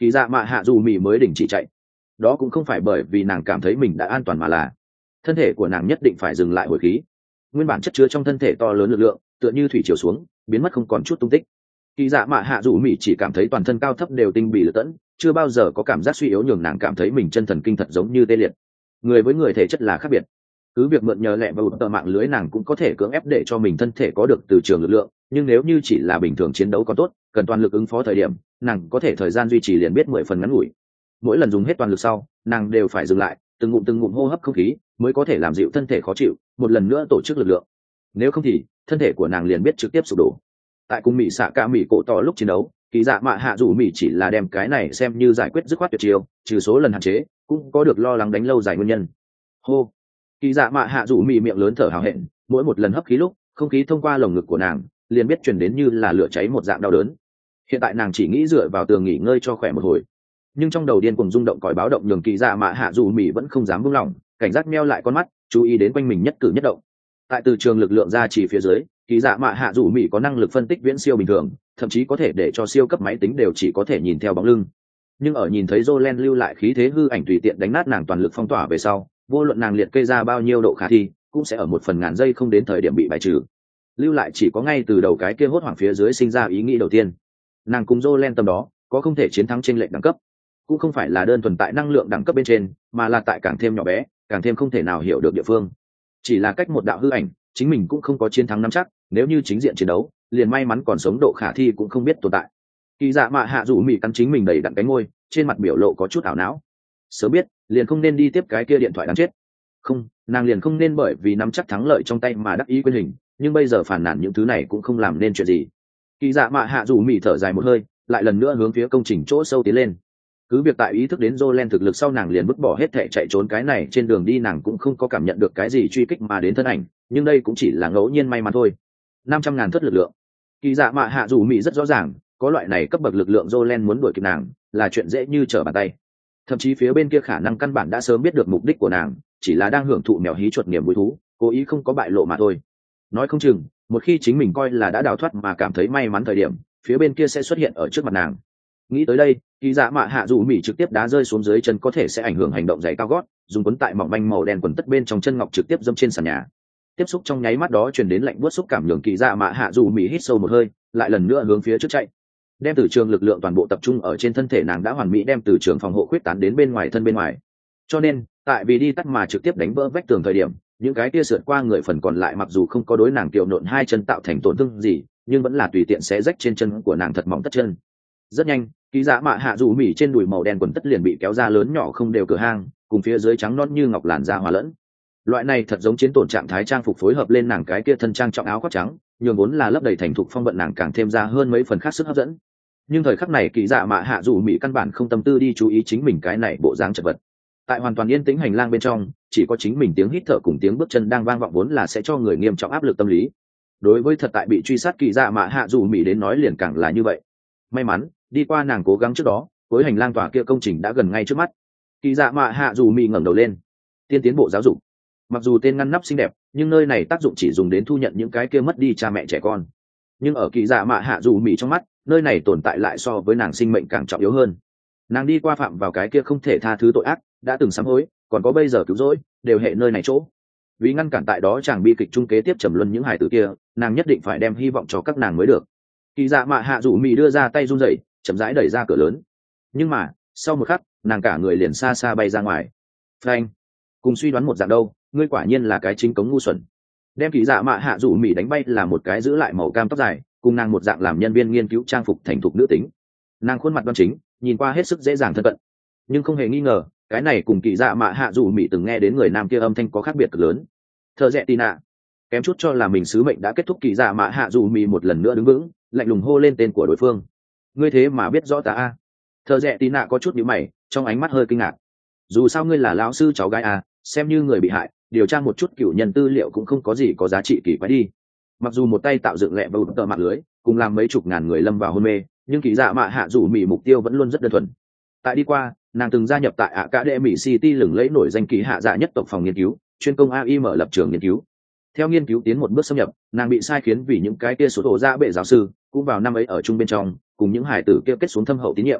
kỳ dạ mạ hạ dù mì mới đình chỉ chạy. Đó cũng không phải bởi vì nàng cảm thấy mình đã an toàn, mà là thân thể của nàng nhất định phải dừng lại hồi khí. Nguyên bản chất chứa trong thân thể to lớn lực lượng tựa như thủy chiều xuống, biến mất không còn chút tung tích. Kỳ dạ mạ hạ dù mì chỉ cảm thấy toàn thân cao thấp đều tinh bị lật tẫn, chưa bao giờ có cảm giác suy yếu nhường nàng cảm thấy mình chân thần kinh thật giống như tê liệt. Người với người thể chất là khác biệt, cứ việc mượn nhờ lẹ và ụt tờ mạng lưới nàng cũng có thể cưỡng ép để cho mình thân thể có được từ trường lực lượng, nhưng nếu như chỉ là bình thường chiến đấu có tốt, cần toàn lực ứng phó thời điểm, nàng có thể thời gian duy trì liền biết 10 phần ngắn ngủi. Mỗi lần dùng hết toàn lực sau, nàng đều phải dừng lại, từng ngụm hô hấp không khí mới có thể làm dịu thân thể khó chịu, một lần nữa tổ chức lực lượng. Nếu không thì thân thể của nàng liền biết trực tiếp sụp đổ. Tại cung mỹ xạ cả mỹ cổ tỏ lúc chiến đấu, kỳ dạ mạ hạ dù mỹ chỉ là đem cái này xem như giải quyết dứt khoát tuyệt chiêu, trừ số lần hạn chế cũng có được lo lắng đánh lâu dài nguyên nhân. Hô, kỳ dạ mạ hạ dù mỹ miệng lớn thở hào hẹn, mỗi một lần hấp khí lúc không khí thông qua lồng ngực của nàng liền biết truyền đến như là lửa cháy một dạng đau đớn. Hiện tại nàng chỉ nghĩ dựa vào tường nghỉ ngơi cho khỏe một hồi, nhưng trong đầu điên cuồng rung động còi báo động nhường kỳ dạ mạ hạ dù mỹ vẫn không dám buông lỏng, cảnh giác meo lại con mắt, chú ý đến quanh mình nhất cử nhất động. Tại từ trường lực lượng ra chỉ phía dưới, kỳ dạ mạ hạ dù mỹ có năng lực phân tích viễn siêu bình thường, thậm chí có thể để cho siêu cấp máy tính đều chỉ có thể nhìn theo bóng lưng. Nhưng ở nhìn thấy Jolen lưu lại khí thế hư ảnh tùy tiện đánh nát nàng toàn lực phong tỏa về sau, vô luận nàng liệt kê ra bao nhiêu độ khả thi, cũng sẽ ở một phần ngàn giây không đến thời điểm bị bài trừ. Lưu lại chỉ có ngay từ đầu cái kia hốt hoảng phía dưới sinh ra ý nghĩ đầu tiên. Nàng cùng Jolen tầm đó có không thể chiến thắng trên lệnh đẳng cấp, cũng không phải là đơn thuần tại năng lượng đẳng cấp bên trên, mà là tại càng thêm nhỏ bé, càng thêm không thể nào hiểu được địa phương. Chỉ là cách một đạo hư ảnh, chính mình cũng không có chiến thắng nắm chắc, nếu như chính diện chiến đấu, liền may mắn còn sống độ khả thi cũng không biết tồn tại. Kỳ dạ mạ hạ dù mỹ cắn chính mình đầy đặn cánh môi, trên mặt biểu lộ có chút ảo não. Sớm biết liền không nên đi tiếp cái kia điện thoại đáng chết. Không, nàng liền không nên bởi vì nắm chắc thắng lợi trong tay mà đắc ý quên hình, nhưng bây giờ phản nàn những thứ này cũng không làm nên chuyện gì. Kỳ dạ mạ hạ dù mỹ thở dài một hơi, lại lần nữa hướng phía công trình chỗ sâu tiến lên. Cứ việc tại ý thức đến Jolen thực lực sau nàng liền vứt bỏ hết thệ chạy trốn, cái này trên đường đi nàng cũng không có cảm nhận được cái gì truy kích mà đến thân ảnh, nhưng đây cũng chỉ là ngẫu nhiên may mắn thôi. 500.000 thất lực lượng. Kỳ dạ mạ hạ dù mỹ rất rõ ràng, có loại này cấp bậc lực lượng Jolen muốn đuổi kịp nàng là chuyện dễ như trở bàn tay. Thậm chí phía bên kia khả năng căn bản đã sớm biết được mục đích của nàng, chỉ là đang hưởng thụ mèo hí chuột niềm vui thú, cố ý không có bại lộ mà thôi. Nói không chừng, một khi chính mình coi là đã đào thoát mà cảm thấy may mắn thời điểm, phía bên kia sẽ xuất hiện ở trước mặt nàng. Nghĩ tới đây, kỳ dạ mạ hạ dù mỹ trực tiếp đá rơi xuống dưới chân có thể sẽ ảnh hưởng hành động giày cao gót, dùng quấn tại mỏng manh màu đen quần tất bên trong chân ngọc trực tiếp dâm trên sàn nhà. Tiếp xúc trong nháy mắt đó truyền đến lạnh buốt xúc cảm nhường kỳ dạ mạ hạ dù mỹ hít sâu một hơi, lại lần nữa hướng phía trước chạy. Đem từ trường lực lượng toàn bộ tập trung ở trên thân thể nàng đã hoàn mỹ đem từ trường phòng hộ khuyết tán đến bên ngoài thân bên ngoài. Cho nên, tại vì đi tắt mà trực tiếp đánh vỡ vách tường thời điểm, những cái kia sượt qua người phần còn lại mặc dù không có đối nàng kiều nộn hai chân tạo thành tổn thương gì, nhưng vẫn là tùy tiện xé rách trên chân của nàng thật mỏng tất chân. Rất nhanh, kỳ dạ mạ hạ dù mỹ trên đùi màu đen quần tất liền bị kéo ra lớn nhỏ không đều cửa hang, cùng phía dưới trắng non như ngọc làn da hòa lẫn. Loại này thật giống chiến tổn trạng thái trang phục phối hợp lên nàng cái kia thân trang trọng áo khoác trắng, nhường vốn là lấp đầy thành thục phong vận nàng càng thêm ra hơn mấy phần khác sức hấp dẫn. Nhưng thời khắc này kỳ dạ mạ hạ dù mỹ căn bản không tâm tư đi chú ý chính mình cái này bộ dáng chật vật. Tại hoàn toàn yên tĩnh hành lang bên trong, chỉ có chính mình tiếng hít thở cùng tiếng bước chân đang vang vọng, vốn là sẽ cho người nghiêm trọng áp lực tâm lý. Đối với thật tại bị truy sát kỳ dạ mạ hạ dù mỹ đến nói liền càng là như vậy. May mắn đi qua nàng cố gắng trước đó, cuối hành lang tòa kia công trình đã gần ngay trước mắt. Kỳ dạ mạ hạ dù mỹ ngẩng đầu lên. Tiên tiến bộ giáo dục. Mặc dù tên ngăn nắp xinh đẹp, nhưng nơi này tác dụng chỉ dùng đến thu nhận những cái kia mất đi cha mẹ trẻ con. Nhưng ở kỳ dạ mạ hạ dù mỹ trong mắt, nơi này tồn tại lại so với nàng sinh mệnh càng trọng yếu hơn. Nàng đi qua phạm vào cái kia không thể tha thứ tội ác, đã từng sám hối, còn có bây giờ cứu rỗi, đều hệ nơi này chỗ. Vì ngăn cản tại đó chàng bi kịch chung kế tiếp trầm luân những hài tử kia, nàng nhất định phải đem hy vọng cho các nàng mới được. Kỳ dạ mạ hạ dù mỹ đưa ra tay run rẩy, chậm rãi đẩy ra cửa lớn. Nhưng mà sau một khắc, nàng cả người liền xa xa bay ra ngoài. Phanh! Cùng suy đoán một dạng đâu, ngươi quả nhiên là cái chính cống ngu xuẩn. Đem kỳ dạ mạ hạ dù mỹ đánh bay là một cái giữ lại màu cam tóc dài, cùng nàng một dạng làm nhân viên nghiên cứu trang phục thành thục nữ tính. Nàng khuôn mặt đoan chính, nhìn qua hết sức dễ dàng thân cận, nhưng không hề nghi ngờ cái này cùng kỳ dạ mạ hạ dù mỹ từng nghe đến người nam kia âm thanh có khác biệt cực lớn. Thợ rẽ tì nạ kém chút cho là mình sứ mệnh đã kết thúc, kỳ dạ mạ hạ dù mỹ một lần nữa đứng vững, lạnh lùng hô lên tên của đối phương. Ngươi thế mà biết rõ ta a? Thợ rẽ tì nạ có chút nhíu mày, trong ánh mắt hơi kinh ngạc. Dù sao ngươi là lão sư cháu gái a, xem như người bị hại, điều tra một chút cựu nhân tư liệu cũng không có gì có giá trị kỳ quái đi. Mặc dù một tay tạo dựng lẹ bầu tờ mạng lưới, cùng làm mấy chục ngàn người lâm vào hôn mê, nhưng kỳ dạ mạ hạ dù mỹ mục tiêu vẫn luôn rất đơn thuần. Tại đi qua, nàng từng gia nhập tại Academy City lừng lẫy nổi danh kỳ hạ dạ nhất tộc phòng nghiên cứu, chuyên công AI mở lập trường nghiên cứu. Theo nghiên cứu tiến một bước xâm nhập, nàng bị sai khiến vì những cái kia số tổ ra bệ giáo sư, cũng vào năm ấy ở chung bên trong, cùng những hải tử kia kết xuống thâm hậu tín nhiệm.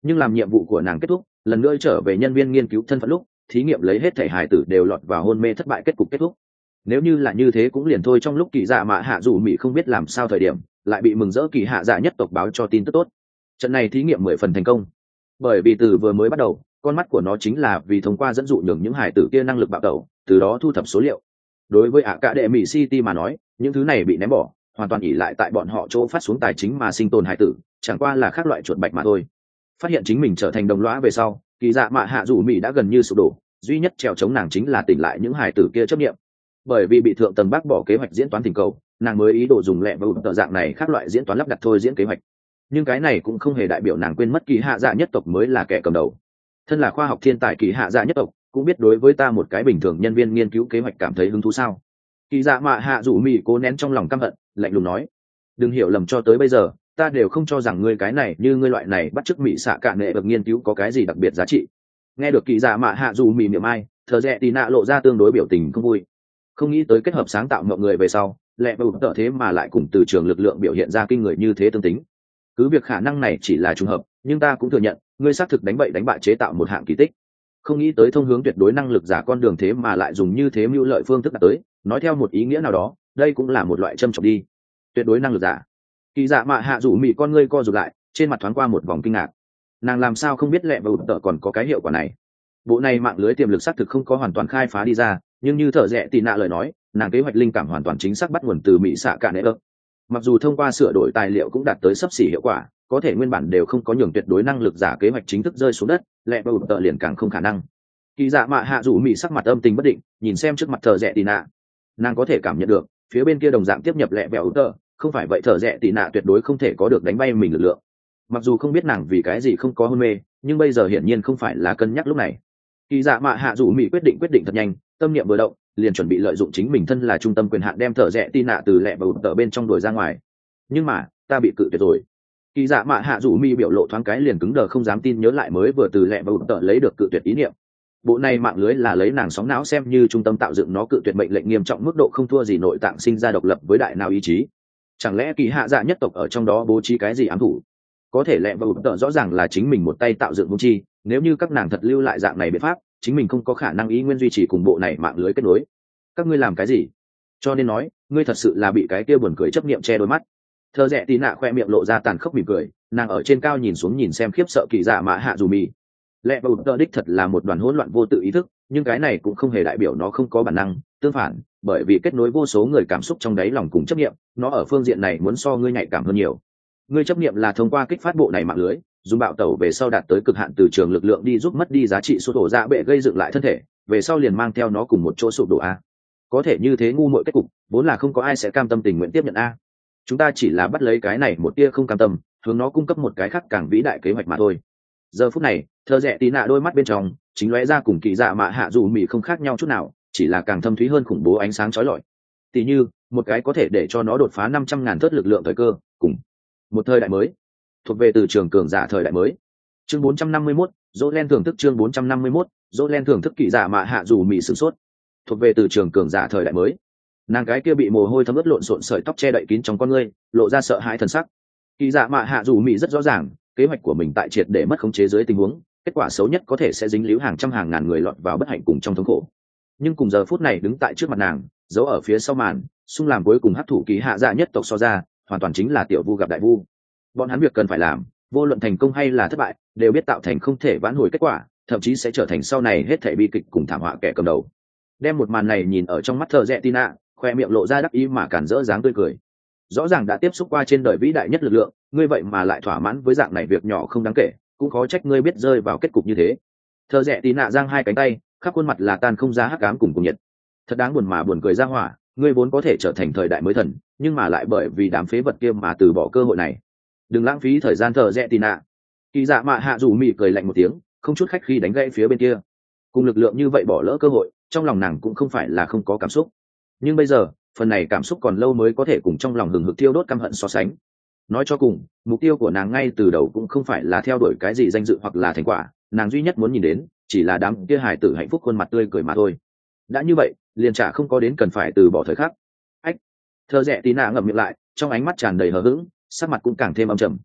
Nhưng làm nhiệm vụ của nàng kết thúc, lần nữa trở về nhân viên nghiên cứu thân phận lúc, thí nghiệm lấy hết thể hài tử đều lọt vào hôn mê thất bại, kết cục kết thúc. Nếu như là như thế cũng liền thôi. Trong lúc Kỳ Dạ Mạ Hạ Dù Mị không biết làm sao thời điểm, lại bị mừng rỡ Kỳ Hạ Dạ nhất tộc báo cho tin tức tốt. Trận này thí nghiệm 10 phần thành công, bởi vì từ vừa mới bắt đầu, con mắt của nó chính là vì thông qua dẫn dụ nhường những hài tử kia năng lực bạo tẩu, từ đó thu thập số liệu. Đối với Academy City mà nói, những thứ này bị ném bỏ, hoàn toàn ỷ lại tại bọn họ chỗ phát xuống tài chính mà sinh tồn hài tử, chẳng qua là khác loại chuột bạch mà thôi. Phát hiện chính mình trở thành đồng lõa về sau, Kỳ Dạ Mạ Hạ Dù Mị đã gần như sụp đổ, duy nhất trèo chống nàng chính là tỉnh lại những hài tử kia chấp niệm. Bởi vì bị thượng tầng bác bỏ kế hoạch diễn toán tình cầu, nàng mới ý đồ dùng lẹ và tờ dạng này khác loại diễn toán lắp đặt thôi diễn kế hoạch. Nhưng cái này cũng không hề đại biểu nàng quên mất Kỳ Hạ Dạ nhất tộc mới là kẻ cầm đầu. Thân là khoa học thiên tài Kỳ Hạ Dạ nhất tộc, cũng biết đối với ta một cái bình thường nhân viên nghiên cứu kế hoạch cảm thấy hứng thú sao? Kỳ Dạ Mạ Hạ Dù Mị cố nén trong lòng căm hận, lạnh lùng nói: đừng hiểu lầm, cho tới bây giờ ta đều không cho rằng ngươi cái này như ngươi loại này bắt chước Mị xạ cạn nệ được nghiên cứu có cái gì đặc biệt giá trị. Nghe được Kỳ Dạ Mạ Hạ Dù Mị miệng ai, thờ rẽ tì nạ lộ ra tương đối biểu tình không vui. Không nghĩ tới kết hợp sáng tạo mọi người về sau, lẹ và tợ thế mà lại cùng từ trường lực lượng biểu hiện ra kinh người như thế tương tính. Cứ việc khả năng này chỉ là trùng hợp, nhưng ta cũng thừa nhận ngươi xác thực đánh bậy đánh bạ chế tạo một hạng kỳ tích. Không nghĩ tới thông hướng tuyệt đối năng lực giả con đường thế mà lại dùng như thế mưu lợi phương thức đạt tới. Nói theo một ý nghĩa nào đó, đây cũng là một loại châm chọc đi. Tuyệt đối năng lực giả. Kỳ Dạ Mạ Hạ Dù Mị con ngươi co rụt lại, trên mặt thoáng qua một vòng kinh ngạc. Nàng làm sao không biết lẹ và tợ còn có cái hiệu quả này. Bộ này mạng lưới tiềm lực xác thực không có hoàn toàn khai phá đi ra, nhưng như thợ rẽ tì nạ lời nói, nàng kế hoạch linh cảm hoàn toàn chính xác bắt nguồn từ Mỹ xạ cạn nệ ấp. Mặc dù thông qua sửa đổi tài liệu cũng đạt tới xấp xỉ hiệu quả, có thể nguyên bản đều không có nhường tuyệt đối năng lực giả kế hoạch chính thức rơi xuống đất, lẹ và tợ liền càng không khả năng. Kỳ Dạ Mạ Hạ Dù Mị sắc mặt âm tình bất định, nhìn xem trước mặt thợ rẽ tì nạ. Nàng có thể cảm nhận được phía bên kia đồng dạng tiếp nhập lẹ vẹo tợ, không phải vậy thợ rẽ tì nạ tuyệt đối không thể có được đánh bay mình lực lượng. Mặc dù không biết nàng vì cái gì không có hôn mê, nhưng bây giờ hiển nhiên không phải là cân nhắc lúc này. Kỳ Dạ Mạ Hạ Dù Mị quyết định thật nhanh, tâm niệm vừa động, liền chuẩn bị lợi dụng chính mình thân là trung tâm quyền hạn đem thợ rẽ tì nạ từ lẹ và tợ bên trong đuổi ra ngoài. Nhưng mà ta bị cự tuyệt rồi. Kỳ Dạ Mạ Hạ Dù Mị biểu lộ thoáng cái liền cứng đờ, không dám tin nhớ lại mới vừa từ lẹ và tợ lấy được cự tuyệt ý niệm. Bộ này mạng lưới là lấy nàng sóng não xem như trung tâm tạo dựng, nó cự tuyệt mệnh lệnh nghiêm trọng mức độ không thua gì nội tạng sinh ra độc lập với đại nào ý chí. Chẳng lẽ Kỳ Hạ Dạ nhất tộc ở trong đó bố trí cái gì ám thủ? Có thể lẹ và tợ rõ ràng là chính mình một tay tạo dựng hung chi, nếu như các nàng thật lưu lại dạng này biện pháp, chính mình không có khả năng ý nguyên duy trì cùng bộ này mạng lưới kết nối. Các ngươi làm cái gì? Cho nên nói, ngươi thật sự là bị cái kia buồn cười chấp niệm che đôi mắt. Thơ rẽ tí nạ khoe miệng lộ ra tàn khốc mỉm cười, nàng ở trên cao nhìn xuống nhìn xem khiếp sợ Kỳ Dạ Mạ Hạ Dù Mị. Lẹ và tợ đích thật là một đoàn hỗn loạn vô tự ý thức, nhưng cái này cũng không hề đại biểu nó không có bản năng, tương phản, bởi vì kết nối vô số người cảm xúc trong đáy lòng cùng chấp niệm, nó ở phương diện này muốn so ngươi nhạy cảm hơn nhiều. Ngươi chấp niệm là thông qua kích phát bộ này mạng lưới, dùng bạo tẩu về sau đạt tới cực hạn từ trường lực lượng đi giúp mất đi giá trị sụp đổ dạ bệ gây dựng lại thân thể, về sau liền mang theo nó cùng một chỗ sụp đổ a. Có thể như thế ngu muội kết cục, vốn là không có ai sẽ cam tâm tình nguyện tiếp nhận a. Chúng ta chỉ là bắt lấy cái này một tia không cam tâm, hướng nó cung cấp một cái khác càng vĩ đại kế hoạch mà thôi. Giờ phút này, thợ rẽ tí nạ đôi mắt bên trong chính lóe ra cùng Kỳ Dạ Mạ Hạ Dù Mị không khác nhau chút nào, chỉ là càng thâm thúy hơn, khủng bố ánh sáng chói lọi. Tỷ như một cái có thể để cho nó đột phá 500.000 thớt lực lượng thời cơ, cùng một thời đại mới, thuộc về từ trường cường giả thời đại mới. Chương 451, Dỗ Len thưởng thức. Chương 451, Dỗ Len thưởng thức. Kỳ Dạ Mạ Hạ Dù Mị sửng sốt. Thuộc về từ trường cường giả thời đại mới. Nàng cái kia bị mồ hôi thấm ướt lộn xộn sợi tóc che đậy kín trong con ngươi, lộ ra sợ hãi thần sắc. Kỳ Dạ Mạ Hạ Dù Mị rất rõ ràng, kế hoạch của mình tại triệt để mất khống chế dưới tình huống, kết quả xấu nhất có thể sẽ dính líu hàng trăm hàng ngàn người lọt vào bất hạnh cùng trong thống khổ. Nhưng cùng giờ phút này đứng tại trước mặt nàng, giấu ở phía sau màn, xung làm cuối cùng hấp thụ Kỳ Hạ Dạ nhất tộc so ra, hoàn toàn chính là tiểu vu gặp đại vu. Bọn hắn việc cần phải làm, vô luận thành công hay là thất bại, đều biết tạo thành không thể vãn hồi kết quả, thậm chí sẽ trở thành sau này hết thảy bi kịch cùng thảm họa kẻ cầm đầu. Đem một màn này nhìn ở trong mắt thợ rẽ Tina, khoe miệng lộ ra đắc ý mà cản rỡ dáng tươi cười. Rõ ràng đã tiếp xúc qua trên đời vĩ đại nhất lực lượng, ngươi vậy mà lại thỏa mãn với dạng này việc nhỏ không đáng kể, cũng khó trách ngươi biết rơi vào kết cục như thế. Thợ rẽ Tina giang hai cánh tay, khắp khuôn mặt là tan không ra hắc ám cùng nhiệt. Thật đáng buồn mà buồn cười ra hỏa, ngươi vốn có thể trở thành thời đại mới thần, nhưng mà lại bởi vì đám phế vật kia mà từ bỏ cơ hội này. Đừng lãng phí thời gian. Thợ rẽ Tina. Kỳ Dạ Mạ Hạ Dù Mị cười lạnh một tiếng, không chút khách khi đánh gãy phía bên kia. Cùng lực lượng như vậy bỏ lỡ cơ hội, trong lòng nàng cũng không phải là không có cảm xúc, nhưng bây giờ phần này cảm xúc còn lâu mới có thể cùng trong lòng hừng hực thiêu đốt căm hận so sánh. Nói cho cùng, mục tiêu của nàng ngay từ đầu cũng không phải là theo đuổi cái gì danh dự hoặc là thành quả, nàng duy nhất muốn nhìn đến chỉ là đám kia hài tử hạnh phúc khuôn mặt tươi cười mà thôi. Đã như vậy, liền chả không có đến cần phải từ bỏ thời khắc. Ách. Thơ rẽ tí nạ ngậm miệng lại, trong ánh mắt tràn đầy hờ hững, sắc mặt cũng càng thêm âm trầm.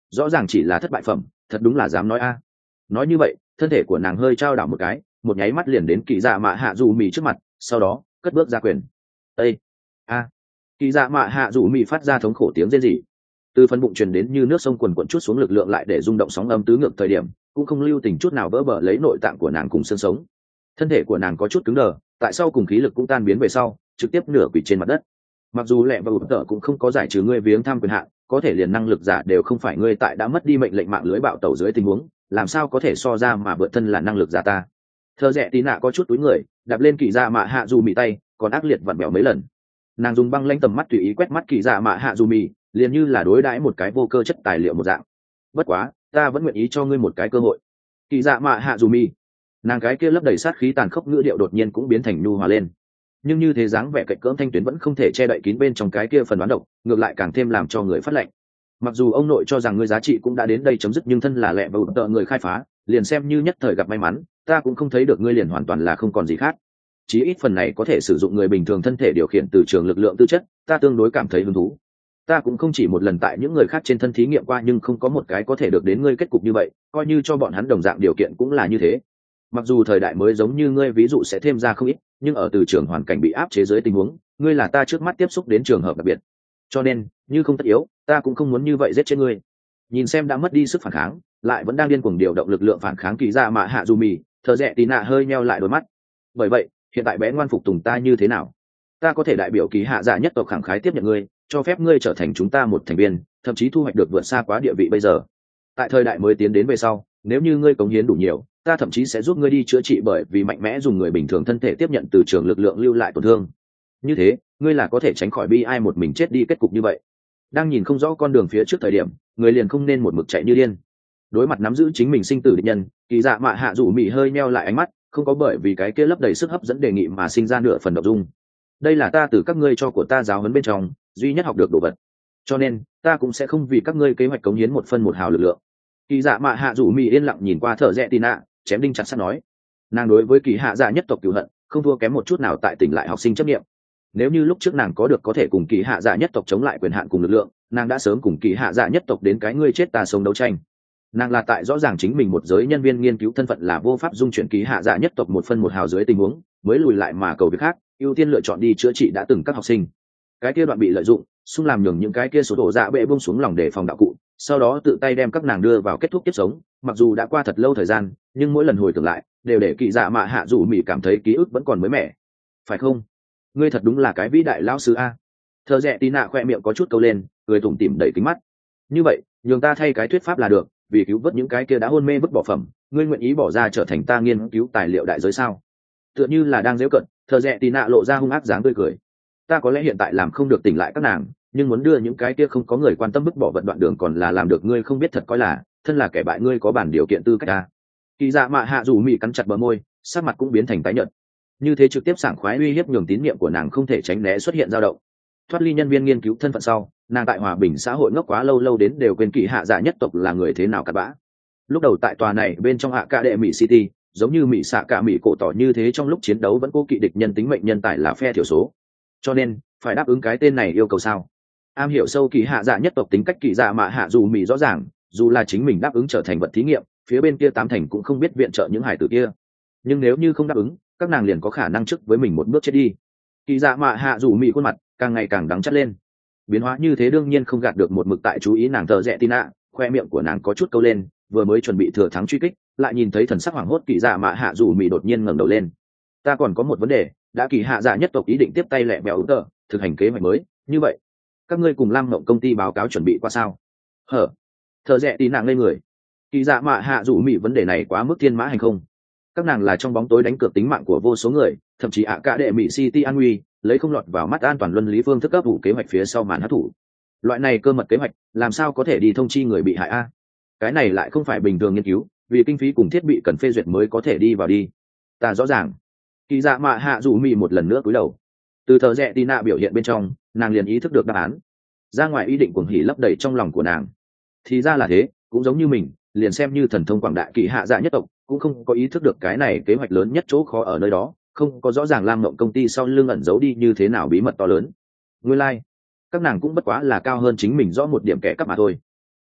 rõ ràng chỉ là thất bại phẩm, thật đúng là dám nói a. Nói như vậy, thân thể của nàng hơi trao đảo một cái, một nháy mắt liền đến kỳ dạ mạ hạ dù mì trước mặt, sau đó cất bước ra quyền. Ê! A! Kỳ dạ mạ hạ dù mì phát ra thống khổ tiếng rên rỉ. Từ phần bụng truyền đến như nước sông quần quần chút xuống lực lượng lại để rung động sóng âm tứ ngược thời điểm, cũng không lưu tình chút nào vỡ bờ lấy nội tạng của nàng cùng xương sống. Thân thể của nàng có chút cứng đờ, tại sau cùng khí lực cũng tan biến về sau, trực tiếp nửa quỳ trên mặt đất. Mặc dù lẹ và ụt tợ cũng không có giải trừ ngươi viếng thăm quyền hạn, có thể liền năng lực giả đều không phải ngươi tại đã mất đi mệnh lệnh mạng lưới bạo tẩu dưới tình huống, làm sao có thể so ra mà vượt thân là năng lực giả ta. Thợ rẽ tí nạ có chút túi người, đạp lên kỳ dạ mạ hạ dù mì tay, còn ác liệt vặn bèo mấy lần. Nàng dùng băng lãnh tầm mắt tùy ý quét mắt kỳ dạ mạ hạ dù mì, liền như là đối đãi một cái vô cơ chất tài liệu một dạng. Bất quá, ta vẫn nguyện ý cho ngươi một cái cơ hội. Kỳ dạ mạ hạ dù mì, nàng cái kia lấp đầy sát khí tàn khốc ngữ điệu đột nhiên cũng biến thành nhu hòa lên. Nhưng như thế dáng vẻ cạnh cỡm thanh tuyến vẫn không thể che đậy kín bên trong cái kia phần đoán độc, ngược lại càng thêm làm cho người phát lệnh. Mặc dù ông nội cho rằng ngươi giá trị cũng đã đến đây chấm dứt, nhưng thân là lẹ và ụt tợ người khai phá, liền xem như nhất thời gặp may mắn, ta cũng không thấy được ngươi liền hoàn toàn là không còn gì khác. Chí ít phần này có thể sử dụng người bình thường thân thể điều khiển từ trường lực lượng tư chất, ta tương đối cảm thấy hứng thú. Ta cũng không chỉ một lần tại những người khác trên thân thí nghiệm qua, nhưng không có một cái có thể được đến ngươi kết cục như vậy, coi như cho bọn hắn đồng dạng điều kiện cũng là như thế. Mặc dù thời đại mới giống như ngươi ví dụ sẽ thêm ra không ít, nhưng ở từ trường hoàn cảnh bị áp chế dưới tình huống, ngươi là ta trước mắt tiếp xúc đến trường hợp đặc biệt. Cho nên, như không tất yếu, ta cũng không muốn như vậy giết chết ngươi. Nhìn xem đã mất đi sức phản kháng, lại vẫn đang điên cuồng điều động lực lượng phản kháng kỳ dạ mạ hạ dù mì, thợ rẽ tí nạ hơi nheo lại đôi mắt. Bởi vậy, hiện tại bé ngoan phục tùng ta như thế nào? Ta có thể đại biểu kỳ hạ dạ nhất tộc khẳng khái tiếp nhận ngươi, cho phép ngươi trở thành chúng ta một thành viên, thậm chí thu hoạch được vượt xa quá địa vị bây giờ. Tại thời đại mới tiến đến về sau, nếu như ngươi cống hiến đủ nhiều, ta thậm chí sẽ giúp ngươi đi chữa trị bởi vì mạnh mẽ dùng người bình thường thân thể tiếp nhận từ trường lực lượng lưu lại tổn thương. Như thế, ngươi là có thể tránh khỏi bi ai một mình chết đi kết cục như vậy. Đang nhìn không rõ con đường phía trước thời điểm, người liền không nên một mực chạy như điên. Đối mặt nắm giữ chính mình sinh tử địch nhân, kỳ dạ mạ hạ rủ mị hơi meo lại ánh mắt, không có bởi vì cái kia lấp đầy sức hấp dẫn đề nghị mà sinh ra nửa phần động dung. Đây là ta từ các ngươi cho của ta giáo huấn bên trong duy nhất học được đồ vật, cho nên ta cũng sẽ không vì các ngươi kế hoạch cống hiến một phân một hào lực lượng. Kỳ dạ mạ hạ rủ mị yên lặng nhìn qua thợ rẽ tì nạ, chém đinh chặt sắt nói, nàng đối với kỳ hạ dạ nhất tộc cửu hận không thua kém một chút nào tại tỉnh lại học sinh chấp nghiệm. Nếu như lúc trước nàng có được có thể cùng kỳ hạ dạ nhất tộc chống lại quyền hạn cùng lực lượng, nàng đã sớm cùng kỳ hạ dạ nhất tộc đến cái ngươi chết ta sống đấu tranh. Nàng là tại rõ ràng chính mình một giới nhân viên nghiên cứu thân phận là vô pháp dung chuyển kỳ hạ dạ nhất tộc một phân một hào dưới tình huống, mới lùi lại mà cầu việc khác, ưu tiên lựa chọn đi chữa trị đã từng các học sinh. Cái kia đoạn bị lợi dụng, xung làm nhường những cái kia số đổ dạ bệ buông xuống lòng để phòng đạo cụ, sau đó tự tay đem các nàng đưa vào kết thúc tiếp sống. Mặc dù đã qua thật lâu thời gian, nhưng mỗi lần hồi tưởng lại đều để kỳ dạ mạ hạ rủ mị cảm thấy ký ức vẫn còn mới mẻ. Phải không? Ngươi thật đúng là cái vĩ đại lão sư a. Thợ rẽ tí nạ khoe miệng có chút câu lên, cười tủm tỉm đầy kính mắt. Như vậy, nhường ta thay cái thuyết pháp là được, vì cứu vớt những cái kia đã hôn mê vứt bỏ phẩm, ngươi nguyện ý bỏ ra trở thành ta nghiên cứu tài liệu đại giới sao? Tựa như là đang giễu cận, thợ rẽ tí nạ lộ ra hung ác dáng tươi cười. Ta có lẽ hiện tại làm không được tỉnh lại các nàng, nhưng muốn đưa những cái kia không có người quan tâm vứt bỏ vận đoạn đường còn là làm được. Ngươi không biết thật coi là thân là kẻ bại, ngươi có bản điều kiện tư cách ta. Kỳ dạ mạ hạ rủ mị cắn chặt bờ môi, sắc mặt cũng biến thành tái nhợt. Như thế trực tiếp sảng khoái uy hiếp nhường tín nhiệm của nàng không thể tránh né xuất hiện dao động. Thoát ly nhân viên nghiên cứu thân phận sau, nàng tại hòa bình xã hội ngốc quá lâu đến đều quên kỳ hạ dạ nhất tộc là người thế nào cặn bã. Lúc đầu tại tòa này bên trong hạ cả đệ mỹ city, giống như mỹ xạ cả mỹ cổ tỏ như thế, trong lúc chiến đấu vẫn cố kỵ địch nhân tính mệnh nhân tài là phe thiểu số, cho nên phải đáp ứng cái tên này yêu cầu sao? Am hiểu sâu kỳ hạ dạ nhất tộc tính cách kỳ dạ mạ hạ dù mỹ rõ ràng, dù là chính mình đáp ứng trở thành vật thí nghiệm, phía bên kia tám thành cũng không biết viện trợ những hải tử kia. Nhưng nếu như không đáp ứng, các nàng liền có khả năng trước với mình một bước chết đi. Kỳ dạ mạ hạ dù mỹ khuôn mặt càng ngày càng đắng chắt lên. Biến hóa như thế đương nhiên không gạt được một mực tại chú ý nàng thợ rẽ tin ạ, khoe miệng của nàng có chút câu lên, vừa mới chuẩn bị thừa thắng truy kích, lại nhìn thấy thần sắc hoảng hốt kỳ dạ mạ hạ dù mỹ đột nhiên ngẩng đầu lên. Ta còn có một vấn đề, đã kỳ hạ dạ nhất tộc ý định tiếp tay lẹ bèo tờ thực hành kế hoạch mới, như vậy các ngươi cùng lam mộng công ty báo cáo chuẩn bị qua sao? Hở? Thợ rẽ tí nàng lên người. Kỳ dạ mạ hạ dù mỹ vấn đề này quá mức thiên mã hành không. Các nàng là trong bóng tối đánh cược tính mạng của vô số người, thậm chí cả đệ mỹ city an nguy, lấy không lọt vào mắt an toàn luân lý phương thức cấp vụ kế hoạch phía sau màn hát thủ. Loại này cơ mật kế hoạch làm sao có thể đi thông chi người bị hại a? Cái này lại không phải bình thường nghiên cứu, vì kinh phí cùng thiết bị cần phê duyệt mới có thể đi vào đi. Ta rõ ràng. Kỳ dạ mạ hạ dù mỹ một lần nữa cúi đầu. Từ thợ rẽ tí nạ biểu hiện bên trong, nàng liền ý thức được đáp án. Ra ngoài ý định cuồng hỉ lấp đầy trong lòng của nàng. Thì ra là thế, cũng giống như mình, liền xem như thần thông quảng đại kỳ hạ dạ nhất tộc, cũng không có ý thức được cái này kế hoạch lớn nhất chỗ khó ở nơi đó, không có rõ ràng lam mộng công ty sau lưng ẩn giấu đi như thế nào bí mật to lớn. Nguyên lai, các nàng cũng bất quá là cao hơn chính mình rõ một điểm kẻ cắp mà thôi.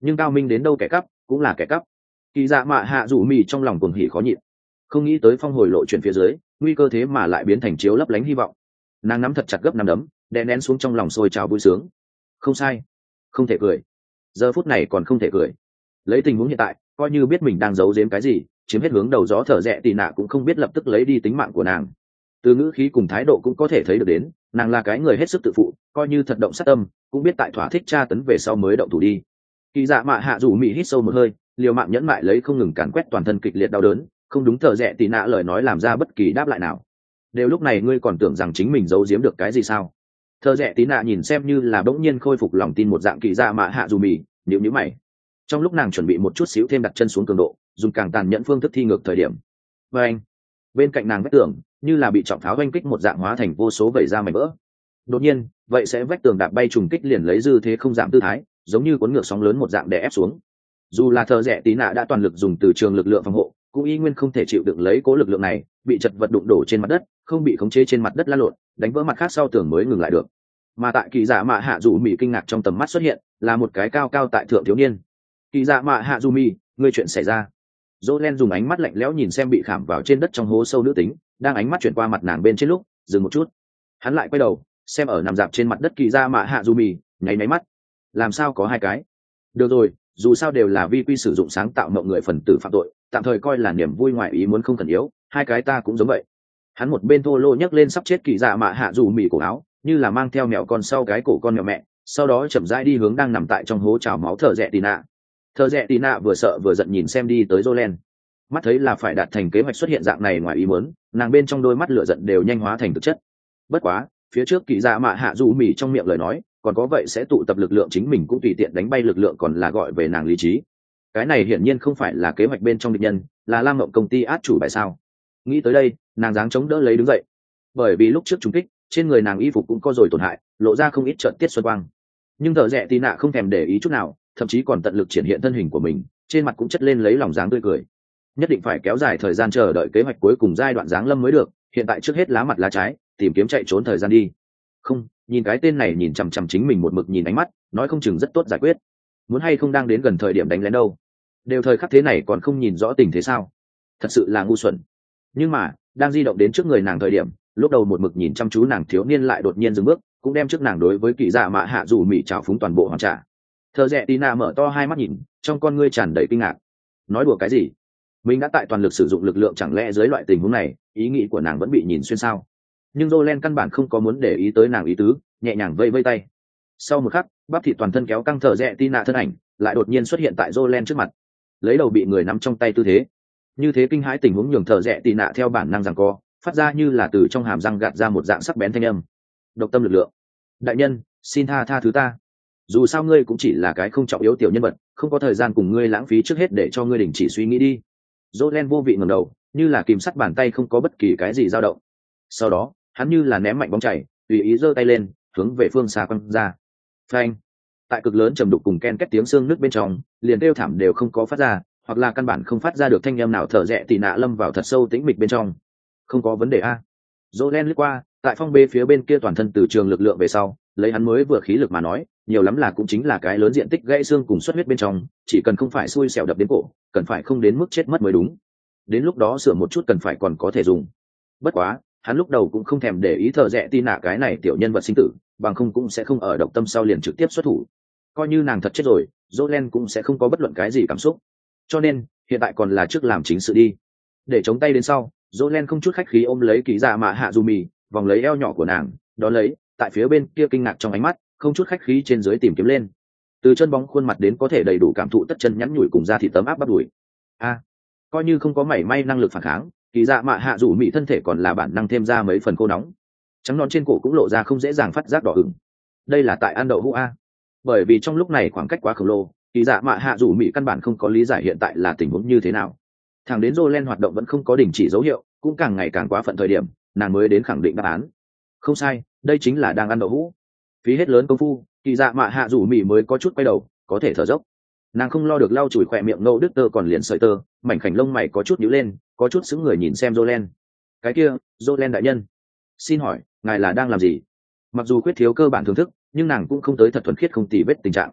nhưng cao minh đến đâu kẻ cắp cũng là kẻ cắp. Kỳ dạ mạ hạ rủ mì trong lòng cuồng hỉ khó nhịn, không nghĩ tới phong hồi lộ chuyển phía dưới nguy cơ thế mà lại biến thành chiếu lấp lánh hy vọng. Nàng nắm thật chặt gấp nắm đấm, đè nén xuống trong lòng sôi trào vui sướng. Không sai, không thể cười, giờ phút này còn không thể cười. Lấy tình huống hiện tại, coi như biết mình đang giấu giếm cái gì, chiếm hết hướng đầu gió thở rẽ tì nạ cũng không biết lập tức lấy đi tính mạng của nàng. Từ ngữ khí cùng thái độ cũng có thể thấy được đến, nàng là cái người hết sức tự phụ, coi như thật động sát tâm cũng biết tại thỏa thích tra tấn về sau mới động thủ đi. Kỳ dạ mạ hạ rủ mị hít sâu một hơi, liều mạng nhẫn mại lấy không ngừng càn quét toàn thân kịch liệt đau đớn, không đúng thở rẽ tì nạ lời nói làm ra bất kỳ đáp lại nào. Đều lúc này ngươi còn tưởng rằng chính mình giấu giếm được cái gì sao? Thở rẽ tì nạ nhìn xem như là bỗng nhiên khôi phục lòng tin một dạng kỳ dạ mạ hạ rủ mị, nhíu nhíu mày. Trong lúc nàng chuẩn bị một chút xíu thêm đặt chân xuống cường độ, dùng càng tàn nhẫn phương thức thi ngược thời điểm, và anh bên cạnh nàng vách tường như là bị trọng pháo oanh kích một dạng hóa thành vô số vẩy ra mảnh vỡ. Đột nhiên vậy sẽ vách tường đạp bay trùng kích liền lấy dư thế không giảm tư thái, giống như cuốn ngược sóng lớn một dạng đè ép xuống. Dù là thợ rẽ tí nạ đã toàn lực dùng từ trường lực lượng phòng hộ, cũng y nguyên không thể chịu đựng lấy cố lực lượng này, bị chật vật đụng đổ trên mặt đất, không bị khống chế trên mặt đất lăn lộn, đánh vỡ mặt khác sau tường mới ngừng lại được. Mà tại kỳ dạ mạ hạ dù mị kinh ngạc trong tầm mắt xuất hiện là một cái cao cao tại thượng thiếu niên. Kỳ dạ mạ hạ dù mị, ngươi chuyện xảy ra? Jolen dùng ánh mắt lạnh lẽo nhìn xem bị khảm vào trên đất trong hố sâu nữ tính, đang ánh mắt chuyển qua mặt nàng bên trên lúc dừng một chút, hắn lại quay đầu xem ở nằm dạp trên mặt đất kỳ ra mạ hạ dù mì, nháy máy mắt. Làm sao có hai cái? Được rồi, dù sao đều là vi quy sử dụng sáng tạo mộng người phần tử phạm tội, tạm thời coi là niềm vui ngoại ý muốn không cần yếu, hai cái ta cũng giống vậy. Hắn một bên thô lô nhấc lên sắp chết kỳ dạ mạ hạ dù mì cổ áo, như là mang theo mèo con sau cái cổ con mèo mẹ, sau đó chậm rãi đi hướng đang nằm tại trong hố trào máu thợ rẽ tì nạ. Thợ rẽ tì nạ vừa sợ vừa giận nhìn xem đi tới Jolen, mắt thấy là phải đạt thành kế hoạch xuất hiện dạng này ngoài ý muốn, nàng bên trong đôi mắt lửa giận đều nhanh hóa thành thực chất. Bất quá phía trước kỳ dạ mạ hạ dù mì trong miệng lời nói còn có vậy sẽ tụ tập lực lượng chính mình cũng tùy tiện đánh bay lực lượng còn là gọi về nàng lý trí. Cái này hiển nhiên không phải là kế hoạch bên trong địch nhân, là lam mộng công ty át chủ bài sao. Nghĩ tới đây nàng dáng chống đỡ lấy đứng dậy, bởi vì lúc trước trúng kích trên người nàng y phục cũng có rồi tổn hại, lộ ra không ít trận tiết xuân quang. Nhưng thợ rẽ tì nạ không thèm để ý chút nào, thậm chí còn tận lực triển hiện thân hình của mình, trên mặt cũng chất lên lấy lòng dáng tươi cười. Nhất định phải kéo dài thời gian chờ đợi kế hoạch cuối cùng giai đoạn giáng lâm mới được, hiện tại trước hết lá mặt lá trái tìm kiếm chạy trốn thời gian đi. Không, nhìn cái tên này nhìn chằm chằm chính mình một mực nhìn ánh mắt, nói không chừng rất tốt giải quyết. Muốn hay không đang đến gần thời điểm đánh lén đâu, đều thời khắc thế này còn không nhìn rõ tình thế sao, thật sự là ngu xuẩn. Nhưng mà đang di động đến trước người nàng thời điểm, lúc đầu một mực nhìn chăm chú nàng thiếu niên lại đột nhiên dừng bước, cũng đem trước nàng đối với kỳ dạ mạ hạ dù mị trào phúng toàn bộ hoàn trả. Thợ rẽ Tina mở to hai mắt nhìn, trong con ngươi tràn đầy kinh ngạc. Nói đùa cái gì? Mình đã tại toàn lực sử dụng lực lượng, chẳng lẽ dưới loại tình huống này ý nghĩ của nàng vẫn bị nhìn xuyên sao? Nhưng Jolen căn bản không có muốn để ý tới nàng ý tứ, nhẹ nhàng vây vây tay. Sau một khắc, bắp thịt toàn thân kéo căng thợ rẽ Tina thân ảnh lại đột nhiên xuất hiện tại Jolen trước mặt, lấy đầu bị người nắm trong tay tư thế. Như thế kinh hãi tình huống nhường thợ rẽ Tina theo bản năng giằng co, phát ra như là từ trong hàm răng gạt ra một dạng sắc bén thanh âm. Độc tâm lực lượng. Đại nhân, xin tha thứ ta. Dù sao ngươi cũng chỉ là cái không trọng yếu tiểu nhân vật, không có thời gian cùng ngươi lãng phí, trước hết để cho ngươi đình chỉ suy nghĩ đi. Jolen vô vị ngẩng đầu, như là kìm sắt bàn tay không có bất kỳ cái gì dao động. Sau đó, hắn như là ném mạnh bóng chảy, tùy ý giơ tay lên, hướng về phương xa quăng ra. Phanh! Tại cực lớn trầm đục cùng ken két tiếng xương nước bên trong, liền kêu thảm đều không có phát ra, hoặc là căn bản không phát ra được thanh âm nào, thở rẽ tì nạ lâm vào thật sâu tĩnh mịch bên trong. Không có vấn đề a. Jolen lướt qua, tại phong bê phía bên kia toàn thân từ trường lực lượng về sau, lấy hắn mới vừa khí lực mà nói, nhiều lắm là cũng chính là cái lớn diện tích gãy xương cùng xuất huyết bên trong, chỉ cần không phải xui xẻo đập đến cổ, cần phải không đến mức chết mất mới đúng. Đến lúc đó sửa một chút cần phải còn có thể dùng. Bất quá hắn lúc đầu cũng không thèm để ý thợ rẽ tin nạ cái này tiểu nhân vật sinh tử, bằng không cũng sẽ không ở độc tâm sau liền trực tiếp xuất thủ. Coi như nàng thật chết rồi, Jolen cũng sẽ không có bất luận cái gì cảm xúc. Cho nên hiện tại còn là trước làm chính sự đi. Để chống tay đến sau, Jolen không chút khách khí ôm lấy kỳ dạ mạ hạ dù mì, vòng lấy eo nhỏ của nàng, đó lấy tại phía bên kia kinh ngạc trong ánh mắt, không chút khách khí trên dưới tìm kiếm lên. Từ chân bóng khuôn mặt đến có thể đầy đủ cảm thụ tất chân nhắn nhủi cùng da thịt tấm áp bắp đùi. Coi như không có mảy may năng lực phản kháng, kỳ dạ mạ hạ dù mị thân thể còn là bản năng thêm ra mấy phần khô nóng, trắng non trên cổ cũng lộ ra không dễ dàng phát giác đỏ ửng. Đây là tại ăn đậu hũ a. Bởi vì trong lúc này khoảng cách quá khổng lồ, kỳ dạ mạ hạ dù mị căn bản không có lý giải hiện tại là tình huống như thế nào. Thằng đến Jolen hoạt động vẫn không có đình chỉ dấu hiệu, cũng càng ngày càng quá phận thời điểm, nàng mới đến khẳng định đáp án. Không sai, đây chính là đang ăn đậu hũ. Phí hết lớn công phu, kỳ dạ mạ hạ rủ mị mới có chút quay đầu, có thể thở dốc. Nàng không lo được lau chùi khỏe miệng ngâu đứt tơ còn liền sợi tơ, mảnh khảnh lông mày có chút nhíu lên, có chút sững người nhìn xem Jolen. Cái kia, Jolen đại nhân, xin hỏi ngài là đang làm gì? Mặc dù quyết thiếu cơ bản thưởng thức, nhưng nàng cũng không tới thật thuần khiết không tì vết tình trạng.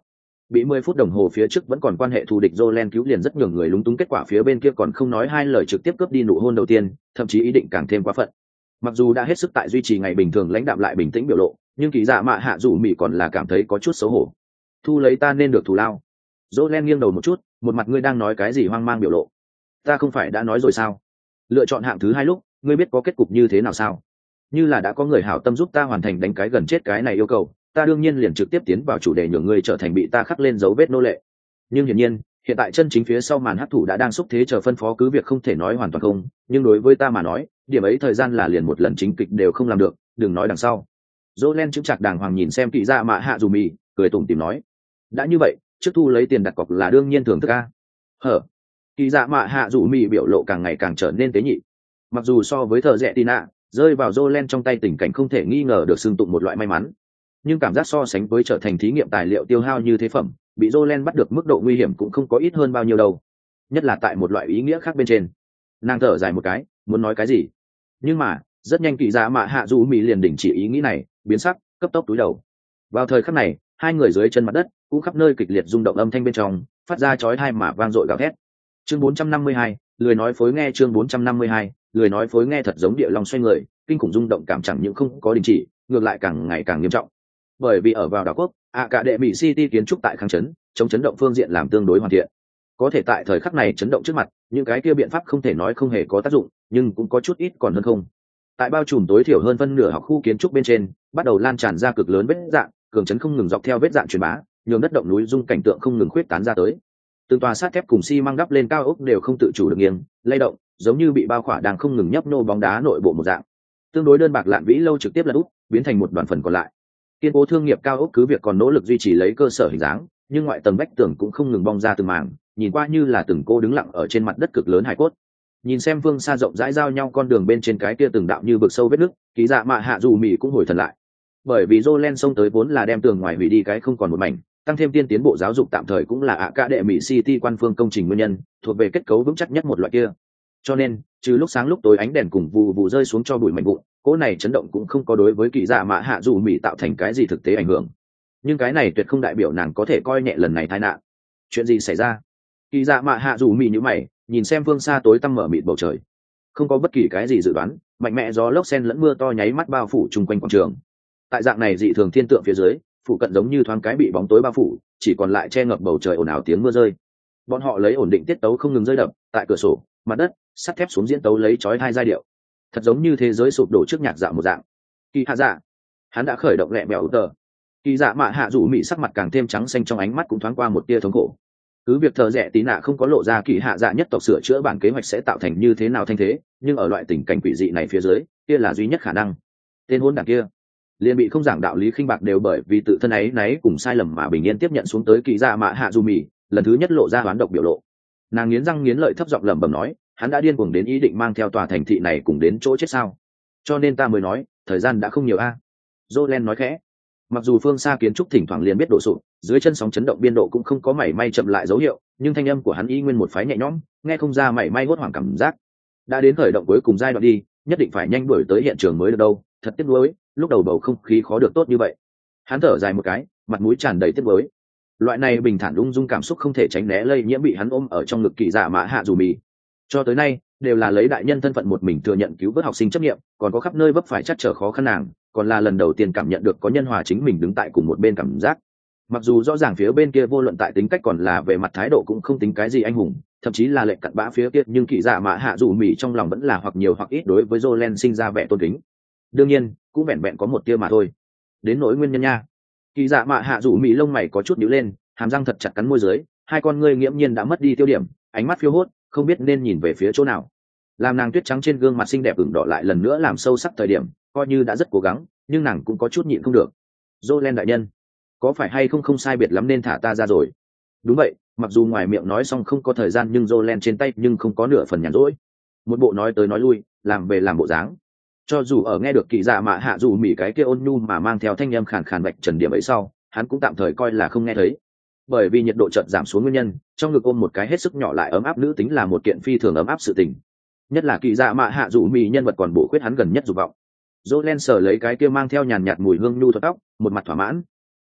Bị 10 phút đồng hồ phía trước vẫn còn quan hệ thù địch Jolene cứu liền rất nhiều người lúng túng, kết quả phía bên kia còn không nói hai lời trực tiếp cướp đi nụ hôn đầu tiên, thậm chí ý định càng thêm quá phận. Mặc dù đã hết sức tại duy trì ngày bình thường lãnh đạm lại bình tĩnh biểu lộ, nhưng kỳ dạ mạ hạ dù mỉ còn là cảm thấy có chút xấu hổ. Thu lấy ta nên được thù lao. Jolene nghiêng đầu một chút, một mặt ngươi đang nói cái gì hoang mang biểu lộ. Ta không phải đã nói rồi sao? Lựa chọn hạng thứ hai lúc, ngươi biết có kết cục như thế nào sao? Như là đã có người hảo tâm giúp ta hoàn thành đánh cái gần chết cái này yêu cầu, ta đương nhiên liền trực tiếp tiến vào chủ đề nhường ngươi trở thành bị ta khắc lên dấu vết nô lệ. Nhưng hiển nhiên, hiện tại chân chính phía sau màn hắc thủ đã đang xúc thế chờ phân phó, cứ việc không thể nói hoàn toàn không, nhưng đối với ta mà nói, điểm ấy thời gian là liền một lần chính kịch đều không làm được, đừng nói đằng sau. Jolene chững chạc đàng hoàng nhìn xem Kỵ Dạ Mạ Hạ Dù Mì, cười tủm tỉm nói: đã như vậy, trước thu lấy tiền đặt cọc là đương nhiên thưởng thức a. Hở? Kỵ Dạ Mạ Hạ Dù Mì biểu lộ càng ngày càng trở nên tế nhị. Mặc dù so với thợ rẻ Tina, rơi vào Jolene trong tay tình cảnh không thể nghi ngờ được xưng tụng một loại may mắn, nhưng cảm giác so sánh với trở thành thí nghiệm tài liệu tiêu hao như thế phẩm, bị Jolene bắt được mức độ nguy hiểm cũng không có ít hơn bao nhiêu đâu. Nhất là tại một loại ý nghĩa khác bên trên. Nàng thở dài một cái, muốn nói cái gì, nhưng mà rất nhanh Kỵ Dạ Mạ Hạ Dù Mì liền đình chỉ ý nghĩ này, biến sắc, cấp tốc túi đầu. Vào thời khắc này, hai người dưới chân mặt đất cũng khắp nơi kịch liệt rung động, âm thanh bên trong phát ra chói tai mà vang dội gào thét. Chương 452, lười nói phối nghe. Chương 452, lười nói phối nghe. Thật giống địa long xoay người, kinh khủng rung động cảm chẳng những không có đình chỉ, ngược lại càng ngày càng nghiêm trọng. Bởi vì ở vào đảo quốc, Academy City kiến trúc tại kháng chấn, chống chấn động phương diện làm tương đối hoàn thiện. Có thể tại thời khắc này chấn động trước mặt, những cái kia biện pháp không thể nói không hề có tác dụng, nhưng cũng có chút ít còn hơn không. Tại bao trùm tối thiểu hơn phân nửa học khu kiến trúc bên trên, bắt đầu lan tràn ra cực lớn vết dạn, cường chấn không ngừng dọc theo vết dạn truyền bá, nhường đất động núi rung cảnh tượng không ngừng khuyết tán ra tới. Từng tòa sắt thép cùng xi măng đắp lên cao ốc đều không tự chủ được nghiêng, lay động, giống như bị bao khỏa đang không ngừng nhấp nô bóng đá nội bộ một dạng. Tương đối đơn bạc lạn vĩ lâu trực tiếp lật úp, biến thành một đoàn phần còn lại. Kiên cố thương nghiệp cao ốc cứ việc còn nỗ lực duy trì lấy cơ sở hình dáng, nhưng ngoại tầng vách tường cũng không ngừng bong ra từng mảng, nhìn qua như là từng cô đứng lặng ở trên mặt đất cực lớn hải cốt. Nhìn xem phương xa rộng rãi giao nhau con đường bên trên cái kia từng đạo như vực sâu vết nứt, Ký Dạ Mạ Hạ Dù Mì cũng hồi thần lại. Bởi vì Jolene xông tới vốn là đem tường ngoài hủy đi cái không còn một mảnh, tăng thêm tiên tiến bộ giáo dục tạm thời cũng là Academy City quan phương công trình nguyên nhân, thuộc về kết cấu vững chắc nhất một loại kia. Cho nên, trừ lúc sáng lúc tối ánh đèn cùng vụ vụ rơi xuống cho bụi mảnh vụn, cỗ này chấn động cũng không có đối với Ký Dạ Mạ Hạ Dù Mì tạo thành cái gì thực tế ảnh hưởng. Nhưng cái này tuyệt không đại biểu nàng có thể coi nhẹ lần này tai nạn. Chuyện gì xảy ra? Ký Dạ Mạ Hạ Dù Mì nhíu mày, nhìn xem phương xa tối tăm mở mịt bầu trời. Không có bất kỳ cái gì dự đoán, mạnh mẽ gió lốc xen lẫn mưa to nháy mắt bao phủ chung quanh quảng trường. Tại dạng này dị thường thiên tượng phía dưới, phụ cận giống như thoáng cái bị bóng tối bao phủ, chỉ còn lại che ngập bầu trời ồn ào tiếng mưa rơi. Bọn họ lấy ổn định tiết tấu không ngừng rơi đập, tại cửa sổ, mặt đất, sắt thép xuống diễn tấu lấy chói tai giai điệu. Thật giống như thế giới sụp đổ trước nhạc dạo một dạng. Kỳ Hạ Dạ, hắn đã khởi động lẹ mèo tờ. Kỳ Dạ Mạ Hạ Dù Mị sắc mặt càng thêm trắng xanh, trong ánh mắt cũng thoáng qua một tia thống khổ. Cứ việc thợ rẻ tí nạ không có lộ ra Kỳ Hạ Dạ nhất tộc sửa chữa bản kế hoạch sẽ tạo thành như thế nào thanh thế, nhưng ở loại tình cảnh quỷ dị này phía dưới, kia là duy nhất khả năng. Tên hôn đảng kia liền bị không giảng đạo lý khinh bạc đều bởi vì tự thân ấy náy cùng sai lầm mà bình yên tiếp nhận xuống tới. Kỳ Dạ Mạ Hạ Dù Mị lần thứ nhất lộ ra oán độc biểu lộ. Nàng nghiến răng nghiến lợi thấp giọng lẩm bẩm nói, hắn đã điên cuồng đến ý định mang theo tòa thành thị này cùng đến chỗ chết sao? Cho nên ta mới nói, thời gian đã không nhiều a. Jolene nói khẽ. Mặc dù phương xa kiến trúc thỉnh thoảng liền biết đổ sụp, dưới chân sóng chấn động biên độ cũng không có mảy may chậm lại dấu hiệu, nhưng thanh âm của hắn y nguyên một phái nhẹ nhõm, nghe không ra mảy may hốt hoảng cảm giác. Đã đến khởi động cuối cùng giai đoạn đi, nhất định phải nhanh đuổi tới hiện trường mới được đâu. Thật tiếc nuối, lúc đầu bầu không khí khó được tốt như vậy. Hắn thở dài một cái, mặt mũi tràn đầy tiếc nuối. Loại này bình thản ung dung cảm xúc không thể tránh né lây nhiễm bị hắn ôm ở trong ngực Kỳ Dạ Mạ Hạ Dù Mì. Cho tới nay, đều là lấy đại nhân thân phận một mình thừa nhận cứu vớt học sinh chấp nghiệm, còn có khắp nơi vấp phải chắc trở khó khăn nàng, còn là lần đầu tiên cảm nhận được có nhân hòa chính mình đứng tại cùng một bên cảm giác. Mặc dù rõ ràng phía bên kia vô luận tại tính cách còn là về mặt thái độ cũng không tính cái gì anh hùng, thậm chí là lệnh cặn bã phía kia, nhưng Kỳ Dạ Mạ Hạ Dù Mì trong lòng vẫn là hoặc nhiều hoặc ít đối với Jolene sinh ra vẻ tôn kính. Đương nhiên, cũng vẹn vẹn có một tia mà thôi. Đến nỗi nguyên nhân nha. Kỳ Dạ Mạ Hạ Dù Mì lông mày có chút nhíu lên, hàm răng thật chặt cắn môi dưới, hai con ngươi nghiễm nhiên đã mất đi tiêu điểm, ánh mắt phiêu hốt, không biết nên nhìn về phía chỗ nào. Làm nàng tuyết trắng trên gương mặt xinh đẹp ửng đỏ lại lần nữa làm sâu sắc thời điểm, coi như đã rất cố gắng, nhưng nàng cũng có chút nhịn không được. Jolene đại nhân, có phải hay không sai biệt lắm nên thả ta ra rồi? Đúng vậy, mặc dù ngoài miệng nói xong không có thời gian, nhưng Jolene trên tay nhưng không có nửa phần nhàn rỗi. Một bộ nói tới nói lui, làm về làm bộ dáng. Cho dù ở nghe được Kỳ Dạ Mạ Hạ Dù Mì cái kia ôn nhu mà mang theo thanh âm khàn khàn vạch trần điểm ấy sau, hắn cũng tạm thời coi là không nghe thấy. Bởi vì nhiệt độ chợt giảm xuống nguyên nhân, trong ngực ôm một cái hết sức nhỏ lại ấm áp nữ tính là một kiện phi thường ấm áp sự tình. Nhất là Kỳ Dạ Mạ Hạ Dù Mì nhân vật còn bổ khuyết hắn gần nhất dục vọng. Jolene sờ lấy cái kia mang theo nhàn nhạt mùi hương nhu thuật tóc, một mặt thỏa mãn.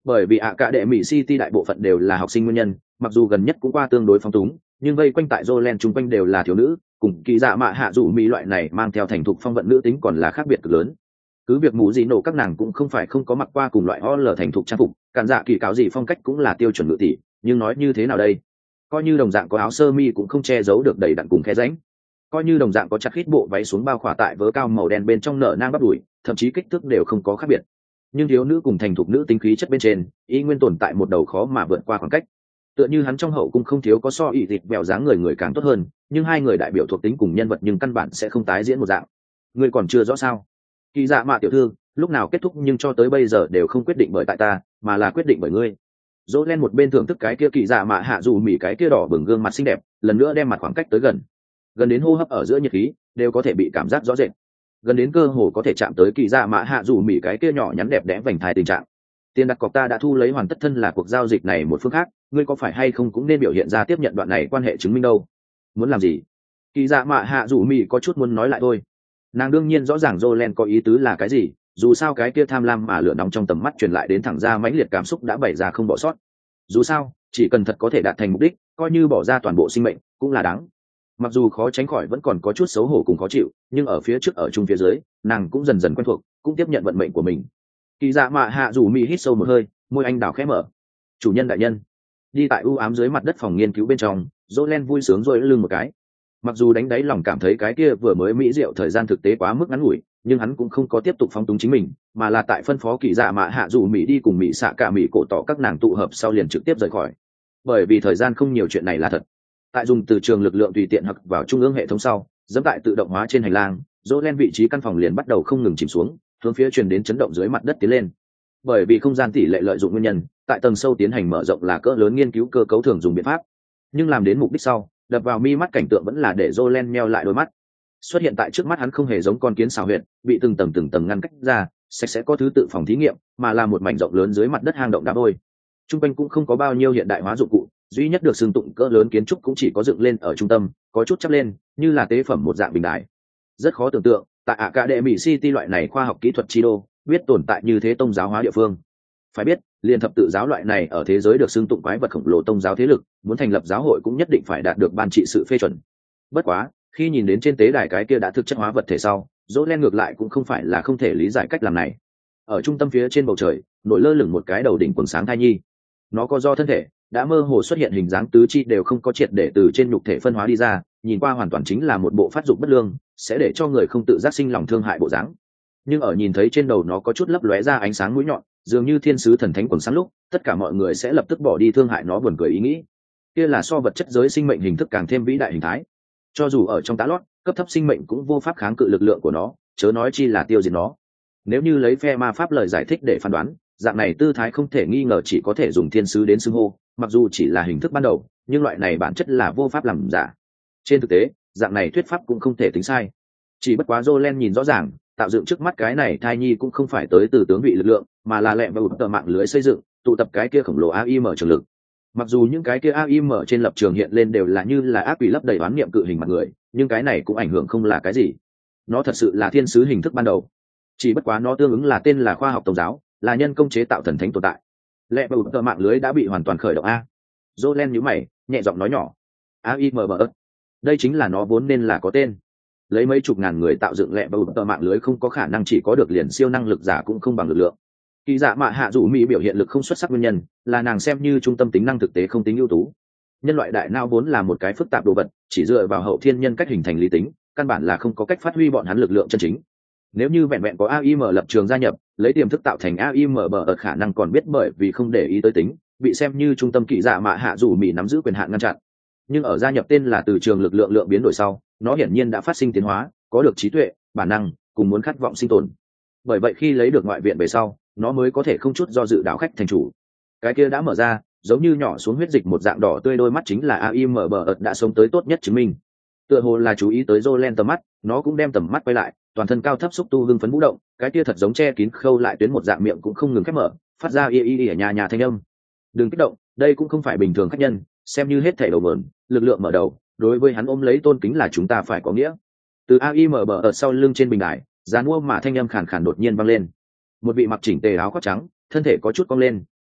Bởi vì ạ cả đệ mỹ City đại bộ phận đều là học sinh nguyên nhân, mặc dù gần nhất cũng qua tương đối phóng túng, nhưng vây quanh tại Jolen chung quanh đều là thiếu nữ, cùng kỳ dạ mạ hạ dù mỹ loại này mang theo thành thục phong vận nữ tính còn là khác biệt cực lớn. Cứ việc mũ gì nổ các nàng cũng không phải không có mặc qua cùng loại OL thành thục trang phục, cản dạ kỳ cáo gì phong cách cũng là tiêu chuẩn ngự tỷ, nhưng nói như thế nào đây? Coi như đồng dạng có áo sơ mi cũng không che giấu được đầy đặn cùng khe rãnh. Coi như đồng dạng có chặt khít bộ váy xuống bao khỏa tại vớ cao màu đen bên trong nở nang bắp đùi, thậm chí kích thước đều không có khác biệt. Nhưng thiếu nữ cùng thành thục nữ tính khí chất bên trên, y nguyên tồn tại một đầu khó mà vượt qua khoảng cách. Tựa như hắn trong hậu cung không thiếu có so ỷ thịt bèo dáng người càng tốt hơn, nhưng hai người đại biểu thuộc tính cùng nhân vật nhưng căn bản sẽ không tái diễn một dạng. Ngươi còn chưa rõ sao? Kỳ dạ mạ tiểu thư, lúc nào kết thúc nhưng cho tới bây giờ đều không quyết định bởi tại ta, mà là quyết định bởi ngươi. Dỗ len một bên thưởng thức cái kia kỳ dạ mạ hạ dù mỉ cái kia đỏ bừng gương mặt xinh đẹp, lần nữa đem mặt khoảng cách tới gần đến hô hấp ở giữa nhiệt khí đều có thể bị cảm giác rõ rệt, gần đến cơ hồ có thể chạm tới kỳ dạ mạ hạ dù mỉ cái kia nhỏ nhắn đẹp đẽ vành thai tình trạng. Tiền đặt cọc ta đã thu lấy hoàn tất, thân là cuộc giao dịch này một phương khác, ngươi có phải hay không cũng nên biểu hiện ra tiếp nhận đoạn này quan hệ chứng minh đâu. Muốn làm gì? Kỳ dạ mạ hạ dù mỉ có chút muốn nói lại thôi. Nàng đương nhiên rõ ràng Jolen có ý tứ là cái gì, dù sao cái kia tham lam mà lửa nóng trong tầm mắt truyền lại đến thẳng ra mãnh liệt cảm xúc đã bày ra không bỏ sót. Dù sao chỉ cần thật có thể đạt thành mục đích, coi như bỏ ra toàn bộ sinh mệnh cũng là đáng. Mặc dù khó tránh khỏi vẫn còn có chút xấu hổ cùng khó chịu, nhưng ở phía trước ở chung phía dưới nàng cũng dần dần quen thuộc, cũng tiếp nhận vận mệnh của mình. Kỳ dạ mạ hạ dù mỹ hít sâu một hơi, môi anh đào khẽ mở. Chủ nhân đại nhân. Đi tại u ám dưới mặt đất phòng nghiên cứu bên trong, Jolen vui sướng rồi lưng một cái. Mặc dù đánh đáy lòng cảm thấy cái kia vừa mới mỹ diệu thời gian thực tế quá mức ngắn ngủi, nhưng hắn cũng không có tiếp tục phóng túng chính mình, mà là tại phân phó kỳ dạ mạ hạ dù mỹ đi cùng mỹ xạ cả mỹ cổ tỏ các nàng tụ hợp sau liền trực tiếp rời khỏi. Bởi vì thời gian không nhiều, chuyện này là thật. Tại dùng từ trường lực lượng tùy tiện hoặc vào trung ương hệ thống sau, dẫm tại tự động hóa trên hành lang, Jolen vị trí căn phòng liền bắt đầu không ngừng chìm xuống, hướng phía truyền đến chấn động dưới mặt đất tiến lên. Bởi vì không gian tỷ lệ lợi dụng nguyên nhân, tại tầng sâu tiến hành mở rộng là cỡ lớn nghiên cứu cơ cấu thường dùng biện pháp, nhưng làm đến mục đích sau, đập vào mi mắt cảnh tượng vẫn là để Jolen meo lại đôi mắt. Xuất hiện tại trước mắt hắn không hề giống con kiến xào huyệt, bị từng tầng ngăn cách ra, sạch sẽ có thứ tự phòng thí nghiệm, mà là một mảnh rộng lớn dưới mặt đất hang động đá vôi. Trung quanh cũng không có bao nhiêu hiện đại hóa dụng cụ, duy nhất được xưng tụng cỡ lớn kiến trúc cũng chỉ có dựng lên ở trung tâm, có chút chắp lên, như là tế phẩm một dạng bình đài. Rất khó tưởng tượng, tại Academy City loại này khoa học kỹ thuật chi đô, biết tồn tại như thế tôn giáo hóa địa phương. Phải biết, liên thập tự giáo loại này ở thế giới được xưng tụng quái vật khổng lồ tôn giáo thế lực, muốn thành lập giáo hội cũng nhất định phải đạt được ban trị sự phê chuẩn. Bất quá, khi nhìn đến trên tế đài cái kia đã thực chất hóa vật thể sau, Jolen ngược lại cũng không phải là không thể lý giải cách làm này. Ở trung tâm phía trên bầu trời, nổi lơ lửng một cái đầu đỉnh quầng sáng thai nhi. Nó có do thân thể đã mơ hồ xuất hiện hình dáng tứ chi đều không có triệt để từ trên nhục thể phân hóa đi ra, nhìn qua hoàn toàn chính là một bộ phát dục bất lương, sẽ để cho người không tự giác sinh lòng thương hại bộ dáng. Nhưng ở nhìn thấy trên đầu nó có chút lấp lóe ra ánh sáng mũi nhọn, dường như thiên sứ thần thánh quần sáng lúc, tất cả mọi người sẽ lập tức bỏ đi thương hại nó buồn cười ý nghĩ. Kia là so vật chất giới sinh mệnh hình thức càng thêm vĩ đại hình thái. Cho dù ở trong tá lót, cấp thấp sinh mệnh cũng vô pháp kháng cự lực lượng của nó, chớ nói chi là tiêu diệt nó. Nếu như lấy phe ma pháp lời giải thích để phán đoán, dạng này tư thái không thể nghi ngờ chỉ có thể dùng thiên sứ đến xưng hô, mặc dù chỉ là hình thức ban đầu, nhưng loại này bản chất là vô pháp làm giả. Trên thực tế, dạng này thuyết pháp cũng không thể tính sai. Chỉ bất quá Jolen nhìn rõ ràng, tạo dựng trước mắt cái này thai nhi cũng không phải tới từ tướng vị lực lượng, mà là lẹ và ụt tờ mạng lưới xây dựng, tụ tập cái kia khổng lồ AIM trường lực. Mặc dù những cái kia AIM trên lập trường hiện lên đều là như là ác quỷ lấp đầy oán niệm cự hình mặt người, nhưng cái này cũng ảnh hưởng không là cái gì. Nó thật sự là thiên sứ hình thức ban đầu. Chỉ bất quá nó tương ứng là tên là khoa học tôn giáo, là nhân công chế tạo thần thánh tồn tại. Lẹ và ụt tờ mạng lưới đã bị hoàn toàn khởi động a. Jolen nhíu mày, nhẹ giọng nói nhỏ. AIM. Đây chính là nó vốn nên là có tên. Lấy mấy chục ngàn người tạo dựng lẹ và ụt tờ mạng lưới không có khả năng chỉ có được liền siêu năng lực giả cũng không bằng lực lượng. Kỳ dạ mạ hạ dù mỹ biểu hiện lực không xuất sắc nguyên nhân là nàng xem như trung tâm tính năng thực tế không tính ưu tú. Nhân loại đại não vốn là một cái phức tạp đồ vật, chỉ dựa vào hậu thiên nhân cách hình thành lý tính, căn bản là không có cách phát huy bọn hắn lực lượng chân chính. Nếu như vẹn vẹn có AIM lập trường gia nhập, lấy tiềm thức tạo thành AIM bờ ở khả năng còn biết bởi vì không để ý tới tính, bị xem như trung tâm kỳ dạ mạ hạ dù mỹ nắm giữ quyền hạn ngăn chặn. Nhưng ở gia nhập tên là từ trường lực lượng lượng biến đổi sau, nó hiển nhiên đã phát sinh tiến hóa, có được trí tuệ, bản năng, cùng muốn khát vọng sinh tồn. Bởi vậy khi lấy được ngoại viện về sau, nó mới có thể không chút do dự đảo khách thành chủ. Cái kia đã mở ra, giống như nhỏ xuống huyết dịch một dạng đỏ tươi đôi mắt chính là AIM bờ đã sống tới tốt nhất chứng minh. Tựa hồ là chú ý tới Jolen tầm mắt, nó cũng đem tầm mắt quay lại, toàn thân cao thấp xúc tu hưng phấn vũ động, cái kia thật giống che kín khâu lại tuyến một dạng miệng cũng không ngừng khép mở, phát ra ở nhà thanh âm. Đừng kích động, đây cũng không phải bình thường khách nhân, xem như hết thảy đầu mượn, lực lượng mở đầu, đối với hắn ôm lấy tôn kính là chúng ta phải có nghĩa. Từ AIM ở sau lưng trên bình đài, dàn mua mà thanh âm khàn khàn đột nhiên vang lên. Một vị mặc chỉnh tề áo khoác trắng, thân thể có chút cong lên,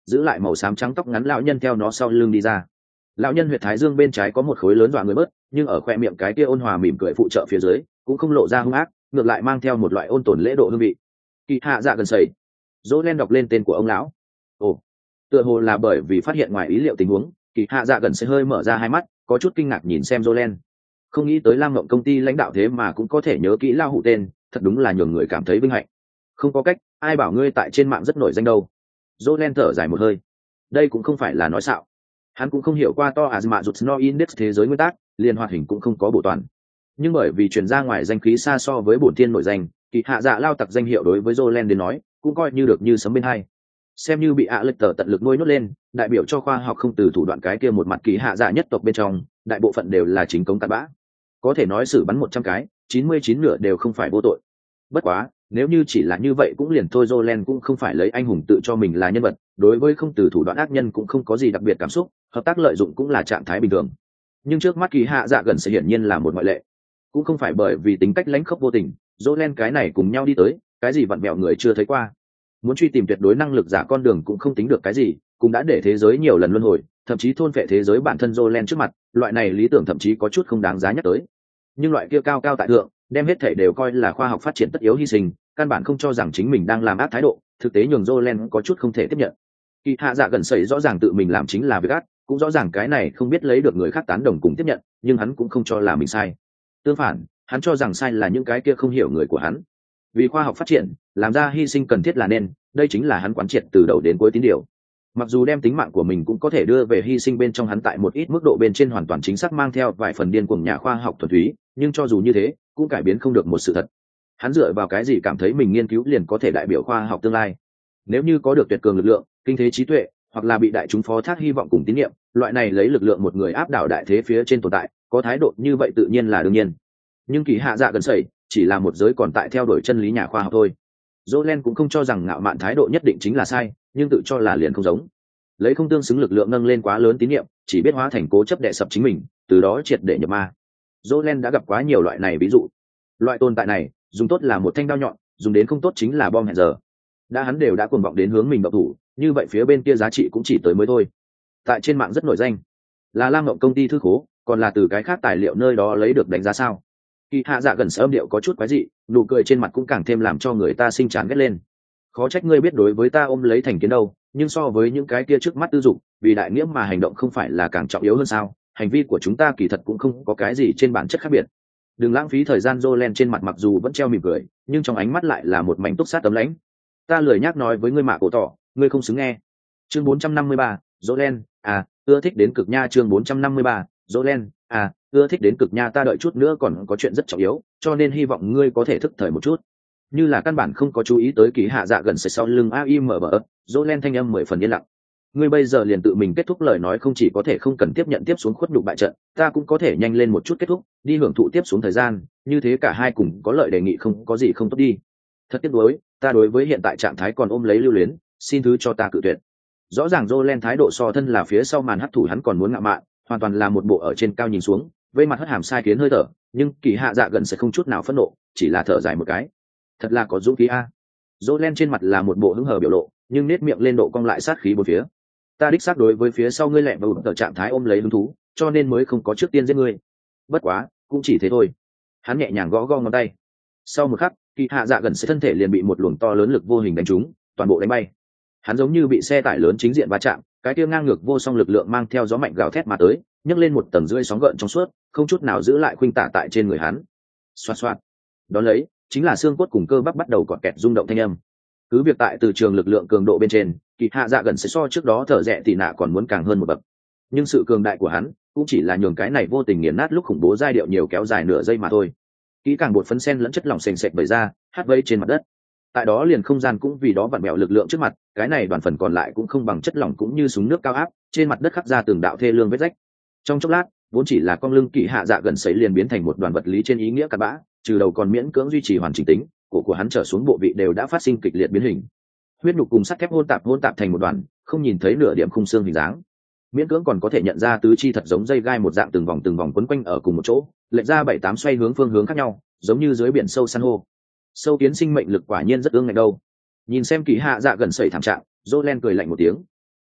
giữ lại màu xám trắng tóc ngắn lão nhân theo nó sau lưng đi ra. Lão nhân huyệt thái dương bên trái có một khối lớn dọa người bớt, nhưng ở khoe miệng cái kia ôn hòa mỉm cười phụ trợ phía dưới cũng không lộ ra hung ác, ngược lại mang theo một loại ôn tồn lễ độ hương vị. Kỳ hạ dạ gần sẩy. Dỗ len đọc lên tên của ông lão. Ồ, tựa hồ là bởi vì phát hiện ngoài ý liệu tình huống, kỳ hạ dạ gần sẽ hơi mở ra hai mắt, có chút kinh ngạc nhìn xem Dỗ len. Không nghĩ tới Lam Ngộng công ty lãnh đạo thế mà cũng có thể nhớ kỹ lao hủ tên, thật đúng là nhường người cảm thấy vinh hạnh. Không có cách, ai bảo ngươi tại trên mạng rất nổi danh đâu. Dỗ len thở dài một hơi. Đây cũng không phải là nói xạo. Hắn cũng không hiểu qua to Azma rụt no index thế giới nguyên tắc, liền hoạt hình cũng không có bổ toàn. Nhưng bởi vì truyền ra ngoài danh khí xa so với bổn thiên nổi danh, kỳ hạ dạ lao tặc danh hiệu đối với Dỗ len đến nói cũng coi như được như sấm bên hai. Xem như bị ạ lịch tờ tận lực nuôi nhốt lên, đại biểu cho khoa học không từ thủ đoạn cái kia một mặt kỳ hạ dạ nhất tộc bên trong, đại bộ phận đều là chính cống cặn bã. Có thể nói xử bắn 100 cái, 99 nửa đều không phải vô tội. Bất quá, nếu như chỉ là như vậy cũng liền thôi, Jolen cũng không phải lấy anh hùng tự cho mình là nhân vật, đối với không từ thủ đoạn ác nhân cũng không có gì đặc biệt cảm xúc, hợp tác lợi dụng cũng là trạng thái bình thường. Nhưng trước mắt kỳ hạ dạ gần sẽ hiển nhiên là một ngoại lệ, cũng không phải bởi vì tính cách lãnh khốc vô tình, Jolen cái này cùng nhau đi tới, cái gì vặn vẹo người chưa thấy qua. Muốn truy tìm tuyệt đối năng lực giả con đường cũng không tính được cái gì, cũng đã để thế giới nhiều lần luân hồi, thậm chí thôn phệ thế giới bản thân Jolen trước mặt, loại này lý tưởng thậm chí có chút không đáng giá nhắc tới. Nhưng loại kia cao cao tại thượng, đem hết thể đều coi là khoa học phát triển tất yếu hy sinh, căn bản không cho rằng chính mình đang làm ác thái độ, thực tế nhường Jolen có chút không thể tiếp nhận. Kỳ hạ dạ gần sẩy rõ ràng tự mình làm chính là việc ác, cũng rõ ràng cái này không biết lấy được người khác tán đồng cùng tiếp nhận, nhưng hắn cũng không cho là mình sai. Tương phản, hắn cho rằng sai là những cái kia không hiểu người của hắn. Vì khoa học phát triển, làm ra hy sinh cần thiết là nên, đây chính là hắn quán triệt từ đầu đến cuối tín điều. Mặc dù đem tính mạng của mình cũng có thể đưa về hy sinh bên trong, hắn tại một ít mức độ bên trên hoàn toàn chính xác mang theo vài phần điên cuồng nhà khoa học thuần túy, nhưng cho dù như thế cũng cải biến không được một sự thật. Hắn dựa vào cái gì cảm thấy mình nghiên cứu liền có thể đại biểu khoa học tương lai? Nếu như có được tuyệt cường lực lượng, kinh thế trí tuệ, hoặc là bị đại chúng phó thác hy vọng cùng tín nhiệm, loại này lấy lực lượng một người áp đảo đại thế phía trên tồn tại, có thái độ như vậy tự nhiên là đương nhiên. Nhưng kỳ hạ dạ gần sẩy chỉ là một giới còn tại theo đuổi chân lý nhà khoa học thôi. Jolen cũng không cho rằng ngạo mạn thái độ nhất định chính là sai, nhưng tự cho là liền không giống. Lấy không tương xứng lực lượng nâng lên quá lớn tín nhiệm, chỉ biết hóa thành cố chấp đè sập chính mình, từ đó triệt để nhập ma. Jolen đã gặp quá nhiều loại này ví dụ. Loại tồn tại này, dùng tốt là một thanh đao nhọn, dùng đến không tốt chính là bom hẹn giờ. Đã hắn đều đã cuồng vọng đến hướng mình động thủ, như vậy phía bên kia giá trị cũng chỉ tới mới thôi. Tại trên mạng rất nổi danh, là Lam Ngộng công ty thư khố, còn là từ cái khác tài liệu nơi đó lấy được đánh giá sao? Kỳ hạ dạ gần âm điệu có chút quái dị, nụ cười trên mặt cũng càng thêm làm cho người ta sinh chán ghét lên. Khó trách ngươi biết đối với ta ôm lấy thành kiến đâu, nhưng so với những cái kia trước mắt tư dục, vì đại nghĩa mà hành động không phải là càng trọng yếu hơn sao? Hành vi của chúng ta kỳ thật cũng không có cái gì trên bản chất khác biệt. Đừng lãng phí thời gian. Jolen trên mặt mặc dù vẫn treo mỉm cười, nhưng trong ánh mắt lại là một mảnh túc sát tấm lãnh. Ta lười nhác nói với ngươi mạ cổ tỏ, ngươi không xứng nghe. Chương 453, Jolen, ưa thích đến cực nha. Chương 453, Jolen, ưa thích đến cực nha. Ta đợi chút nữa còn có chuyện rất trọng yếu, cho nên hy vọng ngươi có thể thức thời một chút. Như là căn bản không có chú ý tới kỳ hạ dạ gần sau lưng AIMB, Jolen thanh âm 10 phần yên lặng. Ngươi bây giờ liền tự mình kết thúc lời nói, không chỉ có thể không cần tiếp nhận tiếp xuống khuất nhục bại trận, ta cũng có thể nhanh lên một chút kết thúc, đi hưởng thụ tiếp xuống thời gian, như thế cả hai cùng có lợi, đề nghị không có gì không tốt đi. Thật tiếc nuối, ta đối với hiện tại trạng thái còn ôm lấy lưu luyến, xin thứ cho ta cự tuyệt. Rõ ràng Jolen thái độ so thân là phía sau màn hấp thụ hắn còn muốn ngạo mạn, hoàn toàn là một bộ ở trên cao nhìn xuống, vây mặt hất hàm sai khiến hơi thở, nhưng kỳ hạ dạ gần sẽ không chút nào phẫn nộ, chỉ là thở dài một cái. Thật là có dũng khí a. Jolen trên mặt là một bộ hứng hờ biểu lộ, nhưng nét miệng lên độ cong lại sát khí bốn phía. Ta đích xác đối với phía sau ngươi lẹ và ở trạng thái ôm lấy hứng thú, cho nên mới không có trước tiên giết ngươi. Bất quá, cũng chỉ thế thôi. Hắn nhẹ nhàng gõ gõ ngón tay. Sau một khắc, kỳ hạ dạ gần sẽ thân thể liền bị một luồng to lớn lực vô hình đánh trúng, toàn bộ đánh bay. Hắn giống như bị xe tải lớn chính diện va chạm, cái kia ngang ngược vô song lực lượng mang theo gió mạnh gào thét mà tới, nhấc lên một tầng rưỡi sóng gợn trong suốt, không chút nào giữ lại khuynh tả tại trên người hắn. Xoạt xoạt. Đón lấy, chính là xương cốt cùng cơ bắp bắt đầu cọt kẹt rung động thanh âm. Cứ việc tại từ trường lực lượng cường độ bên trên, kỳ hạ dạ gần sẽ so trước đó thở rẽ tỉ nạ còn muốn càng hơn một bậc, nhưng sự cường đại của hắn cũng chỉ là nhường cái này vô tình nghiền nát lúc khủng bố giai điệu nhiều kéo dài nửa giây mà thôi. Kỹ càng bột phấn sen lẫn chất lỏng sền sệt bày ra, hát vây trên mặt đất. Tại đó liền không gian cũng vì đó vặn mẹo lực lượng trước mặt, cái này đoàn phần còn lại cũng không bằng chất lỏng, cũng như súng nước cao áp trên mặt đất khắc ra từng đạo thê lương vết rách. Trong chốc lát, vốn chỉ là con lưng kỳ hạ dạ gần sấy liền biến thành một đoàn vật lý trên ý nghĩa cặn bã, trừ đầu còn miễn cưỡng duy trì hoàn chỉnh tính, cổ của hắn trở xuống bộ vị đều đã phát sinh kịch liệt biến hình. Huyết nhục cùng sắt thép hôn tạp thành một đoàn, không nhìn thấy nửa điểm khung xương hình dáng. Miễn cưỡng còn có thể nhận ra tứ chi thật giống dây gai một dạng, từng vòng quấn quanh ở cùng một chỗ, lệch ra 7-8 xoay hướng phương hướng khác nhau, giống như dưới biển sâu san hô. Sâu kiến sinh mệnh lực quả nhiên rất ương ngạnh đâu. Nhìn xem kỳ hạ dạ gần sẩy thảm trạng, Jolen cười lạnh một tiếng.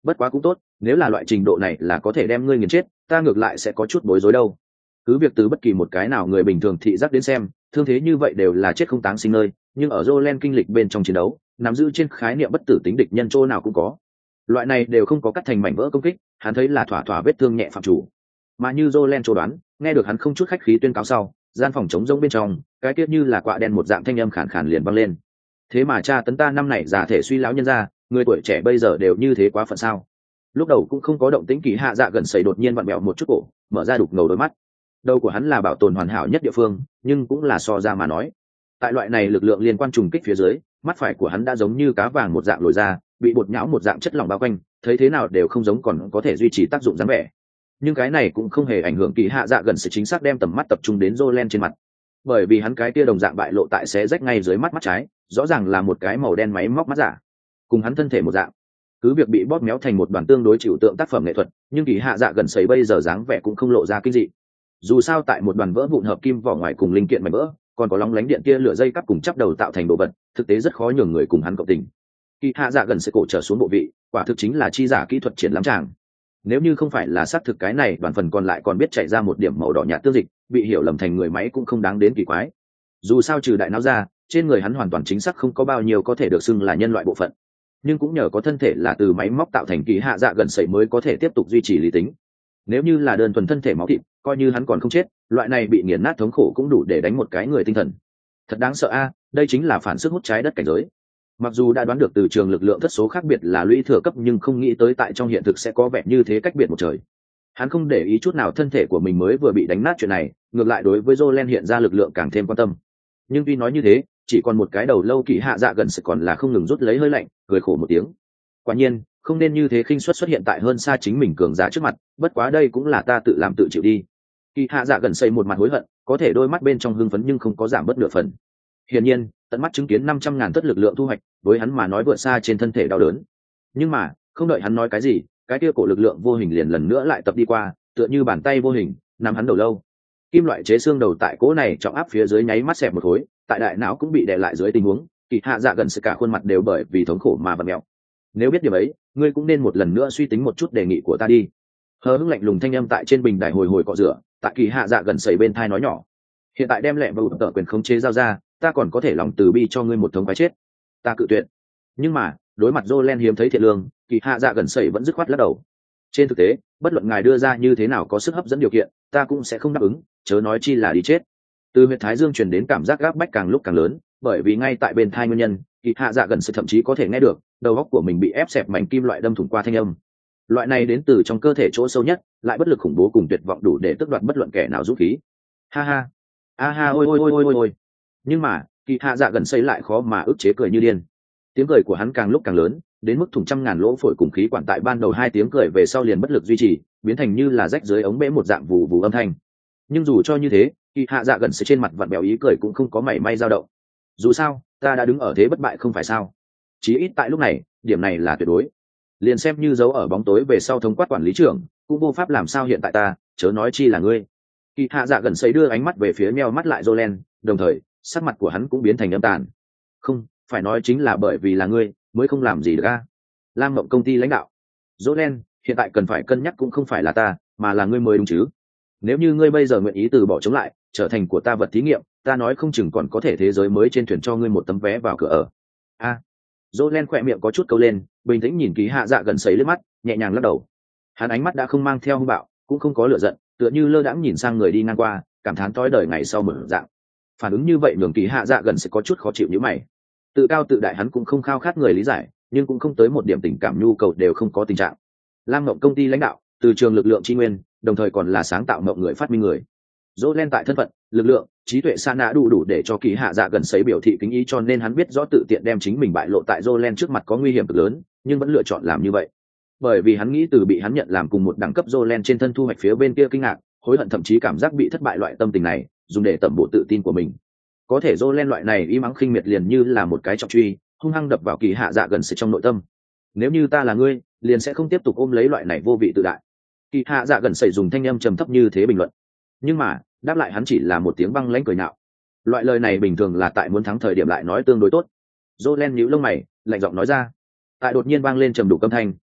bất quá cũng tốt, nếu là loại trình độ này là có thể đem ngươi nghiền chết, ta ngược lại sẽ có chút bối rối đâu. Cứ việc từ bất kỳ một cái nào người bình thường thị giác đến xem, thương thế như vậy đều là chết không táng sinh nơi, nhưng ở Jolen kinh lịch bên trong chiến đấu, nắm giữ trên khái niệm bất tử tính địch nhân chỗ nào cũng có. Loại này đều không có cắt thành mảnh vỡ công kích, hắn thấy là thỏa thỏa vết thương nhẹ phạm chủ. Mà như Jolen chỗ đoán, nghe được hắn không chút khách khí tuyên cáo sau, gian phòng trống rỗng bên trong, cái tiết như là quạ đen một dạng thanh âm khàn khàn liền vang lên. Thế mà cha tấn ta năm này già thể suy lão nhân ra, người tuổi trẻ bây giờ đều như thế quá phận sao? Lúc đầu cũng không có động tĩnh, Kỳ Hạ Dạ gần sẩy đột nhiên vặn mèo một chút cổ, mở ra đục ngầu đôi mắt. Đầu của hắn là bảo tồn hoàn hảo nhất địa phương, nhưng cũng là so ra mà nói, tại loại này lực lượng liên quan trùng kích phía dưới, mắt phải của hắn đã giống như cá vàng một dạng lồi ra, bị bột nhão một dạng chất lỏng bao quanh, thấy thế nào đều không giống còn có thể duy trì tác dụng dáng vẻ. Nhưng cái này cũng không hề ảnh hưởng Kỳ Hạ Dạ gần sẩy chính xác đem tầm mắt tập trung đến Jolen trên mặt, bởi vì hắn cái kia đồng dạng bại lộ tại xé rách ngay dưới mắt trái, rõ ràng là một cái màu đen máy móc mắt giả, cùng hắn thân thể một dạng. Cứ việc bị bóp méo thành một đoàn tương đối chịu tượng tác phẩm nghệ thuật, nhưng Kỳ Hạ Dạ gần sẩy bây giờ dáng vẻ cũng không lộ ra kinh dị. Dù sao tại một đoàn vỡ vụn hợp kim vỏ ngoài cùng linh kiện mảnh vỡ, còn có lóng lánh điện kia lửa dây cắp cùng chắp đầu tạo thành đồ vật, thực tế rất khó nhường người cùng hắn cộng tình. Kỳ Hạ Dạ gần sẩy cổ trở xuống bộ vị, quả thực chính là chi giả kỹ thuật triển lãm tràng. Nếu như không phải là xác thực cái này đoàn phần còn lại còn biết chạy ra một điểm màu đỏ nhạt tương dịch, bị hiểu lầm thành người máy cũng không đáng đến kỳ quái. Dù sao trừ đại não ra, trên người hắn hoàn toàn chính xác không có bao nhiêu có thể được xưng là nhân loại bộ phận, nhưng cũng nhờ có thân thể là từ máy móc tạo thành, Kỳ Hạ Dạ gần sẩy mới có thể tiếp tục duy trì lý tính. Nếu như là đơn thuần thân thể máu thịt, coi như hắn còn không chết, loại này bị nghiền nát thống khổ cũng đủ để đánh một cái người tinh thần. Thật đáng sợ a, đây chính là phản sức hút trái đất cảnh giới. Mặc dù đã đoán được từ trường lực lượng thất số khác biệt là lũy thừa cấp, nhưng không nghĩ tới tại trong hiện thực sẽ có vẻ như thế cách biệt một trời. Hắn không để ý chút nào thân thể của mình mới vừa bị đánh nát chuyện này, ngược lại đối với Jolen hiện ra lực lượng càng thêm quan tâm. Nhưng tuy nói như thế, chỉ còn một cái đầu lâu, Kỳ Hạ Dạ gần sẩy còn là không ngừng rút lấy hơi lạnh, cười khổ một tiếng. Quả nhiên, không nên như thế khinh suất xuất hiện tại hơn xa chính mình cường giả trước mặt, bất quá đây cũng là ta tự làm tự chịu đi. Kỳ Hạ Dạ gần sẩy một mặt hối hận, có thể đôi mắt bên trong hưng phấn nhưng không có giảm bớt nửa phần. Hiển nhiên, tận mắt chứng kiến 500.000 tất lực lượng thu hoạch, với hắn mà nói vượt xa trên thân thể đau đớn. Nhưng mà, không đợi hắn nói cái gì, cái kia cổ lực lượng vô hình liền lần nữa lại tập đi qua, tựa như bàn tay vô hình nắm hắn đầu lâu. Kim loại chế xương đầu tại cỗ này trọng áp phía dưới nháy mắt xẹp một khối, tại đại não cũng bị đè lại dưới tình huống, Kỳ Hạ Dạ gần sẩy cả khuôn mặt đều bởi vì thống khổ mà vặn mèo. Nếu biết điều ấy, ngươi cũng nên một lần nữa suy tính một chút đề nghị của ta đi. Hờ hững lạnh lùng thanh âm tại trên bình đài hồi hồi cọ rửa, tại Kỳ Hạ Dạ gần sẩy bên thai nói nhỏ. Hiện tại đem lẹ và tợ quyền khống chế giao ra, ta còn có thể lòng từ bi cho ngươi một thống quái chết. Ta cự tuyệt. Nhưng mà, đối mặt Jolen hiếm thấy thiện lương, Kỳ Hạ Dạ gần sẩy vẫn dứt khoát lắc đầu. Trên thực tế, bất luận ngài đưa ra như thế nào có sức hấp dẫn điều kiện, ta cũng sẽ không đáp ứng, chớ nói chi là đi chết. Từ huyệt thái dương truyền đến cảm giác gáp bách càng lúc càng lớn, bởi vì ngay tại bên thai nguyên nhân, Kỳ Hạ Dạ gần sẩy thậm chí có thể nghe được đầu óc của mình bị ép xẹp mảnh kim loại đâm thủng qua thanh âm. Loại này đến từ trong cơ thể chỗ sâu nhất, lại bất lực khủng bố cùng tuyệt vọng đủ để tước đoạt bất luận kẻ nào dũng khí. Ha ha, a ha, ôi ôi ôi ôi ôi ôi. Nhưng mà, Kỳ Hạ Dạ gần sẩy lại khó mà ức chế cười như điên. Tiếng cười của hắn càng lúc càng lớn, đến mức thủng trăm ngàn lỗ phổi cùng khí quản tại ban đầu hai tiếng cười về sau liền bất lực duy trì, biến thành như là rách dưới ống bể một dạng vù vù âm thanh. Nhưng dù cho như thế, Kỳ Hạ Dạ gần sẩy trên mặt vặn bèo ý cười cũng không có mảy may dao động. Dù sao, ta đã đứng ở thế bất bại không phải sao? Chí ít tại lúc này, điểm này là tuyệt đối. Liền xem như giấu ở bóng tối về sau thống quát quản lý trưởng, cũng vô pháp làm sao hiện tại ta, chớ nói chi là ngươi. Kỳ Hạ Dạ gần sẩy đưa ánh mắt về phía meo mắt lại Jolen, đồng thời sắc mặt của hắn cũng biến thành âm tàn. Không, phải nói chính là bởi vì là ngươi mới không làm gì được a. Lam Mộng công ty lãnh đạo. Jolen, hiện tại cần phải cân nhắc cũng không phải là ta, mà là ngươi mới đúng chứ. Nếu như ngươi bây giờ nguyện ý từ bỏ chống lại, trở thành của ta vật thí nghiệm, ta nói không chừng còn có thể thế giới mới trên thuyền cho ngươi một tấm vé vào cửa ở. A. Jolen khỏe miệng có chút câu lên, bình tĩnh nhìn Kỳ Hạ Dạ gần sẩy liếc mắt, nhẹ nhàng lắc đầu. Hắn ánh mắt đã không mang theo hung bạo, cũng không có lửa giận, tựa như lơ đãng nhìn sang người đi ngang qua, cảm thán tối đời ngày sau mở dạng. Phản ứng như vậy nhường Kỳ Hạ Dạ gần sẩy có chút khó chịu như mày. Tự cao tự đại hắn cũng không khao khát người lý giải, nhưng cũng không tới một điểm tình cảm nhu cầu đều không có tình trạng. Lam Ngộng công ty lãnh đạo, từ trường lực lượng tri nguyên, đồng thời còn là sáng tạo mộng người phát minh người. Jolen tại thân phận, lực lượng, trí tuệ sa nã đủ để cho Kỳ Hạ Dạ gần sẩy biểu thị kính ý, cho nên hắn biết rõ tự tiện đem chính mình bại lộ tại Jolen trước mặt có nguy hiểm cực lớn, nhưng vẫn lựa chọn làm như vậy. Bởi vì hắn nghĩ từ bị hắn nhận làm cùng một đẳng cấp Jolen trên thân thu hoạch phía bên kia kinh ngạc, hối hận thậm chí cảm giác bị thất bại loại tâm tình này, dùng để tẩm bổ tự tin của mình. Có thể Jolen loại này im ắng khinh miệt liền như là một cái trọng truy, hung hăng đập vào Kỳ Hạ Dạ gần sẩy trong nội tâm. Nếu như ta là ngươi, liền sẽ không tiếp tục ôm lấy loại này vô vị tự đại. Kỳ Hạ Dạ gần sẩy dùng thanh âm trầm thấp như thế bình luận. Nhưng mà, đáp lại hắn chỉ là một tiếng băng lãnh cười nhạo. Loại lời này bình thường là tại muốn thắng thời điểm lại nói tương đối tốt. Jolen nhíu lông mày, lạnh giọng nói ra. Tại đột nhiên vang lên trầm đủ âm thanh,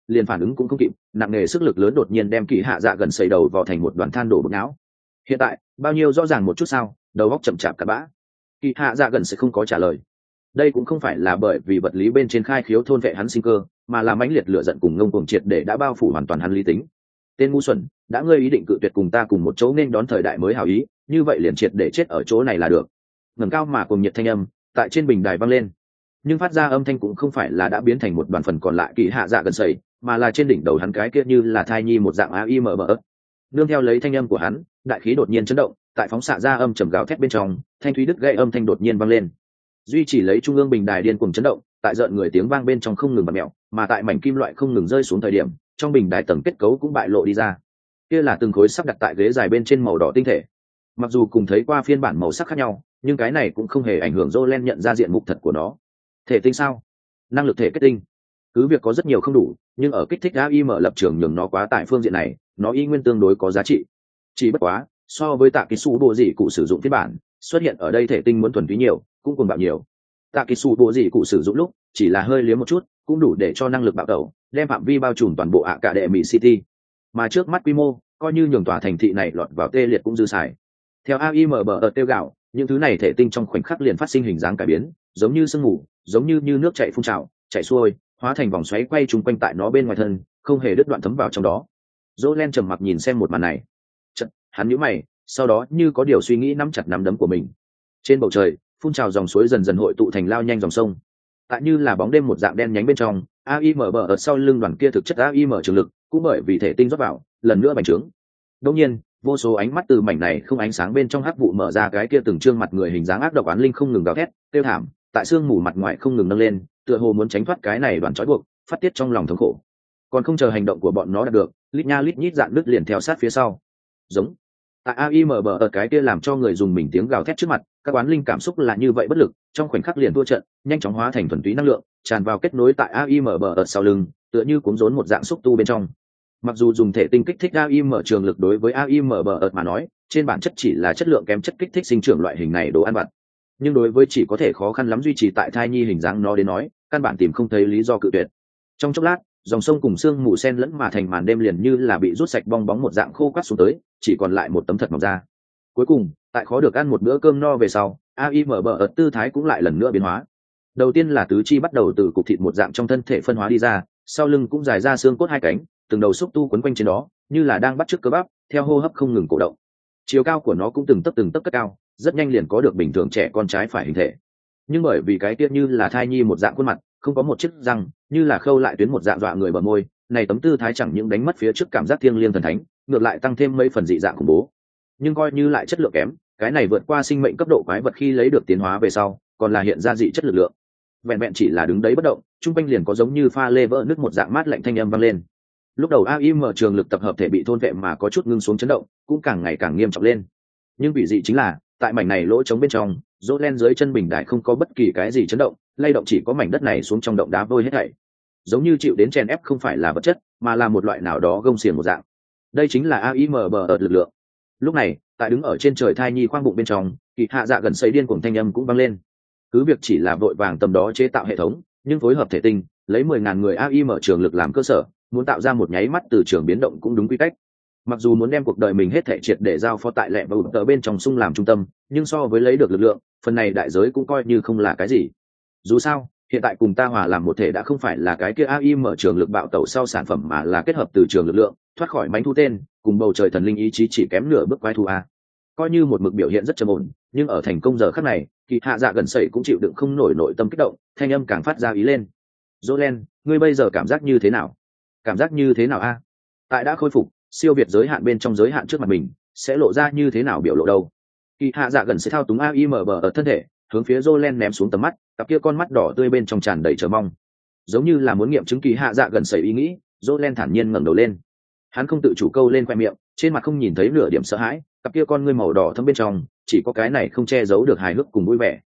liền phản ứng cũng không kịp, nặng nề sức lực lớn đột nhiên đem kỳ hạ dạ gần xây đầu vào thành một đoàn than đổ bột não. Hiện tại bao nhiêu rõ ràng một chút sao? Đầu óc chậm chạp cặn bã. Kỳ hạ dạ gần sẽ không có trả lời. Đây cũng không phải là bởi vì vật lý bên trên khai khiếu thôn vệ hắn sinh cơ, mà là mãnh liệt lửa giận cùng ngông cuồng triệt để đã bao phủ hoàn toàn hắn lý tính. Tên ngu xuẩn, đã ngươi ý định cự tuyệt cùng ta cùng một chỗ nên đón thời đại mới hảo ý, như vậy liền triệt để chết ở chỗ này là được. Ngẩng cao mà cùng nhiệt thanh âm tại trên bình đài vang lên, nhưng phát ra âm thanh cũng không phải là đã biến thành một đoàn phần còn lại kỳ hạ dạ gần sẩy, mà là trên đỉnh đầu hắn cái kia như là thai nhi một dạng AIMM. Nương theo lấy thanh âm của hắn, đại khí đột nhiên chấn động, tại phóng xạ ra âm trầm gào thét bên trong, thanh thúy đứt gãy âm thanh đột nhiên vang lên. Duy chỉ lấy trung ương bình đài điên cuồng chấn động, tại rợn người tiếng vang bên trong không ngừng bật mèo, mà tại mảnh kim loại không ngừng rơi xuống thời điểm, trong bình đài tầng kết cấu cũng bại lộ đi ra. Kia là từng khối sắp đặt tại ghế dài bên trên màu đỏ tinh thể. Mặc dù cùng thấy qua phiên bản màu sắc khác nhau, nhưng cái này cũng không hề ảnh hưởng Jolen nhận ra diện mục thật của nó. Thể tinh sao? Năng lực thể kết tinh. Cứ việc có rất nhiều không đủ, nhưng ở kích thích AIM lập trường nhường nó quá tại phương diện này, nó y nguyên tương đối có giá trị. Chỉ bất quá, so với tạ kỳ su bộ dị cụ sử dụng phiên bản, xuất hiện ở đây thể tinh muốn thuần túy nhiều, cũng cuồng bạo nhiều. Tạ kỳ su bộ dị cụ sử dụng lúc chỉ là hơi liếm một chút, cũng đủ để cho năng lực bạo tẩu, đem phạm vi bao trùm toàn bộ ạ cả đệ mỹ city. Mà trước mắt quy mô, coi như nhường tòa thành thị này lọt vào tê liệt cũng dư xài. Theo AIM ở tiêu gạo, những thứ này thể tinh trong khoảnh khắc liền phát sinh hình dáng cải biến, giống như sương mù, giống như nước chảy phun trào, chảy xuôi, hóa thành vòng xoáy quay chung quanh tại nó bên ngoài thân, không hề đứt đoạn thấm vào trong đó. Jolen trầm mặc nhìn xem một màn này. Chợt, hắn nhíu mày, sau đó như có điều suy nghĩ nắm chặt nắm đấm của mình. Trên bầu trời, phun trào dòng suối dần dần hội tụ thành lao nhanh dòng sông. Tại như là bóng đêm một dạng đen nhánh bên trong, AIM ở sau lưng đoàn kia thực chất AIM trường lực, cũng bởi vì thể tinh rót vào, lần nữa bành trướng. Đương nhiên, vô số ánh mắt từ mảnh này không ánh sáng bên trong hắc vụ mở ra cái kia từng trương mặt người hình dáng ác độc oán linh không ngừng gào thét, tiêu thảm, tại xương mù mặt ngoài không ngừng nâng lên, tựa hồ muốn tránh thoát cái này đoàn trói buộc, phát tiết trong lòng thống khổ. Còn không chờ hành động của bọn nó đạt được, lít nha lít nhít dạn đứt liền theo sát phía sau. Giống. Tại AIM ở cái kia làm cho người dùng mình tiếng gào thét trước mặt, các oán linh cảm xúc là như vậy bất lực, trong khoảnh khắc liền thua trận, nhanh chóng hóa thành thuần túy năng lượng, tràn vào kết nối tại AIM ở sau lưng, tựa như cuốn rốn một dạng xúc tu bên trong. Mặc dù dùng thể tinh kích thích AIM trường lực đối với AIM mà nói, trên bản chất chỉ là chất lượng kém chất kích thích sinh trưởng loại hình này đồ ăn vặt, nhưng đối với chỉ có thể khó khăn lắm duy trì tại thai nhi hình dáng nó đến nói, căn bản tìm không thấy lý do cự tuyệt. Trong chốc lát, dòng sông cùng sương mù sen lẫn mà thành màn đêm liền như là bị rút sạch bong bóng một dạng khô quắt xuống tới, chỉ còn lại một tấm thật mỏng da. Cuối cùng, tại khó được ăn một bữa cơm no về sau, AIM tư thái cũng lại lần nữa biến hóa. Đầu tiên là tứ chi bắt đầu từ cục thịt một dạng trong thân thể phân hóa đi ra, sau lưng cũng dài ra xương cốt hai cánh, từng đầu xúc tu quấn quanh trên đó, như là đang bắt chước cơ bắp, theo hô hấp không ngừng cổ động. Chiều cao của nó cũng từng tấc cất cao, rất nhanh liền có được bình thường trẻ con trái phải hình thể. Nhưng bởi vì cái tiết như là thai nhi một dạng khuôn mặt, không có một chiếc răng, như là khâu lại tuyến một dạng dọa người bờ môi, này tấm tư thái chẳng những đánh mất phía trước cảm giác thiêng liêng thần thánh, ngược lại tăng thêm mấy phần dị dạng khủng bố. Nhưng coi như lại chất lượng kém, cái này vượt qua sinh mệnh cấp độ quái vật khi lấy được tiến hóa về sau, còn là hiện ra dị chất lực lượng. Vẹn vẹn chỉ là đứng đấy bất động, trung quanh liền có giống như pha lê vỡ nứt một dạng mát lạnh thanh âm vang lên. Lúc đầu AIM trường lực tập hợp thể bị thôn vệ mà có chút ngưng xuống chấn động, cũng càng ngày càng nghiêm trọng lên. Nhưng vị dị chính là, tại mảnh này lỗ trống bên trong, Jolen dưới chân bình đài không có bất kỳ cái gì chấn động, lay động chỉ có mảnh đất này xuống trong động đá vôi hết thảy. Giống như chịu đến chèn ép không phải là vật chất, mà là một loại nào đó gông xiềng một dạng. Đây chính là AIM lực lượng. Lúc này, tại đứng ở trên trời thai nhi khoang bụng bên trong, kỳ hạ dạ gần xây điên cuồng thanh âm cũng vang lên. Cứ việc chỉ là vội vàng tầm đó chế tạo hệ thống, nhưng phối hợp thể tinh, lấy 10.000 người AIM trường lực làm cơ sở, muốn tạo ra một nháy mắt từ trường biến động cũng đúng quy cách. Mặc dù muốn đem cuộc đời mình hết thể triệt để giao phó tại lẹ và tờ bên trong sung làm trung tâm, nhưng so với lấy được lực lượng, phần này đại giới cũng coi như không là cái gì. Dù sao, hiện tại cùng ta hòa làm một thể đã không phải là cái kia AIM trường lực bạo tẩu sau sản phẩm, mà là kết hợp từ trường lực lượng, thoát khỏi mánh thu tên, cùng bầu trời thần linh ý chí chỉ kém nửa bước quái thu a. Coi như một mực biểu hiện rất trầm ổn, nhưng ở thành công giờ khắc này, kỳ hạ dạ gần sẩy cũng chịu đựng không nổi nội tâm kích động, thanh âm càng phát ra ý lên. Jolen, ngươi bây giờ cảm giác như thế nào? Cảm giác như thế nào a? Tại đã khôi phục, siêu việt giới hạn bên trong giới hạn trước mặt mình, sẽ lộ ra như thế nào biểu lộ đâu? Kỳ hạ dạ gần sẽ thao túng AIM ở thân thể, hướng phía Jolen ném xuống tầm mắt, cặp kia con mắt đỏ tươi bên trong tràn đầy chờ mong. Giống như là muốn nghiệm chứng kỳ hạ dạ gần sẩy ý nghĩ, Jolen thản nhiên ngẩng đầu lên. Hắn không tự chủ câu lên khoe miệng, trên mặt không nhìn thấy nửa điểm sợ hãi, cặp kia con ngươi màu đỏ thâm bên trong, chỉ có cái này không che giấu được hài hước cùng vui vẻ.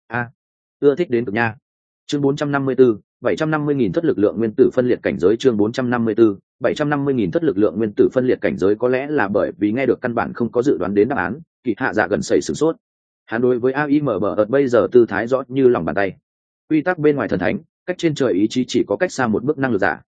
Ưa thích đến cực nha. Chương 454, 750.000 thất lực lượng nguyên tử phân liệt cảnh giới. Chương 454, 750.000 thất lực lượng nguyên tử phân liệt cảnh giới. Có lẽ là bởi vì nghe được căn bản không có dự đoán đến đáp án, kỳ hạ dạ gần sẩy sửng sốt. Hắn đối với AIM bây giờ tư thái rõ như lòng bàn tay. Quy tắc bên ngoài thần thánh, cách trên trời ý chí chỉ có cách xa một bước năng lực giả,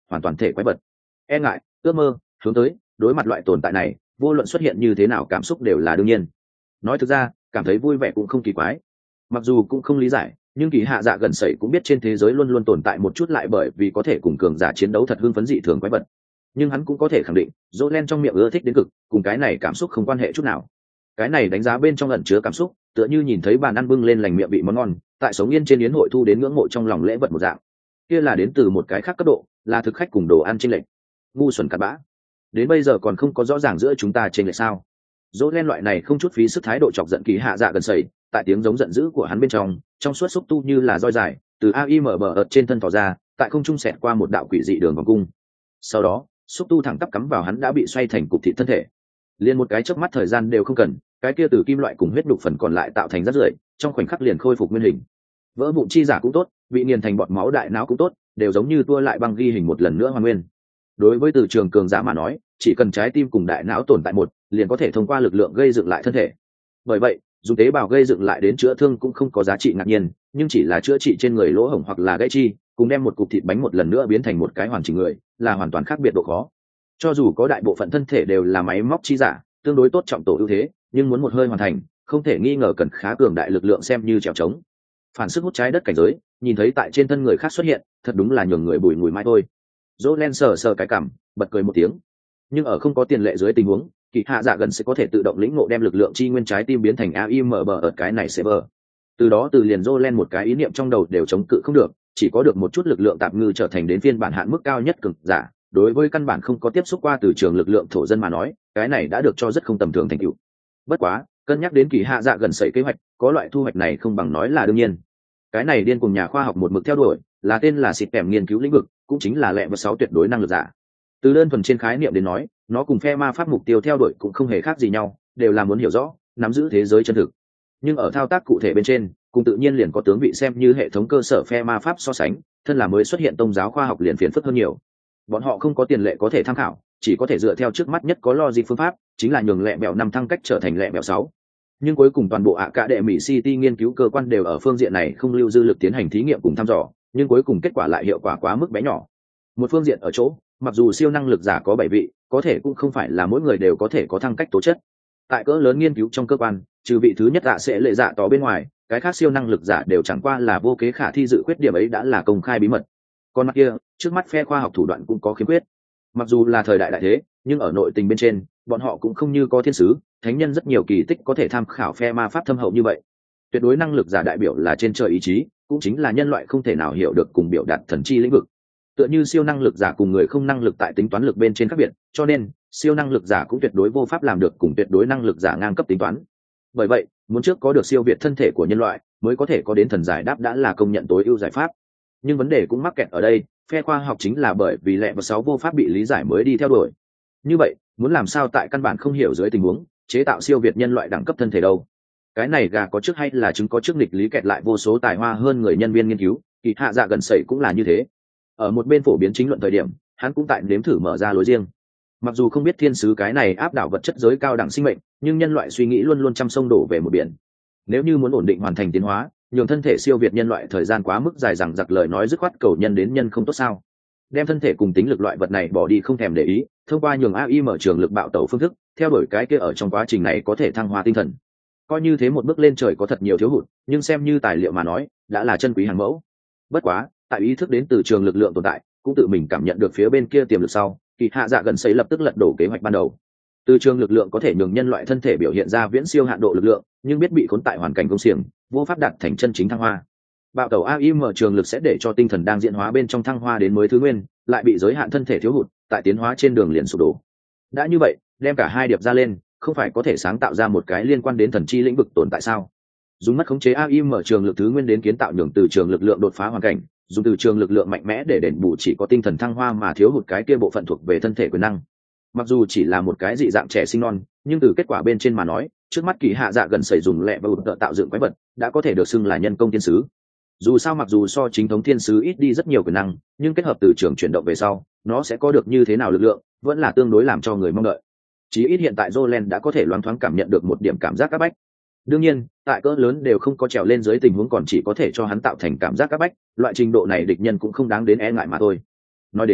hoàn toàn thể quái vật. E ngại, ước mơ, hướng tới, đối mặt loại tồn tại này, vô luận xuất hiện như thế nào cảm xúc đều là đương nhiên. Nói thực ra, cảm thấy vui vẻ cũng không kỳ quái. Mặc dù cũng không lý giải, nhưng Kỳ Hạ Dạ gần sẩy cũng biết trên thế giới luôn luôn tồn tại một chút lại bởi vì có thể cùng cường giả chiến đấu thật hưng phấn dị thường quái vật. Nhưng hắn cũng có thể khẳng định, Jolen trong miệng ưa thích đến cực, cùng cái này cảm xúc không quan hệ chút nào. Cái này đánh giá bên trong ẩn chứa cảm xúc, tựa như nhìn thấy bàn ăn bưng lên lành miệng vị món ngon, tại sống yên trên yến hội thu đến ngưỡng mộ trong lòng lễ vật một dạng. Kia là đến từ một cái khác cấp độ, là thực khách cùng đồ ăn chênh lệch. Ngu xuẩn cặn bã. Đến bây giờ còn không có rõ ràng giữa chúng ta chênh lệch sao? Jolen loại này không chút phí sức thái độ chọc giận Kỳ Hạ Dạ gần sẩy, tại tiếng giống giận dữ của hắn bên trong suốt xúc tu như là roi dài, từ aim bờ ợt trên thân tỏ ra, tại không trung xẹt qua một đạo quỷ dị đường vòng cung. Sau đó, xúc tu thẳng tắp cắm vào hắn đã bị xoay thành cục thịt thân thể. Liên một cái chớp mắt thời gian đều không cần, cái kia từ kim loại cùng huyết đục phần còn lại tạo thành rác rưởi, trong khoảnh khắc liền khôi phục nguyên hình. Vỡ vụn chi giả cũng tốt, bị nghiền thành bọt máu đại não cũng tốt, đều giống như tua lại băng ghi hình một lần nữa hoàn nguyên. Đối với từ trường cường giả mà nói, chỉ cần trái tim cùng đại não tồn tại một, liền có thể thông qua lực lượng gây dựng lại thân thể. Bởi vậy, dùng tế bào gây dựng lại đến chữa thương cũng không có giá trị ngạc nhiên, nhưng chỉ là chữa trị trên người lỗ hổng hoặc là gãy chi, cùng đem một cục thịt bánh một lần nữa biến thành một cái hoàn chỉnh người, là hoàn toàn khác biệt độ khó. Cho dù có đại bộ phận thân thể đều là máy móc chi giả, tương đối tốt trọng tổ ưu thế, nhưng muốn một hơi hoàn thành, không thể nghi ngờ cần khá cường đại lực lượng xem như trèo trống. Phản sức hút trái đất cảnh giới, nhìn thấy tại trên thân người khác xuất hiện, thật đúng là nhường người bùi ngùi mãi thôi. Jolen sờ cái cằm, bật cười một tiếng. Nhưng ở không có tiền lệ dưới tình huống, Kỳ Hạ Dạ gần sẽ có thể tự động lĩnh ngộ đem lực lượng chi nguyên trái tim biến thành AIM ở cái này sẽ bờ. Từ đó từ liền Jolen một cái ý niệm trong đầu đều chống cự không được, chỉ có được một chút lực lượng tạp ngư trở thành đến phiên bản hạn mức cao nhất cường giả. Đối với căn bản không có tiếp xúc qua từ trường lực lượng thổ dân mà nói, cái này đã được cho rất không tầm thường thành tựu. Bất quá, cân nhắc đến Kỳ Hạ Dạ gần sẩy kế hoạch, có loại thu hoạch này không bằng nói là đương nhiên. Cái này điên cùng nhà khoa học một mực theo đuổi, là tên là xịt kèm nghiên cứu lĩnh vực, cũng chính là lẹ và 6 tuyệt đối năng lực giả. Từ đơn thuần trên khái niệm đến nói, nó cùng phe ma pháp mục tiêu theo đuổi cũng không hề khác gì nhau, đều là muốn hiểu rõ, nắm giữ thế giới chân thực. Nhưng ở thao tác cụ thể bên trên, cùng tự nhiên liền có tướng vị xem như hệ thống cơ sở phe ma pháp so sánh, thân là mới xuất hiện tôn giáo khoa học liền phiền phức hơn nhiều. Bọn họ không có tiền lệ có thể tham khảo, chỉ có thể dựa theo trước mắt nhất có logic phương pháp, chính là nhường lẹ bẹo 5 thăng cách trở thành lẹ bẹo 6. Nhưng cuối cùng toàn bộ ạ cả đệ mỹ city nghiên cứu cơ quan đều ở phương diện này không lưu dư lực tiến hành thí nghiệm cùng thăm dò, nhưng cuối cùng kết quả lại hiệu quả quá mức bé nhỏ. Một phương diện ở chỗ, mặc dù siêu năng lực giả có 7 vị, có thể cũng không phải là mỗi người đều có thể có thăng cách tố chất. Tại cỡ lớn nghiên cứu trong cơ quan, trừ vị thứ nhất sẽ lệ dạ tỏ bên ngoài, cái khác siêu năng lực giả đều chẳng qua là vô kế khả thi, dự khuyết điểm ấy đã là công khai bí mật. Còn mặt kia, trước mắt phe khoa học thủ đoạn cũng có khiếm khuyết. Mặc dù là thời đại đại thế, nhưng ở nội tình bên trên, bọn họ cũng không như có thiên sứ, thánh nhân rất nhiều kỳ tích có thể tham khảo phe ma pháp thâm hậu như vậy. Tuyệt đối năng lực giả đại biểu là trên trời ý chí, cũng chính là nhân loại không thể nào hiểu được cùng biểu đạt thần chi lĩnh vực. Tựa như siêu năng lực giả cùng người không năng lực tại tính toán lực bên trên khác biệt, cho nên siêu năng lực giả cũng tuyệt đối vô pháp làm được cùng tuyệt đối năng lực giả ngang cấp tính toán. Bởi vậy, muốn trước có được siêu việt thân thể của nhân loại, mới có thể có đến thần giải đáp đã là công nhận tối ưu giải pháp. Nhưng vấn đề cũng mắc kẹt ở đây, phe khoa học chính là bởi vì lẹ và 6 vô pháp bị lý giải mới đi theo đuổi. Như vậy, muốn làm sao tại căn bản không hiểu dưới tình huống chế tạo siêu việt nhân loại đẳng cấp thân thể đâu? Cái này gà có trước hay là trứng có trước, nghịch lý kẹt lại vô số tài hoa hơn người nhân viên nghiên cứu, Kỳ Hạ Dạ gần sẩy cũng là như thế. Ở một bên phổ biến chính luận thời điểm, hắn cũng tại nếm thử mở ra lối riêng. Mặc dù không biết thiên sứ cái này áp đảo vật chất giới cao đẳng sinh mệnh, nhưng nhân loại suy nghĩ luôn luôn trăm sông đổ về một biển. Nếu như muốn ổn định hoàn thành tiến hóa, nhường thân thể siêu việt nhân loại thời gian quá mức dài dằng dặc, lời nói dứt khoát cầu nhân đến nhân không tốt sao? Đem thân thể cùng tính lực loại vật này bỏ đi không thèm để ý, thông qua nhường AI mở trường lực bạo tẩu phương thức, theo đuổi cái kia ở trong quá trình này có thể thăng hoa tinh thần. Coi như thế một bước lên trời có thật nhiều thiếu hụt, nhưng xem như tài liệu mà nói, đã là chân quý hàng mẫu. Bất quá, tại ý thức đến từ trường lực lượng tồn tại, cũng tự mình cảm nhận được phía bên kia tiềm lực sau, Kỳ Hạ Dạ gần sẩy lập tức lật đổ kế hoạch ban đầu. Từ trường lực lượng có thể nhường nhân loại thân thể biểu hiện ra viễn siêu hạn độ lực lượng, nhưng biết bị khốn tại hoàn cảnh công xiềng, vô pháp đạt thành chân chính thăng hoa. Bạo tẩu AIM trường lực sẽ để cho tinh thần đang diễn hóa bên trong thăng hoa đến mới thứ nguyên, lại bị giới hạn thân thể thiếu hụt, tại tiến hóa trên đường liền sụp đổ. Đã như vậy, đem cả hai điệp ra lên, không phải có thể sáng tạo ra một cái liên quan đến thần chi lĩnh vực tồn tại sao? Dùng mất khống chế AIM trường lực thứ nguyên đến kiến tạo nhường từ trường lực lượng đột phá hoàn cảnh, dùng từ trường lực lượng mạnh mẽ để đền bù chỉ có tinh thần thăng hoa mà thiếu hụt cái kia bộ phận thuộc về thân thể quyền năng. Mặc dù chỉ là một cái dị dạng trẻ sinh non, nhưng từ kết quả bên trên mà nói, trước mắt Kỳ Hạ Dạ gần sẩy dùng lẹ và ụt tạo dựng quái vật, đã có thể được xưng là nhân công thiên sứ. Dù sao mặc dù so chính thống thiên sứ ít đi rất nhiều quyền năng, nhưng kết hợp từ trường chuyển động về sau, nó sẽ có được như thế nào lực lượng, vẫn là tương đối làm cho người mong đợi. Chí ít hiện tại Jolen đã có thể loáng thoáng cảm nhận được một điểm cảm giác áp bách. Đương nhiên, tại cỡ lớn đều không có trèo lên dưới tình huống còn chỉ có thể cho hắn tạo thành cảm giác áp bách, loại trình độ này địch nhân cũng không đáng đến e ngại mà thôi. Nói đến,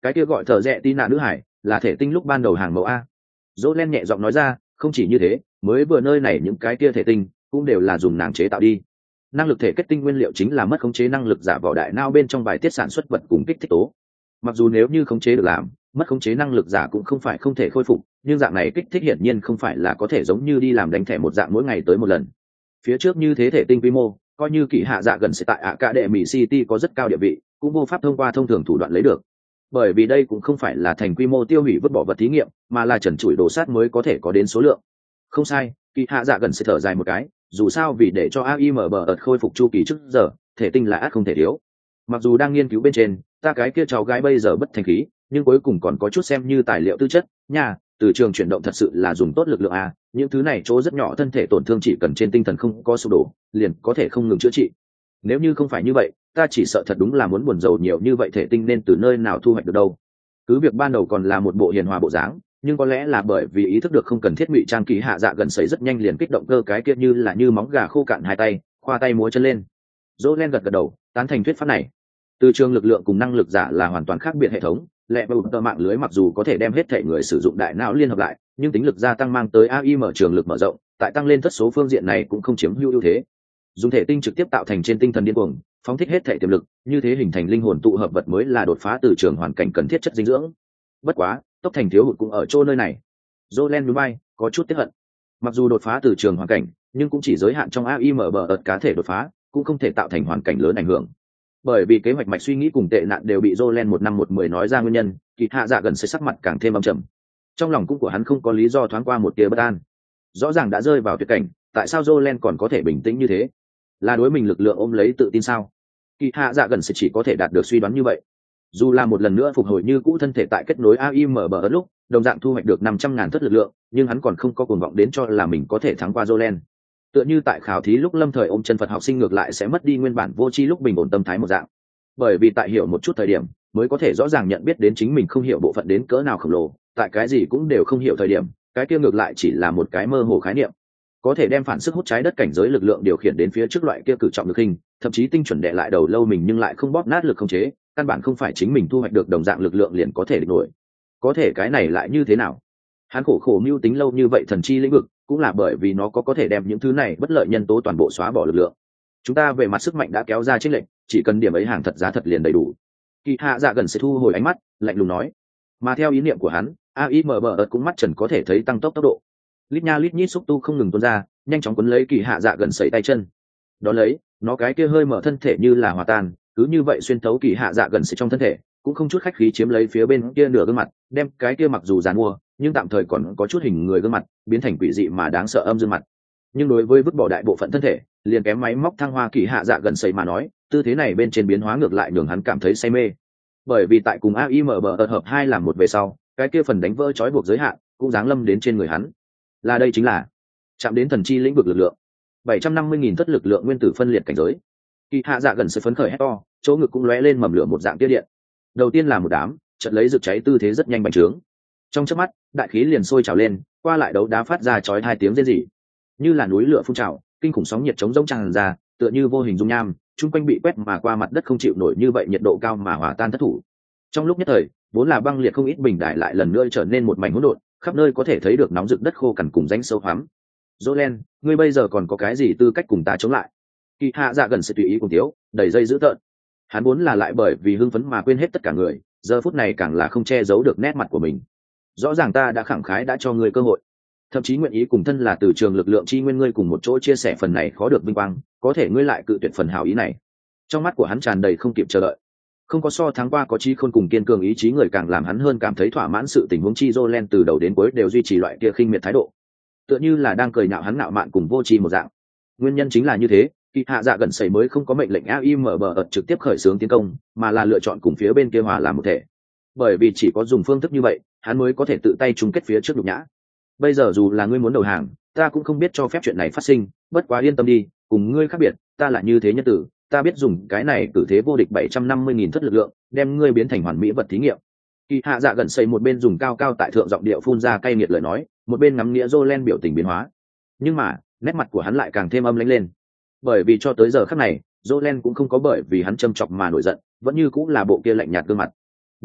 Cái kia gọi thợ rẽ tin nạ nữ hải là thể tinh lúc ban đầu hàng mẫu a. Jolen nhẹ giọng nói ra, không chỉ như thế, mới vừa nơi này những cái kia thể tinh cũng đều là dùng nàng chế tạo đi. Năng lực thể kết tinh nguyên liệu chính là mất khống chế năng lực giả vào đại não bên trong bài tiết sản xuất vật cùng kích thích tố. Mặc dù nếu như khống chế được làm, mất khống chế năng lực giả cũng không phải không thể khôi phục, nhưng dạng này kích thích hiển nhiên không phải là có thể giống như đi làm đánh thẻ một dạng mỗi ngày tới một lần. Phía trước như thế thể tinh quy mô, coi như kỳ hạ dạ gần sẽ tại ạ cả đệ mỹ city có rất cao địa vị, cũng vô pháp thông qua thông thường thủ đoạn lấy được. Bởi vì đây cũng không phải là thành quy mô tiêu hủy vứt bỏ vật thí nghiệm, mà là trần trụi đổ sát mới có thể có đến số lượng. Không sai, kỳ hạ dạ gần sẽ thở dài một cái, dù sao vì để cho AIM bờ ợt khôi phục chu kỳ trước giờ, thể tinh là ác không thể thiếu. Mặc dù đang nghiên cứu bên trên, ta cái kia cháu gái bây giờ bất thành khí, nhưng cuối cùng còn có chút xem như tài liệu tư chất nha. Từ trường chuyển động thật sự là dùng tốt lực lượng a, những thứ này chỗ rất nhỏ thân thể tổn thương chỉ cần trên tinh thần không có sụp đổ liền có thể không ngừng chữa trị. Nếu như không phải như vậy, ta chỉ sợ thật đúng là muốn buồn rầu nhiều như vậy thể tinh nên từ nơi nào thu hoạch được đâu. Cứ việc ban đầu còn là một bộ hiền hòa bộ dáng, nhưng có lẽ là bởi vì ý thức được không cần thiết ngụy trang, kỳ hạ dạ gần sấy rất nhanh liền kích động cơ cái kia như là như móng gà khô cạn hai tay, khoa tay múa chân lên. Jolen gật gật đầu, tán thành thuyết pháp này. Từ trường lực lượng cùng năng lực giả là hoàn toàn khác biệt hệ thống, lẹ bầu tờ mạng lưới mặc dù có thể đem hết thể người sử dụng đại não liên hợp lại, nhưng tính lực gia tăng mang tới AI mở trường lực mở rộng, tại tăng lên thất số phương diện này cũng không chiếm ưu thế. Dùng thể tinh trực tiếp tạo thành trên tinh thần điên cuồng, phóng thích hết thể tiềm lực, như thế hình thành linh hồn tụ hợp vật mới là đột phá từ trường hoàn cảnh cần thiết chất dinh dưỡng. Bất quá, tốc thành thiếu hụt cũng ở chỗ nơi này. Jolen núi bay, có chút tiếc hận. Mặc dù đột phá từ trường hoàn cảnh, nhưng cũng chỉ giới hạn trong AIM bờ ợt cá thể đột phá, cũng không thể tạo thành hoàn cảnh lớn ảnh hưởng. Bởi vì kế hoạch mạch suy nghĩ cùng tệ nạn đều bị Jolen 1 năm 1 10 nói ra nguyên nhân, kỳ hạ dạ gần sẽ sắc mặt càng thêm âm trầm. Trong lòng cũng của hắn không có lý do thoáng qua một tia bất an. Rõ ràng đã rơi vào tuyệt cảnh, tại sao Jolen còn có thể bình tĩnh như thế? Là đối mình lực lượng ôm lấy tự tin sao? Kỳ hạ dạ gần sẽ chỉ có thể đạt được suy đoán như vậy. Dù là một lần nữa phục hồi như cũ thân thể tại kết nối AIM bờ ớt lúc, đồng dạng thu hoạch được 500.000 thất lực lượng, nhưng hắn còn không có cuồng vọng đến cho là mình có thể thắng qua Jolen. Tựa như tại khảo thí lúc lâm thời ôm chân Phật học sinh ngược lại sẽ mất đi nguyên bản vô tri lúc bình ổn tâm thái một dạng. Bởi vì tại hiểu một chút thời điểm, mới có thể rõ ràng nhận biết đến chính mình không hiểu bộ phận đến cỡ nào khổng lồ, tại cái gì cũng đều không hiểu thời điểm, cái kia ngược lại chỉ là một cái mơ hồ khái niệm. Có thể đem phản sức hút trái đất cảnh giới lực lượng điều khiển đến phía trước loại kia cử trọng lực hình, thậm chí tinh chuẩn đè lại đầu lâu mình nhưng lại không bóp nát lực không chế, căn bản không phải chính mình thu hoạch được đồng dạng lực lượng liền có thể địch nổi. Có thể cái này lại như thế nào? Hắn khổ mưu tính lâu như vậy thần chi lĩnh vực, cũng là bởi vì nó có thể đem những thứ này bất lợi nhân tố toàn bộ xóa bỏ lực lượng. Chúng ta về mặt sức mạnh đã kéo ra chênh lệch, chỉ cần điểm ấy hàng thật giá thật liền đầy đủ. Kỳ hạ dạ gần sẽ thu hồi ánh mắt, lạnh lùng nói. Mà theo ý niệm của hắn, AIM bờ ợt cũng mắt trần có thể thấy tăng tốc độ. Lít nha lít nhít xúc tu không ngừng tuôn ra, nhanh chóng cuốn lấy kỳ hạ dạ gần sẩy tay chân. Đó lấy, nó cái kia hơi mở thân thể như là hòa tan, cứ như vậy xuyên thấu kỳ hạ dạ gần sẩy trong thân thể, cũng không chút khách khí chiếm lấy phía bên kia nửa gương mặt, đem cái kia mặc dù giàn mua, nhưng tạm thời còn có chút hình người gương mặt, biến thành quỷ dị mà đáng sợ âm dương mặt. Nhưng đối với vứt bỏ đại bộ phận thân thể, liền kém máy móc thăng hoa kỳ hạ dạ gần sẩy mà nói, tư thế này bên trên biến hóa ngược lại nhường hắn cảm thấy say mê. Bởi vì tại cùng AIM bờ ợt hợp hai làm một về sau, cái kia phần đánh vỡ trói buộc giới hạn cũng giáng lâm đến trên người hắn. Là đây chính là chạm đến thần chi lĩnh vực lực lượng. 750.000 thất lực lượng nguyên tử phân liệt cảnh giới. Kỳ hạ dạ gần sẽ phấn khởi hét to, chỗ ngực cũng lóe lên mầm lửa một dạng tia điện. Đầu tiên là một đám, chợt lấy rực cháy tư thế rất nhanh bành trướng. Trong chớp mắt, đại khí liền sôi trào lên, qua lại đấu đá phát ra chói hai tiếng rên rỉ. Như là núi lửa phun trào, kinh khủng sóng nhiệt chống rỗng tràn ra, tựa như vô hình dung nham, chung quanh bị quét mà qua mặt đất không chịu nổi như vậy nhiệt độ cao mà hòa tan thất thủ. Trong lúc nhất thời, vốn là băng liệt không ít bình đại lại lần nữa trở nên một mảnh hỗn độn, khắp nơi có thể thấy được nóng rực đất khô cằn cùng rãnh sâu hoắm. Jolen, ngươi bây giờ còn có cái gì tư cách cùng ta chống lại? Kỳ hạ dạ gần sẽ tùy ý cùng thiếu, đẩy dây dữ tợn. Hắn vốn là lại bởi vì hưng phấn mà quên hết tất cả người, giờ phút này càng là không che giấu được nét mặt của mình. Rõ ràng ta đã khẳng khái đã cho ngươi cơ hội, thậm chí nguyện ý cùng thân là từ trường lực lượng chi nguyên ngươi cùng một chỗ chia sẻ phần này khó được vinh quang, có thể ngươi lại cự tuyệt phần hảo ý này. Trong mắt của hắn tràn đầy không kịp chờ đợi. Không có so tháng qua có chí khôn cùng kiên cường ý chí người càng làm hắn hơn cảm thấy thỏa mãn. Sự tình huống chi Jolen từ đầu đến cuối đều duy trì loại kia khinh miệt thái độ, tựa như là đang cười nhạo hắn ngạo mạn cùng vô tri một dạng. Nguyên nhân chính là như thế, kỳ hạ dạ gần sẩy mới không có mệnh lệnh AIM bờ ợt trực tiếp khởi xướng tiến công, mà là lựa chọn cùng phía bên kia hòa làm một thể. Bởi vì chỉ có dùng phương thức như vậy, hắn mới có thể tự tay chung kết phía trước nhục nhã. Bây giờ dù là ngươi muốn đầu hàng, ta cũng không biết cho phép chuyện này phát sinh, bất quá yên tâm đi, cùng ngươi khác biệt, ta là như thế nhân tử, ta biết dùng cái này cử thế vô địch 750.000 thất lực lượng, đem ngươi biến thành hoàn mỹ vật thí nghiệm. Kỳ hạ dạ gần sẩy một bên dùng cao cao tại thượng giọng điệu phun ra cay nghiệt lời nói, một bên ngắm nghĩa Jolen biểu tình biến hóa. Nhưng mà, nét mặt của hắn lại càng thêm âm lãnh lên. Bởi vì cho tới giờ khắc này, Jolen cũng không có bởi vì hắn châm chọc mà nổi giận, vẫn như cũng là bộ kia lạnh nhạt gương mặt. Nha,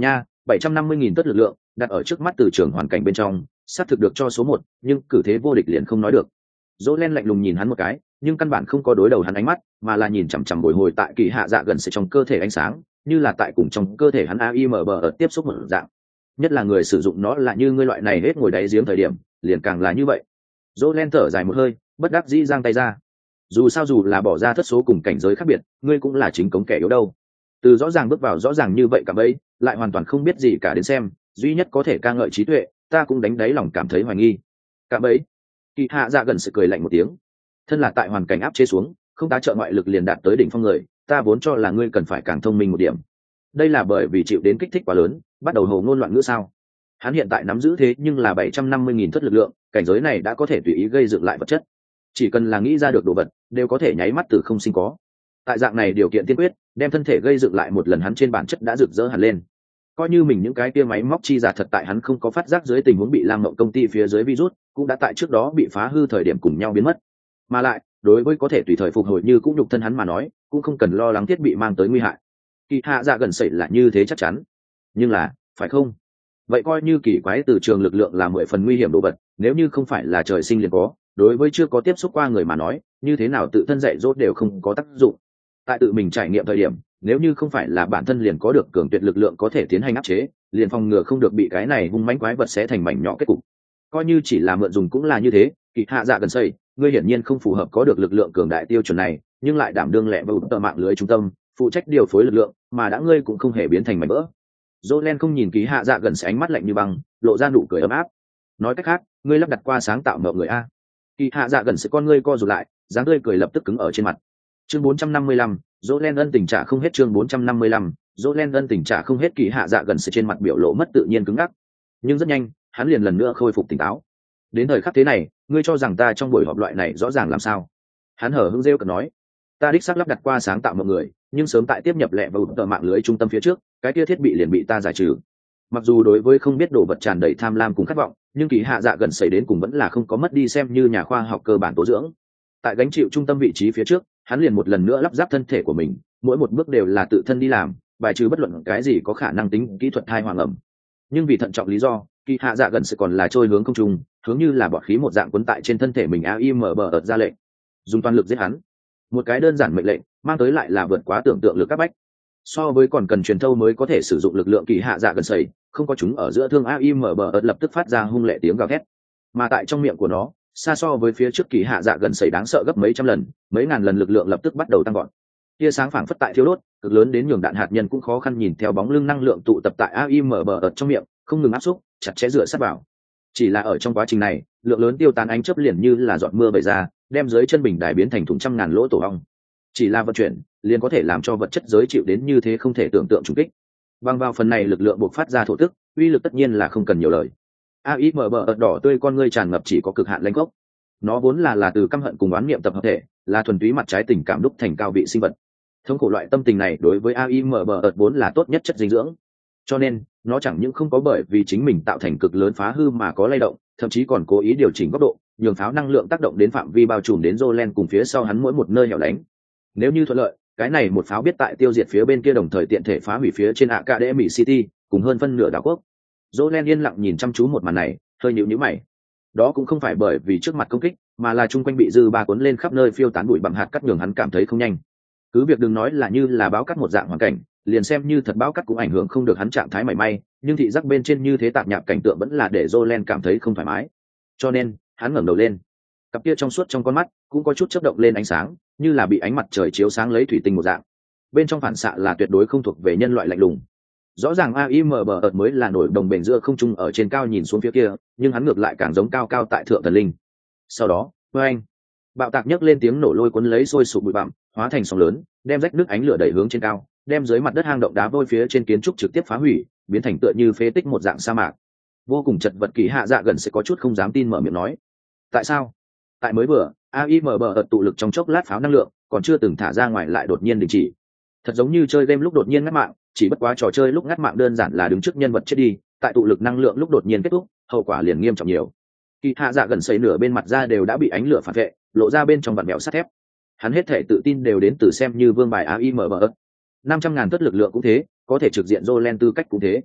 750.000 tất lực lượng đặt ở trước mắt từ trường hoàn cảnh bên trong xác thực được cho số 1, nhưng cử thế vô địch liền không nói được. Dỗ len lạnh lùng nhìn hắn một cái, nhưng căn bản không có đối đầu hắn ánh mắt, mà là nhìn chằm chằm bồi hồi tại kỳ hạ dạ gần sẽ trong cơ thể ánh sáng, như là tại cùng trong cơ thể hắn AIMB ở tiếp xúc một dạng. Nhất là người sử dụng nó là như ngươi loại này hết ngồi đáy giếng thời điểm, liền càng là như vậy. Dỗ len thở dài một hơi, bất đắc dĩ giang tay ra. Dù sao dù là bỏ ra thất số cùng cảnh giới khác biệt, ngươi cũng là chính cống kẻ yếu đâu. Từ rõ ràng bước vào rõ ràng như vậy cả bấy, lại hoàn toàn không biết gì cả đến xem, duy nhất có thể ca ngợi trí tuệ, ta cũng đánh đáy lòng cảm thấy hoài nghi. Cả bấy, kỳ hạ dạ gần sự cười lạnh một tiếng. Thân là tại hoàn cảnh áp chế xuống, không tá trợ ngoại lực liền đạt tới đỉnh phong người, ta vốn cho là ngươi cần phải càng thông minh một điểm. Đây là bởi vì chịu đến kích thích quá lớn, bắt đầu hồ ngôn loạn ngữ sao? Hắn hiện tại nắm giữ thế nhưng là 750.000 thất lực lượng, cảnh giới này đã có thể tùy ý gây dựng lại vật chất. Chỉ cần là nghĩ ra được đồ vật, đều có thể nháy mắt từ không sinh có. Tại dạng này điều kiện tiên quyết, đem thân thể gây dựng lại một lần hắn trên bản chất đã rực rỡ hẳn lên. Coi như mình những cái kia máy móc chi giả thật tại hắn không có phát giác dưới tình huống bị Lam Mộng công ty phía dưới virus, cũng đã tại trước đó bị phá hư thời điểm cùng nhau biến mất. Mà lại, đối với có thể tùy thời phục hồi như cũng nhục thân hắn mà nói, cũng không cần lo lắng thiết bị mang tới nguy hại. Kỳ hạ dạ gần xảy là như thế chắc chắn. Nhưng là, phải không? Vậy coi như kỳ quái từ trường lực lượng là 10 phần nguy hiểm đồ vật, nếu như không phải là trời sinh liền có, đối với chưa có tiếp xúc qua người mà nói, như thế nào tự thân dạy dỗ đều không có tác dụng. Tại tự mình trải nghiệm thời điểm, nếu như không phải là bản thân liền có được cường tuyệt lực lượng có thể tiến hành áp chế, liền phòng ngừa không được bị cái này hung mãnh quái vật xé thành mảnh nhỏ kết cục. Coi như chỉ là mượn dùng cũng là như thế, kỳ hạ dạ gần xây, ngươi hiển nhiên không phù hợp có được lực lượng cường đại tiêu chuẩn này, nhưng lại đảm đương lẹ và tờ mạng lưới trung tâm, phụ trách điều phối lực lượng, mà đã ngươi cũng không hề biến thành mảnh vỡ. Jolen không nhìn kỳ hạ dạ gần sẽ ánh mắt lạnh như băng, lộ ra nụ cười ấm áp. Nói cách khác, ngươi lắp đặt qua sáng tạo mộng người a. Kỳ hạ dạ gần sẽ con ngươi co rụt lại, dáng tươi cười lập tức cứng ở trên mặt. Chương 455, Jolen ân tình trả không hết. Chương 455, Jolen ân tình trả không hết. Kỳ hạ dạ gần sẽ trên mặt biểu lộ mất tự nhiên cứng ngắc, nhưng rất nhanh, hắn liền lần nữa khôi phục tỉnh táo. Đến thời khắc thế này, ngươi cho rằng ta trong buổi họp loại này rõ ràng làm sao? Hắn hở hững rêu cợt nói, ta đích xác lắp đặt qua sáng tạo mọi người, nhưng sớm tại tiếp nhập lẹ vào tờ mạng lưới trung tâm phía trước, cái kia thiết bị liền bị ta giải trừ. Mặc dù đối với không biết đồ vật tràn đầy tham lam cùng khát vọng, nhưng kỳ hạ dạ gần xảy đến cùng vẫn là không có mất đi xem như nhà khoa học cơ bản tố dưỡng. Tại gánh chịu trung tâm vị trí phía trước, hắn liền một lần nữa lắp ráp thân thể của mình, mỗi một bước đều là tự thân đi làm, bài trừ bất luận cái gì có khả năng tính kỹ thuật thai hoàng ẩm. Nhưng vì thận trọng lý do, kỳ hạ dạ gần sẽ còn là trôi hướng không trung, hướng như là bọt khí một dạng quấn tại trên thân thể mình AIMB ợt ra lệnh, dùng toàn lực giết hắn. Một cái đơn giản mệnh lệnh, mang tới lại là vượt quá tưởng tượng lực các bách. So với còn cần truyền thâu mới có thể sử dụng lực lượng kỳ hạ dạ gần sẩy, không có chúng ở giữa thương AIMB ợt lập tức phát ra hung lệ tiếng gào thét. Mà tại trong miệng của nó, xa so với phía trước kỳ hạ dạ gần sẩy đáng sợ gấp mấy trăm lần, mấy ngàn lần lực lượng lập tức bắt đầu tăng gọn. Tia sáng phảng phất tại thiêu đốt, cực lớn đến nhường đạn hạt nhân cũng khó khăn nhìn theo bóng lưng năng lượng tụ tập tại AIMB ợt trong miệng, không ngừng áp xúc, chặt chẽ dựa sát vào. Chỉ là ở trong quá trình này, lượng lớn tiêu tán ánh chớp liền như là giọt mưa bày ra, đem dưới chân bình đài biến thành thùng trăm ngàn lỗ tổ ong. Chỉ là vận chuyển, liền có thể làm cho vật chất giới chịu đến như thế không thể tưởng tượng trùng kích. Bằng vào phần này lực lượng buộc phát ra thổ tức, uy lực tất nhiên là không cần nhiều lời. AIMB ợt đỏ tươi con ngươi tràn ngập chỉ có cực hạn lãnh gốc. Nó vốn là từ căm hận cùng oán niệm tập hợp thể, là thuần túy mặt trái tình cảm đúc thành cao vị sinh vật. Thống khổ loại tâm tình này đối với AIMB ợt vốn là tốt nhất chất dinh dưỡng. Cho nên, nó chẳng những không có bởi vì chính mình tạo thành cực lớn phá hư mà có lay động, thậm chí còn cố ý điều chỉnh góc độ, nhường pháo năng lượng tác động đến phạm vi bao trùm đến Jolen cùng phía sau hắn mỗi một nơi hẻo lánh. Nếu như thuận lợi, cái này một pháo biết tại tiêu diệt phía bên kia đồng thời tiện thể phá hủy phía trên Academy City, cùng hơn phân nửa đảo quốc. Jolen yên lặng nhìn chăm chú một màn này, hơi nhíu nhíu mày. Đó cũng không phải bởi vì trước mặt công kích, mà là chung quanh bị dư ba cuốn lên khắp nơi phiêu tán bụi bằng hạt cát nhường hắn cảm thấy không nhanh. Cứ việc đừng nói là như là báo cát một dạng hoàn cảnh, liền xem như thật báo cát cũng ảnh hưởng không được hắn trạng thái mảy may, nhưng thị giác bên trên như thế tạp nhạp cảnh tượng vẫn là để Jolen cảm thấy không thoải mái. Cho nên, hắn ngẩng đầu lên. Cặp kia trong suốt trong con mắt cũng có chút chớp động lên ánh sáng, như là bị ánh mặt trời chiếu sáng lấy thủy tinh một dạng. Bên trong phản xạ là tuyệt đối không thuộc về nhân loại lạnh lùng. Rõ ràng AIMB ợt mới là nổi đồng bền giữa không trung ở trên cao nhìn xuống phía kia, nhưng hắn ngược lại càng giống cao cao tại thượng thần linh. Sau đó, anh bạo tạc nhấc lên tiếng nổ lôi cuốn lấy sôi sục bụi bặm, hóa thành sóng lớn, đem rách nước ánh lửa đẩy hướng trên cao, đem dưới mặt đất hang động đá vôi phía trên kiến trúc trực tiếp phá hủy, biến thành tựa như phế tích một dạng sa mạc. Vô cùng chật vật, kỳ hạ dạ gần sẽ có chút không dám tin mở miệng nói. Tại sao? Tại mới vừa, AIMB ợt tụ lực trong chốc lát pháo năng lượng, còn chưa từng thả ra ngoài lại đột nhiên đình chỉ. Thật giống như chơi game lúc đột nhiên ngắt mạng, chỉ bất quá trò chơi lúc ngắt mạng đơn giản là đứng trước nhân vật chết đi, tại tụ lực năng lượng lúc đột nhiên kết thúc, hậu quả liền nghiêm trọng nhiều. Kỳ hạ dạ gần xây nửa bên mặt da đều đã bị ánh lửa phản vệ, lộ ra bên trong vặn bẹo sắt thép. Hắn hết thể tự tin đều đến từ xem như vương bài AIMB ợt. 500.000 tất lực lượng cũng thế, có thể trực diện Jolen tư cách cũng thế.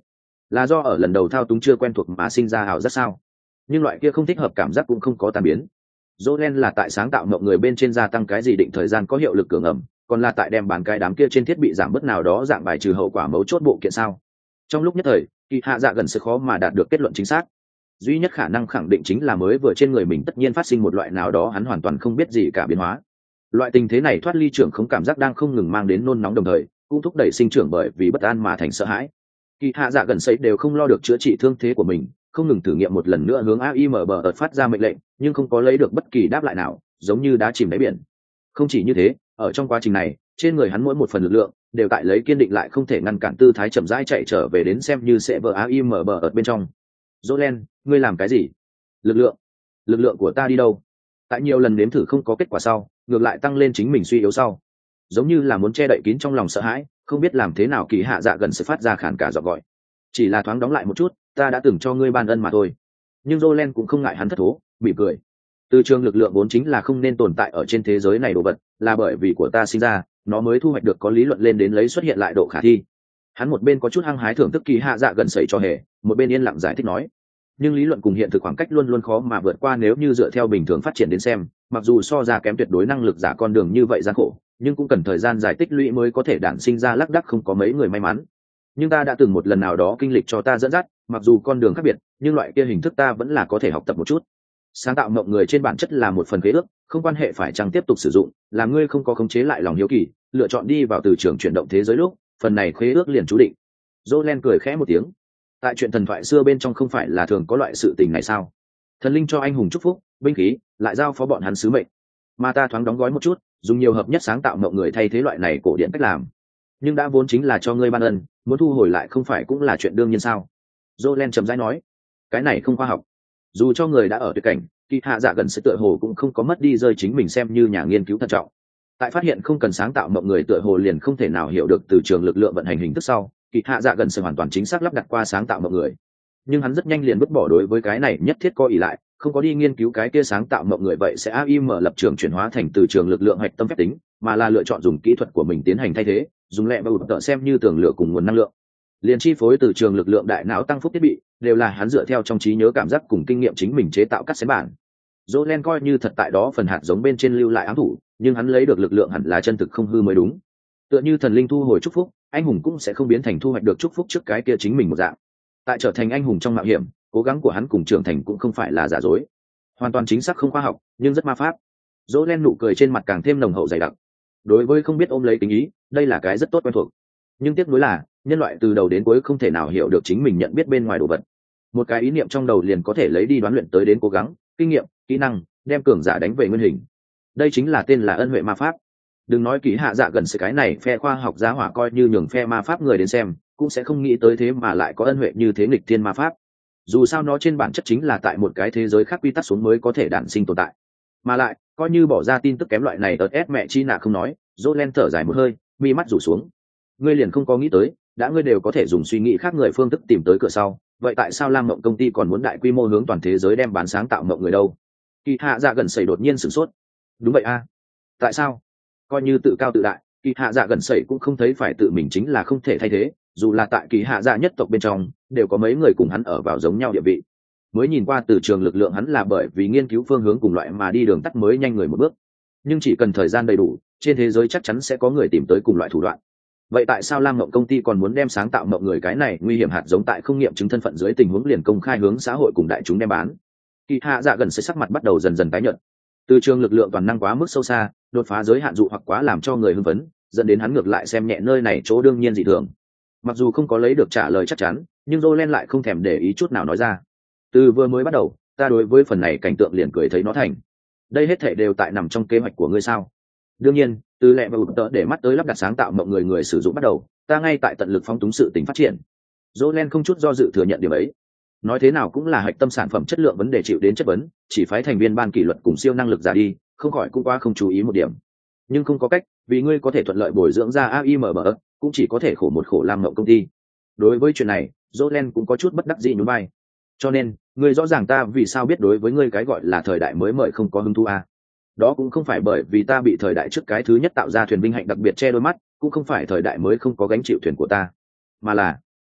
Là do ở lần đầu thao túng chưa quen thuộc mà sinh ra ảo giác sao? Nhưng loại kia không thích hợp cảm giác cũng không có tan biến. Jolen là tại sáng tạo mộng người bên trên gia tăng cái gì định thời gian có hiệu lực cường ẩm, còn là tại đem bán cái đám kia trên thiết bị giảm bớt nào đó dạng bài trừ hậu quả mấu chốt bộ kiện sao? Trong lúc nhất thời, kỳ hạ dạ gần sẽ khó mà đạt được kết luận chính xác. Duy nhất khả năng khẳng định chính là mới vừa trên người mình tất nhiên phát sinh một loại nào đó hắn hoàn toàn không biết gì cả biến hóa. Loại tình thế này thoát ly trưởng không cảm giác đang không ngừng mang đến nôn nóng, đồng thời cũng thúc đẩy sinh trưởng bởi vì bất an mà thành sợ hãi. Kỳ hạ dạ gần sấy đều không lo được chữa trị thương thế của mình, không ngừng thử nghiệm một lần nữa hướng AIM bờ ợt phát ra mệnh lệnh, nhưng không có lấy được bất kỳ đáp lại nào, giống như đá chìm đáy biển. Không chỉ như thế, ở trong quá trình này, trên người hắn mỗi một phần lực lượng đều tại lấy kiên định lại không thể ngăn cản tư thái chậm rãi chạy trở về đến xem như sẽ vỡ AIM bờ ợt bên trong. Jolen, ngươi làm cái gì? Lực lượng của ta đi đâu? Tại nhiều lần nếm thử không có kết quả sau, ngược lại tăng lên chính mình suy yếu sau, giống như là muốn che đậy kín trong lòng sợ hãi, không biết làm thế nào kỳ hạ dạ gần sẽ phát ra khản cả giọng gọi. Chỉ là thoáng đóng lại một chút, ta đã từng cho ngươi ban ân mà thôi. Nhưng Jolen cũng không ngại hắn thất thố, mỉm cười. Từ trường lực lượng vốn chính là không nên tồn tại ở trên thế giới này đồ vật, là bởi vì của ta sinh ra, nó mới thu hoạch được có lý luận lên đến lấy xuất hiện lại độ khả thi. Hắn một bên có chút hăng hái thưởng thức kỳ hạ dạ gần sẩy cho hề, một bên yên lặng giải thích nói. Nhưng lý luận cùng hiện thực khoảng cách luôn luôn khó mà vượt qua, nếu như dựa theo bình thường phát triển đến xem, mặc dù so ra kém tuyệt đối năng lực giả con đường như vậy gian khổ, nhưng cũng cần thời gian dài tích lũy mới có thể đản sinh ra lác đác không có mấy người may mắn. Nhưng ta đã từng một lần nào đó kinh lịch cho ta dẫn dắt, mặc dù con đường khác biệt, nhưng loại kia hình thức ta vẫn là có thể học tập một chút. Sáng tạo mộng người trên bản chất là một phần khế ước, không quan hệ phải chăng tiếp tục sử dụng, là ngươi không có khống chế lại lòng hiếu kỳ, lựa chọn đi vào từ trường chuyển động thế giới lúc, phần này khế ước liền chú định. Jolen cười khẽ một tiếng. Tại chuyện thần thoại xưa bên trong không phải là thường có loại sự tình này sao? Thần linh cho anh hùng chúc phúc, binh khí, lại giao phó bọn hắn sứ mệnh. Mà ta thoáng đóng gói một chút, dùng nhiều hợp nhất sáng tạo mộng người thay thế loại này cổ điển cách làm. Nhưng đã vốn chính là cho ngươi ban ân, muốn thu hồi lại không phải cũng là chuyện đương nhiên sao? Jolen trầm rãi nói, cái này không khoa học. Dù cho người đã ở tuyệt cảnh, kỳ hạ dạ gần sẽ tựa hồ cũng không có mất đi rơi chính mình xem như nhà nghiên cứu thận trọng. Tại phát hiện không cần sáng tạo mộng người tựa hồ liền không thể nào hiểu được từ trường lực lượng vận hành hình thức sau, kỳ hạ dạ gần sẽ hoàn toàn chính xác lắp đặt qua sáng tạo mộng người. Nhưng hắn rất nhanh liền vứt bỏ đối với cái này nhất thiết có ỷ lại, không có đi nghiên cứu cái kia sáng tạo mộng người vậy sẽ AIM lập trường chuyển hóa thành từ trường lực lượng hạch tâm phép tính, mà là lựa chọn dùng kỹ thuật của mình tiến hành thay thế, dùng lẹ và ụt tợ xem như tường lửa cùng nguồn năng lượng, liền chi phối từ trường lực lượng đại não tăng phúc thiết bị đều là hắn dựa theo trong trí nhớ cảm giác cùng kinh nghiệm chính mình chế tạo cắt xén bản. Jolen coi như thật tại đó phần hạt giống bên trên lưu lại ám thủ, nhưng hắn lấy được lực lượng hẳn là chân thực không hư mới đúng. Tựa như thần linh thu hồi chúc phúc, anh hùng cũng sẽ không biến thành thu hoạch được chúc phúc trước cái kia chính mình một dạng. Tại trở thành anh hùng trong mạo hiểm, cố gắng của hắn cùng trưởng thành cũng không phải là giả dối, hoàn toàn chính xác không khoa học, nhưng rất ma pháp. Jolen nụ cười trên mặt càng thêm nồng hậu dày đặc. Đối với không biết ôm lấy tình ý, đây là cái rất tốt quen thuộc. Nhưng tiếc nuối là, nhân loại từ đầu đến cuối không thể nào hiểu được chính mình nhận biết bên ngoài đồ vật. Một cái ý niệm trong đầu liền có thể lấy đi đoán luyện tới đến cố gắng, kinh nghiệm, kỹ năng, đem cường giả đánh về nguyên hình. Đây chính là tên là ân huệ ma pháp. Đừng nói kỹ hạ dạ gần sự cái này phe khoa học giá hỏa coi như nhường phe ma pháp người đến xem, cũng sẽ không nghĩ tới thế mà lại có ân huệ như thế nghịch thiên ma pháp. Dù sao nó trên bản chất chính là tại một cái thế giới khác quy tắc xuống mới có thể đản sinh tồn tại. Mà lại, coi như bỏ ra tin tức kém loại này ớt mẹ chi nạ không nói, Jolen thở dài một hơi, mi mắt rủ xuống. Ngươi liền không có nghĩ tới, đã ngươi đều có thể dùng suy nghĩ khác người phương thức tìm tới cửa sau, vậy tại sao Lam Mộng công ty còn muốn đại quy mô hướng toàn thế giới đem bán sáng tạo mộng người đâu? Kỳ hạ dạ gần sẩy đột nhiên sửng sốt. Đúng vậy a. Tại sao? Coi như tự cao tự đại, kỳ hạ dạ gần sẩy cũng không thấy phải tự mình chính là không thể thay thế, dù là tại kỳ hạ dạ nhất tộc bên trong, đều có mấy người cùng hắn ở vào giống nhau địa vị. Mới nhìn qua từ trường lực lượng hắn là bởi vì nghiên cứu phương hướng cùng loại mà đi đường tắt mới nhanh người một bước. Nhưng chỉ cần thời gian đầy đủ, trên thế giới chắc chắn sẽ có người tìm tới cùng loại thủ đoạn. Vậy tại sao Lam Mộng công ty còn muốn đem sáng tạo mộng người cái này nguy hiểm hạt giống tại không nghiệm chứng thân phận dưới tình huống liền công khai hướng xã hội cùng đại chúng đem bán? Kỳ hạ dạ gần sẽ sắc mặt bắt đầu dần dần tái nhợt. Từ trường lực lượng toàn năng quá mức sâu xa, đột phá giới hạn dụ hoặc quá làm cho người hưng phấn, dẫn đến hắn ngược lại xem nhẹ nơi này chỗ đương nhiên dị thường. Mặc dù không có lấy được trả lời chắc chắn, nhưng Jolen lại không thèm để ý chút nào nói ra. Từ vừa mới bắt đầu, ta đối với phần này cảnh tượng liền cười thấy nó thành. Đây hết thảy đều tại nằm trong kế hoạch của ngươi sao? Đương nhiên, từ lẹ và ụt tợ để mắt tới lắp đặt sáng tạo mộng người sử dụng bắt đầu, ta ngay tại tận lực phóng túng sự tình phát triển. Jolen không chút do dự thừa nhận điểm ấy. Nói thế nào cũng là hạch tâm sản phẩm chất lượng vấn đề chịu đến chất vấn, chỉ phái thành viên ban kỷ luật cùng siêu năng lực giả đi, không khỏi cũng quá không chú ý một điểm. Nhưng không có cách, vì ngươi có thể thuận lợi bồi dưỡng ra AIM cũng chỉ có thể khổ một khổ Lam Mộng công ty. Đối với chuyện này, Jolen cũng có chút bất đắc dĩ nhún vai. Cho nên, ngươi rõ ràng ta vì sao biết đối với ngươi cái gọi là thời đại mới mời không có hứng thú à? Đó cũng không phải bởi vì ta bị thời đại trước cái thứ nhất tạo ra thuyền binh hạnh đặc biệt che đôi mắt, cũng không phải thời đại mới không có gánh chịu thuyền của ta, mà là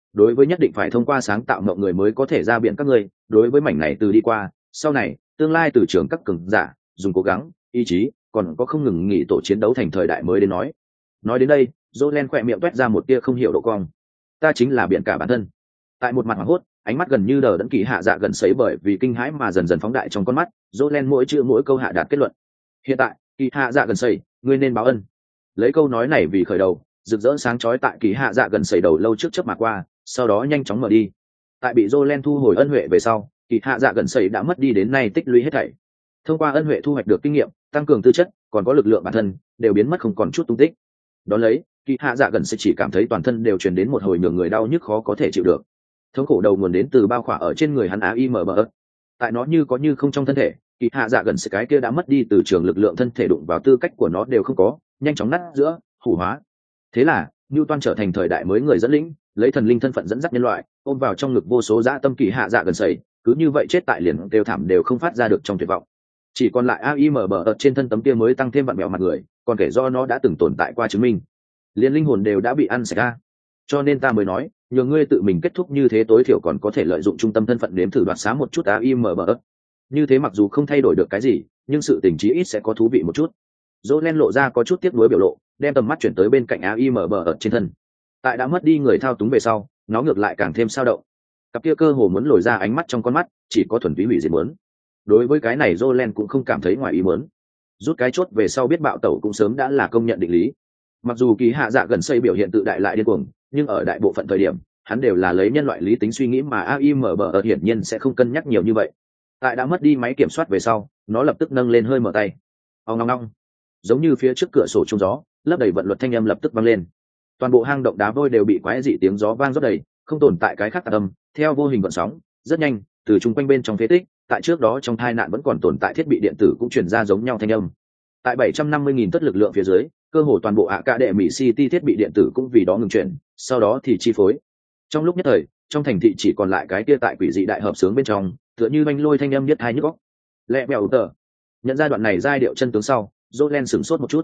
đối với nhất định phải thông qua sáng tạo mộng người mới có thể ra biển các ngươi, đối với mảnh này từ đi qua sau này tương lai từ trường các cường giả dùng cố gắng ý chí còn có không ngừng nghỉ tổ chiến đấu thành thời đại mới đến nói đến đây Jolen khỏe miệng toét ra một tia không hiểu độ cong. Ta chính là biển cả bản thân. Tại một mặt hoảng hốt, ánh mắt gần như đờ đẫn Kỳ Hạ Dạ gần sấy bởi vì kinh hãi mà dần dần phóng đại trong con mắt, Jolen mỗi chữ mỗi câu hạ đạt kết luận. Hiện tại, Kỳ Hạ Dạ gần sấy, ngươi nên báo ân. Lấy câu nói này vì khởi đầu, rực rỡ sáng chói tại Kỳ Hạ Dạ gần sấy đầu lâu trước chớp mà qua, sau đó nhanh chóng mở đi. Tại bị Jolen thu hồi ân huệ về sau, Kỳ Hạ Dạ gần sấy đã mất đi đến nay tích lũy hết thảy. Thông qua ân huệ thu hoạch được kinh nghiệm, tăng cường tư chất, còn có lực lượng bản thân, đều biến mất không còn chút tung tích. Đón lấy, Kỳ Hạ Dạ gần sẽ chỉ cảm thấy toàn thân đều truyền đến một hồi nhường người đau nhức khó có thể chịu được. Thống khổ đầu nguồn đến từ bao khỏa ở trên người hắn AIMBS. Tại nó như có như không trong thân thể, Kỳ Hạ Dạ gần sẽ cái kia đã mất đi từ trường lực lượng thân thể đụng vào tư cách của nó đều không có, nhanh chóng nát giữa, hủ hóa. Thế là, Newton trở thành thời đại mới người dẫn lĩnh, lấy thần linh thân phận dẫn dắt nhân loại, ôm vào trong ngực vô số dã tâm Kỳ Hạ Dạ gần sẩy, cứ như vậy chết tại liền đều thảm đều không phát ra được trong tuyệt vọng. Chỉ còn lại AIMBS trên thân tấm kia mới tăng thêm vặn vẹo mặt người, còn kể do nó đã từng tồn tại qua chứng minh liền linh hồn đều đã bị ăn sạch ra. Cho nên ta mới nói nhờ ngươi tự mình kết thúc như thế tối thiểu còn có thể lợi dụng trung tâm thân phận nếm thử đoạt xá một chút AIMBS. Như thế mặc dù không thay đổi được cái gì nhưng sự tình trí ít sẽ có thú vị một chút. Jolen lộ ra có chút tiếc nuối biểu lộ, đem tầm mắt chuyển tới bên cạnh AIMBS trên thân. Tại đã mất đi người thao túng về sau, nó ngược lại càng thêm sao động. Cặp kia cơ hồ muốn lồi ra ánh mắt trong con mắt, chỉ có thuần túy hủy diệt muốn. Đối với cái này Jolen cũng không cảm thấy ngoài ý muốn. Rút cái chốt về sau biết bạo tẩu cũng sớm đã là công nhận định lý. Mặc dù Kỳ Hạ Dạ gần xây biểu hiện tự đại lại điên cuồng, nhưng ở đại bộ phận thời điểm hắn đều là lấy nhân loại lý tính suy nghĩ mà AIMBS hiển nhiên sẽ không cân nhắc nhiều như vậy. Tại đã mất đi máy kiểm soát về sau, nó lập tức nâng lên hơi mở tay. Ong ong ong. Giống như phía trước cửa sổ trông gió, lấp đầy vận luật thanh âm lập tức vang lên. Toàn bộ hang động đá vôi đều bị quái dị tiếng gió vang rót đầy, không tồn tại cái khác tạp âm, theo vô hình vận sóng, rất nhanh, từ trung quanh bên trong phế tích, tại trước đó trong tai nạn vẫn còn tồn tại thiết bị điện tử cũng truyền ra giống nhau thanh âm. Tại 750.000 tất lực lượng phía dưới, cơ hồ toàn bộ ạ cả đệ mỹ city thiết bị điện tử cũng vì đó ngừng chuyển, sau đó thì chi phối. Trong lúc nhất thời, trong thành thị chỉ còn lại cái kia tại quỷ dị đại hợp sướng bên trong, tựa như manh lôi thanh âm nhất hai nhức óc. Lẹ bèo tờ. Nhận ra đoạn này giai điệu chân tướng sau, Jolen sửng sốt một chút.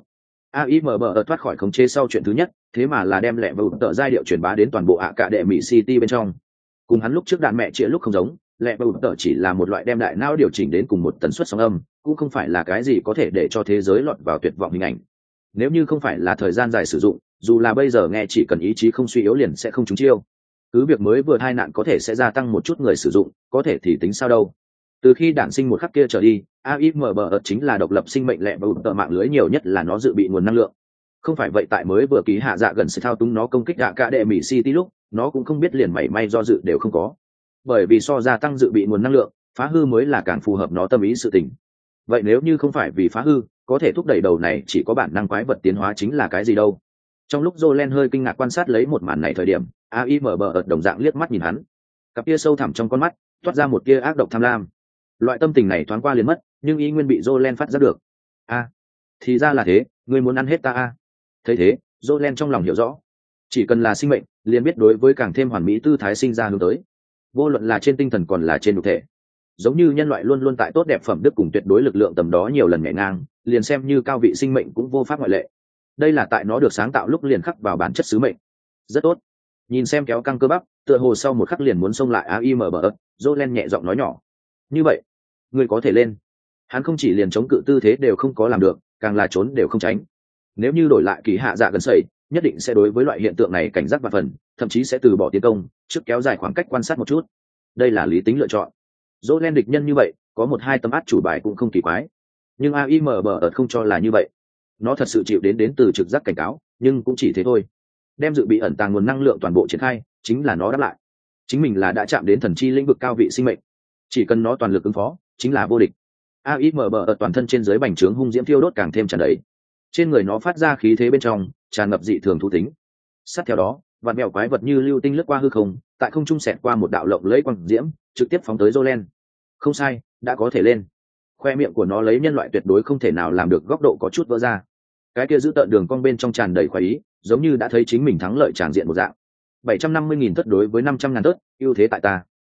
AIMBS thoát khỏi khống chế sau chuyện thứ nhất, thế mà là đem lẹ bèo tờ giai điệu truyền bá đến toàn bộ ạ cả đệ mỹ city bên trong. Cùng hắn lúc trước đạn mẹ chĩa lúc không giống, lẹ bèo tờ chỉ là một loại đem đại não điều chỉnh đến cùng một tần suất sóng âm, cũng không phải là cái gì có thể để cho thế giới lọt vào tuyệt vọng hình ảnh. Nếu như không phải là thời gian dài sử dụng, dù là bây giờ nghe chỉ cần ý chí không suy yếu liền sẽ không trúng chiêu. Cứ việc mới vừa tai nạn có thể sẽ gia tăng một chút người sử dụng, có thể thì tính sao đâu. Từ khi đản sinh một khắc kia trở đi, AIMBS chính là độc lập sinh mệnh lẹ và tờ mạng lưới nhiều nhất là nó dự bị nguồn năng lượng. Không phải vậy tại mới vừa Kỳ Hạ Dạ gần sẽ thao túng nó công kích cả đệ mỹ city lúc, nó cũng không biết liền mảy may do dự đều không có. Bởi vì so gia tăng dự bị nguồn năng lượng, phá hư mới là càng phù hợp nó tâm ý sự tình. Vậy nếu như không phải vì phá hư, có thể thúc đẩy đầu này chỉ có bản năng quái vật tiến hóa chính là cái gì đâu. Trong lúc Jolen hơi kinh ngạc quan sát lấy một màn này thời điểm, AIMBS đồng dạng liếc mắt nhìn hắn. Cặp kia sâu thẳm trong con mắt toát ra một tia ác độc tham lam. Loại tâm tình này thoáng qua liền mất, nhưng ý nguyên bị Jolen phát giác được. Thì ra là thế, ngươi muốn ăn hết ta Thấy thế, Jolen trong lòng hiểu rõ. Chỉ cần là sinh mệnh, liền biết đối với càng thêm hoàn mỹ tư thái sinh ra hướng tới. Vô luận là trên tinh thần còn là trên nhục thể. Giống như nhân loại luôn luôn tại tốt đẹp phẩm đức cùng tuyệt đối lực lượng tầm đó nhiều lần nhẹ ngang, liền xem như cao vị sinh mệnh cũng vô pháp ngoại lệ. Đây là tại nó được sáng tạo lúc liền khắc vào bản chất sứ mệnh. Rất tốt. Nhìn xem kéo căng cơ bắp, tựa hồ sau một khắc liền muốn xông lại AIMBS, Jolen nhẹ giọng nói nhỏ. Như vậy, ngươi có thể lên. Hắn không chỉ liền chống cự tư thế đều không có làm được, càng là trốn đều không tránh. Nếu như đổi lại Kỳ Hạ Dạ gần sẩy, nhất định sẽ đối với loại hiện tượng này cảnh giác và phần, thậm chí sẽ từ bỏ tiến công, trước kéo dài khoảng cách quan sát một chút. Đây là lý tính lựa chọn. Jolen địch nhân như vậy, có một hai tấm át chủ bài cũng không kỳ quái. Nhưng AIMBS không cho là như vậy. Nó thật sự chịu đến từ trực giác cảnh cáo, nhưng cũng chỉ thế thôi. Đem dự bị ẩn tàng nguồn năng lượng toàn bộ triển khai, chính là nó đáp lại. Chính mình là đã chạm đến thần chi lĩnh vực cao vị sinh mệnh, chỉ cần nó toàn lực ứng phó, chính là vô địch. AIMBS toàn thân trên dưới bành trướng hung diễm thiêu đốt càng thêm tràn đầy. Trên người nó phát ra khí thế bên trong, tràn ngập dị thường thú tính. Sát theo đó, vạn mèo quái vật như lưu tinh lướt qua hư không, tại không trung xẹt qua một đạo lộng lẫy quang diễm, trực tiếp phóng tới Jolen. Không sai, đã có thể lên. Khoe miệng của nó lấy nhân loại tuyệt đối không thể nào làm được góc độ có chút vỡ ra. Cái kia giữ tợn đường cong bên trong tràn đầy khoái ý, giống như đã thấy chính mình thắng lợi tràn diện một dạng. 750.000 thất đối với 500.000 thất, ưu thế tại ta.